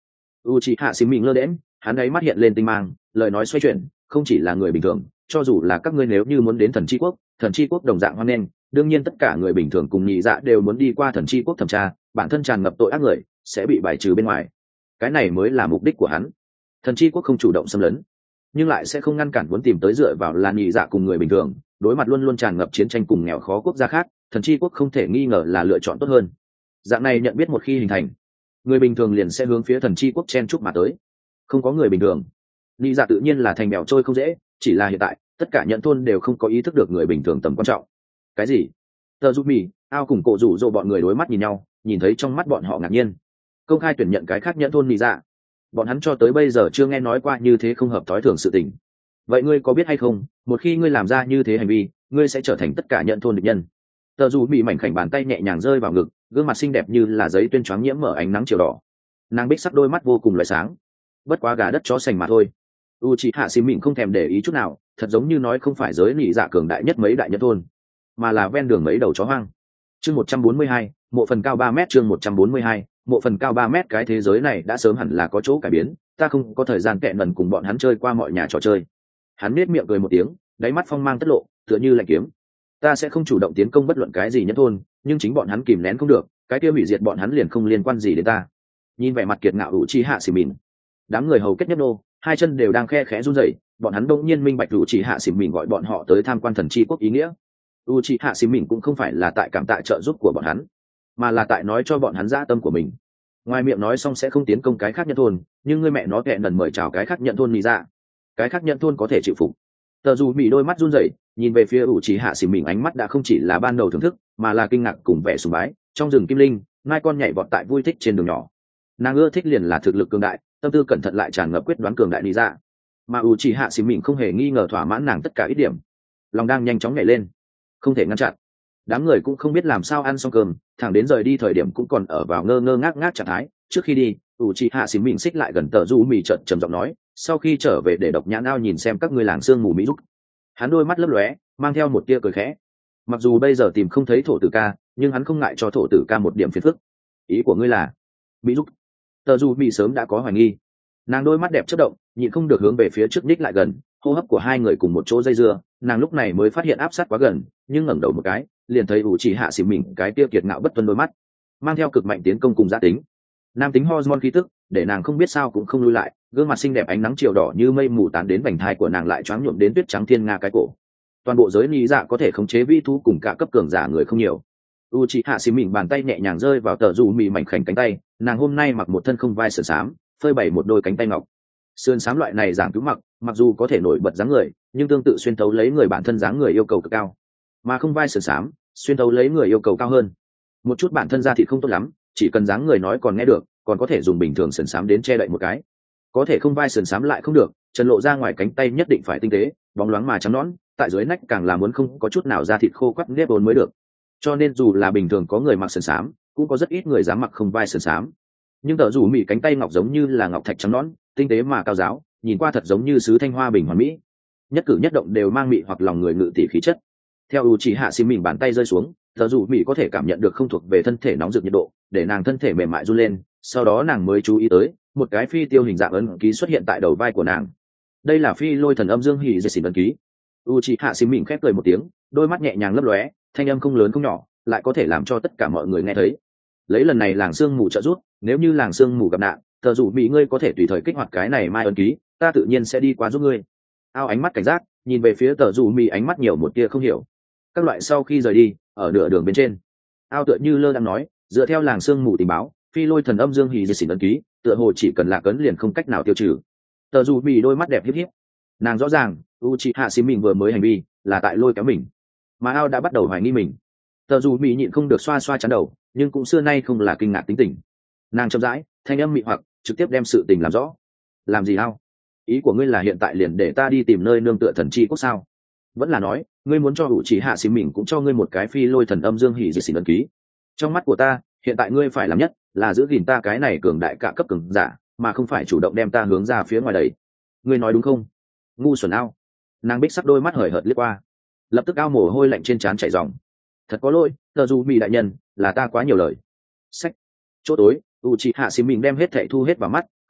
Uchiha xím mình lơ đễm, hắn ấy mắt hiện lên tinh mang, lời nói xoay chuyển, không chỉ là người bình thường, cho dù là các ngươi nếu như muốn đến thần chi quốc, thần chi quốc đồng dạng hoan nghênh, đương nhiên tất cả người bình thường cùng nhị dạ đều muốn đi qua thần chi quốc thẩm tra, bản thân tràn ngập tội ác người sẽ bị bài trừ bên ngoài. Cái này mới là mục đích của hắn. Thần chi quốc không chủ động xâm lấn, nhưng lại sẽ không ngăn cản muốn tìm tới dựa vào là nhị dạ cùng người bình thường, đối mặt luôn luôn tràn ngập chiến tranh cùng nghèo khó quốc gia khác, thần chi quốc không thể nghi ngờ là lựa chọn tốt hơn. Dạng này nhận biết một khi hình thành, người bình thường liền sẽ hướng phía thần chi quốc chen chúc mà tới. Không có người bình thường, nhị dạ tự nhiên là thành bèo trôi không dễ, chỉ là hiện tại tất cả nhận thôn đều không có ý thức được người bình thường tầm quan trọng. Cái gì? Tờ giúp mì ao cùng cổ rủ rỗ bọn người đối mắt nhìn nhau, nhìn thấy trong mắt bọn họ ngạc nhiên. Công khai tuyển nhận cái khác nhận thôn nhị dạ, bọn hắn cho tới bây giờ chưa nghe nói qua như thế không hợp thói thường sự tình. Vậy ngươi có biết hay không, một khi ngươi làm ra như thế hành vi, ngươi sẽ trở thành tất cả nhận thôn địch nhân. Tờ dù bị mảnh khảnh bàn tay nhẹ nhàng rơi vào ngực, gương mặt xinh đẹp như là giấy tuyên choáng nhiễm mở ánh nắng chiều đỏ. Nàng bích sắc đôi mắt vô cùng loại sáng. Bất quá gà đất chó sành mà thôi. Uchiha xím mịn không thèm để ý chút nào, thật giống như nói không phải giới nị dạ cường đại nhất mấy đại nhân thôn, mà là ven đường mấy đầu chó hoang. Chương một trăm bốn mươi hai, mộ phần cao ba mét. Chương một trăm bốn mươi hai, mộ phần cao ba mét. Cái thế giới này đã sớm hẳn là có chỗ cải biến, ta không có thời gian kẹn lần cùng bọn hắn chơi qua mọi nhà trò chơi. Hắn nết miệng cười một tiếng, đáy mắt phong mang tất lộ, tựa như lạnh kiếm. Ta sẽ không chủ động tiến công bất luận cái gì nhất thôn, nhưng chính bọn hắn kìm nén không được, cái kia hủy diệt bọn hắn liền không liên quan gì đến ta. Nhìn vẻ mặt kiệt ngạo Uchiha xím mịn, đám người hầu kết nhất nô, hai chân đều đang khe khẽ run rẩy, bọn hắn đông nhiên minh bạch Uchiha xím mịn gọi bọn họ tới tham quan thần chi quốc ý nghĩa. Uchiha xím mịn cũng không phải là tại cảm tạ trợ giúp của bọn hắn, mà là tại nói cho bọn hắn dã tâm của mình. Ngoài miệng nói xong sẽ không tiến công cái khác nhận thôn, nhưng người mẹ nó kẹn lần mời chào cái khác nhận thôn nị dạ, cái khác nhận thôn có thể chịu phục. Tờ dù bị đôi mắt run rẩy, nhìn về phía Uchiha xím mịn, ánh mắt đã không chỉ là ban đầu thưởng thức, mà là kinh ngạc cùng vẻ sùng bái. Trong rừng kim linh, mai con nhảy vọt tại vui thích trên đường nhỏ. Nàng ưa thích liền là thực lực cường đại, tâm tư cẩn thận lại tràn ngập quyết đoán cường đại nị dạ. Mà Uchiha xím mịn không hề nghi ngờ thỏa mãn nàng tất cả ít điểm, lòng đang nhanh chóng nhảy lên, không thể ngăn chặn. Đám người cũng không biết làm sao ăn xong cơm, thẳng đến rời đi thời điểm cũng còn ở vào ngơ ngơ ngác ngác trạng thái. Trước khi đi, Uchiha xím mịn xích lại gần tờ du mì trợn trầm giọng nói, sau khi trở về để độc nhãn ao nhìn xem các ngươi làng sương mù mỹ giúp. Hắn đôi mắt lấp lóe, mang theo một tia cười khẽ. Mặc dù bây giờ tìm không thấy thổ tử ca, nhưng hắn không ngại cho thổ tử ca một điểm phiền phức. Ý của ngươi là mỹ giúp? Tờ du mì sớm đã có hoài nghi. Nàng đôi mắt đẹp chớp động, nhịn không được hướng về phía trước ních lại gần, hô hấp của hai người cùng một chỗ dây dưa. Nàng lúc này mới phát hiện áp sát quá gần, nhưng ngẩng đầu một cái, liền thấy Uchiha xím mịn cái tiêu kiệt ngạo bất tuân đôi mắt, mang theo cực mạnh tiến công cùng gia tính. Nam tính hormone khí tức, để nàng không biết sao cũng không lui lại, gương mặt xinh đẹp ánh nắng chiều đỏ như mây mù tán đến vành thai của nàng lại choáng nhuộm đến tuyết trắng thiên nga cái cổ. Toàn bộ giới lý dạ có thể khống chế vi thú cùng cả cấp cường giả người không nhiều. Uchiha xím mịn bàn tay nhẹ nhàng rơi vào tờ dù mì mảnh khảnh cánh tay, nàng hôm nay mặc một thân không vai sườn xám, phơi bày một đôi cánh tay ngọc. Sườn xám loại này giảng cứu mặc, mặc dù có thể nổi bật dáng người, nhưng tương tự xuyên thấu lấy người bản thân dáng người yêu cầu cực cao, mà không vai sườn xám xuyên thấu lấy người yêu cầu cao hơn. Một chút bản thân da thịt không tốt lắm, chỉ cần dáng người nói còn nghe được, còn có thể dùng bình thường sườn xám đến che đậy một cái. Có thể không vai sườn xám lại không được, trần lộ ra ngoài cánh tay nhất định phải tinh tế, bóng loáng mà trắng nõn, tại dưới nách càng là muốn không có chút nào da thịt khô quắt nếp vốn mới được. Cho nên dù là bình thường có người mặc sườn xám, cũng có rất ít người dám mặc không vai sườn xám. Nhưng tờ rủ mị cánh tay ngọc giống như là ngọc thạch trắng nõn, tinh tế mà cao giáo, nhìn qua thật giống như sứ thanh hoa bình hoàn mỹ, nhất cử nhất động đều mang mị hoặc lòng người ngự tỷ khí chất. Theo Uchiha xím mịn bàn tay rơi xuống, tờ rủ mị có thể cảm nhận được không thuộc về thân thể nóng rực nhiệt độ, để nàng thân thể mềm mại run lên. Sau đó nàng mới chú ý tới một cái phi tiêu hình dạng ấn ký xuất hiện tại đầu vai của nàng. Đây là phi lôi thần âm dương hỉ dệt xỉn ấn ký. Uchiha xím mịn khép cười một tiếng, đôi mắt nhẹ nhàng lấp lóe, thanh âm không lớn không nhỏ, lại có thể làm cho tất cả mọi người nghe thấy. Lấy lần này làng sương mù trợ giúp, nếu như làng sương mù gặp nạn, tờ rủ mị ngươi có thể tùy thời kích hoạt cái này mai ấn ký, ta tự nhiên sẽ đi qua giúp ngươi. Ao ánh mắt cảnh giác nhìn về phía tờ rủ mị, ánh mắt nhiều một tia không hiểu. Các loại sau khi rời đi, ở nửa đường bên trên, ao tựa như lơ đang nói, dựa theo làng sương mù tình báo, phi lôi thần âm dương hỉ dệt xỉn ấn ký, tựa hồ chỉ cần lạc ấn liền không cách nào tiêu trừ. Tờ rủ mị đôi mắt đẹp hiếp hiếp, nàng rõ ràng Uchiha xím mịn vừa mới hành vi là tại lôi kéo mình, mà ao đã bắt đầu hoài nghi mình. Tờ rủ mị nhịn không được xoa xoa chán đầu, nhưng cũng xưa nay không là kinh ngạc tính tình. Nàng chậm rãi, thanh âm mị hoặc trực tiếp đem sự tình làm rõ. Làm gì ao? Ý của ngươi là hiện tại liền để ta đi tìm nơi nương tựa thần chi quốc sao? Vẫn là nói ngươi muốn cho Uchiha xím mịn cũng cho ngươi một cái phi lôi thần âm dương hỉ dệt xỉn ấn ký? Trong mắt của ta, hiện tại ngươi phải làm nhất là giữ gìn ta cái này cường đại cả cấp cường giả, mà không phải chủ động đem ta hướng ra phía ngoài đầy. Ngươi nói đúng không? Ngu xuẩn ao. Nàng bích sắc đôi mắt hời hợt liếc qua, lập tức ao mồ hôi lạnh trên trán chảy ròng. Thật có lỗi, tờ dù mì đại nhân, là ta quá nhiều lời. Sách. Chỗ tối, Uchiha xím mịn đem hết thảy thu hết vào mắt,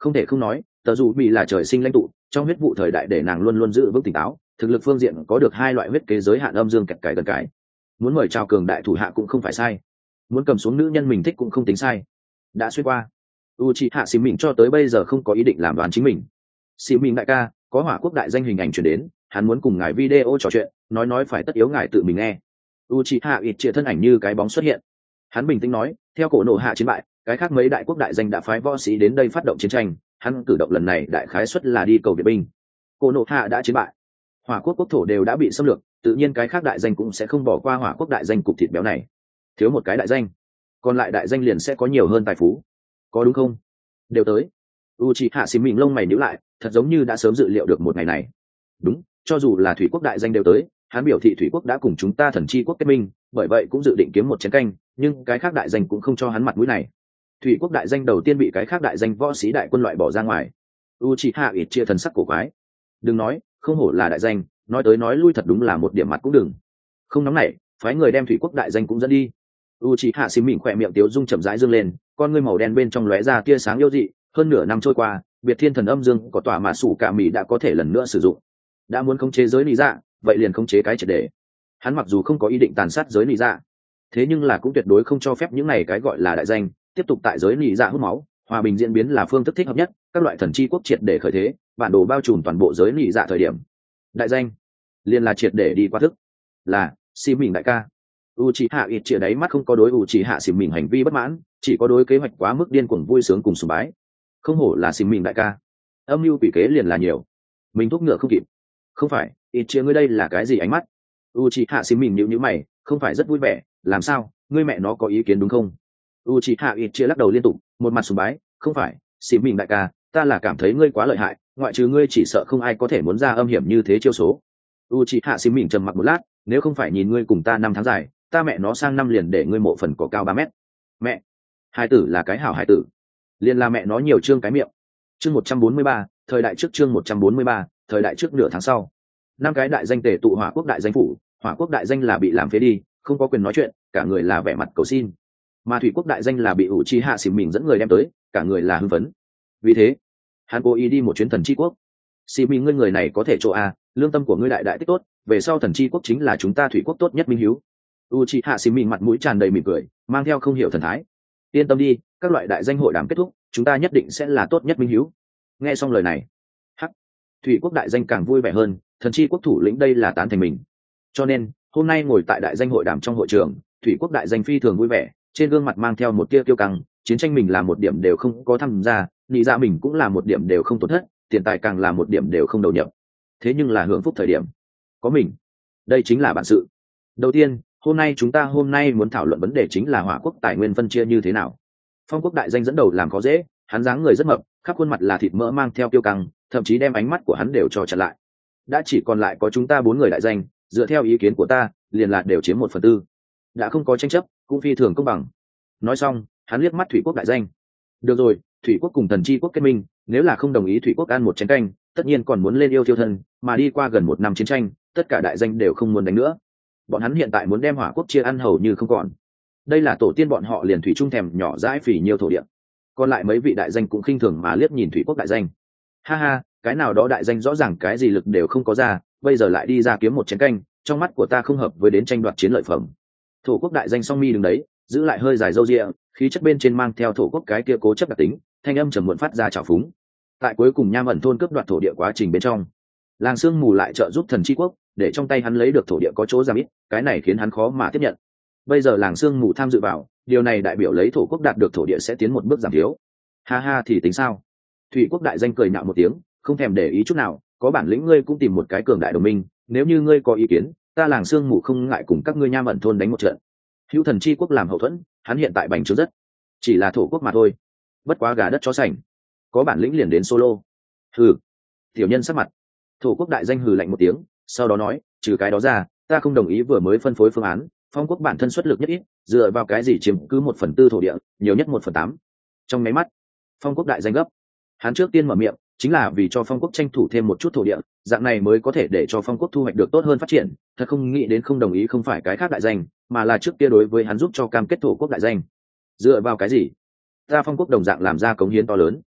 Không thể không nói, tờ dù bị là trời sinh lãnh tụ, trong huyết vụ thời đại để nàng luôn luôn giữ vững tỉnh táo, thực lực phương diện có được hai loại huyết kế giới hạn âm dương kẹt cái gần cái. Muốn mời chào cường đại thủ hạ cũng không phải sai, muốn cầm xuống nữ nhân mình thích cũng không tính sai. Đã xuyên qua, Uchiha Xỉm Mình cho tới bây giờ không có ý định làm đoán chính mình. Xỉm Mình đại ca, có hỏa quốc đại danh hình ảnh truyền đến, hắn muốn cùng ngài video trò chuyện, nói nói phải tất yếu ngài tự mình nghe. Uchiha ít chia thân ảnh như cái bóng xuất hiện. Hắn bình tĩnh nói, theo cổ nổ hạ chiến bại, cái khác mấy đại quốc đại danh đã phái võ sĩ đến đây phát động chiến tranh, hắn cử động lần này đại khái suất là đi cầu viện binh. Cổ nổ hạ đã chiến bại, hỏa quốc quốc thổ đều đã bị xâm lược, tự nhiên cái khác đại danh cũng sẽ không bỏ qua hỏa quốc đại danh cục thịt béo này. Thiếu một cái đại danh, còn lại đại danh liền sẽ có nhiều hơn tài phú, có đúng không? Đều tới. Uchiha Xỉm Mình lông mày nhíu lại, thật giống như đã sớm dự liệu được một ngày này. Đúng, cho dù là thủy quốc đại danh đều tới, hắn biểu thị thủy quốc đã cùng chúng ta thần chi quốc kết minh, bởi vậy cũng dự định kiếm một chén canh, nhưng cái khác đại danh cũng không cho hắn mặt mũi này. Thủy quốc đại danh đầu tiên bị cái khác đại danh võ sĩ đại quân loại bỏ ra ngoài. Uchiha ít chia thần sắc cổ quái. Đừng nói, không hổ là đại danh, nói tới nói lui thật đúng là một điểm mặt cũng đừng. Không nóng nảy, phái người đem thủy quốc đại danh cũng dẫn đi. Uchiha Xỉm Mình khỏe miệng tiếu dung chậm rãi dương lên, con ngươi màu đen bên trong lóe ra tia sáng yêu dị. Hơn nửa năm trôi qua, biệt thiên thần âm dương có tỏa mà sủ cả mì đã có thể lần nữa sử dụng. Đã muốn khống chế giới lý dạ, vậy liền khống chế cái triệt để. Hắn mặc dù không có ý định tàn sát giới lý dạ, thế nhưng là cũng tuyệt đối không cho phép những này cái gọi là đại danh tiếp tục tại giới lý dạ hút máu. Hòa bình diễn biến là phương thức thích hợp nhất, các loại thần chi quốc triệt để khởi thế, bản đồ bao trùm toàn bộ giới lý dạ thời điểm. Đại danh liền là triệt để đi qua thức. Là Xỉm Mình đại ca. Uchiha ít chia đáy mắt không có đối Uchiha Xỉm Mình hành vi bất mãn, chỉ có đối kế hoạch quá mức điên cuồng vui sướng cùng sùng bái. Không hổ là Xỉm Mình đại ca, âm mưu quỷ kế liền là nhiều, mình thúc ngựa không kịp. Không phải, ít chia ngươi đây là cái gì ánh mắt? Uchiha Xỉm Mình nhíu nhíu mày, không phải rất vui vẻ, làm sao, ngươi mẹ nó có ý kiến đúng không? Uchiha ít chia lắc đầu liên tục, một mặt sùng bái, không phải, Xỉm Mình đại ca, ta là cảm thấy ngươi quá lợi hại, ngoại trừ ngươi chỉ sợ không ai có thể muốn ra âm hiểm như thế chiêu số. Uchiha Xỉm Mình trầm mặc một lát, nếu không phải nhìn ngươi cùng ta năm tháng dài, ta mẹ nó sang năm liền để ngươi mộ phần cỏ cao ba mét. Mẹ, hai tử là cái hảo hai tử, liền là mẹ nó nhiều chương cái miệng. Chương một trăm bốn mươi ba, thời đại trước chương một trăm bốn mươi ba, thời đại trước nửa tháng sau. Năm cái đại danh tề tụ hỏa quốc đại danh phủ, hỏa quốc đại danh là bị làm phế đi, không có quyền nói chuyện, cả người là vẻ mặt cầu xin. Mà thủy quốc đại danh là bị Uchiha Xỉm Mình dẫn người đem tới, cả người là hưng phấn. Vì thế, hắn cố ý đi một chuyến thần chi quốc. Xỉm Mình ngươi người này có thể chỗ a, lương tâm của ngươi đại đại tích tốt, về sau thần chi quốc chính là chúng ta thủy quốc tốt nhất minh hiếu. Uchiha Xỉm Mình mặt mũi tràn đầy mỉm cười, mang theo không hiểu thần thái. Yên tâm đi, các loại đại danh hội đàm kết thúc, chúng ta nhất định sẽ là tốt nhất minh hiếu. Nghe xong lời này, hắc, thủy quốc đại danh càng vui vẻ hơn, thần chi quốc thủ lĩnh đây là tán thành mình. Cho nên, hôm nay ngồi tại đại danh hội đàm trong hội trường, thủy quốc đại danh phi thường vui vẻ, trên gương mặt mang theo một tia kiêu căng, chiến tranh mình là một điểm đều không có tham gia, nghĩ ra mình cũng là một điểm đều không tổn thất, tiền tài càng là một điểm đều không đầu nhập. Thế nhưng là hưởng phúc thời điểm, có mình. Đây chính là bản sự. Đầu tiên, hôm nay chúng ta hôm nay muốn thảo luận vấn đề chính là hỏa quốc tài nguyên phân chia như thế nào. Phong quốc đại danh dẫn đầu làm khó dễ, hắn dáng người rất mập, khắp khuôn mặt là thịt mỡ mang theo kiêu căng, thậm chí đem ánh mắt của hắn đều cho chặn lại. Đã chỉ còn lại có chúng ta bốn người đại danh, dựa theo ý kiến của ta, liền là đều chiếm một phần tư. Đã không có tranh chấp, cũng phi thường công bằng. Nói xong, hắn liếc mắt thủy quốc đại danh. Được rồi, thủy quốc cùng thần chi quốc kết minh, nếu là không đồng ý thủy quốc ăn một chén canh, tất nhiên còn muốn lên yêu thiêu thân, mà đi qua gần một năm chiến tranh, tất cả đại danh đều không muốn đánh nữa. Bọn hắn hiện tại muốn đem hỏa quốc chia ăn hầu như không còn. Đây là tổ tiên bọn họ liền thủy trung thèm nhỏ dãi phỉ nhiều thổ địa. Còn lại mấy vị đại danh cũng khinh thường mà liếc nhìn thủy quốc đại danh. Ha ha, cái nào đó đại danh rõ ràng cái gì lực đều không có ra, bây giờ lại đi ra kiếm một chén canh, trong mắt của ta không hợp với đến tranh đoạt chiến lợi phẩm. Thổ quốc đại danh song mi đứng đấy, giữ lại hơi dài râu ria, khí chất bên trên mang theo thổ quốc cái kia cố chấp đặc tính, thanh âm trầm muộn phát ra trào phúng. Tại cuối cùng nham ẩn thôn cướp đoạt thổ địa quá trình bên trong, làng sương mù lại trợ giúp thần chi quốc, để trong tay hắn lấy được thổ địa có chỗ giảm ít, cái này khiến hắn khó mà tiếp nhận. Bây giờ làng sương mù tham dự vào, điều này đại biểu lấy thổ quốc đạt được thổ địa sẽ tiến một bước giảm thiếu. Ha ha thì tính sao? Thủy quốc đại danh cười nhạo một tiếng, không thèm để ý chút nào, có bản lĩnh ngươi cũng tìm một cái cường đại đồng minh, nếu như ngươi có ý kiến, ta làng sương mù không ngại cùng các ngươi nham ẩn thôn đánh một trận. Hữu thần chi quốc làm hậu thuẫn, hắn hiện tại bành trướng rất, chỉ là thổ quốc mà thôi. Bất quá gà đất chó sành, có bản lĩnh liền đến solo. Hừ, tiểu nhân sắc mặt. Thổ quốc đại danh hừ lạnh một tiếng, sau đó nói, trừ cái đó ra, ta không đồng ý vừa mới phân phối phương án. Phong quốc bản thân xuất lực nhất ít, dựa vào cái gì chiếm cứ một phần tư thổ địa, nhiều nhất một phần tám. Trong máy mắt, phong quốc đại danh gấp. Hắn trước tiên mở miệng, chính là vì cho phong quốc tranh thủ thêm một chút thổ địa, dạng này mới có thể để cho phong quốc thu hoạch được tốt hơn phát triển. Thật không nghĩ đến không đồng ý không phải cái khác đại danh, mà là trước kia đối với hắn giúp cho cam kết thổ quốc đại danh. Dựa vào cái gì? Ta phong quốc đồng dạng làm ra cống hiến to lớn.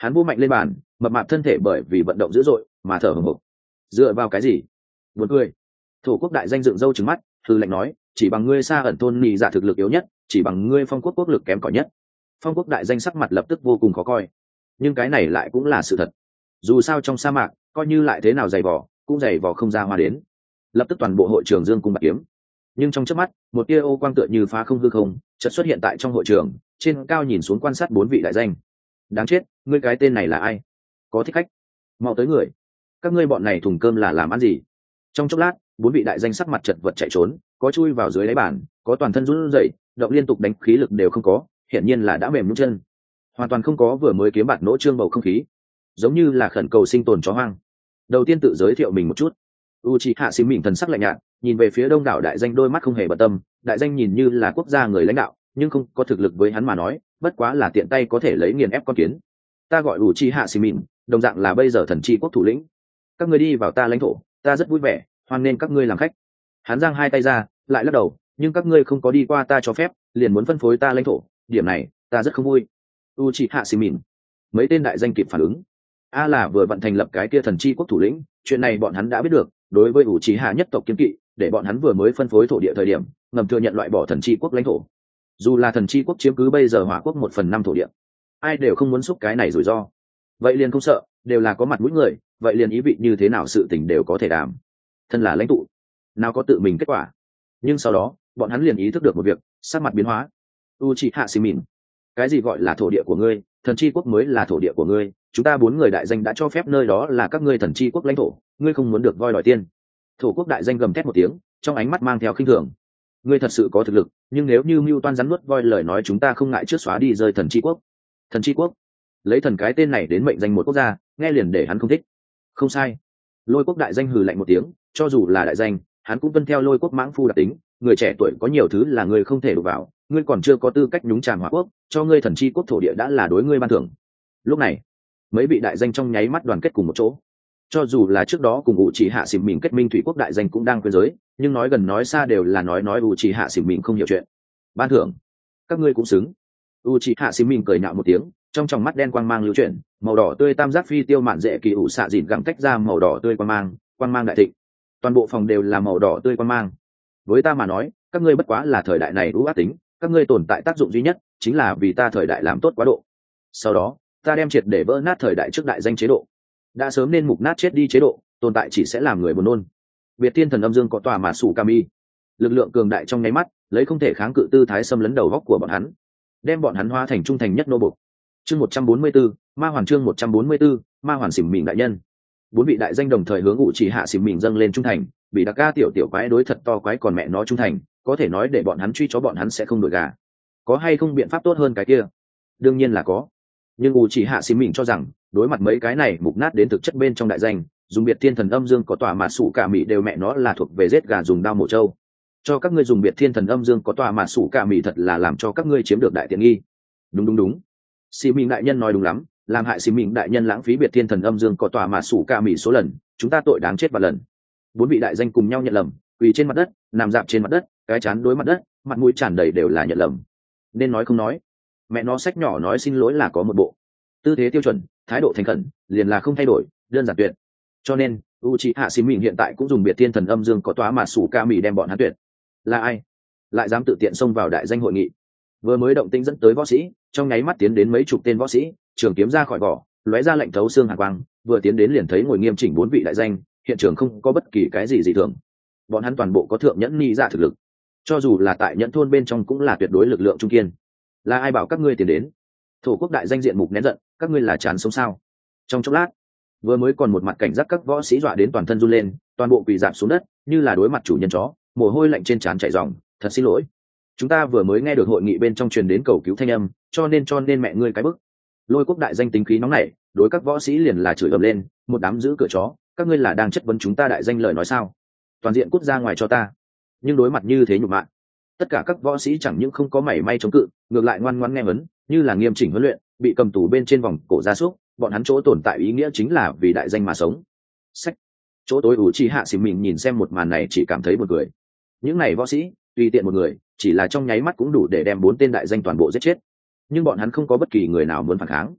Hắn vô mạnh lên bàn, mập mạp thân thể bởi vì vận động dữ dội mà thở hổn hển. Dựa vào cái gì? Buồn cười. Thổ quốc đại danh dựng râu trừng mắt, hừ lạnh nói, chỉ bằng ngươi xa ẩn thôn nhị dạ thực lực yếu nhất, chỉ bằng ngươi phong quốc quốc lực kém cỏi nhất. Phong quốc đại danh sắc mặt lập tức vô cùng khó coi. Nhưng cái này lại cũng là sự thật. Dù sao trong sa mạc, coi như lại thế nào dày vò, cũng dày vò không ra hoa đến. Lập tức toàn bộ hội trường dương cung bạc kiếm. Nhưng trong chớp mắt, một tia ô quang tựa như phá không hư không, chợt xuất hiện tại trong hội trường, trên cao nhìn xuống quan sát bốn vị đại danh. Đáng chết, ngươi cái tên này là ai? Có thích khách? Mau tới người. Các ngươi bọn này thùng cơm là làm ăn gì? Trong chốc lát, bốn vị đại danh sắc mặt chật vật chạy trốn, có chui vào dưới đáy bàn, có toàn thân run rẩy, động liên tục đánh khí lực đều không có, hiển nhiên là đã mềm nhũn chân. Hoàn toàn không có vừa mới kiếm bạt nỗ trương bầu không khí, giống như là khẩn cầu sinh tồn chó hoang. Đầu tiên tự giới thiệu mình một chút. Uchiha Xím Mịn thần sắc lạnh nhạt, nhìn về phía đông đảo đại danh đôi mắt không hề bận tâm, đại danh nhìn như là quốc gia người lãnh đạo, nhưng không có thực lực với hắn mà nói, bất quá là tiện tay có thể lấy nghiền ép con kiến. Ta gọi Uchiha Xím Mịn, đồng dạng là bây giờ thần chi quốc thủ lĩnh. Các ngươi đi vào ta lãnh thổ, ta rất vui vẻ, hoan nên các ngươi làm khách. Hắn giang hai tay ra, lại lắc đầu, nhưng các ngươi không có đi qua ta cho phép, liền muốn phân phối ta lãnh thổ, điểm này ta rất không vui. Uchiha Xím Mịn. Mấy tên đại danh kịp phản ứng. A là vừa vận thành lập cái kia thần chi quốc thủ lĩnh, chuyện này bọn hắn đã biết được, đối với Uchiha nhất tộc kiên kỵ, để bọn hắn vừa mới phân phối thổ địa thời điểm, ngầm thừa nhận loại bỏ thần chi quốc lãnh thổ. Dù là thần chi quốc chiếm cứ bây giờ hỏa quốc một phần năm thổ địa, ai đều không muốn xúc cái này rủi ro. Vậy liền không sợ, đều là có mặt mũi người, vậy liền ý vị như thế nào sự tình đều có thể đảm. Thân là lãnh tụ, nào có tự mình kết quả. Nhưng sau đó, bọn hắn liền ý thức được một việc, sắc mặt biến hóa. Uchiha Xím Mịn, cái gì gọi là thổ địa của ngươi? Thần chi quốc mới là thổ địa của ngươi, chúng ta bốn người đại danh đã cho phép nơi đó là các ngươi thần chi quốc lãnh thổ, ngươi không muốn được voi đòi tiên. Thổ quốc đại danh gầm thét một tiếng, trong ánh mắt mang theo khinh thường. Ngươi thật sự có thực lực, nhưng nếu như mưu toan rắn nuốt voi lời nói chúng ta không ngại trước xóa đi rơi thần chi quốc. Thần chi quốc, lấy thần cái tên này đến mệnh danh một quốc gia, nghe liền để hắn không thích. Không sai. Lôi quốc đại danh hừ lạnh một tiếng, cho dù là đại danh, hắn cũng tuân theo lôi quốc mãng phu đặc tính, người trẻ tuổi có nhiều thứ là người không thể đụng vào, ngươi còn chưa có tư cách nhúng chàm hỏa quốc, cho ngươi thần chi quốc thổ địa đã là đối ngươi ban thưởng. Lúc này, mấy vị đại danh trong nháy mắt đoàn kết cùng một chỗ. Cho dù là trước đó cùng Uchiha Xím Mịn kết minh thủy quốc đại danh cũng đang quên giới, nhưng nói gần nói xa đều là nói nói Uchiha Xím Mịn không hiểu chuyện. Ban thưởng, các ngươi cũng xứng. Uchiha Xím Mịn cười nhạo một tiếng, trong tròng mắt đen quang mang lưu chuyển, màu đỏ tươi tam giác phi tiêu mạn dễ kỳ ủ xạ dịn gặng tách ra màu đỏ tươi quang mang, quang mang đại thịnh. Toàn bộ phòng đều là màu đỏ tươi quang mang. Với ta mà nói, các ngươi bất quá là thời đại này ưu ác tính, các ngươi tồn tại tác dụng duy nhất chính là vì ta thời đại làm tốt quá độ. Sau đó, ta đem triệt để vỡ nát thời đại trước đại danh chế độ. Đã sớm nên mục nát chết đi chế độ, tồn tại chỉ sẽ làm người buồn nôn. Biệt Thiên Thần Âm Dương có tòa mà sủ Kami, lực lượng cường đại trong nháy mắt, lấy không thể kháng cự tư thái xâm lấn đầu góc của bọn hắn, đem bọn hắn hóa thành trung thành nhất nô bộc. Chương một trăm bốn mươi tư, Ma Hoàn chương một trăm bốn mươi tư, Ma Hoàn Xỉm Mịn đại nhân. Bốn vị đại danh đồng thời hướng Uchiha Xỉm Mịn dâng lên trung thành, bị đặc ca tiểu tiểu quái đối thật to quái còn mẹ nó trung thành, có thể nói để bọn hắn truy chó bọn hắn sẽ không đổi gà. Có hay không biện pháp tốt hơn cái kia? Đương nhiên là có. Nhưng Uchiha Xỉm Mịn cho rằng, đối mặt mấy cái này mục nát đến thực chất bên trong đại danh, dùng Biệt Thiên Thần Âm Dương có tòa mà sủ cả mị đều mẹ nó là thuộc về giết gà dùng đao mổ trâu. Cho các ngươi dùng Biệt Thiên Thần Âm Dương có tòa mà sủ cả mị thật là làm cho các ngươi chiếm được đại tiện nghi. Đúng đúng đúng. Xỉm Mịn đại nhân nói đúng lắm, làm hại Xỉm Mịn đại nhân lãng phí Biệt Thiên Thần Âm Dương có tòa mà sủ cả mị số lần, chúng ta tội đáng chết vạn lần. Bốn vị đại danh cùng nhau nhận lầm, quỳ trên mặt đất, nằm dạp trên mặt đất, cái chán đối mặt đất, mặt mũi tràn đầy đều là nhận lầm. Nên nói không nói, mẹ nó sách nhỏ nói xin lỗi là có một bộ. Tư thế tiêu chuẩn, thái độ thành khẩn, liền là không thay đổi, đơn giản tuyệt. Cho nên, Uchiha Xím Mịn hiện tại cũng dùng Biệt Thiên Thần Âm Dương có tòa mà sủ ca mị đem bọn hắn tuyệt. Là ai? Lại dám tự tiện xông vào đại danh hội nghị? Vừa mới động tĩnh dẫn tới võ sĩ, trong nháy mắt tiến đến mấy chục tên võ sĩ, trường kiếm ra khỏi vỏ, lóe ra lệnh thấu xương hàn quang, vừa tiến đến liền thấy ngồi nghiêm chỉnh bốn vị đại danh, hiện trường không có bất kỳ cái gì dị thường. Bọn hắn toàn bộ có thượng nhẫn ni dạ thực lực, cho dù là tại nhẫn thôn bên trong cũng là tuyệt đối lực lượng trung kiên. Là ai bảo các ngươi tiến đến? Thổ quốc đại danh diện mục nén giận, các ngươi là chán sống sao? Trong chốc lát, vừa mới còn một mặt cảnh giác các võ sĩ dọa đến toàn thân run lên, toàn bộ quỳ rạp xuống đất, như là đối mặt chủ nhân chó, mồ hôi lạnh trên trán chảy ròng. Thật xin lỗi, chúng ta vừa mới nghe được hội nghị bên trong truyền đến cầu cứu thanh âm, cho nên cho nên mẹ ngươi cái bức. Lôi quốc đại danh tính khí nóng nảy, đối các võ sĩ liền là chửi ầm lên, một đám giữ cửa chó, các ngươi là đang chất vấn chúng ta đại danh lời nói sao? Toàn diện cút ra ngoài cho ta. Nhưng đối mặt như thế nhục mạ, tất cả các võ sĩ chẳng những không có mảy may chống cự, ngược lại ngoan ngoãn nghe vấn, như là nghiêm chỉnh huấn luyện, bị cầm tù bên trên vòng cổ gia súc, bọn hắn chỗ tồn tại ý nghĩa chính là vì đại danh mà sống. Sách. Chỗ tối Uchiha Xím Mịn nhìn xem một màn này chỉ cảm thấy buồn cười. Những này võ sĩ, tùy tiện một người, chỉ là trong nháy mắt cũng đủ để đem bốn tên đại danh toàn bộ giết chết. Nhưng bọn hắn không có bất kỳ người nào muốn phản kháng.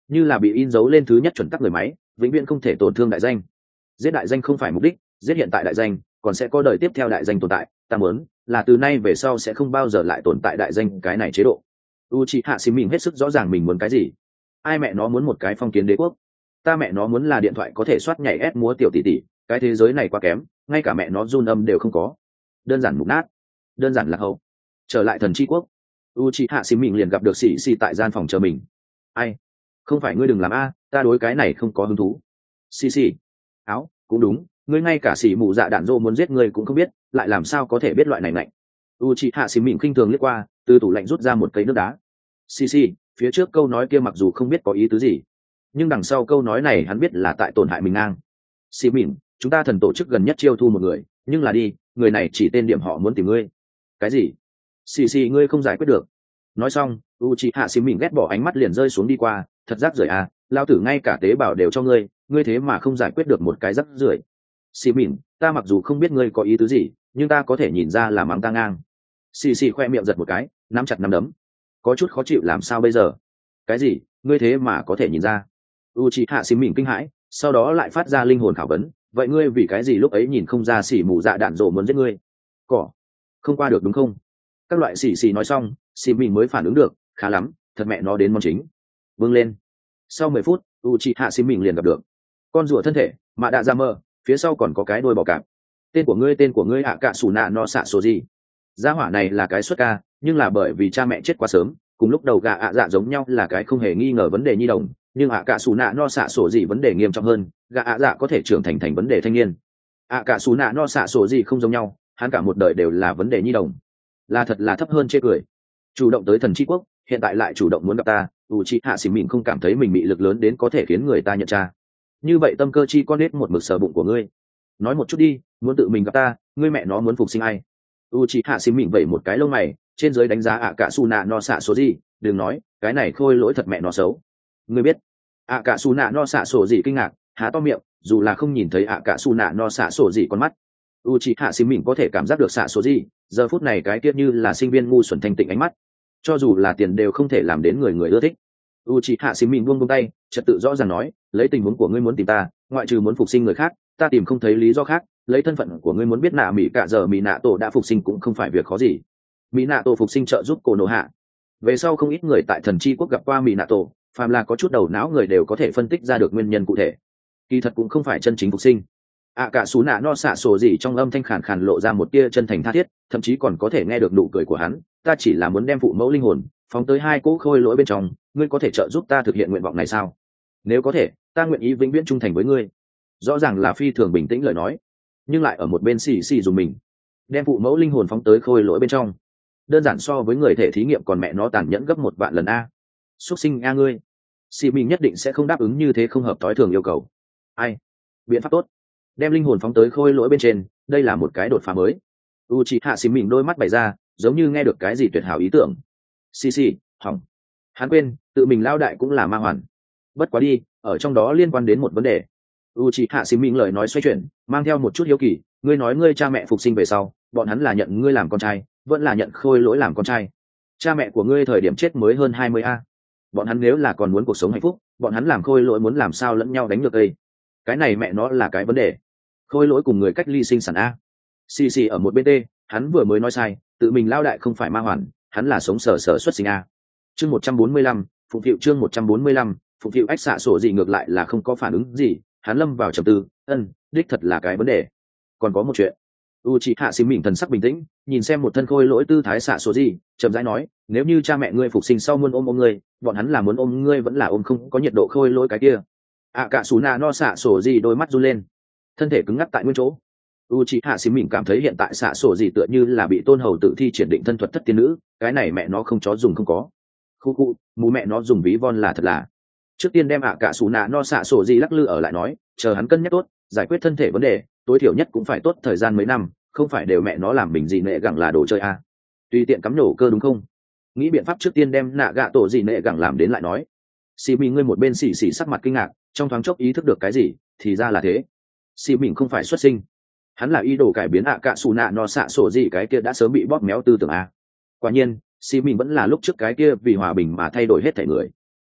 như là bị in dấu lên thứ nhất chuẩn tắc người máy, vĩnh viễn không thể tổn thương đại danh. Giết đại danh không phải mục đích, giết hiện tại đại danh còn sẽ có đời tiếp theo đại danh tồn tại. Ta muốn là từ nay về sau sẽ không bao giờ lại tồn tại đại danh cái này chế độ. Uchiha Xí mình hết sức rõ ràng mình muốn cái gì. Ai mẹ nó muốn một cái phong kiến đế quốc? Ta mẹ nó muốn là điện thoại có thể soát nhảy ép múa tiểu tỷ tỷ, cái thế giới này quá kém, ngay cả mẹ nó run âm đều không có. Đơn giản mục nát, đơn giản là hậu. Trở lại thần chi quốc, Uchiha Xí mình liền gặp được Sĩ Sĩ tại gian phòng chờ mình. Ai? Không phải ngươi đừng làm a, ta đối cái này không có hứng thú. Sĩ Sĩ, áo, cũng đúng, ngươi ngay cả Sĩ mù dạ đạn rô muốn giết ngươi cũng không biết, lại làm sao có thể biết loại này lạnh. Uchiha Xí mình khinh thường liếc qua, từ tủ lạnh rút ra một cây nước đá. Sĩ Sĩ, phía trước câu nói kia mặc dù không biết có ý tứ gì, nhưng đằng sau câu nói này hắn biết là tại tổn hại mình ngang. Xí mình, chúng ta thần tổ chức gần nhất chiêu thu một người, nhưng là đi, người này chỉ tên điểm họ muốn tìm ngươi. Cái gì? Xì xì ngươi không giải quyết được. Nói xong, Uchiha Xí mình ghét bỏ ánh mắt liền rơi xuống đi qua, thật rác rưởi à, lao tử ngay cả tế bào đều cho ngươi, ngươi thế mà không giải quyết được một cái rác rưởi. Xí mình, ta mặc dù không biết ngươi có ý tứ gì, nhưng ta có thể nhìn ra là mắng ta ngang. Xì xì khoe miệng giật một cái, nắm chặt nắm đấm, có chút khó chịu làm sao bây giờ. Cái gì? Ngươi thế mà có thể nhìn ra? Uchiha Xí mình kinh hãi, sau đó lại phát ra linh hồn khảo vấn, vậy ngươi vì cái gì lúc ấy nhìn không ra xỉ mù dạ đạn rộ muốn giết ngươi? Cỏ, không qua được đúng không? Các loại xỉ xỉ nói xong, xỉ mình mới phản ứng được, khá lắm, thật mẹ nó đến món chính. Vâng lên. Sau mười phút, Uchiha Xí mình liền gặp được con rùa thân thể, mạ đạ ra mơ, phía sau còn có cái đuôi bò cạp. Tên của ngươi, tên của ngươi ạ cạ sủ nạ no xạ số gì? Gia hỏa này là cái xuất ca, nhưng là bởi vì cha mẹ chết quá sớm, cùng lúc đầu gà ạ dạ giống nhau là cái không hề nghi ngờ vấn đề nhi đồng, nhưng ạ cạ xù nạ no xạ sổ gì vấn đề nghiêm trọng hơn, gà ạ dạ có thể trưởng thành thành vấn đề thanh niên. ạ cạ xù nạ no xạ sổ gì không giống nhau, hắn cả một đời đều là vấn đề nhi đồng, là thật là thấp hơn chê cười. Chủ động tới thần chi quốc, hiện tại lại chủ động muốn gặp ta, Uchiha Xí mình không cảm thấy mình bị lực lớn đến có thể khiến người ta nhận ra. Như vậy tâm cơ chi con nết một mực sờ bụng của ngươi, nói một chút đi, muốn tự mình gặp ta, ngươi mẹ nó muốn phục sinh ai? Uchiha Xí mình vẩy một cái lông mày, trên dưới đánh giá ạ cạ xù nạ no xạ số gì, đừng nói, cái này khôi lỗi thật mẹ nó xấu. Ngươi biết? ạ cạ xù nạ no xạ sổ gì kinh ngạc, há to miệng, dù là không nhìn thấy ạ cạ xù nạ no xạ sổ gì con mắt. Uchiha Xí mình có thể cảm giác được xạ số gì, giờ phút này cái tiết như là sinh viên ngu xuẩn thanh tịnh ánh mắt, cho dù là tiền đều không thể làm đến người người ưa thích. Uchiha Xí mình buông buông tay, trật tự rõ ràng nói, lấy tình huống của ngươi muốn tìm ta, ngoại trừ muốn phục sinh người khác, ta tìm không thấy lý do khác, lấy thân phận của ngươi muốn biết nạ mỹ cả giờ mỹ nạ tổ đã phục sinh cũng không phải việc khó gì. Mỹ nạ tổ phục sinh trợ giúp cổ nổ hạ, về sau không ít người tại thần chi quốc gặp qua mỹ nạ tổ, phàm là có chút đầu não người đều có thể phân tích ra được nguyên nhân cụ thể. Kỳ thật cũng không phải chân chính phục sinh. ạ cả xú nạ no xạ sổ gì trong âm thanh khàn khàn lộ ra một tia chân thành tha thiết, thậm chí còn có thể nghe được nụ cười của hắn. Ta chỉ là muốn đem phụ mẫu linh hồn phóng tới hai cỗ khôi lỗi bên trong, ngươi có thể trợ giúp ta thực hiện nguyện vọng này sao? Nếu có thể, ta nguyện ý vĩnh viễn trung thành với ngươi. Rõ ràng là phi thường bình tĩnh lời nói, nhưng lại ở một bên xì xì dùng mình, đem phụ mẫu linh hồn phóng tới khôi lỗi bên trong, đơn giản so với người thể thí nghiệm còn mẹ nó tàn nhẫn gấp một vạn lần a. Xuất sinh a ngươi, xì mình nhất định sẽ không đáp ứng như thế không hợp thói thường yêu cầu. Ai? Biện pháp tốt, đem linh hồn phóng tới khôi lỗi bên trên, đây là một cái đột phá mới. Uchiha Xí mình đôi mắt bày ra, giống như nghe được cái gì tuyệt hảo ý tưởng. Xì xì, hỏng, hắn quên, tự mình lao đại cũng là ma hoàn. Bất quá đi, ở trong đó liên quan đến một vấn đề. Uchiha Xí mình lời nói xoay chuyển, mang theo một chút hiếu kỳ, ngươi nói ngươi cha mẹ phục sinh về sau, bọn hắn là nhận ngươi làm con trai, vẫn là nhận khôi lỗi làm con trai? Cha mẹ của ngươi thời điểm chết mới hơn hai mươi a. Bọn hắn nếu là còn muốn cuộc sống hạnh phúc, bọn hắn làm khôi lỗi muốn làm sao lẫn nhau đánh được đây? Cái này mẹ nó là cái vấn đề. Khôi lỗi cùng người cách ly sinh sản a. Xì xì ở một bên tê, hắn vừa mới nói sai, tự mình lao đại không phải ma hoàn, hắn là sống sờ sờ xuất sinh a. Chương một trăm bốn mươi lăm, phụng phịu chương một trăm bốn mươi lăm, phụng phịu ách xạ sổ gì ngược lại là không có phản ứng gì, hắn lâm vào trầm tư, ân, đích thật là cái vấn đề. Còn có một chuyện. Uchiha Xí mình thần sắc bình tĩnh, nhìn xem một thân khôi lỗi tư thái xạ số gì, chậm rãi nói, nếu như cha mẹ ngươi phục sinh sau muốn ôm ôm ngươi, bọn hắn là muốn ôm ngươi vẫn là ôm không có nhiệt độ khôi lỗi cái kia. ạ cả sú nạ no xạ sổ gì đôi mắt run lên, thân thể cứng ngắc tại nguyên chỗ. Uchiha Xí mình cảm thấy hiện tại xạ sổ gì tựa như là bị tôn hầu tự thi triển định thân thuật thất tiên nữ, cái này mẹ nó không chó dùng không có. Khu khu, mù mẹ nó dùng ví von là thật là. Trước tiên đem ạ cả sú nạ no xạ sổ gì lắc lư ở lại nói, chờ hắn cân nhắc tốt, giải quyết thân thể vấn đề, tối thiểu nhất cũng phải tốt thời gian mấy năm, không phải đều mẹ nó làm mình gì nệ gẳng là đồ chơi à. Tùy tiện cắm nổ cơ đúng không? Nghĩ biện pháp trước tiên đem nạ gạ tổ gì nệ gẳng làm đến lại nói. Xì mình ngươi một bên xì xì sắc mặt kinh ngạc, trong thoáng chốc ý thức được cái gì, thì ra là thế. Xì mình không phải xuất sinh, hắn là ý đồ cải biến ạ cả xù nạ no xạ sổ gì cái kia đã sớm bị bóp méo tư tưởng à. Quả nhiên, xì mình vẫn là lúc trước cái kia vì hòa bình mà thay đổi hết thảy người.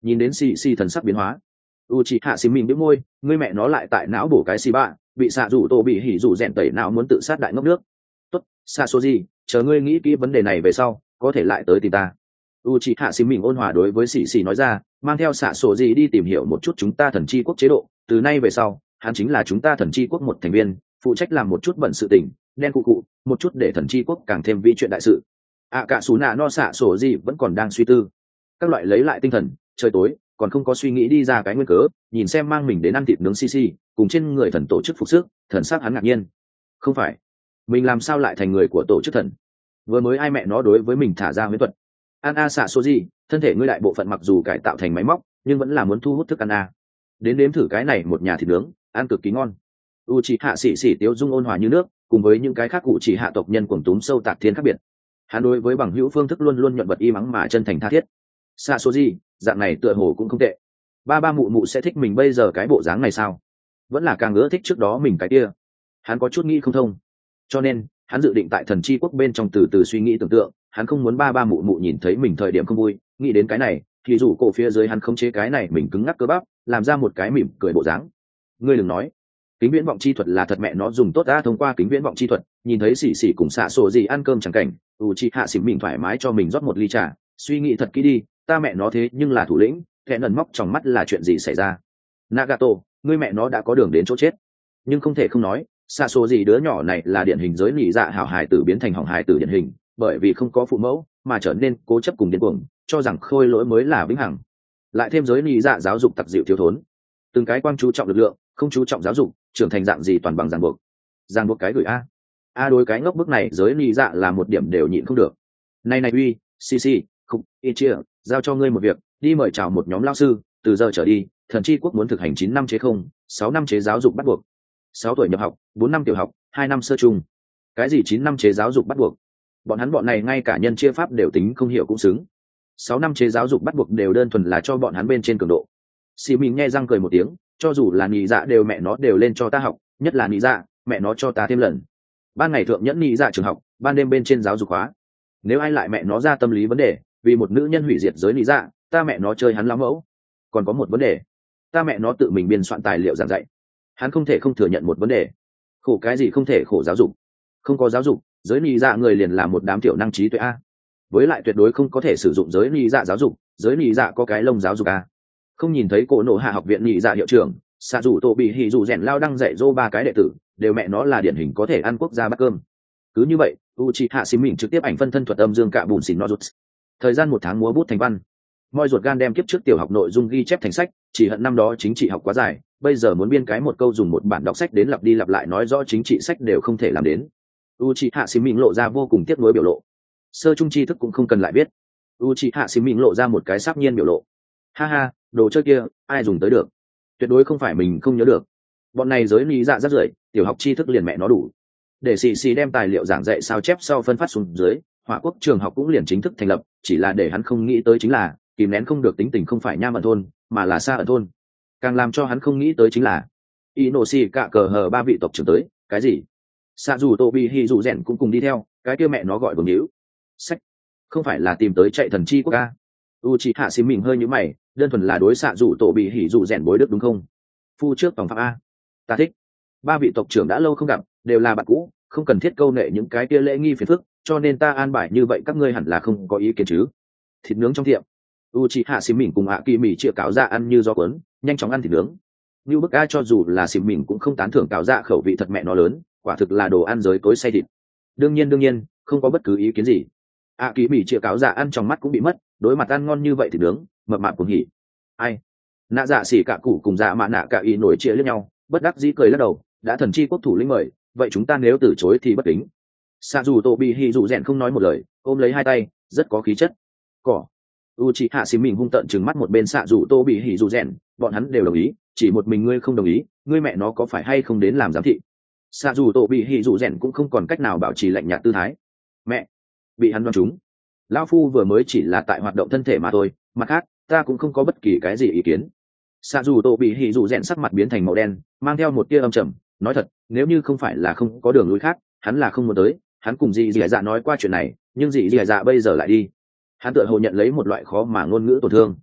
Nhìn đến xì xì thần sắc biến hóa, u chị hạ xì mình đĩu môi, ngươi mẹ nó lại tại não bổ cái xì bạ, bị xạ rủ tổ bị hỉ rủ rèn tẩy não muốn tự sát đại ngốc nước. Tốt, xa số gì, chờ ngươi nghĩ kỹ vấn đề này về sau có thể lại tới tìm ta. u chị hạ xì mình ôn hòa đối với xì xì nói ra, mang theo xạ số gì đi tìm hiểu một chút chúng ta thần chi quốc chế độ, từ nay về sau hắn chính là chúng ta thần chi quốc một thành viên, phụ trách làm một chút bận sự tình đen cụ cụ, một chút để thần chi quốc càng thêm vi chuyện đại sự. ạ cả xù nạ no xạ sổ gì vẫn còn đang suy tư các loại lấy lại tinh thần, trời tối còn không có suy nghĩ đi ra cái nguyên cớ, nhìn xem mang mình đến ăn thịt nướng xi xi cùng trên người thần tổ chức phục sức, thần sắc hắn ngạc nhiên. Không phải, mình làm sao lại thành người của tổ chức thần? Vừa mới ai mẹ nó đối với mình thả ra huyễn thuật? An a xạ số gì, thân thể ngươi đại bộ phận mặc dù cải tạo thành máy móc nhưng vẫn là muốn thu hút thức ăn a. Đến đếm thử cái này một nhà thịt nướng, ăn cực kỳ ngon. u chỉ hạ xỉ xỉ tiếu dung ôn hòa như nước, cùng với những cái khác cụ chỉ hạ tộc nhân cuồng túm sâu tạc thiên khác biệt. Hắn đối với bằng hữu phương thức luôn luôn nhuận vật y mắng mà chân thành tha thiết. Xa số gì, dạng này tựa hồ cũng không tệ. Ba ba mụ mụ sẽ thích mình bây giờ cái bộ dáng này sao? Vẫn là càng ưa thích trước đó mình cái kia. Hắn có chút nghĩ không thông, cho nên hắn dự định tại thần chi quốc bên trong từ từ suy nghĩ tưởng tượng. Hắn không muốn ba ba mụ mụ nhìn thấy mình thời điểm không vui, nghĩ đến cái này thì rủ cổ phía dưới hắn khống chế cái này mình cứng ngắc cơ bắp, làm ra một cái mỉm cười bộ dáng. Ngươi đừng nói, kính viễn vọng chi thuật là thật mẹ nó dùng tốt đã. Thông qua kính viễn vọng chi thuật nhìn thấy xỉ xỉ cùng xạ sổ gì ăn cơm chẳng cảnh, u chi hạ xỉ mình thoải mái cho mình rót một ly trà, suy nghĩ thật kỹ đi, ta mẹ nó thế nhưng là thủ lĩnh, kẻ nần móc trong mắt là chuyện gì xảy ra. Nagato, ngươi mẹ nó đã có đường đến chỗ chết. Nhưng không thể không nói, xạ sổ gì đứa nhỏ này là điển hình giới nhị dạ hảo hài tử biến thành hỏng hài tử điển hình, bởi vì không có phụ mẫu mà trở nên cố chấp cùng điên cuồng, cho rằng khôi lỗi mới là vĩnh hằng. Lại thêm giới nhị dạ giáo dục tặc dịu thiếu thốn, từng cái quan chú trọng lực lượng không chú trọng giáo dục, trưởng thành dạng gì toàn bằng ràng buộc. Ràng buộc cái gửi a a đối cái ngốc bức này giới nhị dạ là một điểm đều nhịn không được. Này này uy, xì xì, khúc y chia, giao cho ngươi một việc, đi mời chào một nhóm lao sư, từ giờ trở đi thần chi quốc muốn thực hành chín năm chế không sáu năm chế giáo dục bắt buộc. Sáu tuổi nhập học, bốn năm tiểu học, hai năm sơ trung. Cái gì chín năm chế giáo dục bắt buộc? Bọn hắn bọn này ngay cả nhân chia pháp đều tính không hiểu cũng xứng. Sáu năm chế giáo dục bắt buộc đều đơn thuần là cho bọn hắn bên trên cường độ. Xì mình nghe răng cười một tiếng, cho dù là nhị dạ đều mẹ nó đều lên cho ta học, nhất là nhị dạ mẹ nó cho ta thêm lần. Ban ngày thượng nhẫn nhị dạ trường học, ban đêm bên trên giáo dục khóa. Nếu ai lại mẹ nó ra tâm lý vấn đề, vì một nữ nhân hủy diệt giới nhị dạ, ta mẹ nó chơi hắn lắm mẫu. Còn có một vấn đề, ta mẹ nó tự mình biên soạn tài liệu giảng dạy, hắn không thể không thừa nhận một vấn đề. Khổ cái gì không thể khổ giáo dục? Không có giáo dục, giới nhị dạ người liền là một đám tiểu năng trí tuệ a. Với lại tuyệt đối không có thể sử dụng giới nhị dạ giáo dục, giới nhị dạ có cái lông giáo dục a. Không nhìn thấy cổ nổ hạ học viện nhị dạ hiệu trưởng xạ rủ tổ bị hỉ rủ rèn lao đăng dạy dỗ ba cái đệ tử đều mẹ nó là điển hình có thể ăn quốc gia bắt cơm. Cứ như vậy u chị hạ xí mình trực tiếp ảnh phân thân thuật âm dương cạ bùn xỉn no rút. Thời gian một tháng múa bút thành văn, moi ruột gan đem kiếp trước tiểu học nội dung ghi chép thành sách, chỉ hận năm đó chính trị học quá dài, bây giờ muốn biên cái một câu dùng một bản đọc sách đến lặp đi lặp lại nói rõ chính trị sách đều không thể làm đến. u chị hạ xí mình lộ ra vô cùng tiếc nuối biểu lộ. Sơ trung tri thức cũng không cần lại biết. u chị hạ xí mình lộ ra một cái sáp nhiên biểu lộ. Ha ha, đồ chơi kia ai dùng tới được, tuyệt đối không phải mình không nhớ được. Bọn này giới lý dạ rất rưởi, tiểu học tri thức liền mẹ nó đủ. Để xì xì đem tài liệu giảng dạy sao chép sau phân phát xuống dưới, Hỏa Quốc trường học cũng liền chính thức thành lập, chỉ là để hắn không nghĩ tới chính là kìm nén không được tính tình không phải Nham ẩn thôn mà là Sa ẩn thôn. Càng làm cho hắn không nghĩ tới chính là Inoshi cả cờ hờ ba vị tộc trưởng tới. Cái gì? Sa dù Tobi Hi dù rèn cũng cùng đi theo, cái kia mẹ nó gọi vương hữu sách, không phải là tìm tới chạy thần chi quốc ca? Uchiha xí mình hơi nhíu mày, đơn thuần là đối xạ dù tổ bị hỉ dù rèn bối đức đúng không? Phu trước vòng phạm a, ta thích. Ba vị tộc trưởng đã lâu không gặp, đều là bạn cũ, không cần thiết câu nệ những cái kia lễ nghi phiền phức, cho nên ta an bài như vậy các ngươi hẳn là không có ý kiến chứ? Thịt nướng trong tiệm, Uchiha xí mình cùng ạ kỳ mì chia cáo ra ăn như gió cuốn, nhanh chóng ăn thịt nướng. Như bức a cho dù là xí mình cũng không tán thưởng cáo ra khẩu vị thật mẹ nó lớn, quả thực là đồ ăn giới tối say thịt. Đương nhiên đương nhiên, không có bất cứ ý kiến gì. ạ kỳ mì chia cáo ra ăn trong mắt cũng bị mất, đối mặt ăn ngon như vậy thì nướng mập mạp cùng hỉ. Ai nạ dạ xỉ cả cụ cùng dạ mạ nạ cả ý nổi chia lẫn nhau, bất đắc dĩ cười lắc đầu, đã thần chi quốc thủ lĩnh mời, vậy chúng ta nếu từ chối thì bất kính. Xạ dù tổ bị hỉ dù rèn không nói một lời, ôm lấy hai tay rất có khí chất. Cỏ u chị hạ xí mình hung tợn trừng mắt một bên xạ dù tô bị hỉ dù rèn, bọn hắn đều đồng ý, chỉ một mình ngươi không đồng ý, ngươi mẹ nó có phải hay không đến làm giám thị? Xạ dù tổ bị hỉ dù rèn cũng không còn cách nào bảo trì lạnh nhạt tư thái. Mẹ bị hắn đoán trúng, lão phu vừa mới chỉ là tại hoạt động thân thể mà thôi, mặt khác ta cũng không có bất kỳ cái gì ý kiến. Xạ dù tổ bị hỉ dù rèn sắc mặt biến thành màu đen, mang theo một tia âm trầm, nói thật, nếu như không phải là không có đường lui khác, hắn là không muốn tới. Hắn cùng dì dì dạ nói qua chuyện này, nhưng dì dì dạ bây giờ lại đi, hắn tựa hồ nhận lấy một loại khó mà ngôn ngữ tổn thương.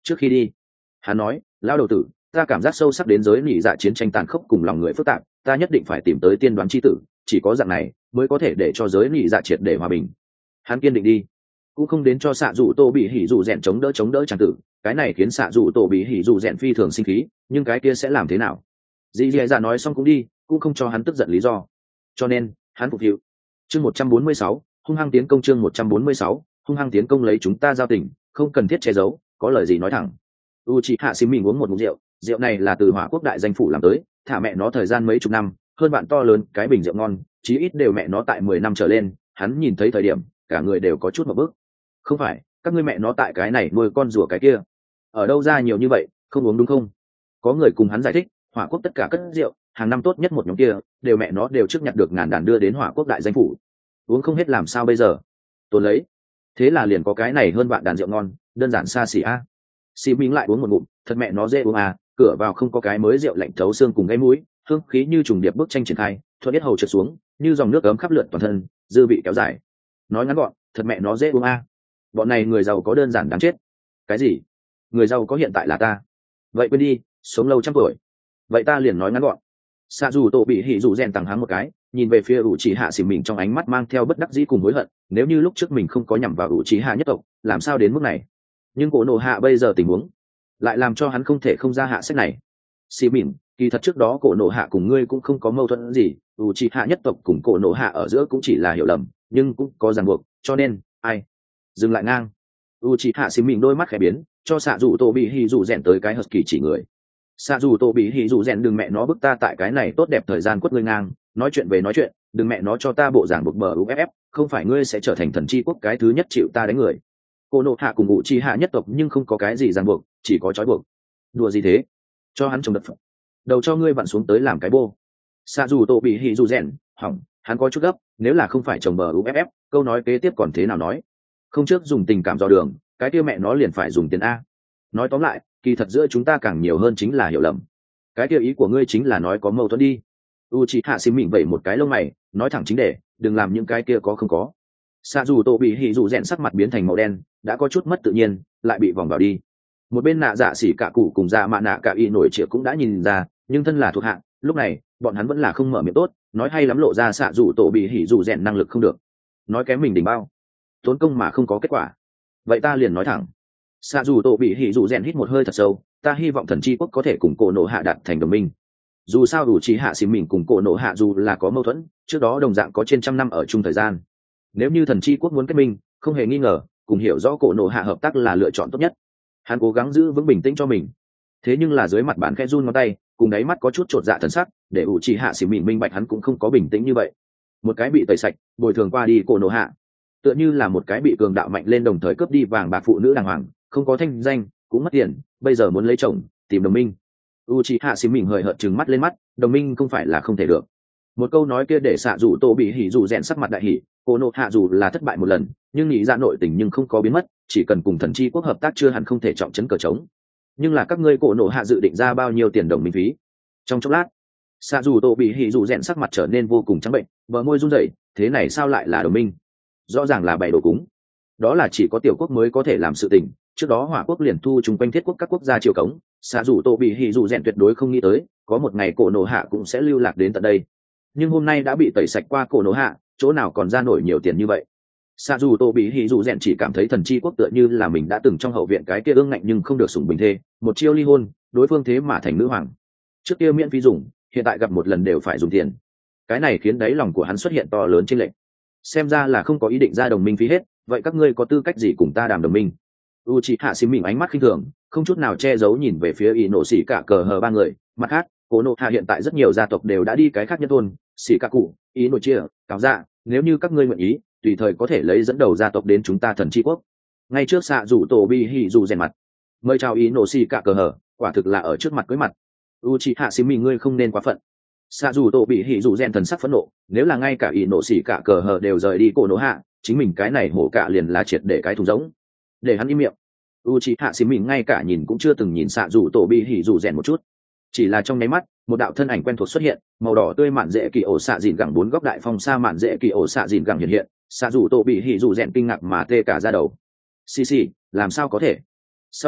Trước khi đi, hắn nói, lao đầu tử, ta cảm giác sâu sắc đến giới nỉ dạ chiến tranh tàn khốc cùng lòng người phức tạp, ta nhất định phải tìm tới tiên đoán chi tử, chỉ có dạng này mới có thể để cho giới nỉ dạ triệt để hòa bình. Hắn kiên định đi, cũng không đến cho xạ dù tô bị hỉ dù rèn chống đỡ chống đỡ chẳng tử, cái này khiến xạ dù tô bị hỉ dù rèn phi thường sinh khí, nhưng cái kia sẽ làm thế nào? Dì dì dạ nói xong cũng đi, cũng không cho hắn tức giận lý do, cho nên hắn phục vụ. Chương một trăm bốn mươi sáu, hung hăng tiến công. Chương một trăm bốn mươi sáu, hung hăng tiến công, lấy chúng ta giao tình, không cần thiết che giấu, có lời gì nói thẳng. Uchiha Xím mình uống một ngụm rượu, rượu này là từ Hỏa Quốc đại danh phủ làm tới, thả mẹ nó thời gian mấy chục năm, hơn bạn to lớn, cái bình rượu ngon, chí ít đều mẹ nó tại mười năm trở lên, hắn nhìn thấy thời điểm, cả người đều có chút một bước. Không phải, các ngươi mẹ nó tại cái này nuôi con rùa cái kia, ở đâu ra nhiều như vậy, không uống đúng không? Có người cùng hắn giải thích, Hỏa Quốc tất cả cất rượu, hàng năm tốt nhất một nhóm kia, đều mẹ nó đều trước nhặt được ngàn đàn đưa đến Hỏa Quốc đại danh phủ. Uống không hết làm sao bây giờ? Tôi lấy. Thế là liền có cái này hơn vạn đàn rượu ngon, đơn giản xa xỉ a. Xí Minh lại uống một ngụm, thật mẹ nó dễ uống à, cửa vào không có cái mới rượu lạnh thấu xương cùng gây mũi, hương khí như trùng điệp bức tranh triển khai, thuận biết hầu trượt xuống, như dòng nước ấm khắp lượn toàn thân, dư vị kéo dài. Nói ngắn gọn, thật mẹ nó dễ uống à. Bọn này người giàu có đơn giản đáng chết. Cái gì? Người giàu có hiện tại là ta? Vậy quên đi, sống lâu trăm tuổi. Vậy ta liền nói ngắn gọn. Xạ dù tổ bị hỉ dù rèn tặng hắn một cái, nhìn về phía ủ trì hạ xỉm mình trong ánh mắt mang theo bất đắc dĩ cùng hối hận, nếu như lúc trước mình không có nhằm vào ủ trì hạ nhất tộc, làm sao đến mức này? Nhưng cổ nổ hạ bây giờ tình huống lại làm cho hắn không thể không ra hạ sách này. Xì mìn, kỳ thật trước đó cổ nổ hạ cùng ngươi cũng không có mâu thuẫn gì, ủ trì hạ nhất tộc cùng cổ nổ hạ ở giữa cũng chỉ là hiểu lầm, nhưng cũng có ràng buộc, cho nên ai dừng lại ngang. U trì hạ xì mìn đôi mắt khẽ biến, cho xạ dù tổ bị hỉ dù rèn tới cái husky chỉ người. Xạ dù tổ bị hỉ dù rèn, đừng mẹ nó bức ta tại cái này tốt đẹp thời gian quất ngươi ngang, nói chuyện về nói chuyện, đừng mẹ nó cho ta bộ giảng buộc bờ uff, không phải ngươi sẽ trở thành thần chi quốc cái thứ nhất chịu ta đánh người. Cô nộ hạ cùng ngụ chi hạ nhất tộc nhưng không có cái gì ràng buộc, chỉ có trói buộc. Đùa gì thế? Cho hắn trồng đất phật, đầu cho ngươi vặn xuống tới làm cái bô. Xạ dù tổ bị hỉ dù rèn hỏng, hắn có chút gấp, nếu là không phải trồng bờ uff, câu nói kế tiếp còn thế nào nói? Không trước dùng tình cảm dò đường, cái kia mẹ nó liền phải dùng tiền a. Nói tóm lại, kỳ thật giữa chúng ta càng nhiều hơn chính là hiểu lầm. Cái kia ý của ngươi chính là nói có mâu thuẫn đi. Uchiha Xím mình vẩy một cái lông mày, nói thẳng chính đề, đừng làm những cái kia có không có. Xạ dù tổ bị hỉ dù rèn sắc mặt biến thành màu đen, đã có chút mất tự nhiên, lại bị vòng vào đi. Một bên nạ dạ xỉ cả cụ cùng dạ mạ nạ cả y nổi triệu cũng đã nhìn ra, nhưng thân là thuộc hạ, lúc này bọn hắn vẫn là không mở miệng tốt, nói hay lắm lộ ra xạ dù tổ bị hỉ dù rèn năng lực không được, nói kém mình đỉnh bao, tốn công mà không có kết quả. Vậy ta liền nói thẳng. Xạ dù tổ bị hỉ dù rèn hít một hơi thật sâu, ta hy vọng thần chi quốc có thể cùng cổ nộ hạ đạt thành đồng minh. Dù sao đủ trí hạ xỉ mình cùng cổ nộ hạ dù là có mâu thuẫn, trước đó đồng dạng có trên trăm năm ở chung thời gian. Nếu như thần chi quốc muốn kết minh, không hề nghi ngờ cùng hiểu rõ cổ nộ hạ hợp tác là lựa chọn tốt nhất. Hắn cố gắng giữ vững bình tĩnh cho mình, thế nhưng là dưới mặt bàn khẽ run ngón tay, cùng đáy mắt có chút chột dạ thần sắc, để ủ trì hạ xỉ mịn minh bạch hắn cũng không có bình tĩnh như vậy. Một cái bị tẩy sạch bồi thường qua đi cổ nộ hạ, tựa như là một cái bị cường đạo mạnh lên đồng thời cướp đi vàng bạc phụ nữ đàng hoàng, không có thanh danh cũng mất tiền, bây giờ muốn lấy chồng tìm đồng minh. u c h i hạ xì mình hời hợt trừng mắt lên mắt, đồng minh không phải là không thể được. Một câu nói kia để xạ dù tô bị hỉ dù rèn sắc mặt đại hỉ, cô nộ hạ dù là thất bại một lần nhưng nghĩ ra nội tình nhưng không có biến mất, chỉ cần cùng thần chi quốc hợp tác chưa hẳn không thể trọng chấn cờ trống. Nhưng là các ngươi cổ nộ hạ dự định ra bao nhiêu tiền đồng minh phí? Trong chốc lát, xạ dù tô bị hỉ dù rèn sắc mặt trở nên vô cùng trắng bệnh, bờ môi run rẩy, thế này sao lại là đồng minh? Rõ ràng là bày đồ cúng. Đó là chỉ có tiểu quốc mới có thể làm sự tình, trước đó hỏa quốc liền thu chung quanh thiết quốc các quốc gia triều cống, xạ dù tô bị hỉ dù rèn tuyệt đối không nghĩ tới có một ngày cổ nộ hạ cũng sẽ lưu lạc đến tận đây. Nhưng hôm nay đã bị tẩy sạch qua cổ nộ hạ, chỗ nào còn ra nổi nhiều tiền như vậy. Xạ dù tô bị hỉ dù rèn chỉ cảm thấy thần chi quốc tựa như là mình đã từng trong hậu viện cái kia ương ngạnh nhưng không được sủng bình thê, một chiêu ly hôn, đối phương thế mà thành nữ hoàng. Trước kia miễn phí dùng, hiện tại gặp một lần đều phải dùng tiền. Cái này khiến đáy lòng của hắn xuất hiện to lớn chênh lệch. Xem ra là không có ý định ra đồng minh phí hết, vậy các ngươi có tư cách gì cùng ta đàm đồng minh? Uchiha xím mình ánh mắt khinh thường, không chút nào che giấu nhìn về phía y nổ xỉ cả cờ hờ ba người. Mặt khác, cổ nộ hạ hiện tại rất nhiều gia tộc đều đã đi cái khác nhân thôn, xỉ cả cụ, ý nổ chia, cáo dạ, nếu như các ngươi nguyện ý, tùy thời có thể lấy dẫn đầu gia tộc đến chúng ta thần chi quốc. Ngay trước xạ rủ tổ bi hỉ dù rèn mặt, mời chào ý nổ xỉ cả cờ hờ, quả thực là ở trước mặt cưới mặt. Uchiha xím mình, ngươi không nên quá phận. Xạ dù tổ bị hỉ dù rèn thần sắc phẫn nộ, nếu là ngay cả ý nổ xỉ cả cờ hờ đều rời đi cổ nộ hạ, chính mình cái này hổ cả liền là triệt để cái thùng giống. Để hắn im miệng. Uchiha xím mình ngay cả nhìn cũng chưa từng nhìn xạ dù tổ bị hỉ dù rèn một chút, chỉ là trong nháy mắt một đạo thân ảnh quen thuộc xuất hiện, màu đỏ tươi mạn dễ kỳ ổ xạ dìn gẳng bốn góc đại phong sa mạn dễ kỳ ổ xạ dìn gẳng hiện hiện, xạ dù tổ bị hỉ dù rèn kinh ngạc mà tê cả ra đầu. Xì xì, làm sao có thể? Sau một khắc,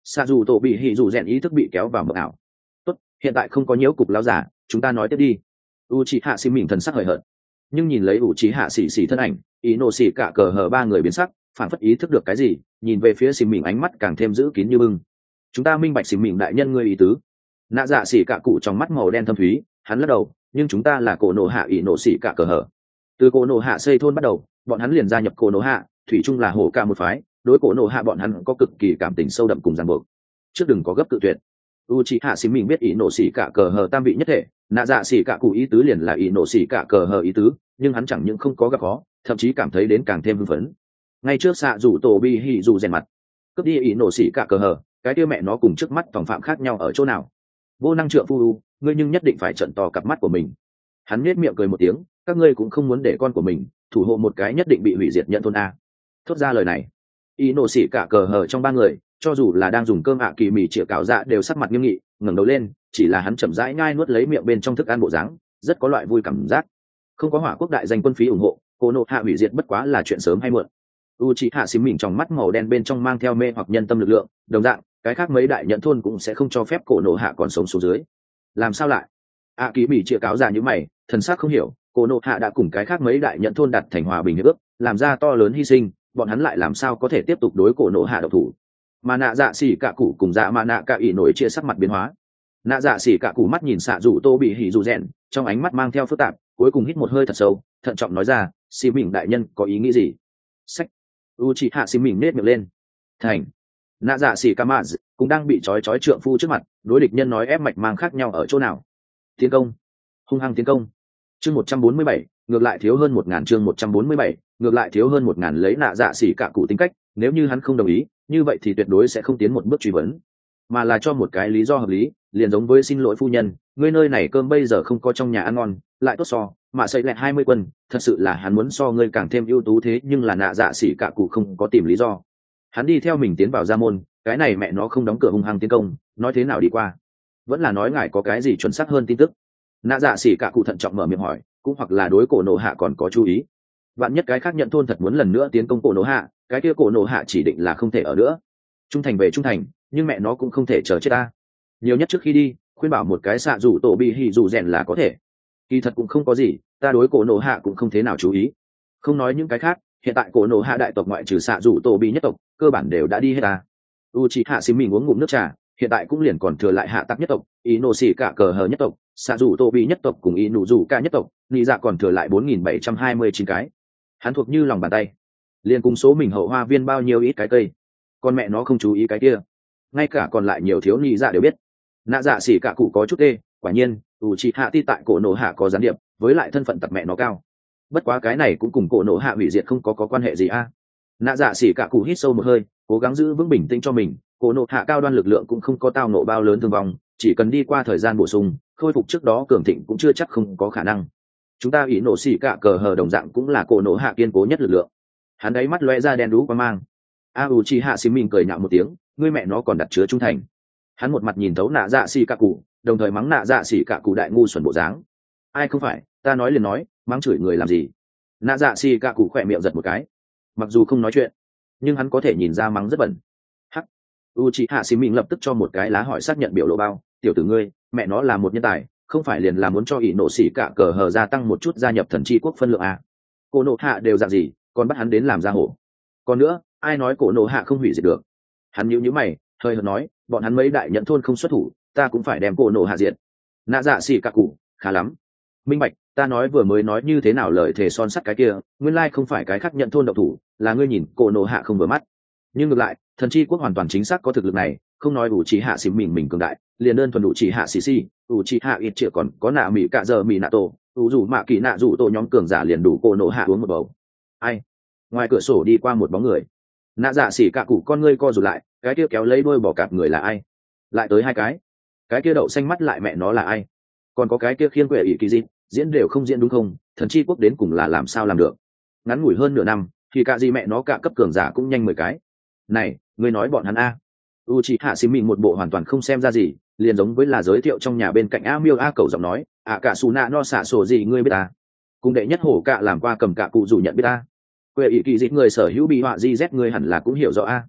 xạ dù tổ bị hỉ dù rèn ý thức bị kéo vào mộng ảo. Tốt, hiện tại không có nhiễu cục lão giả, chúng ta nói tiếp đi. u c hạ xì mình thần sắc hời hợt, nhưng nhìn lấy u c hạ xì xì thân ảnh, ý nổ xì cả cờ hờ ba người biến sắc, phản phất ý thức được cái gì, nhìn về phía xì mình ánh mắt càng thêm giữ kín như bưng. Chúng ta minh bạch xì mình đại nhân ngươi ý tứ. Nạ dạ xì cả cụ trong mắt màu đen thâm thúy, hắn lắc đầu, nhưng chúng ta là cổ nổ hạ ý nổ xì cả cờ hờ. Từ cổ nổ hạ xây thôn bắt đầu, bọn hắn liền gia nhập cổ nổ hạ, thủy chung là hổ ca một phái, đối cổ nổ hạ bọn hắn có cực kỳ cảm tình sâu đậm cùng ràng buộc. Trước đừng có gấp tự tuyệt. Uchiha xì mình biết ý nổ xì cả cờ hờ tam vị nhất thể, nạ dạ xì cả cụ ý tứ liền là ý nổ xì cả cờ hờ ý tứ, nhưng hắn chẳng những không có gặp khó, thậm chí cảm thấy đến càng thêm hưng phấn. Ngay trước xạ rủ tổ bi hỉ dù rèn mặt, cướp đi ý nổ xì cả cờ hờ, cái kia mẹ nó cùng trước mắt phòng phạm khác nhau ở chỗ nào? Vô năng trượng phu, ngươi nhưng nhất định phải trận to cặp mắt của mình. Hắn nhếch miệng cười một tiếng, các ngươi cũng không muốn để con của mình thủ hộ một cái nhất định bị hủy diệt nhận thôn a. Thốt ra lời này, ý nổ xì cả cờ hờ trong ba người, cho dù là đang dùng cơm ạ kỳ mì chĩa cào dạ đều sắc mặt nghiêm nghị, ngẩng đầu lên, chỉ là hắn chậm rãi nhai nuốt lấy miệng bên trong thức ăn bộ dáng, rất có loại vui cảm giác. Không có hỏa quốc đại danh quân phí ủng hộ, cô nộ hạ hủy diệt bất quá là chuyện sớm hay muộn. Uchiha xím mình trong mắt màu đen bên trong mang theo mê hoặc nhân tâm lực lượng, đồng dạng, cái khác mấy đại nhận thôn cũng sẽ không cho phép cổ nộ hạ còn sống xuống dưới. Làm sao lại? ạ kỳ mì chĩa cáo ra như mày, thần sắc không hiểu, cổ nộ hạ đã cùng cái khác mấy đại nhận thôn đặt thành hòa bình hiệp ước, làm ra to lớn hy sinh, bọn hắn lại làm sao có thể tiếp tục đối cổ nộ hạ độc thủ? Mà nạ dạ xỉ cả cụ cùng dạ mà nạ cả ỉ nổi chia sắc mặt biến hóa. Nạ dạ xỉ cả cụ mắt nhìn xạ rủ tô bị hỉ dù rèn, trong ánh mắt mang theo phức tạp, cuối cùng hít một hơi thật sâu, thận trọng nói ra, xì mình đại nhân có ý nghĩ gì? Sách. Uchiha xì mình nết miệng lên. Thành. Nạ dạ xỉ cả maz cũng đang bị trói trói trượng phu trước mặt, đối địch nhân nói ép mạch mang khác nhau ở chỗ nào? Tiến công. Hung hăng tiến công. Chương một trăm bốn mươi bảy, ngược lại thiếu hơn một ngàn chương một trăm bốn mươi bảy, ngược lại thiếu hơn một ngàn lấy nạ dạ xỉ cả cụ tính cách, nếu như hắn không đồng ý, như vậy thì tuyệt đối sẽ không tiến một bước truy vấn, mà là cho một cái lý do hợp lý, liền giống với xin lỗi phu nhân, ngươi nơi này cơm bây giờ không có trong nhà ăn ngon, lại tốt so, mà xây lại hai mươi quân, thật sự là hắn muốn so ngươi càng thêm ưu tú thế, nhưng là nạ dạ xỉ cả cụ không có tìm lý do. Hắn đi theo mình tiến vào gia môn, cái này mẹ nó không đóng cửa hung hăng tiến công, nói thế nào đi qua? Vẫn là nói ngài có cái gì chuẩn xác hơn tin tức? Nạ dạ xỉ cả cụ thận trọng mở miệng hỏi, cũng hoặc là đối cổ nổ hạ còn có chú ý. Vạn nhất cái khác nhận thôn thật muốn lần nữa tiến công cổ nổ hạ, cái kia cổ nổ hạ chỉ định là không thể ở nữa. Trung thành về trung thành, nhưng mẹ nó cũng không thể chờ chết ta. Nhiều nhất trước khi đi, khuyên bảo một cái xạ rủ tổ bị hỉ rủ rèn là có thể. Kỳ thật cũng không có gì, ta đối cổ nổ hạ cũng không thế nào chú ý. Không nói những cái khác, hiện tại cổ nổ hạ đại tộc ngoại trừ xạ rủ tổ bị nhất tộc, cơ bản đều đã đi hết ta. Uchiha xím mình uống ngụm nước trà, hiện tại cũng liền còn thừa lại hạ tắc nhất tộc, ý nổ xỉ cả cờ hờ nhất tộc, xạ rủ tổ bị nhất tộc cùng ý nụ rủ cả nhất tộc, nị dạ còn thừa lại bốn nghìn bảy trăm hai mươi chín cái. Hắn thuộc như lòng bàn tay, liền cùng số mình hậu hoa viên bao nhiêu ít cái cây, con mẹ nó không chú ý cái kia, ngay cả còn lại nhiều thiếu nị dạ đều biết. Nạ dạ xỉ cả cụ có chút tê, quả nhiên Uchiha ti tại cổ nổ hạ có gián điệp, với lại thân phận tặc mẹ nó cao. Bất quá cái này cũng cùng cổ nổ hạ hủy diệt không có có quan hệ gì a. À. Nạ dạ xỉ cả cụ hít sâu một hơi, cố gắng giữ vững bình tĩnh cho mình, cổ nổ hạ cao đoan lực lượng cũng không có tao nộ bao lớn thương vong, chỉ cần đi qua thời gian bổ sung khôi phục trước đó cường thịnh cũng chưa chắc không có khả năng. Chúng ta ý nổ xỉ cả cờ hờ đồng dạng cũng là cổ nổ hạ kiên cố nhất lực lượng. Hắn đáy mắt lóe ra đen đú qua mang. A Uchiha xí mình cười nhạo một tiếng, ngươi mẹ nó còn đặt chứa trung thành. Hắn một mặt nhìn thấu nạ dạ xỉ cả cụ, đồng thời mắng nạ dạ xỉ cả cụ đại ngu xuẩn bộ dáng. Ai không phải, ta nói liền nói, mắng chửi người làm gì? Nạ dạ xỉ cả cụ khỏe miệng giật một cái, mặc dù không nói chuyện, nhưng hắn có thể nhìn ra mắng rất bẩn. Hắc. Uchiha xí mình lập tức cho một cái lá hỏi xác nhận biểu lộ bao, tiểu tử ngươi, mẹ nó là một nhân tài, không phải liền là muốn cho ỷ nổ xỉ cả cờ hờ gia tăng một chút gia nhập thần chi quốc phân lượng à? Cổ nộ hạ đều dạng gì, còn bắt hắn đến làm gia hổ? Còn nữa, ai nói cổ nộ hạ không hủy diệt được? Hắn nhíu nhíu mày, hơi hợt nói, bọn hắn mấy đại nhận thôn không xuất thủ, ta cũng phải đem cổ nộ hạ diệt. Nạ dạ xỉ cả cụ, khá lắm. Minh bạch, ta nói vừa mới nói như thế nào lời thề son sắt cái kia, nguyên lai không phải cái khác nhận thôn độc thủ, là ngươi nhìn cổ nộ hạ không vừa mắt. Nhưng ngược lại, thần chi quốc hoàn toàn chính xác có thực lực này, không nói đủ chỉ hạ xỉ mình mình cường đại, liền đơn thuần đủ chỉ hạ xỉ xỉ, đủ chỉ hạ ít chỉ còn có nạ mỹ cả giờ mỹ nạ tổ, đủ dù mạ kỳ nạ dù tổ nhóm cường giả liền đủ cổ nộ hạ uống một bầu. Ai? Ngoài cửa sổ đi qua một bóng người. Nạ dạ xỉ cả cụ con ngươi co rụt lại, cái kia kéo lấy đuôi bỏ cạp người là ai? Lại tới hai cái. Cái kia đậu xanh mắt lại mẹ nó là ai? Còn có cái kia khiên quệ ỷ kỳ gì, diễn đều không diễn đúng không? Thần chi quốc đến cùng là làm sao làm được? Ngắn ngủi hơn nửa năm, thì cả gì mẹ nó cả cấp cường giả cũng nhanh mười cái. Này, ngươi nói bọn hắn a? Uchiha xí mình một bộ hoàn toàn không xem ra gì, liền giống với là giới thiệu trong nhà bên cạnh a miêu a cầu giọng nói, à cả xù nạ no xả sổ gì ngươi biết ta? Cùng đệ nhất hổ cạ làm qua cầm cạ cụ dù nhận biết ta. Quệ ý kỳ dịch người sở hữu bị họa di z ngươi hẳn là cũng hiểu rõ a.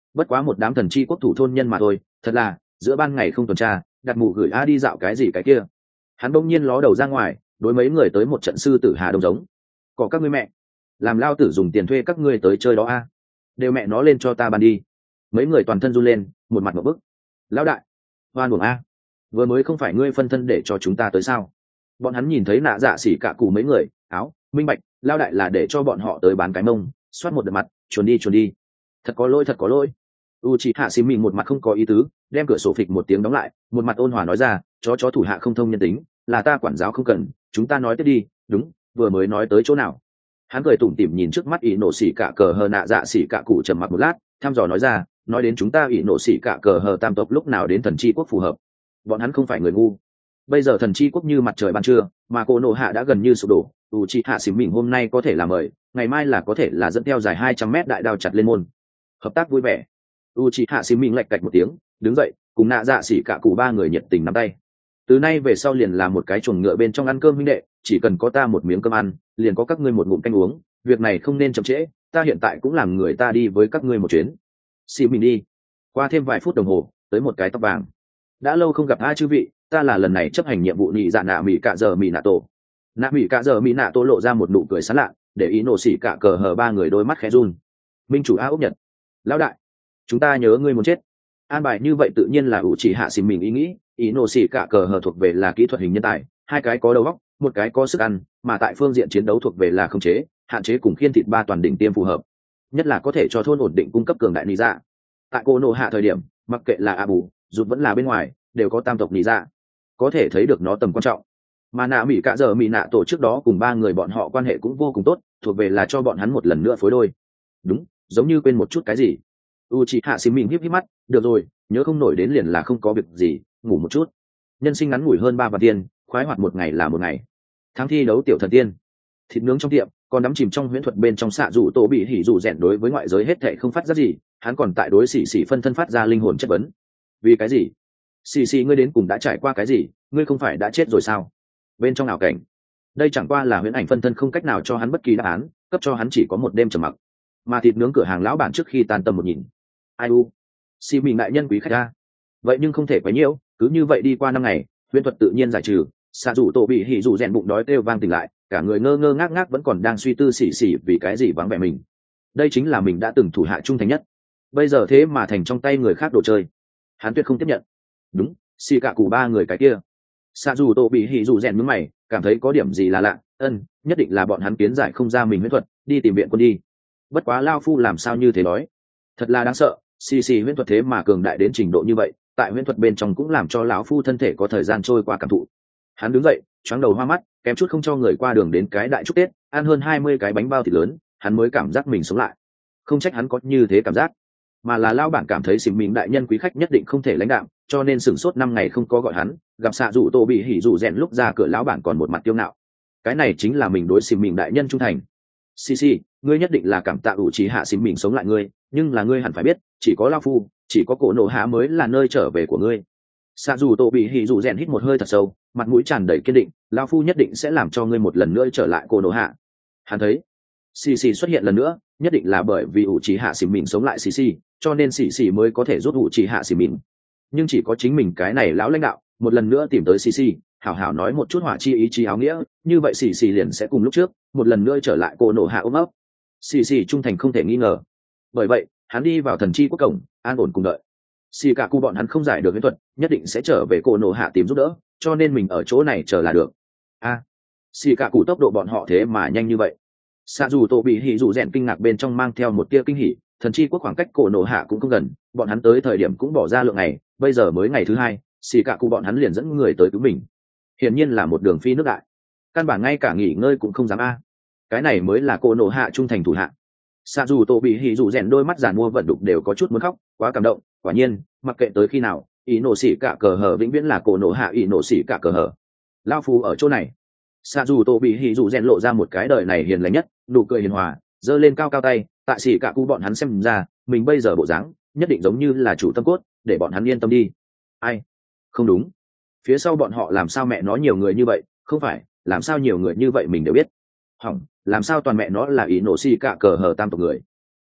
bất quá một đám thần chi quốc thủ thôn nhân mà thôi, thật là giữa ban ngày không tuần tra, đặt mụ gửi a đi dạo cái gì cái kia. Hắn bỗng nhiên ló đầu ra ngoài, đối mấy người tới một trận sư tử hà đông giống. Có các ngươi mẹ, làm lao tử dùng tiền thuê các ngươi tới chơi đó a, đều mẹ nó lên cho ta ban đi. Mấy người toàn thân run lên, một mặt một bức. Lão đại, hoan buồng a, vừa mới không phải ngươi phân thân để cho chúng ta tới sao? Bọn hắn nhìn thấy nạ dạ xỉ cả cù mấy người, áo minh bạch, lao đại là để cho bọn họ tới bán cái mông, xoát một đợt mặt, chuồn đi chuồn đi. Thật có lỗi, thật có lỗi. U chị hạ xì mình một mặt không có ý tứ, đem cửa sổ phịch một tiếng đóng lại, một mặt ôn hòa nói ra, chó chó thủ hạ không thông nhân tính, là ta quản giáo không cần, chúng ta nói tiếp đi. Đúng, vừa mới nói tới chỗ nào? Hắn cười tủm tỉm nhìn trước mắt ỷ nổ xỉ cả cờ hờ nạ dạ xỉ cả cụ trầm mặc một lát, thăm dò nói ra, nói đến chúng ta ỷ nổ xỉ cả cờ hờ tam tộc lúc nào đến thần chi quốc phù hợp. Bọn hắn không phải người ngu. Bây giờ thần chi quốc như mặt trời ban trưa, mà cô nộ hạ đã gần như sụp đổ, u chị hạ xỉm mình hôm nay có thể là mời, ngày mai là có thể là dẫn theo dài hai trăm mét đại đao chặt lên môn. Hợp tác vui vẻ. U chị hạ xỉm mình lạch cạch một tiếng, đứng dậy, cùng nạ dạ xỉ cả cụ ba người nhiệt tình nắm tay. Từ nay về sau liền là một cái chuồng ngựa bên trong ăn cơm huynh đệ, chỉ cần có ta một miếng cơm ăn, liền có các ngươi một ngụm canh uống, việc này không nên chậm trễ, ta hiện tại cũng làm người ta đi với các ngươi một chuyến. Xỉ mình đi. Qua thêm vài phút đồng hồ, tới một cái tóc vàng. Đã lâu không gặp ai chư vị, ta là lần này chấp hành nhiệm vụ nhị dạ nạ mỹ cạ giờ mỹ nạ tổ. Nạ mỹ cạ giờ mỹ nạ tổ lộ ra một nụ cười sán lạ, để ý nổ xỉ cả cờ hờ ba người đôi mắt khẽ run. Minh chủ a ốc nhật, lão đại, chúng ta nhớ ngươi muốn chết. An bài như vậy tự nhiên là ủ chỉ hạ xỉm mình ý nghĩ, ý nổ xỉ cả cờ hờ thuộc về là kỹ thuật hình nhân tài, hai cái có đầu óc, một cái có sức ăn, mà tại phương diện chiến đấu thuộc về là khống chế, hạn chế cùng khiên thịt ba toàn đỉnh tiêm phù hợp, nhất là có thể cho thôn ổn định cung cấp cường đại lý dạ. Tại cô nổ hạ thời điểm, mặc kệ là a bù, rụt vẫn là bên ngoài, đều có tam tộc lý dạ, có thể thấy được nó tầm quan trọng. Mà nạ mỹ cả giờ mỹ nạ tổ trước đó cùng ba người bọn họ quan hệ cũng vô cùng tốt, thuộc về là cho bọn hắn một lần nữa phối đôi. Đúng, giống như quên một chút cái gì. U chị hạ xì mình híp híp mắt, được rồi, nhớ không nổi đến liền là không có việc gì, ngủ một chút. Nhân sinh ngắn ngủi hơn ba vạn tiên, khoái hoạt một ngày là một ngày. Tháng thi đấu tiểu thần tiên, thịt nướng trong tiệm, còn đắm chìm trong huyễn thuật bên trong xạ dụ tổ bị hỉ dụ rèn đối với ngoại giới hết thệ không phát ra gì, hắn còn tại đối xỉ xỉ phân thân phát ra linh hồn chất vấn. Vì cái gì? Xì xì ngươi đến cùng đã trải qua cái gì, ngươi không phải đã chết rồi sao? Bên trong ảo cảnh, đây chẳng qua là huyễn ảnh phân thân không cách nào cho hắn bất kỳ đáp án, cấp cho hắn chỉ có một đêm trầm mặc. Mà thịt nướng cửa hàng lão bản trước khi tan tầm một nhìn, ai u, xì mình đại nhân quý khách ra. Vậy nhưng không thể quá nhiễu, cứ như vậy đi qua năm ngày, huyễn thuật tự nhiên giải trừ, xạ rủ tổ bị hỉ rủ rèn bụng đói kêu vang tỉnh lại, cả người ngơ ngơ ngác ngác vẫn còn đang suy tư xỉ xỉ vì cái gì vắng vẻ mình. Đây chính là mình đã từng thủ hạ trung thành nhất, bây giờ thế mà thành trong tay người khác đồ chơi, hắn tuyệt không tiếp nhận. Đúng, xì cả cụ ba người cái kia. Xạ dù tổ bị hỉ dù rèn mướn mày, cảm thấy có điểm gì là lạ, ân, nhất định là bọn hắn kiến giải không ra mình huyễn thuật, đi tìm viện quân đi. Bất quá lao phu làm sao như thế nói, thật là đáng sợ, xì xì huyễn thuật thế mà cường đại đến trình độ như vậy, tại huyễn thuật bên trong cũng làm cho lão phu thân thể có thời gian trôi qua cảm thụ. Hắn đứng dậy, choáng đầu hoa mắt, kém chút không cho người qua đường đến cái đại chúc tết, ăn hơn hai mươi cái bánh bao thịt lớn, hắn mới cảm giác mình sống lại. Không trách hắn có như thế cảm giác, mà là lao bản cảm thấy xỉm mình đại nhân quý khách nhất định không thể lãnh đạm, cho nên sửng sốt năm ngày không có gọi hắn, gặp xạ dụ tổ bị hỉ dụ rèn lúc ra cửa lão bản còn một mặt tiêu ngạo. Cái này chính là mình đối xỉm mình đại nhân trung thành. Xì xì, ngươi nhất định là cảm tạ ủ trí hạ xỉm mình sống lại ngươi, nhưng là ngươi hẳn phải biết, chỉ có lao phu, chỉ có cổ nổ hạ mới là nơi trở về của ngươi. Xạ dụ tổ bị hỉ dụ rèn hít một hơi thật sâu, mặt mũi tràn đầy kiên định, lao phu nhất định sẽ làm cho ngươi một lần nữa trở lại cổ nổ hạ. Hắn thấy xì xì xuất hiện lần nữa, nhất định là bởi vì ủ trí hạ xỉm mình sống lại xì xì, cho nên xì xì mới có thể rút ủ trí hạ xỉm mình. Nhưng chỉ có chính mình cái này lão lãnh đạo một lần nữa tìm tới xì xì, hảo hảo nói một chút hỏa chi ý chí áo nghĩa, như vậy xì xì liền sẽ cùng lúc trước một lần nữa trở lại cổ nổ hạ ôm ấp. Xì xì trung thành không thể nghi ngờ, bởi vậy hắn đi vào thần chi quốc cổng, an ổn cùng đợi. Xì cả cu bọn hắn không giải được huyễn thuật, nhất định sẽ trở về cổ nổ hạ tìm giúp đỡ, cho nên mình ở chỗ này chờ là được. A, à, xì cả cụ tốc độ bọn họ thế mà nhanh như vậy. Xạ dù tổ bị hỉ dù rèn kinh ngạc bên trong mang theo một tia kinh hỉ, thần chi quốc khoảng cách cổ nổ hạ cũng không gần, bọn hắn tới thời điểm cũng bỏ ra lượng ngày, bây giờ mới ngày thứ hai, xì cả cụ bọn hắn liền dẫn người tới cứu mình. Hiển nhiên là một đường phi nước đại, căn bản ngay cả nghỉ ngơi cũng không dám a. Cái này mới là cổ nổ hạ trung thành thủ hạ. Xạ dù tổ bị hỉ dù rèn đôi mắt giàn mua vận đục đều có chút muốn khóc, quá cảm động. Quả nhiên, mặc kệ tới khi nào, ý nổ xỉ cả cờ hở vĩnh viễn là cổ nổ hạ ý nổ xỉ cả cờ hở. Lao phu ở chỗ này. Xạ dù tổ bị hỉ dù rèn lộ ra một cái đời này hiền lành nhất, nụ cười hiền hòa, giơ lên cao cao tay, tại xỉ cả cụ bọn hắn xem ra, mình bây giờ bộ dáng nhất định giống như là chủ tâm cốt, để bọn hắn yên tâm đi. Ai? Không đúng. Phía sau bọn họ làm sao mẹ nó nhiều người như vậy, không phải, làm sao nhiều người như vậy mình đều biết. Hỏng, làm sao toàn mẹ nó là ý nổ xỉ cả cờ hở tam tộc người.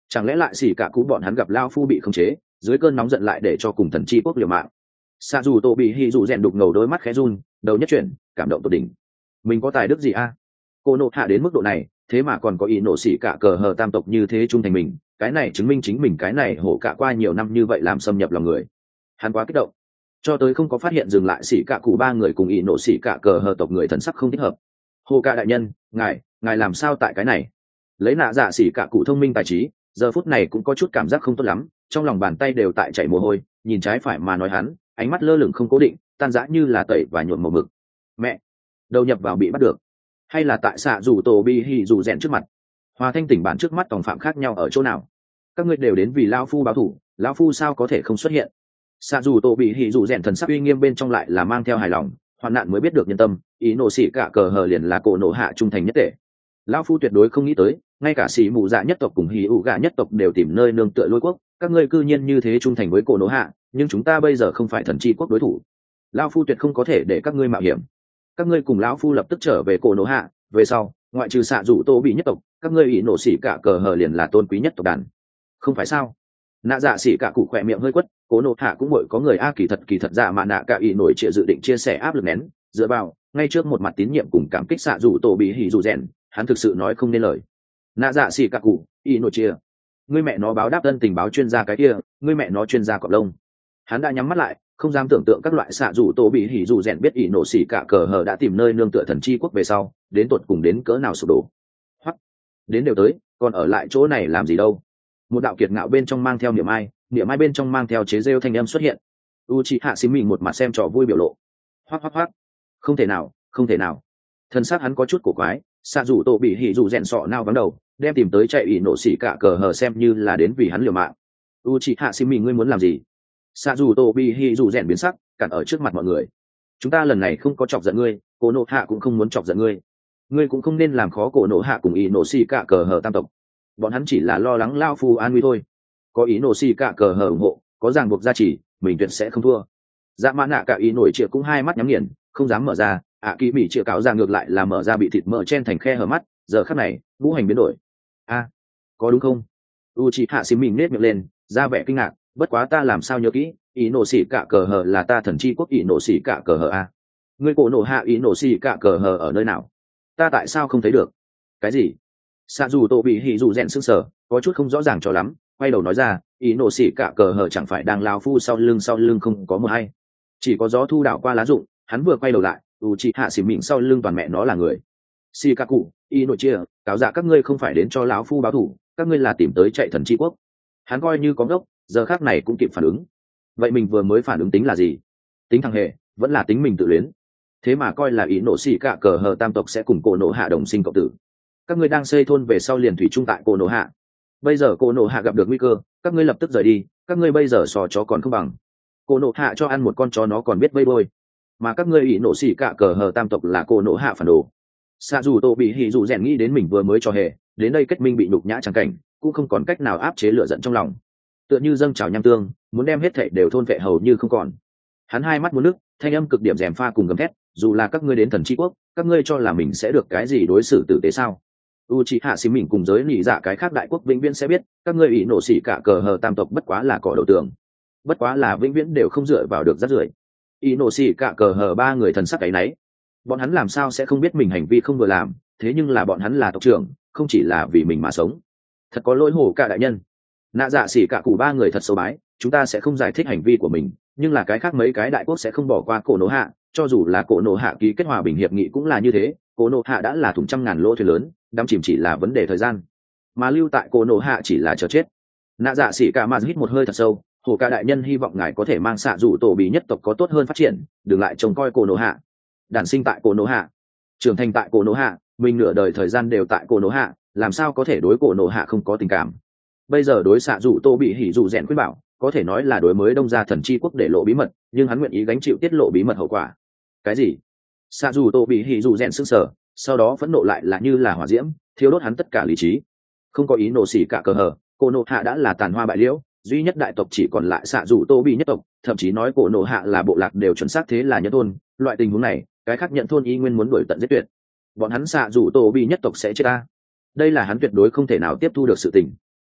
Chẳng lẽ lại xỉ cả cũ bọn hắn gặp lao phu bị khống chế, dưới cơn nóng giận lại để cho cùng thần chi quốc liều mạng? Xạ dù tô bị hì dù rèn đục ngầu đôi mắt khẽ run, đầu nhất chuyển, cảm động tột đỉnh. Mình có tài đức gì a? Cô nộ hạ đến mức độ này, thế mà còn có ý nộ xỉ cả cờ hờ tam tộc như thế trung thành mình, cái này chứng minh chính mình cái này hổ cả qua nhiều năm như vậy làm xâm nhập lòng người. Hắn quá kích động, cho tới không có phát hiện dừng lại xỉ cả cụ ba người cùng ý nộ xỉ cả cờ hờ tộc người thần sắc không thích hợp. Hồ cả đại nhân, ngài ngài làm sao tại cái này? Lấy nạ dạ xỉ cả cụ thông minh tài trí, giờ phút này cũng có chút cảm giác không tốt lắm, trong lòng bàn tay đều tại chảy mồ hôi, nhìn trái phải mà nói hắn, ánh mắt lơ lửng không cố định, tan rã như là tẩy và nhuộm màu mực. Mẹ, đầu nhập vào bị bắt được, hay là tại xạ dù tổ bi hì dù rèn trước mặt? Hòa thanh tỉnh bản trước mắt tòng phạm khác nhau ở chỗ nào? Các ngươi đều đến vì lao phu báo thủ, lao phu sao có thể không xuất hiện? Xạ dù tổ bị hì dù rèn thần sắc uy nghiêm bên trong lại là mang theo hài lòng, hoạn nạn mới biết được nhân tâm, ý nộ xỉ cả cờ hờ liền là cổ nộ hạ trung thành nhất tệ. Lão phu tuyệt đối không nghĩ tới, ngay cả sĩ mù dạ nhất tộc cùng hì ụ gà nhất tộc đều tìm nơi nương tựa lôi quốc, các ngươi cư nhiên như thế trung thành với cổ nộ hạ, nhưng chúng ta bây giờ không phải thần chi quốc đối thủ. Lão phu tuyệt không có thể để các ngươi mạo hiểm. Các ngươi cùng lão phu lập tức trở về cổ nộ hạ, về sau, ngoại trừ xạ dụ tô bị nhất tộc, các ngươi ý nộ xỉ cả cờ hờ liền là tôn quý nhất tộc đàn. Không phải sao? Nạ dạ xỉ cả cụ khỏe miệng hơi quất, cổ nộ hạ cũng mỗi có người a kỳ thật kỳ thật dạ mà nạ cả ý nổi trịa dự định chia sẻ áp lực nén, dựa vào, ngay trước một mặt tín nhiệm cùng cảm kích xạ dụ tô bị hỉ dù rèn, hắn thực sự nói không nên lời. Nạ dạ xỉ cả cụ, ý nổi chia, ngươi mẹ nó báo đáp tân tình báo chuyên gia cái kia, ngươi mẹ nó chuyên gia cọp lông. Hắn đã nhắm mắt lại, không dám tưởng tượng các loại xạ dù tô bị hỉ dù rèn biết ỷ nổ xỉ cả cờ hờ đã tìm nơi nương tựa thần chi quốc về sau, đến tột cùng đến cỡ nào sụp đổ. Hoặc đến đều tới, còn ở lại chỗ này làm gì đâu? Một đạo kiệt ngạo bên trong mang theo niệm ai, niệm ai bên trong mang theo chế rêu thanh âm xuất hiện. Uchiha xí mình một mặt xem trò vui biểu lộ. Hoắc hoắc hoắc, không thể nào, không thể nào. Thân xác hắn có chút cổ quái, xạ dù tô bị hỉ dù rèn sọ nao vắng đầu, đem tìm tới chạy ỷ nổ xỉ cả cờ hờ xem như là đến vì hắn liều mạng. Uchiha xí mình ngươi muốn làm gì? Xạ dù tô bị hỉ dù rèn biến sắc, cản ở trước mặt mọi người. Chúng ta lần này không có chọc giận ngươi, cổ nộ hạ cũng không muốn chọc giận ngươi. Ngươi cũng không nên làm khó cổ nộ hạ cùng ỷ nổ xỉ cả cờ hờ tam tộc. Bọn hắn chỉ là lo lắng lao phu an nguy thôi. Có ý nổ xỉ cả cờ hờ ủng hộ, có ràng buộc gia trì, mình tuyệt sẽ không thua. Dạ mã nạ cả ý nổi trịa cũng hai mắt nhắm nghiền, không dám mở ra. ạ kỳ mỹ chĩa cáo ra ngược lại là mở ra bị thịt mỡ chen thành khe hở mắt, giờ khắc này ngũ hành biến đổi. A, có đúng không? Uchiha xím mình nết miệng lên, ra vẻ kinh ngạc, bất quá ta làm sao nhớ kỹ, ý nổ xỉ cả cờ hờ là ta thần chi quốc ý nổ xỉ cả cờ hờ a. Ngươi cổ nổ hạ ý nổ xỉ cả cờ hờ ở nơi nào? Ta tại sao không thấy được? Cái gì? Xạ dù tô bị hỉ dù rèn sững sờ, có chút không rõ ràng cho lắm, quay đầu nói ra, ý nổ xỉ cả cờ hờ chẳng phải đang lao phu sau lưng sau lưng không có một hay, chỉ có gió thu đảo qua lá rụng. Hắn vừa quay đầu lại, Uchiha xỉ mình sau lưng toàn mẹ nó là người. Shikaku, Inochia, cáo dạ các ngươi không phải đến cho lão phu báo thủ, các ngươi là tìm tới chạy thần chi quốc. Hắn coi như có ngốc, giờ khác này cũng kịp phản ứng. Vậy mình vừa mới phản ứng tính là gì? Tính thằng hề, vẫn là tính mình tự luyến. Thế mà coi là ý nổ xỉ cả cờ hờ tam tộc sẽ cùng cổ nổ hạ đồng sinh cộng tử. Các ngươi đang xây thôn về sau liền thủy chung tại cổ nổ hạ. Bây giờ cổ nổ hạ gặp được nguy cơ, các ngươi lập tức rời đi, các ngươi bây giờ sò chó còn không bằng. Cổ nổ hạ cho ăn một con chó nó còn biết vây bôi, mà các ngươi ý nổ xỉ cả cờ hờ tam tộc là cổ nổ hạ phản đồ. Xạ dù tô bị hỉ dù rèn nghĩ đến mình vừa mới cho hề, đến đây kết minh bị nhục nhã chẳng cảnh, cũng không còn cách nào áp chế lửa giận trong lòng, tựa như dâng trào nham tương, muốn đem hết thảy đều thôn vệ hầu như không còn. Hắn hai mắt muốn nước, thanh âm cực điểm rèm pha cùng gầm thét, dù là các ngươi đến thần chi quốc, các ngươi cho là mình sẽ được cái gì đối xử tử tế sao? Uchiha xí mình cùng giới nỉ dạ cái khác đại quốc vĩnh viễn sẽ biết, các ngươi ý nổ xỉ cả cờ hờ tam tộc bất quá là cỏ đầu tường, bất quá là vĩnh viễn đều không dựa vào được rác rưởi. Ý nổ xỉ cả cờ hờ ba người thần sắc cái nấy, bọn hắn làm sao sẽ không biết mình hành vi không vừa làm, thế nhưng là bọn hắn là tộc trưởng, không chỉ là vì mình mà sống. Thật có lỗi hổ cả đại nhân. Nạ dạ xỉ cả cụ ba người thật sâu bái, chúng ta sẽ không giải thích hành vi của mình, nhưng là cái khác mấy cái đại quốc sẽ không bỏ qua cổ nổ hạ, cho dù là cổ nổ hạ ký kết hòa bình hiệp nghị cũng là như thế. Cổ nổ hạ đã là thùng trăm ngàn lỗ thuyền lớn, đắm chìm chỉ là vấn đề thời gian, mà lưu tại cổ nổ hạ chỉ là chờ chết. Nạ dạ xỉ cả mà hít một hơi thật sâu, hổ cả đại nhân hy vọng ngài có thể mang xạ rủ tổ bị nhất tộc có tốt hơn phát triển, đừng lại trông coi cổ nổ hạ. Đản sinh tại cổ nổ hạ, trưởng thành tại cổ nổ hạ, mình nửa đời thời gian đều tại cổ nổ hạ, làm sao có thể đối cổ nổ hạ không có tình cảm? Bây giờ đối xạ rủ tô bị hỉ dù rèn khuyên bảo, có thể nói là đối mới đông gia thần chi quốc để lộ bí mật, nhưng hắn nguyện ý gánh chịu tiết lộ bí mật hậu quả. Cái gì? Xạ rủ tô bị hỉ dù rèn sững sờ, sau đó phẫn nộ lại là như là hỏa diễm, thiêu đốt hắn tất cả lý trí. Không có ý nổ xỉ cả cờ hờ, cổ nổ hạ đã là tàn hoa bại liễu, duy nhất đại tộc chỉ còn lại xạ rủ tô bị nhất tộc, thậm chí nói cổ nổ hạ là bộ lạc đều chuẩn xác thế là nhân thôn. Loại tình huống này, cái khác nhận thôn y nguyên muốn đuổi tận giết tuyệt, bọn hắn xạ rủ tô bị nhất tộc sẽ chết ta. Đây là hắn tuyệt đối không thể nào tiếp thu được sự tình.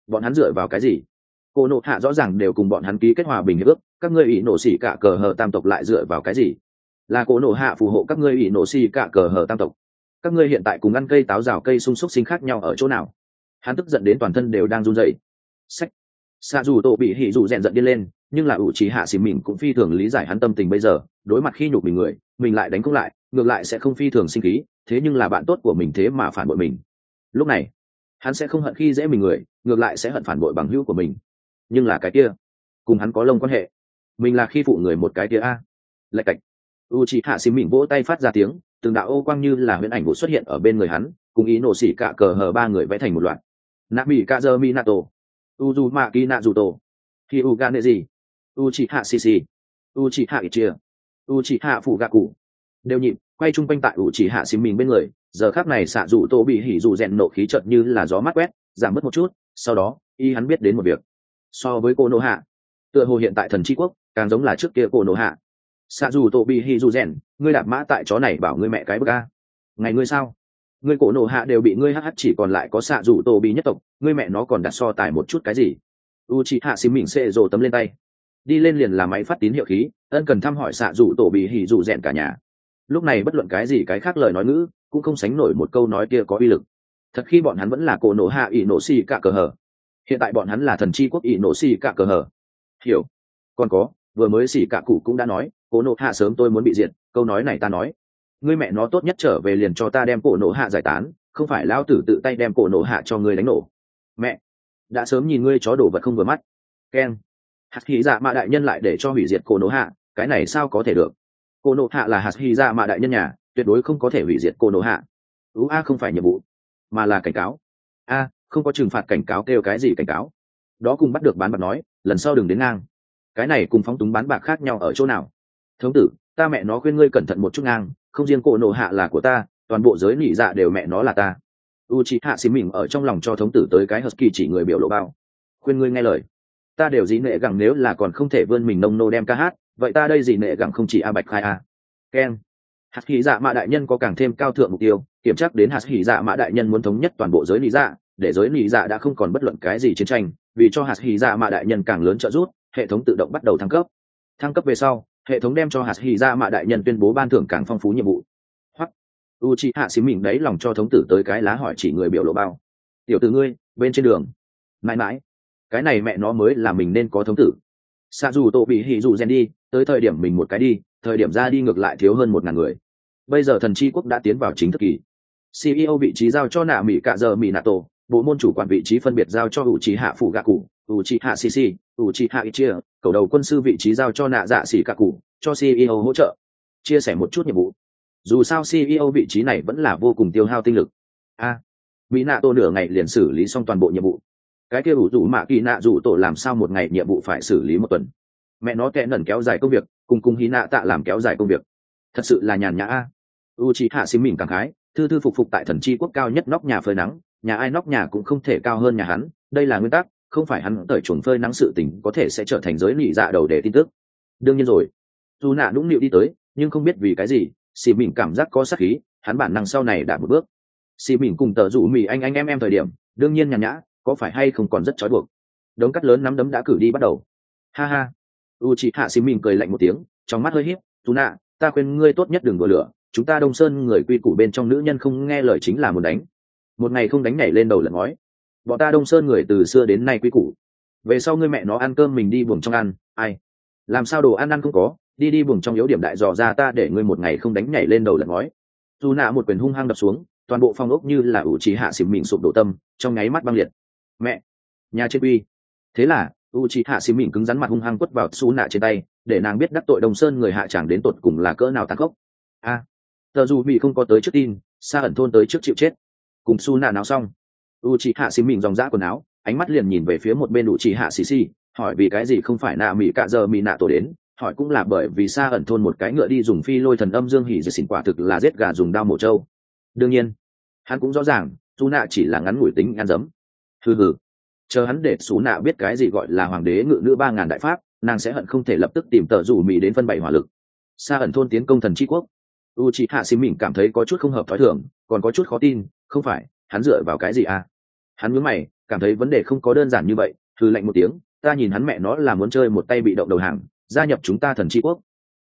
bọn hắn dựa vào cái gì? Cô nộ hạ rõ ràng đều cùng bọn hắn ký kết hòa bình hiệp ước, các ngươi ỷ nổ xỉ cả cờ hờ tam tộc lại dựa vào cái gì? Là cô nộ hạ phù hộ các ngươi ỷ nổ xỉ cả cờ hờ tam tộc. Các ngươi hiện tại cùng ăn cây táo rào cây sung súc sinh khác nhau ở chỗ nào? Hắn tức giận đến toàn thân đều đang run rẩy. Sách. Xạ dù tổ bị hỉ dù rèn giận điên lên, nhưng là ủ trí hạ xỉ mình cũng phi thường lý giải hắn tâm tình bây giờ, đối mặt khi nhục mình người, mình lại đánh không lại, ngược lại sẽ không phi thường sinh khí, thế nhưng là bạn tốt của mình thế mà phản bội mình. Lúc này, hắn sẽ không hận khi dễ mình người, ngược lại sẽ hận phản bội bằng hữu của mình. Nhưng là cái kia, cùng hắn có lông quan hệ, mình là khi phụ người một cái kia a. Lạch cạch. U trí hạ xỉ mình vỗ tay phát ra tiếng, từng đạo ô quang như là huyễn ảnh vụ xuất hiện ở bên người hắn, cùng ý nổ xỉ cả cờ hờ ba người vẽ thành một loạt. Nabi Kazer Minato, Uzumaki Naruto, Hyuga Neji, Uchiha Shishi, Uchiha Itachi, Uchiha Fugaku đều nhịp quay chung quanh tại Uchiha Xỉm mình bên người. Giờ khắc này xạ dù tô bị hỉ dù rèn nộ khí chợt như là gió mát quét, giảm bớt một chút. Sau đó y hắn biết đến một việc, so với cô nô hạ, tựa hồ hiện tại thần chi quốc càng giống là trước kia cô nô hạ. Xạ dù tô bị hỉ dù rèn, ngươi đạp mã tại chó này bảo ngươi mẹ cái bức a. Ngày ngươi sao? Ngươi cổ nổ hạ đều bị ngươi hh chỉ còn lại có xạ dù tô bị nhất tộc, ngươi mẹ nó còn đặt so tài một chút cái gì? Uchiha Xỉm mình xệ rồ tấm lên tay, đi lên liền là máy phát tín hiệu khí, ân cần thăm hỏi xạ dù tổ bị hỉ dù rèn cả nhà. Lúc này bất luận cái gì cái khác lời nói ngữ cũng không sánh nổi một câu nói kia có uy lực. Thật khi bọn hắn vẫn là cổ nổ hạ ỷ nổ xì cả cờ hờ, hiện tại bọn hắn là thần chi quốc ỷ nổ xì cả cờ hờ. Hiểu? Còn có, vừa mới xì cả cụ cũng đã nói, cổ nổ hạ sớm tôi muốn bị diệt, câu nói này ta nói, ngươi mẹ nó tốt nhất trở về liền cho ta đem cổ nổ hạ giải tán, không phải lão tử tự tay đem cổ nổ hạ cho ngươi đánh nổ. Mẹ, đã sớm nhìn ngươi chó đổ vật không vừa mắt. Keng. Hạt khí dạ mạ đại nhân lại để cho hủy diệt cổ nổ hạ, cái này sao có thể được? Cổ nổ hạ là hạt khí dạ mạ đại nhân nhà, tuyệt đối không có thể hủy diệt cổ nổ hạ. Ú a không phải nhiệm vụ, mà là cảnh cáo. A, không có trừng phạt cảnh cáo kêu cái gì cảnh cáo? Đó cùng bắt được bán bạc nói, lần sau đừng đến ngang. Cái này cùng phóng túng bán bạc khác nhau ở chỗ nào? Thống tử, ta mẹ nó khuyên ngươi cẩn thận một chút ngang, không riêng cổ nổ hạ là của ta, toàn bộ giới nỉ dạ đều mẹ nó là ta. Uchiha Xỉm mình ở trong lòng cho thống tử tới cái husky chỉ người biểu lộ bao. Khuyên ngươi nghe lời. Ta đều dĩ nệ gẳng nếu là còn không thể vươn mình nông nô đem ca hát, vậy ta đây dĩ nệ gẳng không chỉ a bạch khai a. Ken. Hạt khí dạ mạ đại nhân có càng thêm cao thượng mục tiêu, kiểm tra đến hạt khí dạ mạ đại nhân muốn thống nhất toàn bộ giới lý dạ, để giới lý dạ đã không còn bất luận cái gì chiến tranh, vì cho hạt khí dạ mạ đại nhân càng lớn trợ giúp, hệ thống tự động bắt đầu thăng cấp. Thăng cấp về sau, hệ thống đem cho hạt khí dạ mạ đại nhân tuyên bố ban thưởng càng phong phú nhiệm vụ. Hoặc Uchiha Xỉm mình đấy lòng cho thống tử tới cái lá hỏi chỉ người biểu lộ bao. Tiểu tử ngươi, bên trên đường. Mãi mãi, cái này mẹ nó mới là mình nên có thống tử. Xạ dù tổ bị hỉ dù rèn đi, tới thời điểm mình một cái đi, thời điểm ra đi ngược lại thiếu hơn một ngàn người. Bây giờ thần chi quốc đã tiến vào chính thức kỳ. xê e ô vị trí giao cho nạ mỹ cạ giờ mỹ nato, bộ môn chủ quản vị trí phân biệt giao cho Uchiha Fugaku, Uchiha Shishi, Uchiha Itachi, cầu đầu quân sư vị trí giao cho nạ dạ xỉ Kaku, cho xê e ô hỗ trợ, chia sẻ một chút nhiệm vụ. Dù sao xê e ô vị trí này vẫn là vô cùng tiêu hao tinh lực. A, à, mỹ nato nửa ngày liền xử lý xong toàn bộ nhiệm vụ. Cái kia ủ rủ mạ kỳ nạ rủ tổ làm sao một ngày nhiệm vụ phải xử lý một tuần? Mẹ nó kẽ nẩn kéo dài công việc, cùng cùng hí nạ tạ làm kéo dài công việc, thật sự là nhàn nhã a. Uchiha Xỉm mình cảm khái, thư thư phục phục tại thần chi quốc cao nhất nóc nhà phơi nắng, nhà ai nóc nhà cũng không thể cao hơn nhà hắn, đây là nguyên tắc, không phải hắn tởi chuồng phơi nắng sự tình có thể sẽ trở thành giới nị dạ đầu để tin tức. Đương nhiên rồi, dù nạ nũng nịu đi tới, nhưng không biết vì cái gì, Xỉm mình cảm giác có sát khí, hắn bản năng sau này đã một bước. Xỉm mình cùng tờ rủ mì anh anh em em thời điểm, đương nhiên nhàn nhã, có phải hay không còn rất trói buộc. Đống cắt lớn nắm đấm đã cử đi bắt đầu. Ha ha. Uchiha Xỉm mình cười lạnh một tiếng, trong mắt hơi híp, "Tú nạ, ta khuyên ngươi tốt nhất đừng đùa lửa, chúng ta Đông Sơn người quy củ bên trong nữ nhân không nghe lời chính là muốn đánh. Một ngày không đánh nhảy lên đầu lật ngói. Bọn ta Đông Sơn người từ xưa đến nay quy củ. Về sau ngươi mẹ nó ăn cơm mình đi buồng trong ăn, ai? Làm sao đồ ăn ăn không có, đi đi buồng trong yếu điểm đại dò ra ta để ngươi một ngày không đánh nhảy lên đầu lật ngói." Tú nạ một quyền hung hăng đập xuống, toàn bộ phòng ốc như là Uchiha Xỉm mình sụp đổ tâm, trong nháy mắt băng liệt. "Mẹ, nhà trên uy." Thế là Uchiha Xỉm mình cứng rắn mặt hung hăng quất vào Sú nạ trên tay, để nàng biết đắc tội Đông Sơn người hạ tràng đến tột cùng là cỡ nào tàn khốc. A, tờ dù bị không có tới trước tin, xa ẩn thôn tới trước chịu chết. Cùng Sú nạ nào xong, Uchiha Xỉm mình dòng dã quần áo, ánh mắt liền nhìn về phía một bên Uchiha Shishi, hỏi vì cái gì không phải nạ mỹ cạ giờ mỹ nạ tổ đến, hỏi cũng là bởi vì xa ẩn thôn một cái ngựa đi dùng phi lôi thần âm dương hỉ diệt xỉn quả thực là giết gà dùng đao mổ trâu. Đương nhiên, hắn cũng rõ ràng, Sú nạ chỉ là ngắn ngủi tính ăn dấm. Hừ hừ. Chờ hắn để Sú nạ biết cái gì gọi là hoàng đế ngự nữ ba ngàn đại pháp, nàng sẽ hận không thể lập tức tìm tờ rủ mỹ đến phân bảy hỏa lực. Xa ẩn thôn tiến công thần chi quốc. Uchiha Xỉm mình cảm thấy có chút không hợp thói thường, còn có chút khó tin, không phải, hắn dựa vào cái gì à? Hắn nhướng mày, cảm thấy vấn đề không có đơn giản như vậy, thư lạnh một tiếng, ta nhìn hắn mẹ nó là muốn chơi một tay bị động đầu hàng, gia nhập chúng ta thần chi quốc.